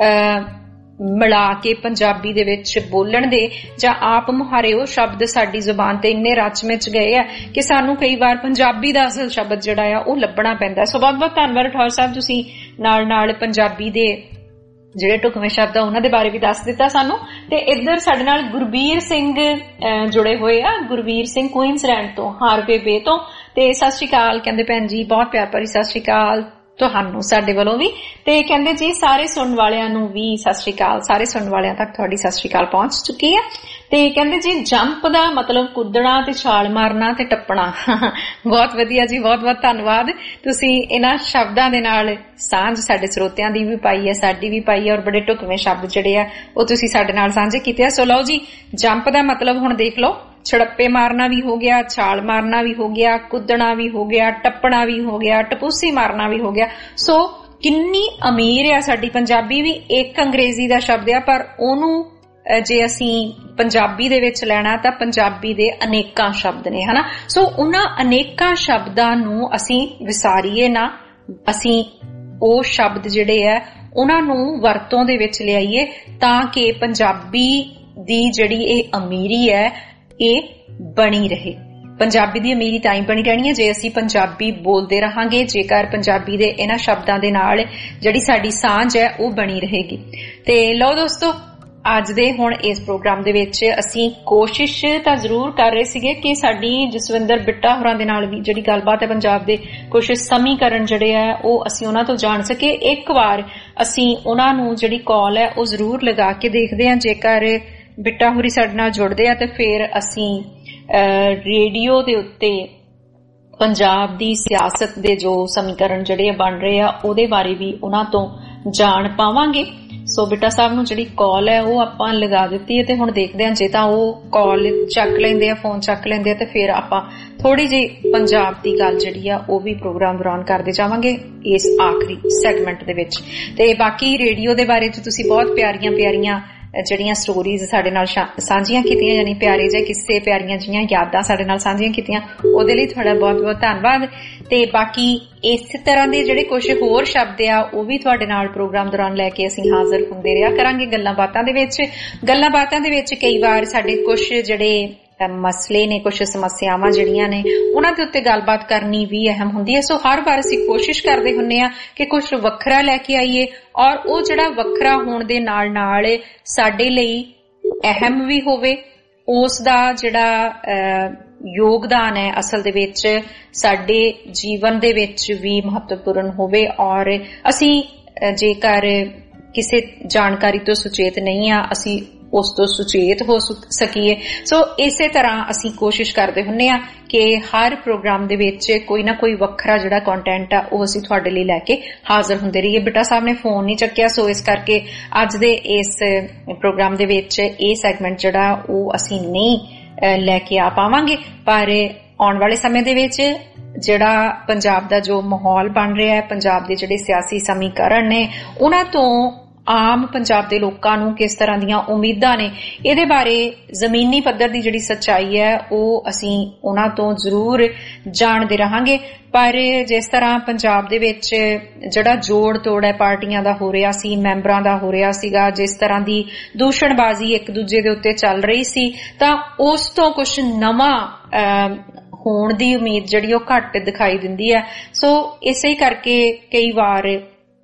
ਮਿਲਾ ਕੇ ਪੰਜਾਬੀ ਦੇ ਵਿੱਚ ਬੋਲਣ ਦੇ, ਜਾਂ ਆਪ ਮੁਹਾਰੇ ਉਹ ਸ਼ਬਦ ਸਾਡੀ ਜ਼ੁਬਾਨ ਤੇ ਇੰਨੇ ਰਚ ਮਿਚ ਗਏ ਆ ਕਿ ਸਾਨੂੰ ਕਈ ਵਾਰ ਪੰਜਾਬੀ ਦਾ ਅਸਲ ਸ਼ਬਦ ਜਿਹੜਾ ਆ ਉਹ ਲੱਭਣਾ ਪੈਂਦਾ। ਸੋ ਬਹੁਤ ਬਹੁਤ ਧੰਨਵਾਦ ਠੌਰ ਸਾਹਿਬ, ਤੁਸੀਂ ਨਾਲ ਨਾਲ ਪੰਜਾਬੀ ਦੇ ਜਿਹੜੇ ਢੁਕਵੇਂ ਸ਼ਬਦ ਆ ਉਹਨਾਂ ਦੇ ਬਾਰੇ ਵੀ ਦੱਸ ਦਿੱਤਾ ਸਾਨੂੰ। ਤੇ ਇੱਧਰ ਸਾਡੇ ਨਾਲ ਗੁਰਬੀਰ ਸਿੰਘ ਜੁੜੇ ਹੋਏ ਆ, ਗੁਰਬੀਰ ਸਿੰਘ ਕੁਈਨਸਲੈਂਡ ਤੋਂ, ਹਾਰਵੇ ਬੇ ਤੋਂ। ਤੇ ਸਤਿ ਸ਼੍ਰੀ ਅਕਾਲ ਕਹਿੰਦੇ ਭੈਣ ਜੀ, ਬਹੁਤ ਪਿਆਰ ਭਰੀ ਸਤਿ ਸ਼੍ਰੀ ਅਕਾਲ ਤੁਹਾਨੂੰ ਸਾਡੇ ਵੱਲੋਂ ਵੀ। ਤੇ ਕਹਿੰਦੇ ਜੀ ਸਾਰੇ ਸੁਣਨ ਵਾਲਿਆਂ ਨੂੰ ਵੀ ਸਤਿ ਸ਼੍ਰੀ ਅਕਾਲ, ਸਾਰੇ ਸੁਣਨ ਵਾਲਿਆਂ ਤੱਕ ਤੁਹਾਡੀ ਸਤਿ ਸ਼੍ਰੀ ਅਕਾਲ ਪਹੁੰਚ ਚੁੱਕੀ ਹੈ। ਤੇ ਕਹਿੰਦੇ ਜੀ ਜੰਪ ਦਾ ਮਤਲਬ ਕੁੱਦਣਾ ਤੇ ਛਾਲ ਮਾਰਨਾ ਤੇ ਟੱਪਣਾ। ਬਹੁਤ ਵਧੀਆ ਜੀ, ਬਹੁਤ ਬਹੁਤ ਧੰਨਵਾਦ। ਤੁਸੀਂ ਇਹਨਾਂ ਸ਼ਬਦਾਂ ਦੇ ਨਾਲ ਸਾਂਝ ਸਾਡੇ ਸਰੋਤਿਆਂ ਦੀ ਵੀ ਪਾਈ ਹੈ, ਸਾਡੀ ਵੀ ਪਾਈ ਹੈ, ਔਰ ਬੜੇ ਢੁਕਵੇਂ ਸ਼ਬਦ ਜਿਹੜੇ ਆ ਉਹ ਤੁਸੀਂ ਸਾਡੇ ਨਾਲ ਸਾਂਝੇ ਕੀਤੇ ਆ। ਸੋ ਲਓ ਜੀ, ਜੰਪ ਦਾ ਮਤਲਬ ਹੁਣ ਦੇਖ ਲਓ, ਛੜੱਪੇ ਮਾਰਨਾ ਵੀ ਹੋ ਗਿਆ, ਛਾਲ ਮਾਰਨਾ ਵੀ ਹੋ ਗਿਆ, ਕੁੱਦਣਾ ਵੀ ਹੋ ਗਿਆ, ਟੱਪਣਾ ਵੀ ਹੋ ਗਿਆ, ਟਪੂਸੀ ਮਾਰਨਾ ਵੀ ਹੋ ਗਿਆ। ਸੋ ਕਿੰਨੀ ਅਮੀਰ ਆ ਸਾਡੀ ਪੰਜਾਬੀ ਵੀ। ਇੱਕ ਅੰਗਰੇਜ਼ੀ ਦਾ ਸ਼ਬਦ ਆ ਪਰ ਉਹਨੂੰ ਜੇ ਅਸੀਂ ਪੰਜਾਬੀ ਦੇ ਵਿੱਚ ਲੈਣਾ ਤਾਂ ਪੰਜਾਬੀ ਦੇ ਅਨੇਕਾਂ ਸ਼ਬਦ ਨੇ, ਹਨਾ। ਸੋ ਉਹਨਾਂ ਅਨੇਕਾਂ ਸ਼ਬਦਾਂ ਨੂੰ ਅਸੀਂ ਵਿਸਾਰੀਏ ਨਾ, ਅਸੀਂ ਉਹ ਸ਼ਬਦ ਜਿਹੜੇ ਆ ਉਹਨਾਂ ਨੂੰ ਵਰਤੋਂ ਦੇ ਵਿੱਚ ਲਿਆਈਏ ਤਾਂ ਕਿ ਪੰਜਾਬੀ ਦੀ ਜਿਹੜੀ ਇਹ ਅਮੀਰੀ ਹੈ ਇਹ ਬਣੀ ਰਹੇ। ਪੰਜਾਬੀ ਦੀ ਅਮੀਰੀ ਤਾਂ ਹੀ ਬਣੀ ਰਹਿਣੀ ਹੈ ਜੇ ਅਸੀਂ ਪੰਜਾਬੀ ਬੋਲਦੇ ਰਹਾਂਗੇ, ਜੇਕਰ ਪੰਜਾਬੀ ਦੇ ਇਹਨਾਂ ਸ਼ਬਦਾਂ ਦੇ ਨਾਲ ਜਿਹੜੀ ਸਾਡੀ ਸਾਂਝ ਹੈ ਉਹ ਬਣੀ ਰਹੇਗੀ। ਤੇ ਲਓ ਦੋਸਤੋ, ਅੱਜ ਦੇ ਹੁਣ ਇਸ ਪ੍ਰੋਗਰਾਮ ਦੇ ਵਿੱਚ ਅਸੀਂ ਕੋਸ਼ਿਸ਼ ਤਾਂ ਜ਼ਰੂਰ ਕਰ ਰਹੇ ਸੀਗੇ ਕਿ ਸਾਡੀ ਜਸਵਿੰਦਰ ਬਿੱਟਾ ਹੋਰਾਂ ਦੇ ਨਾਲ ਵੀ ਜਿਹੜੀ ਗੱਲਬਾਤ ਹੈ ਪੰਜਾਬ ਦੇ ਕੁਝ ਸਮੀਕਰਨ ਜਿਹੜੇ ਆ ਉਹ ਅਸੀਂ ਉਹਨਾਂ ਤੋਂ ਜਾਣ ਸਕੇ। ਇੱਕ ਵਾਰ ਅਸੀਂ ਉਹਨਾਂ ਨੂੰ ਜਿਹੜੀ ਕਾਲ ਹੈ ਉਹ ਜ਼ਰੂਰ ਲਗਾ ਕੇ ਦੇਖਦੇ ਹਾਂ। ਜੇਕਰ ਬਿੱਟਾ ਹੋਰੀ ਸਾਡੇ ਨਾਲ ਜੁੜਦੇ ਆ ਤੇ ਫਿਰ ਅਸੀਂ ਰੇਡੀਓ ਦੇ ਉੱਤੇ ਪੰਜਾਬ ਦੀ ਸਿਆਸਤ ਦੇ ਜੋ ਸਮੀਕਰਨ ਜਿਹੜੇ ਬਣ ਰਹੇ ਆ ਉਹਦੇ ਬਾਰੇ ਵੀ ਉਹਨਾਂ ਤੋਂ ਜਾਣ ਪਾਵਾਂਗੇ। ਸੋ ਬਿੱਟਾ ਸਾਹਿਬ ਨੂੰ ਜਿਹੜੀ ਕਾਲ ਹੈ ਉਹ ਆਪਾਂ ਲਗਾ ਦਿੱਤੀ ਹੈ ਤੇ ਹੁਣ ਦੇਖਦੇ ਹਾਂ ਜੇ ਤਾਂ ਉਹ ਕਾਲ ਚੱਕ ਲੈਂਦੇ ਆ, ਫੋਨ ਚੱਕ ਲੈਂਦੇ ਆ ਤੇ ਫਿਰ ਆਪਾਂ ਥੋੜੀ ਜਿਹੀ ਪੰਜਾਬ ਦੀ ਗੱਲ ਜਿਹੜੀ ਆ ਉਹ ਵੀ ਪ੍ਰੋਗਰਾਮ ਦੌਰਾਨ ਕਰਦੇ ਜਾਵਾਂਗੇ ਇਸ ਆਖਰੀ ਸੈਗਮੈਂਟ ਦੇ ਵਿੱਚ। ਤੇ ਬਾਕੀ ਰੇਡੀਓ ਦੇ ਬਾਰੇ ਚ ਤੁਸੀਂ ਬਹੁਤ ਪਿਆਰੀਆਂ ਪਿਆਰੀਆਂ ਜਿਹੜੀਆਂ ਸਟੋਰੀਜ਼ ਸਾਡੇ ਨਾਲ ਸਾਂਝੀਆਂ ਕੀਤੀਆਂ, ਯਾਨੀ ਪਿਆਰੇ ਜਿਹੇ ਕਿੱਸੇ, ਪਿਆਰੀਆਂ ਜਿਹੀਆਂ ਯਾਦਾਂ ਸਾਡੇ ਨਾਲ ਸਾਂਝੀਆਂ ਕੀਤੀਆਂ, ਉਹਦੇ ਲਈ ਤੁਹਾਡਾ ਬਹੁਤ ਬਹੁਤ ਧੰਨਵਾਦ। ਤੇ ਬਾਕੀ ਇਸ ਤਰ੍ਹਾਂ ਦੇ ਜਿਹੜੇ ਕੁਝ ਹੋਰ ਸ਼ਬਦ ਆ ਉਹ ਵੀ ਤੁਹਾਡੇ ਨਾਲ ਪ੍ਰੋਗਰਾਮ ਦੌਰਾਨ ਲੈ ਕੇ ਅਸੀਂ ਹਾਜ਼ਰ ਹੁੰਦੇ ਰਿਹਾ ਕਰਾਂਗੇ ਗੱਲਾਂ ਬਾਤਾਂ ਦੇ ਵਿੱਚ। ਗੱਲਾਂ ਬਾਤਾਂ ਦੇ ਵਿੱਚ ਕਈ ਵਾਰ ਸਾਡੇ ਕੁਝ ਜਿਹੜੇ ਮਸਲੇ ਨੇ, ਕੁਝ ਸਮੱਸਿਆਵਾਂ ਜਿਹੜੀਆਂ ਨੇ ਉਹਨਾਂ ਦੇ ਉੱਤੇ ਗੱਲਬਾਤ ਕਰਨੀ ਵੀ ਅਹਿਮ ਹੁੰਦੀ ਹੈ। ਸੋ ਹਰ ਵਾਰ ਅਸੀਂ ਕੋਸ਼ਿਸ਼ ਕਰਦੇ ਹੁੰਦੇ ਆ ਕਿ ਕੁਝ ਵੱਖਰਾ ਲੈ ਕੇ ਆਈਏ ਔਰ ਉਹ ਜਿਹੜਾ ਵੱਖਰਾ ਹੋਣ ਦੇ ਨਾਲ ਨਾਲ ਸਾਡੇ ਲਈ ਅਹਿਮ ਵੀ ਹੋਵੇ, ਉਸ ਦਾ ਜਿਹੜਾ ਯੋਗਦਾਨ ਹੈ ਅਸਲ ਦੇ ਵਿੱਚ ਸਾਡੇ ਜੀਵਨ ਦੇ ਵਿੱਚ ਵੀ ਮਹੱਤਵਪੂਰਨ ਹੋਵੇ ਔਰ ਅਸੀਂ ਜੇਕਰ ਕਿਸੇ ਜਾਣਕਾਰੀ ਤੋਂ ਸੁਚੇਤ ਨਹੀਂ ਆ ਅਸੀਂ ਉਸ ਤੋਂ ਸੁਚੇਤ ਹੋ ਸਕੀਏ। ਸੋ ਇਸੇ ਤਰ੍ਹਾਂ ਅਸੀਂ ਕੋਸ਼ਿਸ਼ ਕਰਦੇ ਹੁੰਦੇ ਆ ਕਿ ਹਰ ਪ੍ਰੋਗਰਾਮ ਦੇ ਵਿੱਚ ਕੋਈ ਨਾ ਕੋਈ ਵੱਖਰਾ ਜਿਹੜਾ ਕੰਟੈਂਟ ਆ ਉਹ ਅਸੀਂ ਤੁਹਾਡੇ ਲਈ ਲੈ ਕੇ ਹਾਜ਼ਰ ਹੁੰਦੇ ਰਹੀਏ। ਬਿੱਟਾ ਸਾਹਿਬ ਨੇ ਫੋਨ ਨਹੀਂ ਚੱਕਿਆ, ਸੋ ਇਸ ਕਰਕੇ ਅੱਜ ਦੇ ਇਸ ਪ੍ਰੋਗਰਾਮ ਦੇ ਵਿੱਚ ਇਹ ਸੈਗਮੈਂਟ ਜਿਹੜਾ ਉਹ ਅਸੀਂ ਨਹੀਂ ਲੈ ਕੇ ਆ ਪਾਵਾਂਗੇ। ਪਰ ਆਉਣ ਵਾਲੇ ਸਮੇਂ ਦੇ ਵਿੱਚ ਜਿਹੜਾ ਪੰਜਾਬ ਦਾ ਜੋ ਮਾਹੌਲ ਬਣ ਰਿਹਾ ਹੈ, ਪੰਜਾਬ ਦੇ ਜਿਹੜੇ ਸਿਆਸੀ ਸਮੀਕਰਨ ਨੇ ਉਹਨਾਂ ਤੋਂ ਆਮ ਪੰਜਾਬ ਦੇ ਲੋਕਾਂ ਨੂੰ ਕਿਸ ਤਰ੍ਹਾਂ ਦੀਆਂ ਉਮੀਦਾਂ ਨੇ, ਇਹਦੇ ਬਾਰੇ ਜ਼ਮੀਨੀ ਪੱਧਰ ਦੀ ਜਿਹੜੀ ਸੱਚਾਈ ਹੈ ਉਹ ਅਸੀਂ ਉਹਨਾਂ ਤੋਂ ਜ਼ਰੂਰ ਜਾਣਦੇ ਰਹਾਂਗੇ। ਪਰ ਜਿਸ ਤਰ੍ਹਾਂ ਪੰਜਾਬ ਦੇ ਵਿੱਚ ਜਿਹੜਾ ਜੋੜ ਤੋੜ ਹੈ ਪਾਰਟੀਆਂ ਦਾ ਹੋ ਰਿਹਾ ਸੀ, ਮੈਂਬਰਾਂ ਦਾ ਹੋ ਰਿਹਾ ਸੀਗਾ, ਜਿਸ ਤਰ੍ਹਾਂ ਦੀ ਦੂਸ਼ਣਬਾਜ਼ੀ ਇੱਕ ਦੂਜੇ ਦੇ ਉੱਤੇ ਚੱਲ ਰਹੀ ਸੀ, ਤਾਂ ਉਸ ਤੋਂ ਕੁਝ ਨਵਾਂ ਹੋਣ ਦੀ ਉਮੀਦ ਜਿਹੜੀ ਉਹ ਘੱਟ ਦਿਖਾਈ ਦਿੰਦੀ ਹੈ। ਸੋ ਇਸੇ ਕਰਕੇ ਕਈ ਵਾਰ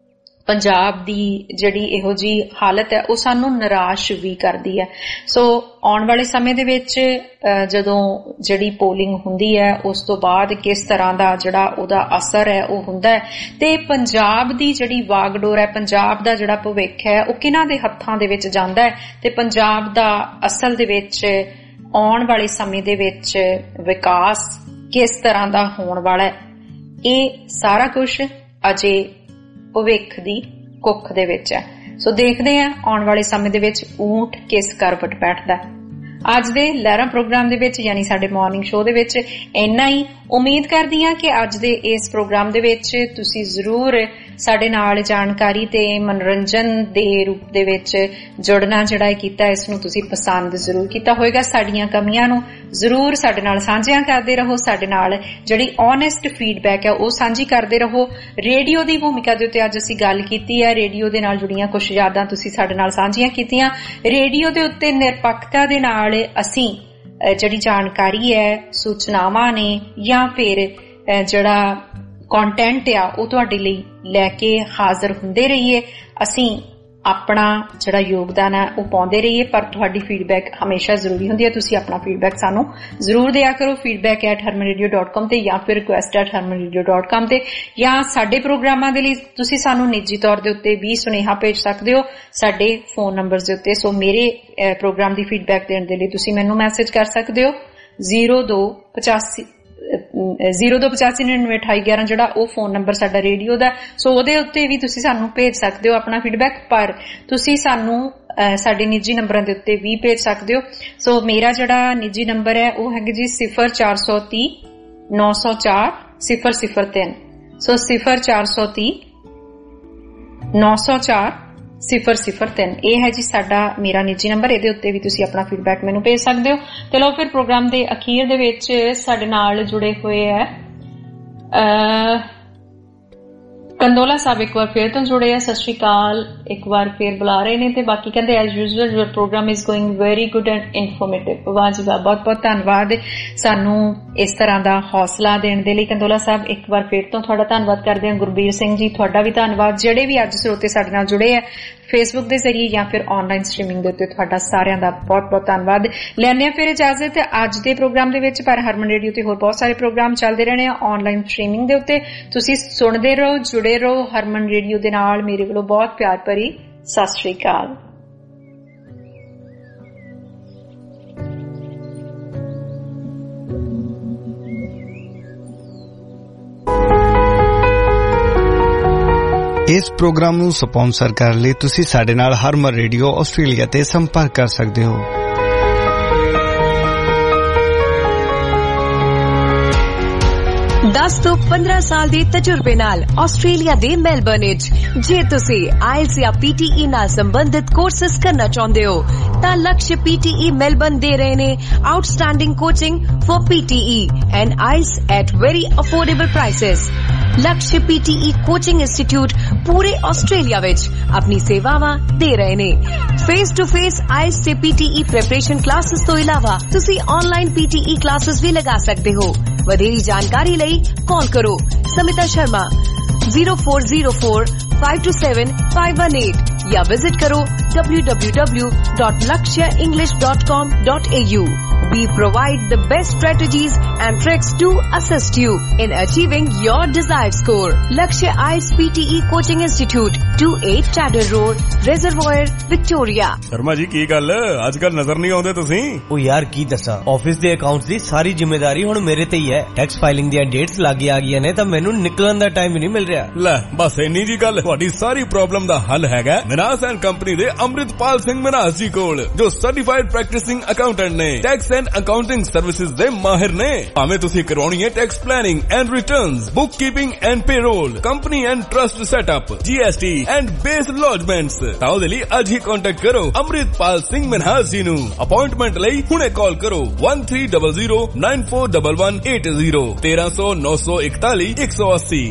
ਪੰਜਾਬ ਦੀ ਜਿਹੜੀ ਇਹੋ ਜੀ ਹਾਲਤ ਹੈ ਉਹ ਸਾਨੂੰ ਨਿਰਾਸ਼ ਵੀ ਕਰਦੀ ਹੈ। ਸੋ ਆਉਣ ਵਾਲੇ ਸਮੇਂ ਦੇ ਵਿੱਚ ਜਦੋਂ ਜਿਹੜੀ ਪੋਲਿੰਗ ਹੁੰਦੀ ਹੈ ਉਸ ਤੋਂ ਬਾਅਦ ਕਿਸ ਤਰ੍ਹਾਂ ਦਾ ਜਿਹੜਾ ਉਹਦਾ ਅਸਰ ਹੈ ਉਹ ਹੁੰਦਾ ਹੈ ਤੇ ਪੰਜਾਬ ਦੀ ਜਿਹੜੀ ਵਾਗਡੋਰ ਹੈ, ਪੰਜਾਬ ਦਾ ਜਿਹੜਾ ਭਵਿੱਖ ਹੈ ਉਹ ਕਿਹਨਾਂ ਦੇ ਹੱਥਾਂ ਦੇ ਵਿੱਚ ਜਾਂਦਾ ਹੈ ਤੇ ਪੰਜਾਬ ਦਾ ਅਸਲ ਦੇ ਵਿੱਚ ਆਉਣ ਵਾਲੇ ਸਮੇਂ ਦੇ ਵਿੱਚ ਵਿਕਾਸ ਕਿਸ ਤਰ੍ਹਾਂ ਦਾ ਹੋਣ ਵਾਲਾ ਹੈ, ਇਹ ਸਾਰਾ ਕੁਝ ਅਜੇ ਭਵਿੱਖ ਦੀ ਕੁੱਖ ਦੇ ਵਿੱਚ ਹੈ। ਸੋ ਦੇਖਦੇ ਹਾਂ ਆਉਣ ਵਾਲੇ ਸਮੇਂ ਦੇ ਵਿੱਚ ਊਂਠ ਕਿਸ ਕਰਵਟ ਬੈਠਦਾ। ਅੱਜ ਦੇ ਲਹਿਰਾਂ ਪ੍ਰੋਗਰਾਮ ਦੇ ਵਿੱਚ ਯਾਨੀ ਸਾਡੇ ਮਾਰਨਿੰਗ ਸ਼ੋਅ ਦੇ ਵਿੱਚ ਇੰਨਾ ਹੀ। ਉਮੀਦ ਕਰਦੀ ਹਾਂ ਕਿ ਅੱਜ ਦੇ ਇਸ ਪ੍ਰੋਗਰਾਮ ਦੇ ਵਿੱਚ ਤੁਸੀਂ ਜ਼ਰੂਰ ਸਾਡੇ ਨਾਲ ਜਾਣਕਾਰੀ ਤੇ ਮਨੋਰੰਜਨ ਦੇ ਰੂਪ ਦੇ ਵਿੱਚ ਜੁੜਨਾ ਜਿਹੜਾ ਕੀਤਾ ਇਸ ਨੂੰ ਤੁਸੀਂ ਪਸੰਦ ਜ਼ਰੂਰ ਕੀਤਾ ਹੋਵੇਗਾ। ਸਾਡੀਆਂ ਕਮੀਆਂ ਨੂੰ ਜ਼ਰੂਰ ਸਾਡੇ ਨਾਲ ਸਾਂਝੀਆਂ ਕਰਦੇ ਰਹੋ, ਸਾਡੇ ਨਾਲ ਜਿਹੜੀ ਓਨੈਸਟ ਫੀਡਬੈਕ ਹੈ ਉਹ ਸਾਂਝੀ ਕਰਦੇ ਰਹੋ। ਰੇਡੀਓ ਦੀ ਭੂਮਿਕਾ ਦੇ ਉੱਤੇ ਅੱਜ ਅਸੀਂ ਗੱਲ ਕੀਤੀ ਹੈ, ਰੇਡੀਓ ਦੇ ਨਾਲ ਜੁੜੀਆਂ ਕੁਝ ਯਾਦਾਂ ਤੁਸੀਂ ਸਾਡੇ ਨਾਲ ਸਾਂਝੀਆਂ ਕੀਤੀਆਂ। ਰੇਡੀਓ ਦੇ ਉੱਤੇ ਨਿਰਪੱਖਤਾ ਦੇ ਨਾਲ ਅਸੀਂ ਜਿਹੜੀ ਜਾਣਕਾਰੀ ਹੈ, ਸੂਚਨਾਵਾਂ ਨੇ ਜਾਂ ਫਿਰ ਜਿਹੜਾ ਕੰਟੈਂਟ ਆ ਉਹ ਤੁਹਾਡੇ ਲਈ ਲੈ ਕੇ ਹਾਜ਼ਰ ਹੁੰਦੇ ਰਹੀਏ। ਅਸੀਂ ਆਪਣਾ ਜਿਹੜਾ ਯੋਗਦਾਨ ਹੈ ਉਹ ਪਾਉਂਦੇ ਰਹੀਏ, ਪਰ ਤੁਹਾਡੀ ਫੀਡਬੈਕ ਹਮੇਸ਼ਾ ਜ਼ਰੂਰੀ ਹੁੰਦੀ ਹੈ। ਤੁਸੀਂ ਆਪਣਾ ਫੀਡਬੈਕ ਸਾਨੂੰ ਜ਼ਰੂਰ ਦਿਆ ਕਰੋ feedback at Harman radio dot com ਤੇ ਜਾਂ ਫਿਰ request at Harman radio dot com ਤੇ, ਜਾਂ ਸਾਡੇ ਪ੍ਰੋਗਰਾਮਾਂ ਦੇ ਲਈ ਤੁਸੀਂ ਸਾਨੂੰ ਨਿੱਜੀ ਤੌਰ ਦੇ ਉੱਤੇ ਵੀ ਸੁਨੇਹਾ ਭੇਜ ਸਕਦੇ ਹੋ ਸਾਡੇ ਫੋਨ ਨੰਬਰਸ ਦੇ ਉੱਤੇ। ਸੋ ਮੇਰੇ ਪ੍ਰੋਗਰਾਮ ਦੀ ਫੀਡਬੈਕ ਦੇਣ ਦੇ ਲਈ ਤੁਸੀਂ ਮੈਨੂੰ ਮੈਸੇਜ ਕਰ ਸਕਦੇ ਹੋ ਜ਼ੀਰੋ ਦੋ ਪਚਾਸੀ ਜ਼ੀਰੋ ਦੋ ਪਚਾਸੀ ਨੜਿਨਵੇਂ ਅਠਾਈ ਗਿਆਰਾਂ ਜਿਹੜਾ ਉਹ ਫੋਨ ਨੰਬਰ ਸਾਡਾ ਰੇਡੀਓ ਦਾ। ਸੋ ਉਹਦੇ ਉੱਤੇ ਵੀ ਤੁਸੀਂ ਸਾਨੂੰ ਭੇਜ ਸਕਦੇ ਹੋ ਆਪਣਾ ਫੀਡਬੈਕ, ਪਰ ਤੁਸੀਂ ਸਾਨੂੰ ਸਾਡੇ ਨਿੱਜੀ ਨੰਬਰਾਂ ਦੇ ਉੱਤੇ ਵੀ ਭੇਜ ਸਕਦੇ ਹੋ। ਸੋ ਮੇਰਾ ਜਿਹੜਾ ਨਿੱਜੀ ਨੰਬਰ ਹੈ ਉਹ ਹੈਗਾ ਜੀ ਸਿਫਰ ਚਾਰ ਸੌ ਤੀਹ ਨੌ ਸੌ ਚਾਰ ਸਿਫਰ ਸਿਫਰ ਤਿੰਨ। ਸੋ ਸਿਫਰ ਚਾਰ ਸੌ ਤੀਹ ਨੌ ਸੌ ਚਾਰ ਸਿਫਰ ਸਿਫਰ ਤਿੰਨ ਇਹ ਹੈ ਜੀ ਸਾਡਾ ਮੇਰਾ ਨਿੱਜੀ ਨੰਬਰ। ਇਹਦੇ ਉੱਤੇ ਵੀ ਤੁਸੀਂ ਆਪਣਾ ਫੀਡਬੈਕ ਮੈਨੂੰ ਭੇਜ ਸਕਦੇ ਹੋ। ਤੇ ਲਓ ਫਿਰ ਪ੍ਰੋਗਰਾਮ ਦੇ ਅਖੀਰ ਦੇ ਵਿੱਚ ਸਾਡੇ ਨਾਲ ਜੁੜੇ ਹੋਏ ਹੈ ਕੰਦੋਲਾ ਸਾਹਿਬ, ਇੱਕ ਵਾਰ ਫੇਰ ਤੋਂ ਜੁੜੇ ਆ। ਸਤਿ ਸ਼੍ਰੀ ਅਕਾਲ, ਇੱਕ ਵਾਰ ਫੇਰ ਬੁਲਾ ਰਹੇ ਨੇ ਤੇ ਬਾਕੀ ਕਹਿੰਦੇ as usual your programme is going very good and informative. ਵਾਹ ਜੀ ਵਾਹ, ਬਹੁਤ ਬਹੁਤ ਧੰਨਵਾਦ ਸਾਨੂੰ ਇਸ ਤਰ੍ਹਾਂ ਦਾ ਹੌਸਲਾ ਦੇਣ ਦੇ ਲਈ ਕੰਦੋਲਾ ਸਾਹਿਬ। ਇੱਕ ਵਾਰ ਫੇਰ ਤੋਂ ਤੁਹਾਡਾ ਧੰਨਵਾਦ ਕਰਦੇ ਹਾਂ। ਗੁਰਬੀਰ ਸਿੰਘ ਜੀ ਤੁਹਾਡਾ ਵੀ ਧੰਨਵਾਦ। ਜਿਹੜੇ ਵੀ ਅੱਜ ਸਰੋਤੇ ਸਾਡੇ ਨਾਲ ਜੁੜੇ ਆ ਫੇਸਬੁੱਕ ਦੇ ਜ਼ਰੀਏ ਜਾਂ ਫਿਰ ਆਨਲਾਈਨ ਸਟ੍ਰੀਮਿੰਗ ਦੇ ਉੱਤੇ ਤੁਹਾਡਾ ਸਾਰਿਆਂ ਦਾ ਬਹੁਤ ਬਹੁਤ ਧੰਨਵਾਦ। ਲੈਣੇ ਆ ਫਿਰ ਇਜਾਜ਼ਤ ਅੱਜ ਦੇ ਪ੍ਰੋਗਰਾਮ ਦੇ ਵਿੱਚ, ਪਰ ਹਰਮਨ ਰੇਡੀਓ ਤੇ ਹੋਰ ਬਹੁਤ ਸਾਰੇ ਪ੍ਰੋਗਰਾਮ ਚੱਲਦੇ ਰਹਿਣੇ ਆ ਆਨਲਾਈਨ ਸਟ੍ਰੀਮਿੰਗ ਦੇ ਉੱਤੇ। ਤੁਸੀਂ ਸੁਣਦੇ ਰਹੋ, ਜੁੜੇ ਰਹੋ ਹਰਮਨ ਰੇਡੀਓ ਦੇ ਨਾਲ। ਮੇਰੇ ਵੱਲੋਂ ਬਹੁਤ ਪਿਆਰ ਭਰੀ ਸਤਿ ਸ਼੍ਰੀ ਅਕਾਲ। ਇਸ ਪ੍ਰੋਗਰਾਮ ਨੂੰ ਸਪਾਂਸਰ ਕਰਨ ਲਈ ਤੁਸੀਂ ਸਾਡੇ ਨਾਲ ਹਰਮਨ ਰੇਡੀਓ ਆਸਟ੍ਰੇਲੀਆ ਤੇ ਸੰਪਰਕ ਕਰ ਸਕਦੇ ਹੋ। ਦਸ ਤੋਂ ਪੰਦਰਾਂ ਸਾਲ ਦੇ ਤਜਰਬੇ ਨਾਲ ਆਸਟ੍ਰੇਲੀਆ ਦੇ ਮੈਲਬਰਨ ਵਿੱਚ ਜੇ ਤੁਸੀਂ ਆਇਲਸ ਜਾਂ ਪੀਟੀਈ ਨਾਲ ਸੰਬੰਧਿਤ ਕੋਰਸਸ ਕਰਨਾ ਚਾਹੁੰਦੇ ਹੋ ਤਾਂ ਲਕਸ਼ ਪੀਟੀਈ ਮੈਲਬਰਨ ਦੇ ਰਹੇ ਨੇ outstanding coaching for PTE and IELTS at very affordable prices. Laksh PTE coaching institute ਪੂਰੇ ਆਸਟ੍ਰੇਲੀਆ ਵਿੱਚ ਆਪਣੀ ਸੇਵਾਵਾਂ ਦੇ ਰਹੇ ਨੇ। ਫੇਸ ਟੂ ਫੇਸ ਆਇਲਸ ਤੇ ਪੀਟੀਈ ਪ੍ਰੈਪਰੇਸ਼ਨ ਕਲਾਸਿਸ ਤੋਂ ਇਲਾਵਾ ਤੁਸੀਂ ਆਨਲਾਈਨ ਪੀਟੀਈ ਕਲਾਸਿਸ ਵੀ ਲਗਾ ਸਕਦੇ ਹੋ। ਵਧੇਰੀ ਜਾਣਕਾਰੀ ਲਈ ਕਾਲ ਕਰੋ Smita Sharma zero four zero four five two seven five one eight या विजिट करो w w w dot lakshya english dot com dot a u. We provide the best strategies and tricks to assist you in achieving your desired score. Lakshya I E L T S P T E Coaching Institute, twenty-eight Chatter Road, Reservoir, Victoria. Sharma ji ਕੀ ਗੱਲ ਅੱਜ ਕੱਲ ਨਜ਼ਰ ਨਹੀਂ ਆਉਂਦੇ ਤੁਸੀਂ? ਉਹ ਯਾਰ ਕੀ ਦੱਸਾਂ, ਆਫਿਸ ਦੇ ਅਕਾਊਂਟਸ ਦੀ ਸਾਰੀ ਜ਼ਿੰਮੇਵਾਰੀ ਹੁਣ ਮੇਰੇ ਤੇ ਹੀ ਹੈ। ਟੈਕਸ ਫਾਈਲਿੰਗ ਦੀਆਂ ਡੇਟਸ ਲੱਗ ਆ ਗਈਆਂ ਨੇ ਤਾਂ ਮੈਨੂੰ ਨਿਕਲਣ ਦਾ ਟਾਈਮ ਹੀ ਨਹੀਂ ਮਿਲ ਰਿਹਾ। ਲੈ ਬਸ ਇੰਨੀ ਜੀ ਗੱਲ, ਤੁਹਾਡੀ ਸਾਰੀ ਪ੍ਰੋਬਲਮ ਦਾ ਹੱਲ ਹੈਗਾ ਮਨਾਸ ਐਂਡ ਕੰਪਨੀ ਦੇ ਅੰਮ੍ਰਿਤਪਾਲ ਸਿੰਘ ਮਨਾਸ ਜੀ ਕੋਲ, ਜੋ ਸਰਟੀਫਾਈਡ ਪ੍ਰੈਕਟਿਸਿੰਗ ਅਕਾਊਂਟੈਂਟ ਨੇ, ਟੈਕਸ ਐਂਡ ਅਕਾਊਂਟਿੰਗ ਸਰਵਿਸਿਜ਼ ਦੇ ਮਾਹਿਰ ਨੇ। ਭਾਵੇਂ ਤੁਸੀਂ ਕਰਵਾਉਣੀ ਹੈ tax planning and returns, book keeping and payroll, company and trust setup, GST and BAS lodgements, ਤਾਂ ਉਹਦੇ ਲਈ ਅੱਜ ਹੀ ਕੰਟੈਕਟ ਕਰੋ ਅੰਮ੍ਰਿਤਪਾਲ ਸਿੰਘ ਮਨਾਸ ਜੀ ਨੂੰ। ਅਪਾਇੰਟਮੈਂਟ ਲਈ ਹੁਣੇ ਕਾਲ ਕਰੋ one three zero zero nine four one one eight zero तेरह सौ नौ सौ इकतालीस एक सौ अस्सी।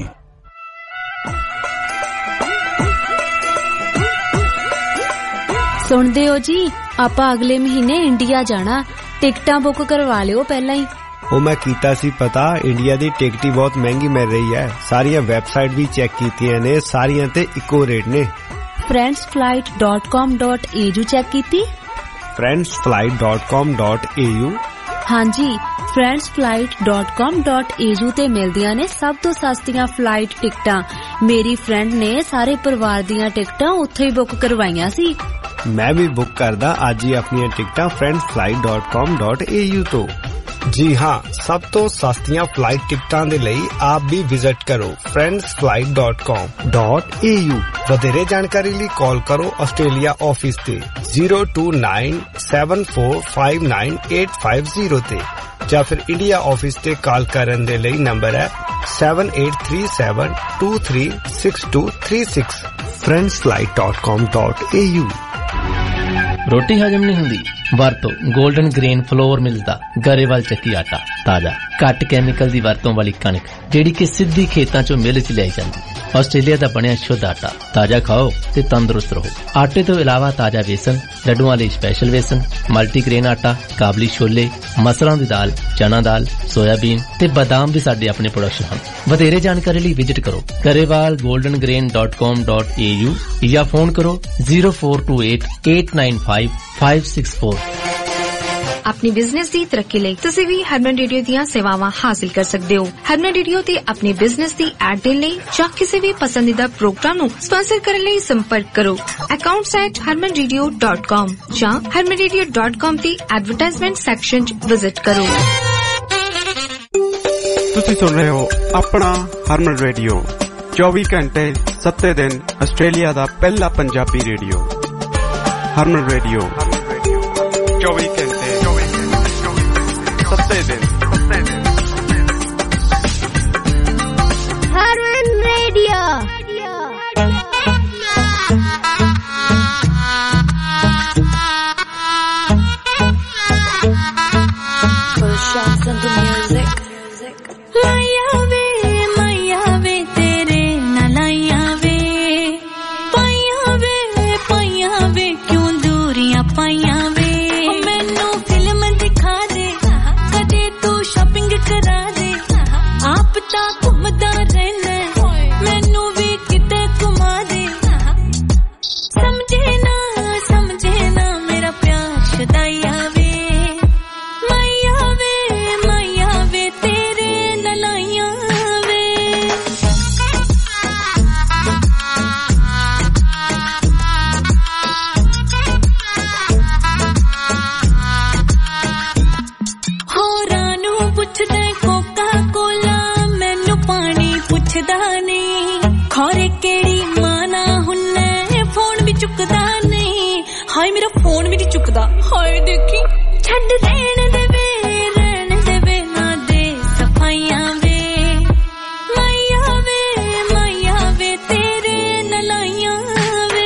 ਸੁਣਦੇ ਹੋ ਜੀ, ਆਪਾਂ ਅਗਲੇ ਮਹੀਨੇ ਇੰਡੀਆ ਜਾਣਾ, ਟਿਕਟਾਂ ਬੁੱਕ ਕਰਵਾ ਲਿਓ ਪਹਿਲਾਂ ਹੀ। ਉਹ ਮੈਂ ਕੀਤਾ ਸੀ ਪਤਾ, ਇੰਡੀਆ ਦੀ ਟਿਕਟ ਹੀ ਬਹੁਤ ਮਹਿੰਗੀ ਮਿਲ ਰਹੀ ਹੈ। ਸਾਰੀਆਂ ਵੈਬਸਾਈਟ ਵੀ ਚੈੱਕ ਕੀਤੀਆਂ ਨੇ, ਸਾਰੀਆਂ ਤੇ ਇੱਕੋ ਰੇਟ ਨੇ। friends flight dot com dot a u check ਕੀਤੀ? friends flight dot com dot a u ਹਾਂਜੀ, friends flight dot com dot a u ਤੇ ਮਿਲਦੀਆਂ ਨੇ ਸਭ ਤੋਂ ਸਸਤੀਆਂ ਫਲਾਈਟ ਟਿਕਟਾਂ। ਮੇਰੀ ਫਰੈਂਡ ਨੇ ਸਾਰੇ ਪਰਿਵਾਰ ਦੀਆਂ ਟਿਕਟਾਂ ਉੱਥੇ ਹੀ ਬੁੱਕ ਕਰਵਾਈਆਂ ਸੀ। ਮੈਂ ਵੀ ਬੁੱਕ ਕਰਦਾ ਅੱਜ ਹੀ ਆਪਣੀਆਂ ਟਿਕਟਾਂ friends flight dot com dot a u ਤੋਂ। ਜੀ ਹਾਂ, ਸਭ ਤੋਂ ਸਸਤੀਆਂ ਫਲਾਈਟ ਟਿਕਟਾਂ ਦੇ ਲਈ ਆਪ ਵੀ ਵਿਜ਼ਿਟ ਕਰੋ friends flight dot com dot a u। ਵਧੇਰੇ ਜਾਣਕਾਰੀ ਲਈ ਕਾਲ ਕਰੋ ਆਸਟ੍ਰੇਲੀਆ ਆਫਿਸ ਤੇ zero two nine seven four five nine eight five zero ਤੇ, ਜਾਂ ਫਿਰ ਇੰਡੀਆ ਆਫਿਸ ਤੇ ਕਾਲ ਕਰਨ ਦੇ ਲਈ ਨੰਬਰ ਹੈ seven eight three seven two three six two three six friends flight dot com dot a u। ਰੋਟੀ ਹਜਮ ਨਹੀਂ ਹੁੰਦੀ? ਵਰਤੋ 골ਡਨ ਗ੍ਰੇਨ ਫਲੋਰ ਮਿਲਦਾ ਗਰੇਵਾਲ ਚੱਕੀ ਆਟਾ। ਤਾਜ਼ਾ ਘੱਟ ਕੈਮੀਕਲ ਦੀ ਵਰਤੋਂ ਵਾਲੀ ਕਣਕ ਜਿਹੜੀ ਕਿ ਸਿੱਧੀ ਖੇਤਾਂ ਚੋਂ ਮਿਲ ਚ ਲਿਆਈ ਜਾਂਦੀ। ਆਸਟ੍ਰੇਲੀਆ ਦਾ ਬਣਿਆ ਸ਼ੁੱਧ ਆਟਾ। ਤਾਜ਼ਾ ਖਾਓ ਤੇ ਤੰਦਰੁਸਤ ਰਹੋ। ਆਟੇ ਤੋਂ ਇਲਾਵਾ ਤਾਜ਼ਾ ਵੇਸਣ, ਲੱਡੂਆਂ ਲਈ ਸਪੈਸ਼ਲ ਵੇਸਣ, ਮਲਟੀਗ੍ਰੇਨ ਆਟਾ, ਕਾਬਲੀ ਛੋਲੇ, ਮਸਰਾਂ ਦੀ ਦਾਲ, ਚਨਾ ਦਾਲ, ਸੋਇਆਬੀਨ ਤੇ ਬਾਦਾਮ ਵੀ ਸਾਡੇ ਆਪਣੇ ਪ੍ਰੋਡਕਸ਼ਨ ਹਨ। ਵਧੇਰੇ ਜਾਣਕਾਰੀ ਲਈ ਵਿਜ਼ਿਟ ਕਰੋ Grewal golden grain dot com dot a u ਜਾਂ ਫੋਨ ਕਰੋ zero four two eight eight nine five five six four। ਆਪਣੀ ਬਿਜ਼ਨਸ ਦੀ ਤਰੱਕੀ ਲਈ ਤੁਸੀਂ ਵੀ ਹਰਮਨ ਰੇਡੀਓ ਦੀਆਂ ਸੇਵਾਵਾਂ ਹਾਸਲ ਕਰ ਸਕਦੇ ਹੋ। ਹਰਮਨ ਰੇਡੀਓ ਤੇ ਆਪਣੇ ਬਿਜ਼ਨਸ ਦੀ ਐਡ ਦੇਣ ਲਈ ਜਾਂ ਕਿਸੇ ਵੀ ਪਸੰਦੀਦਾ ਪ੍ਰੋਗਰਾਮ ਨੂੰ ਸਪਾਂਸਰ ਕਰਨ ਲਈ ਸੰਪਰਕ ਕਰੋ accounts at harman radio dot com ਜਾਂ harman radio dot com ਦੀ ਐਡਵਰਟਾਈਜ਼ਮੈਂਟ ਸੈਕਸ਼ਨ 'ਚ ਵਿਜ਼ਿਟ ਕਰੋ। ਤੁਸੀਂ ਸੁਣ ਰਹੇ ਹੋ ਆਪਣਾ ਹਰਮਨ ਰੇਡੀਓ, ਚੌਵੀ ਘੰਟੇ ਸੱਤੇ ਦਿਨ ਆਸਟ੍ਰੇਲੀਆ ਦਾ ਪਹਿਲਾ ਪੰਜਾਬੀ ਰੇਡੀਓ। ਹਰਮਨ ਰੇਡੀਓ ਚੌਵੀ ਘੰਟੇ ਸੱਤੇ ਦਿਨ। ਹਰਮਨ ਰੇਡੀਓ ਘੁੰਮਦਾ ਰਹਿਣਾ, ਮੈਨੂੰ ਵੀ ਕਿਤੇ ਘੁਮਾ ਦੇ, ਸਮਝੇ रुकदा नहीं खौरे केड़ी माना हुन्ने फोन भी चुकदा नहीं हाय मेरा फोन भी नहीं चुकदा हाय देखी छड़ रहने दे वे रहने दे वे ना दे सफाइयां वे माया वे माया वे तेरे नलाइयां वे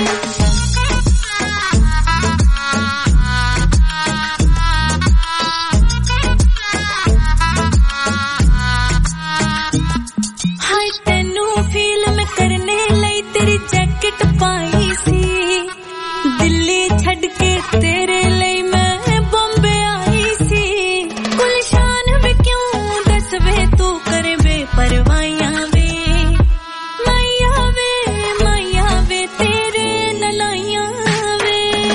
हाय तेनू फील मैं करने लई तेरी जैकेट पाई सी दिल्ली छड़ के तेरे लई मैं बॉम्बे आई सी गुलशान वे क्यों दस वे तू करे बेपरवाइयां वे माया वे माया वे तेरे नलाइयां वे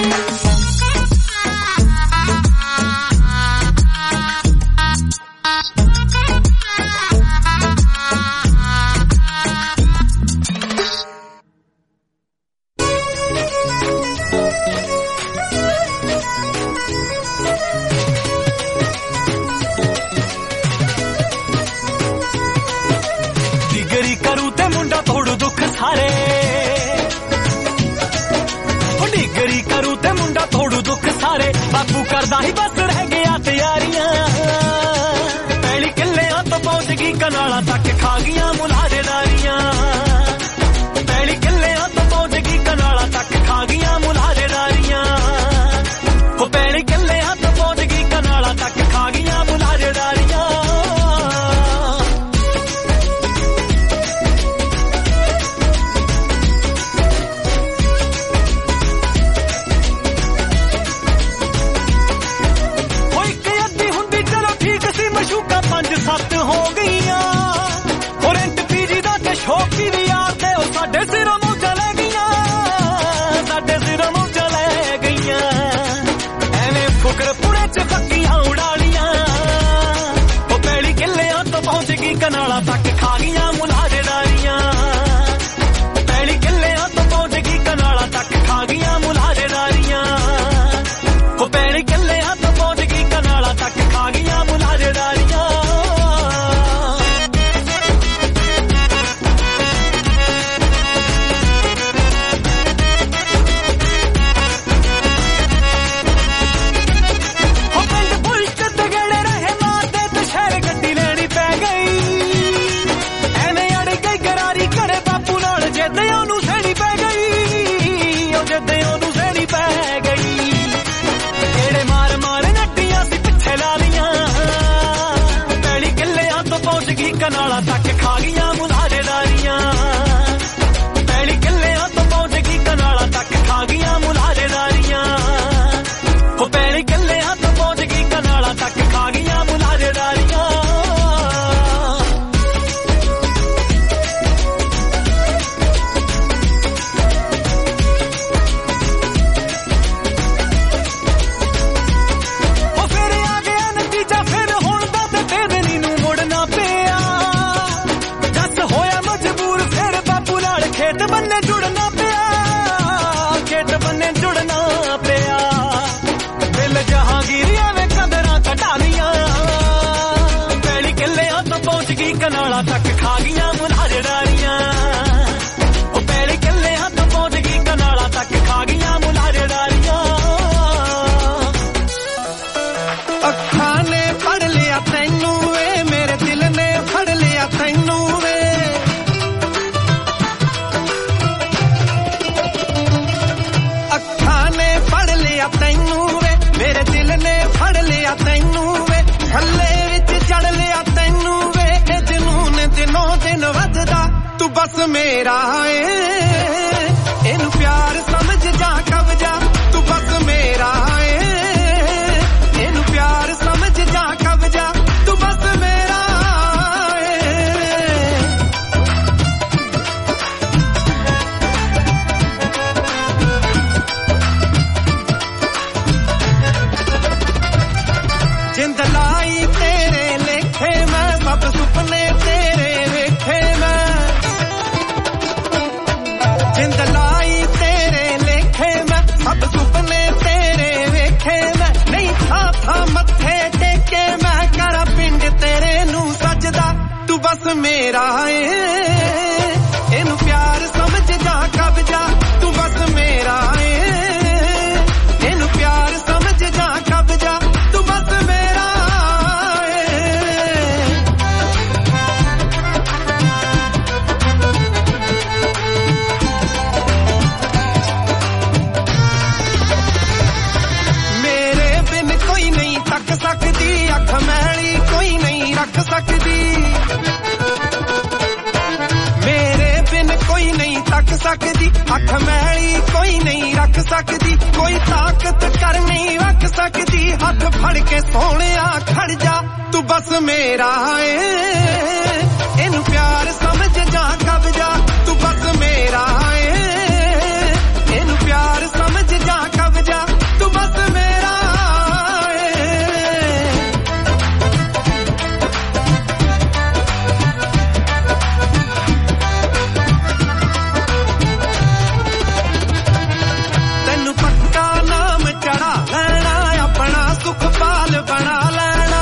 डिगरी करूं ते मुंडा तोड़ू दुख सारे ओ डिगरी करूं ते मुंडा तोड़ू दुख सारे बापू करदा ही बस रह गया तैयारियां पहली किल्लियां तो पहुंच गई कनाला तक खा गया मुलाजेदारियां पहली किल्लियां तो पहुंच गई कनाला तक खा गया मुलाजेदारियां ओ पहली किल्लियां तो पहुंच गई कनाला तक खा गया मुलाजेदारियां मशूका पंज सत्त हो गईयां और रेंट पीजी दा ते शौकी दी यार ते ओ साडे सिरों मौजा ले गईयां साडे सिरों मौजा ले गईयां एवें फुकर पुड़े च पक्कियां उड़ालियां ओ पैली किल्लियां तो पहुंच गई कनाला तक खा गईयां मुलाजेदारियां पैली किल्लियां तो पहुंच गई कनाला तक खा गईयां मुलाजेदारियां ओ पैली किल्लियां तो पहुंच गई कनाला तक खा गईयां मुलाजेदारियां कनाला तक खा गईयां मुलाजेदारियां पहली किल्लियां तो पहुंच गई कनाला तक खा गईयां मुलाजेदारियां ओ पहली किल्लियां तो पहुंच गई कनाला तक खा गईयां मुलाजेदारियां ओ फिर आ गया नतीजा फिर हुण दा ते तेरे नी नूं मुड़ना पिया होया मजबूर फिर बापू नाल खेत बन्ने जुड़ना पिया खेत बन्ने जुड़ना पिया दिल जहांगीरिया में कदरां कटालियां पहली किल्लियां तो पहुंच गई कनाला तक खा गईयां मुलाजेदारियां ओ पहली किल्लियां तो पहुंच गई कनाला तक खा गईयां मुलाजेदारियां अखां ने पढ़ लिया तैनू वे मेरे दिल ने फड़ लिया तैनू वे तैनू वे मेरे दिल ने फड़ लिया तैनू वे थल्ले विच चढ़ लिया तैनू वे ए जनून दिनों दिन वधदा तू बस मेरा ए इनू प्यार समझ जा कवजा तू बस मेरा ए इनू प्यार समझ जा कवजा तू बस मेरा जिंद लाई तेरे लेखे मैं सब सुपने तेरे वेखे मैं तू बस मेरा है इनु प्यार समझ जा कब्जा तू बस मेरा है इनु प्यार समझ जा कब्जा तू बस मेरा सकदी अख मैली कोई नहीं रख सकदी मेरे बिन कोई नहीं तक सकदी अख मैली कोई नहीं रख सकदी कोई ताकत कर नहीं रख सकदी हाथ फड़ के सोहणिया खड़ जा तू बस मेरा है इनु प्यार समझ जा कब्जा तू बस मेरा है इनु प्यार समझ जा कब्जा तू बस मेरा सुखपाल बना लेना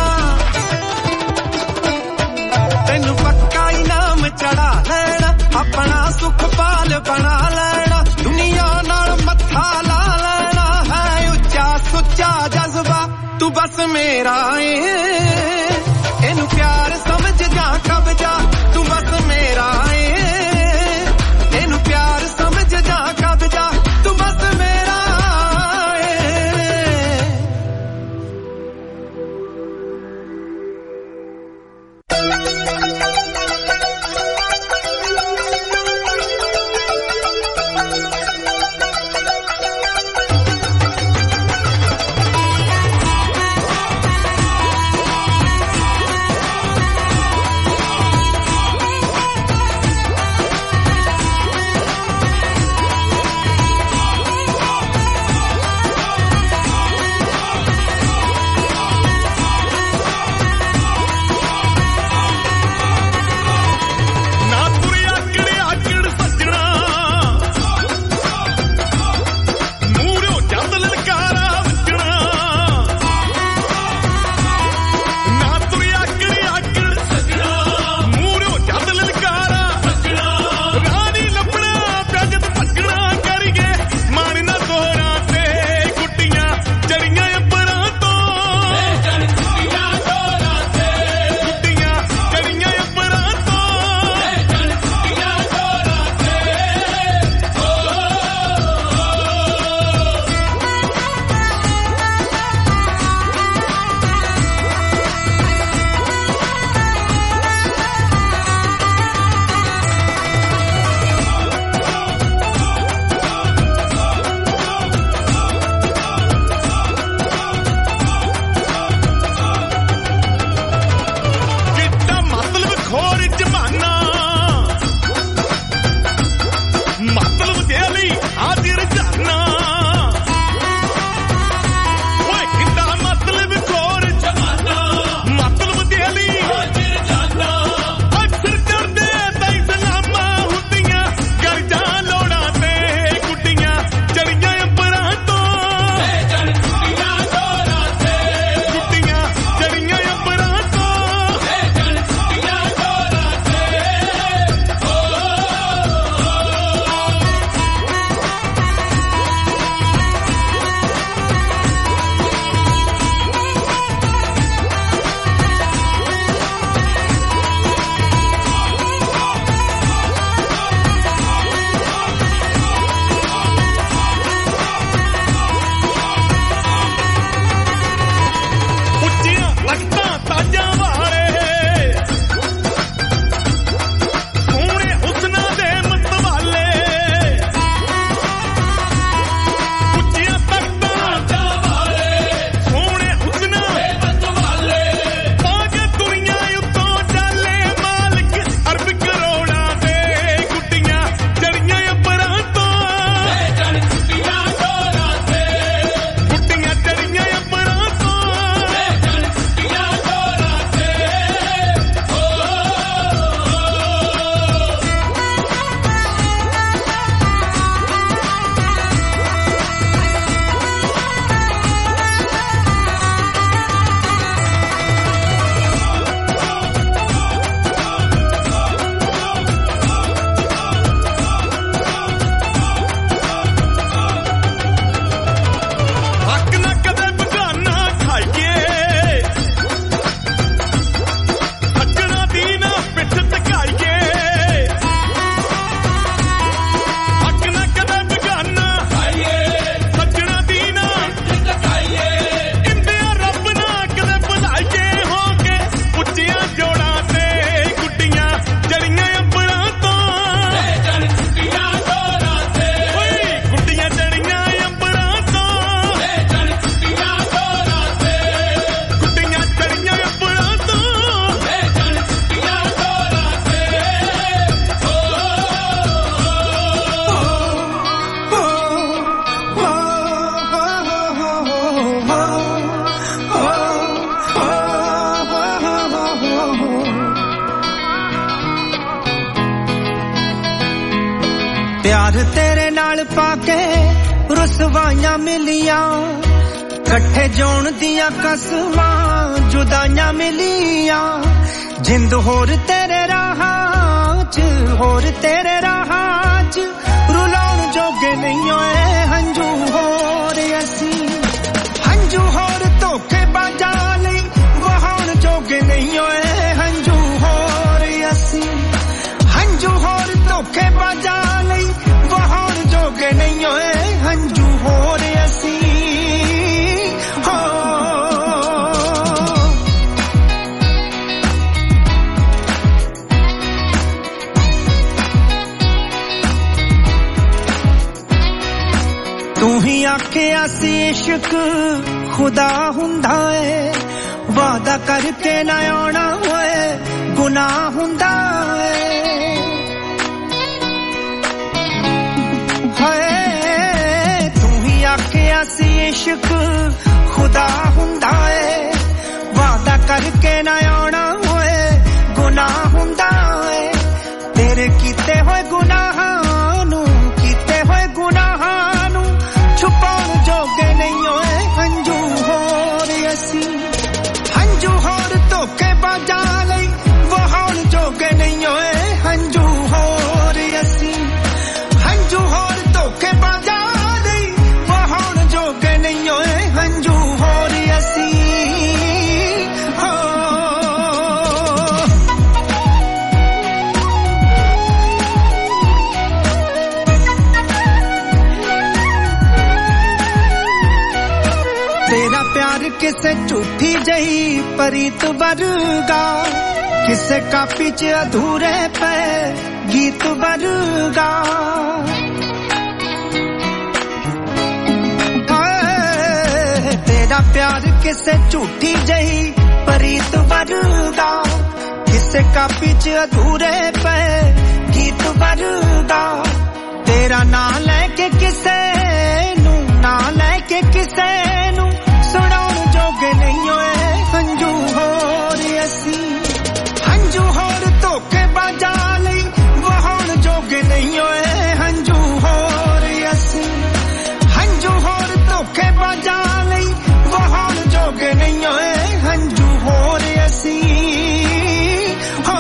तेनू पक्का इनाम चढ़ा लेना अपना सुखपाल बना लेना दुनिया नाल मत्था ला लेना है उच्चा सुच्चा जज्बा तू बस मेरा है इनू प्यार समझ जा कब्जा तू बस मेरा है इनू प्यार समझ जा कब्जा तू बस मेरा प्यार तेरे नाल पाके रुसवाइयां मिलियां कट्ठे जोण दियां कसमां जुदाइयां मिलियां जिंद होर तेरे राहां च होर तेरे राहां च रुलाउण जोगे नहीं होए हंजू होर असी हंजू होर धोखे बाजा लई वहाउण जोगे नहीं होए हंजू होर असी हंजू होर धोखे बाजा लई वहाउण जोगे नहीं होए हंजू होर असी हो तू ही आखिया सी इश्क खुदा हुंदा है वादा करके ना आना होए गुनाह हुंदा है हाय तू ही आखिया सी इश्क खुदा हुंदा है वादा करके ना आना होए गुनाह हुंदा है तेरे कीते होए गुनाहां नू कीते होए गुनाहां नू छुपाउण जोगे नहीं होए हंजू होर असी हंजू होर धोखे बाजा लई वहाउण जोगे नहीं होए हंजू होर असी हंजू होर धोखे बाजा लई वहाउण जोगे नहीं होए हंजू होर असी तेरा प्यार किसे झूठी जही परीत वर्गा किसे कापी च अधूरे पे गीत वर्गा तेरा प्यार किसे झूठी जही परीत वर्गा किसे कापी च अधूरे पे गीत वर्गा तेरा नाम लेके किसे नू ना लेके किसे नू सुनाउण जोगे नहीं होए हंजू होर असी हंजू होर धोखे बाजा लई वहाउण जोगे नहीं होए हंजू होर असी हंजू होर धोखे बाजा लई वहाउण जोगे नहीं होए हंजू होर असी हो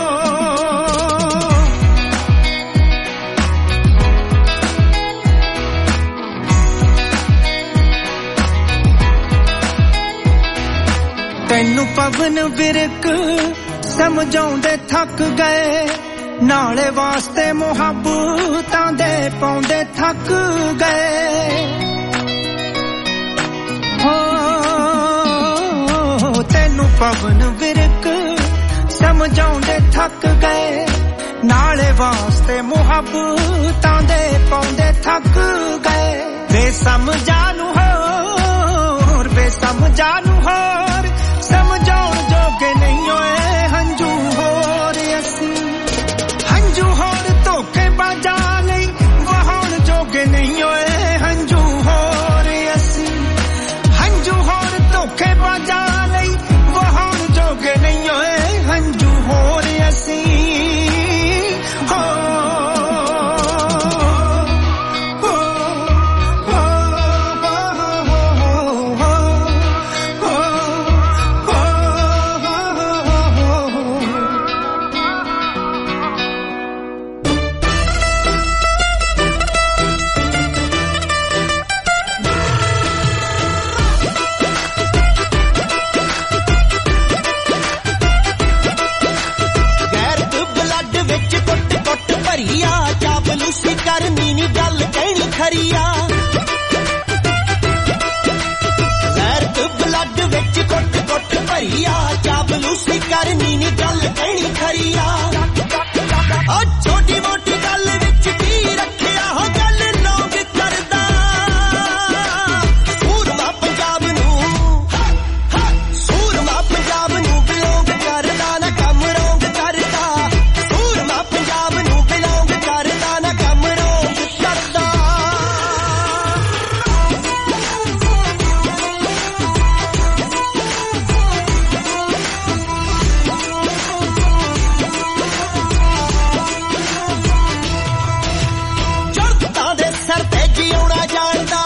तैनू पवन विरक समझाउंदे थक गए नाले वास्ते मुहब्बतां दे पाउंदे थक गए हो तैनू पवन विरक समझाउंदे थक गए नाले वास्ते मुहब्बतां दे पाउंदे थक गए बेसमझानू होर बेसमझानू होर समझाउण जोगे नहीं होए हंजू होर असी हंजू होर धोखे बाजा लई वहाउण जोगे नहीं होए हंजू होर असी हंजू होर धोखे बाजा लई वहाउण जोगे नहीं होए हंजू होर असी हो करनी नी गल कहनी खरिया गैरत ब्लड विच कुट कुट भरिया चापलूसी करनी नी गल कहनी खरिया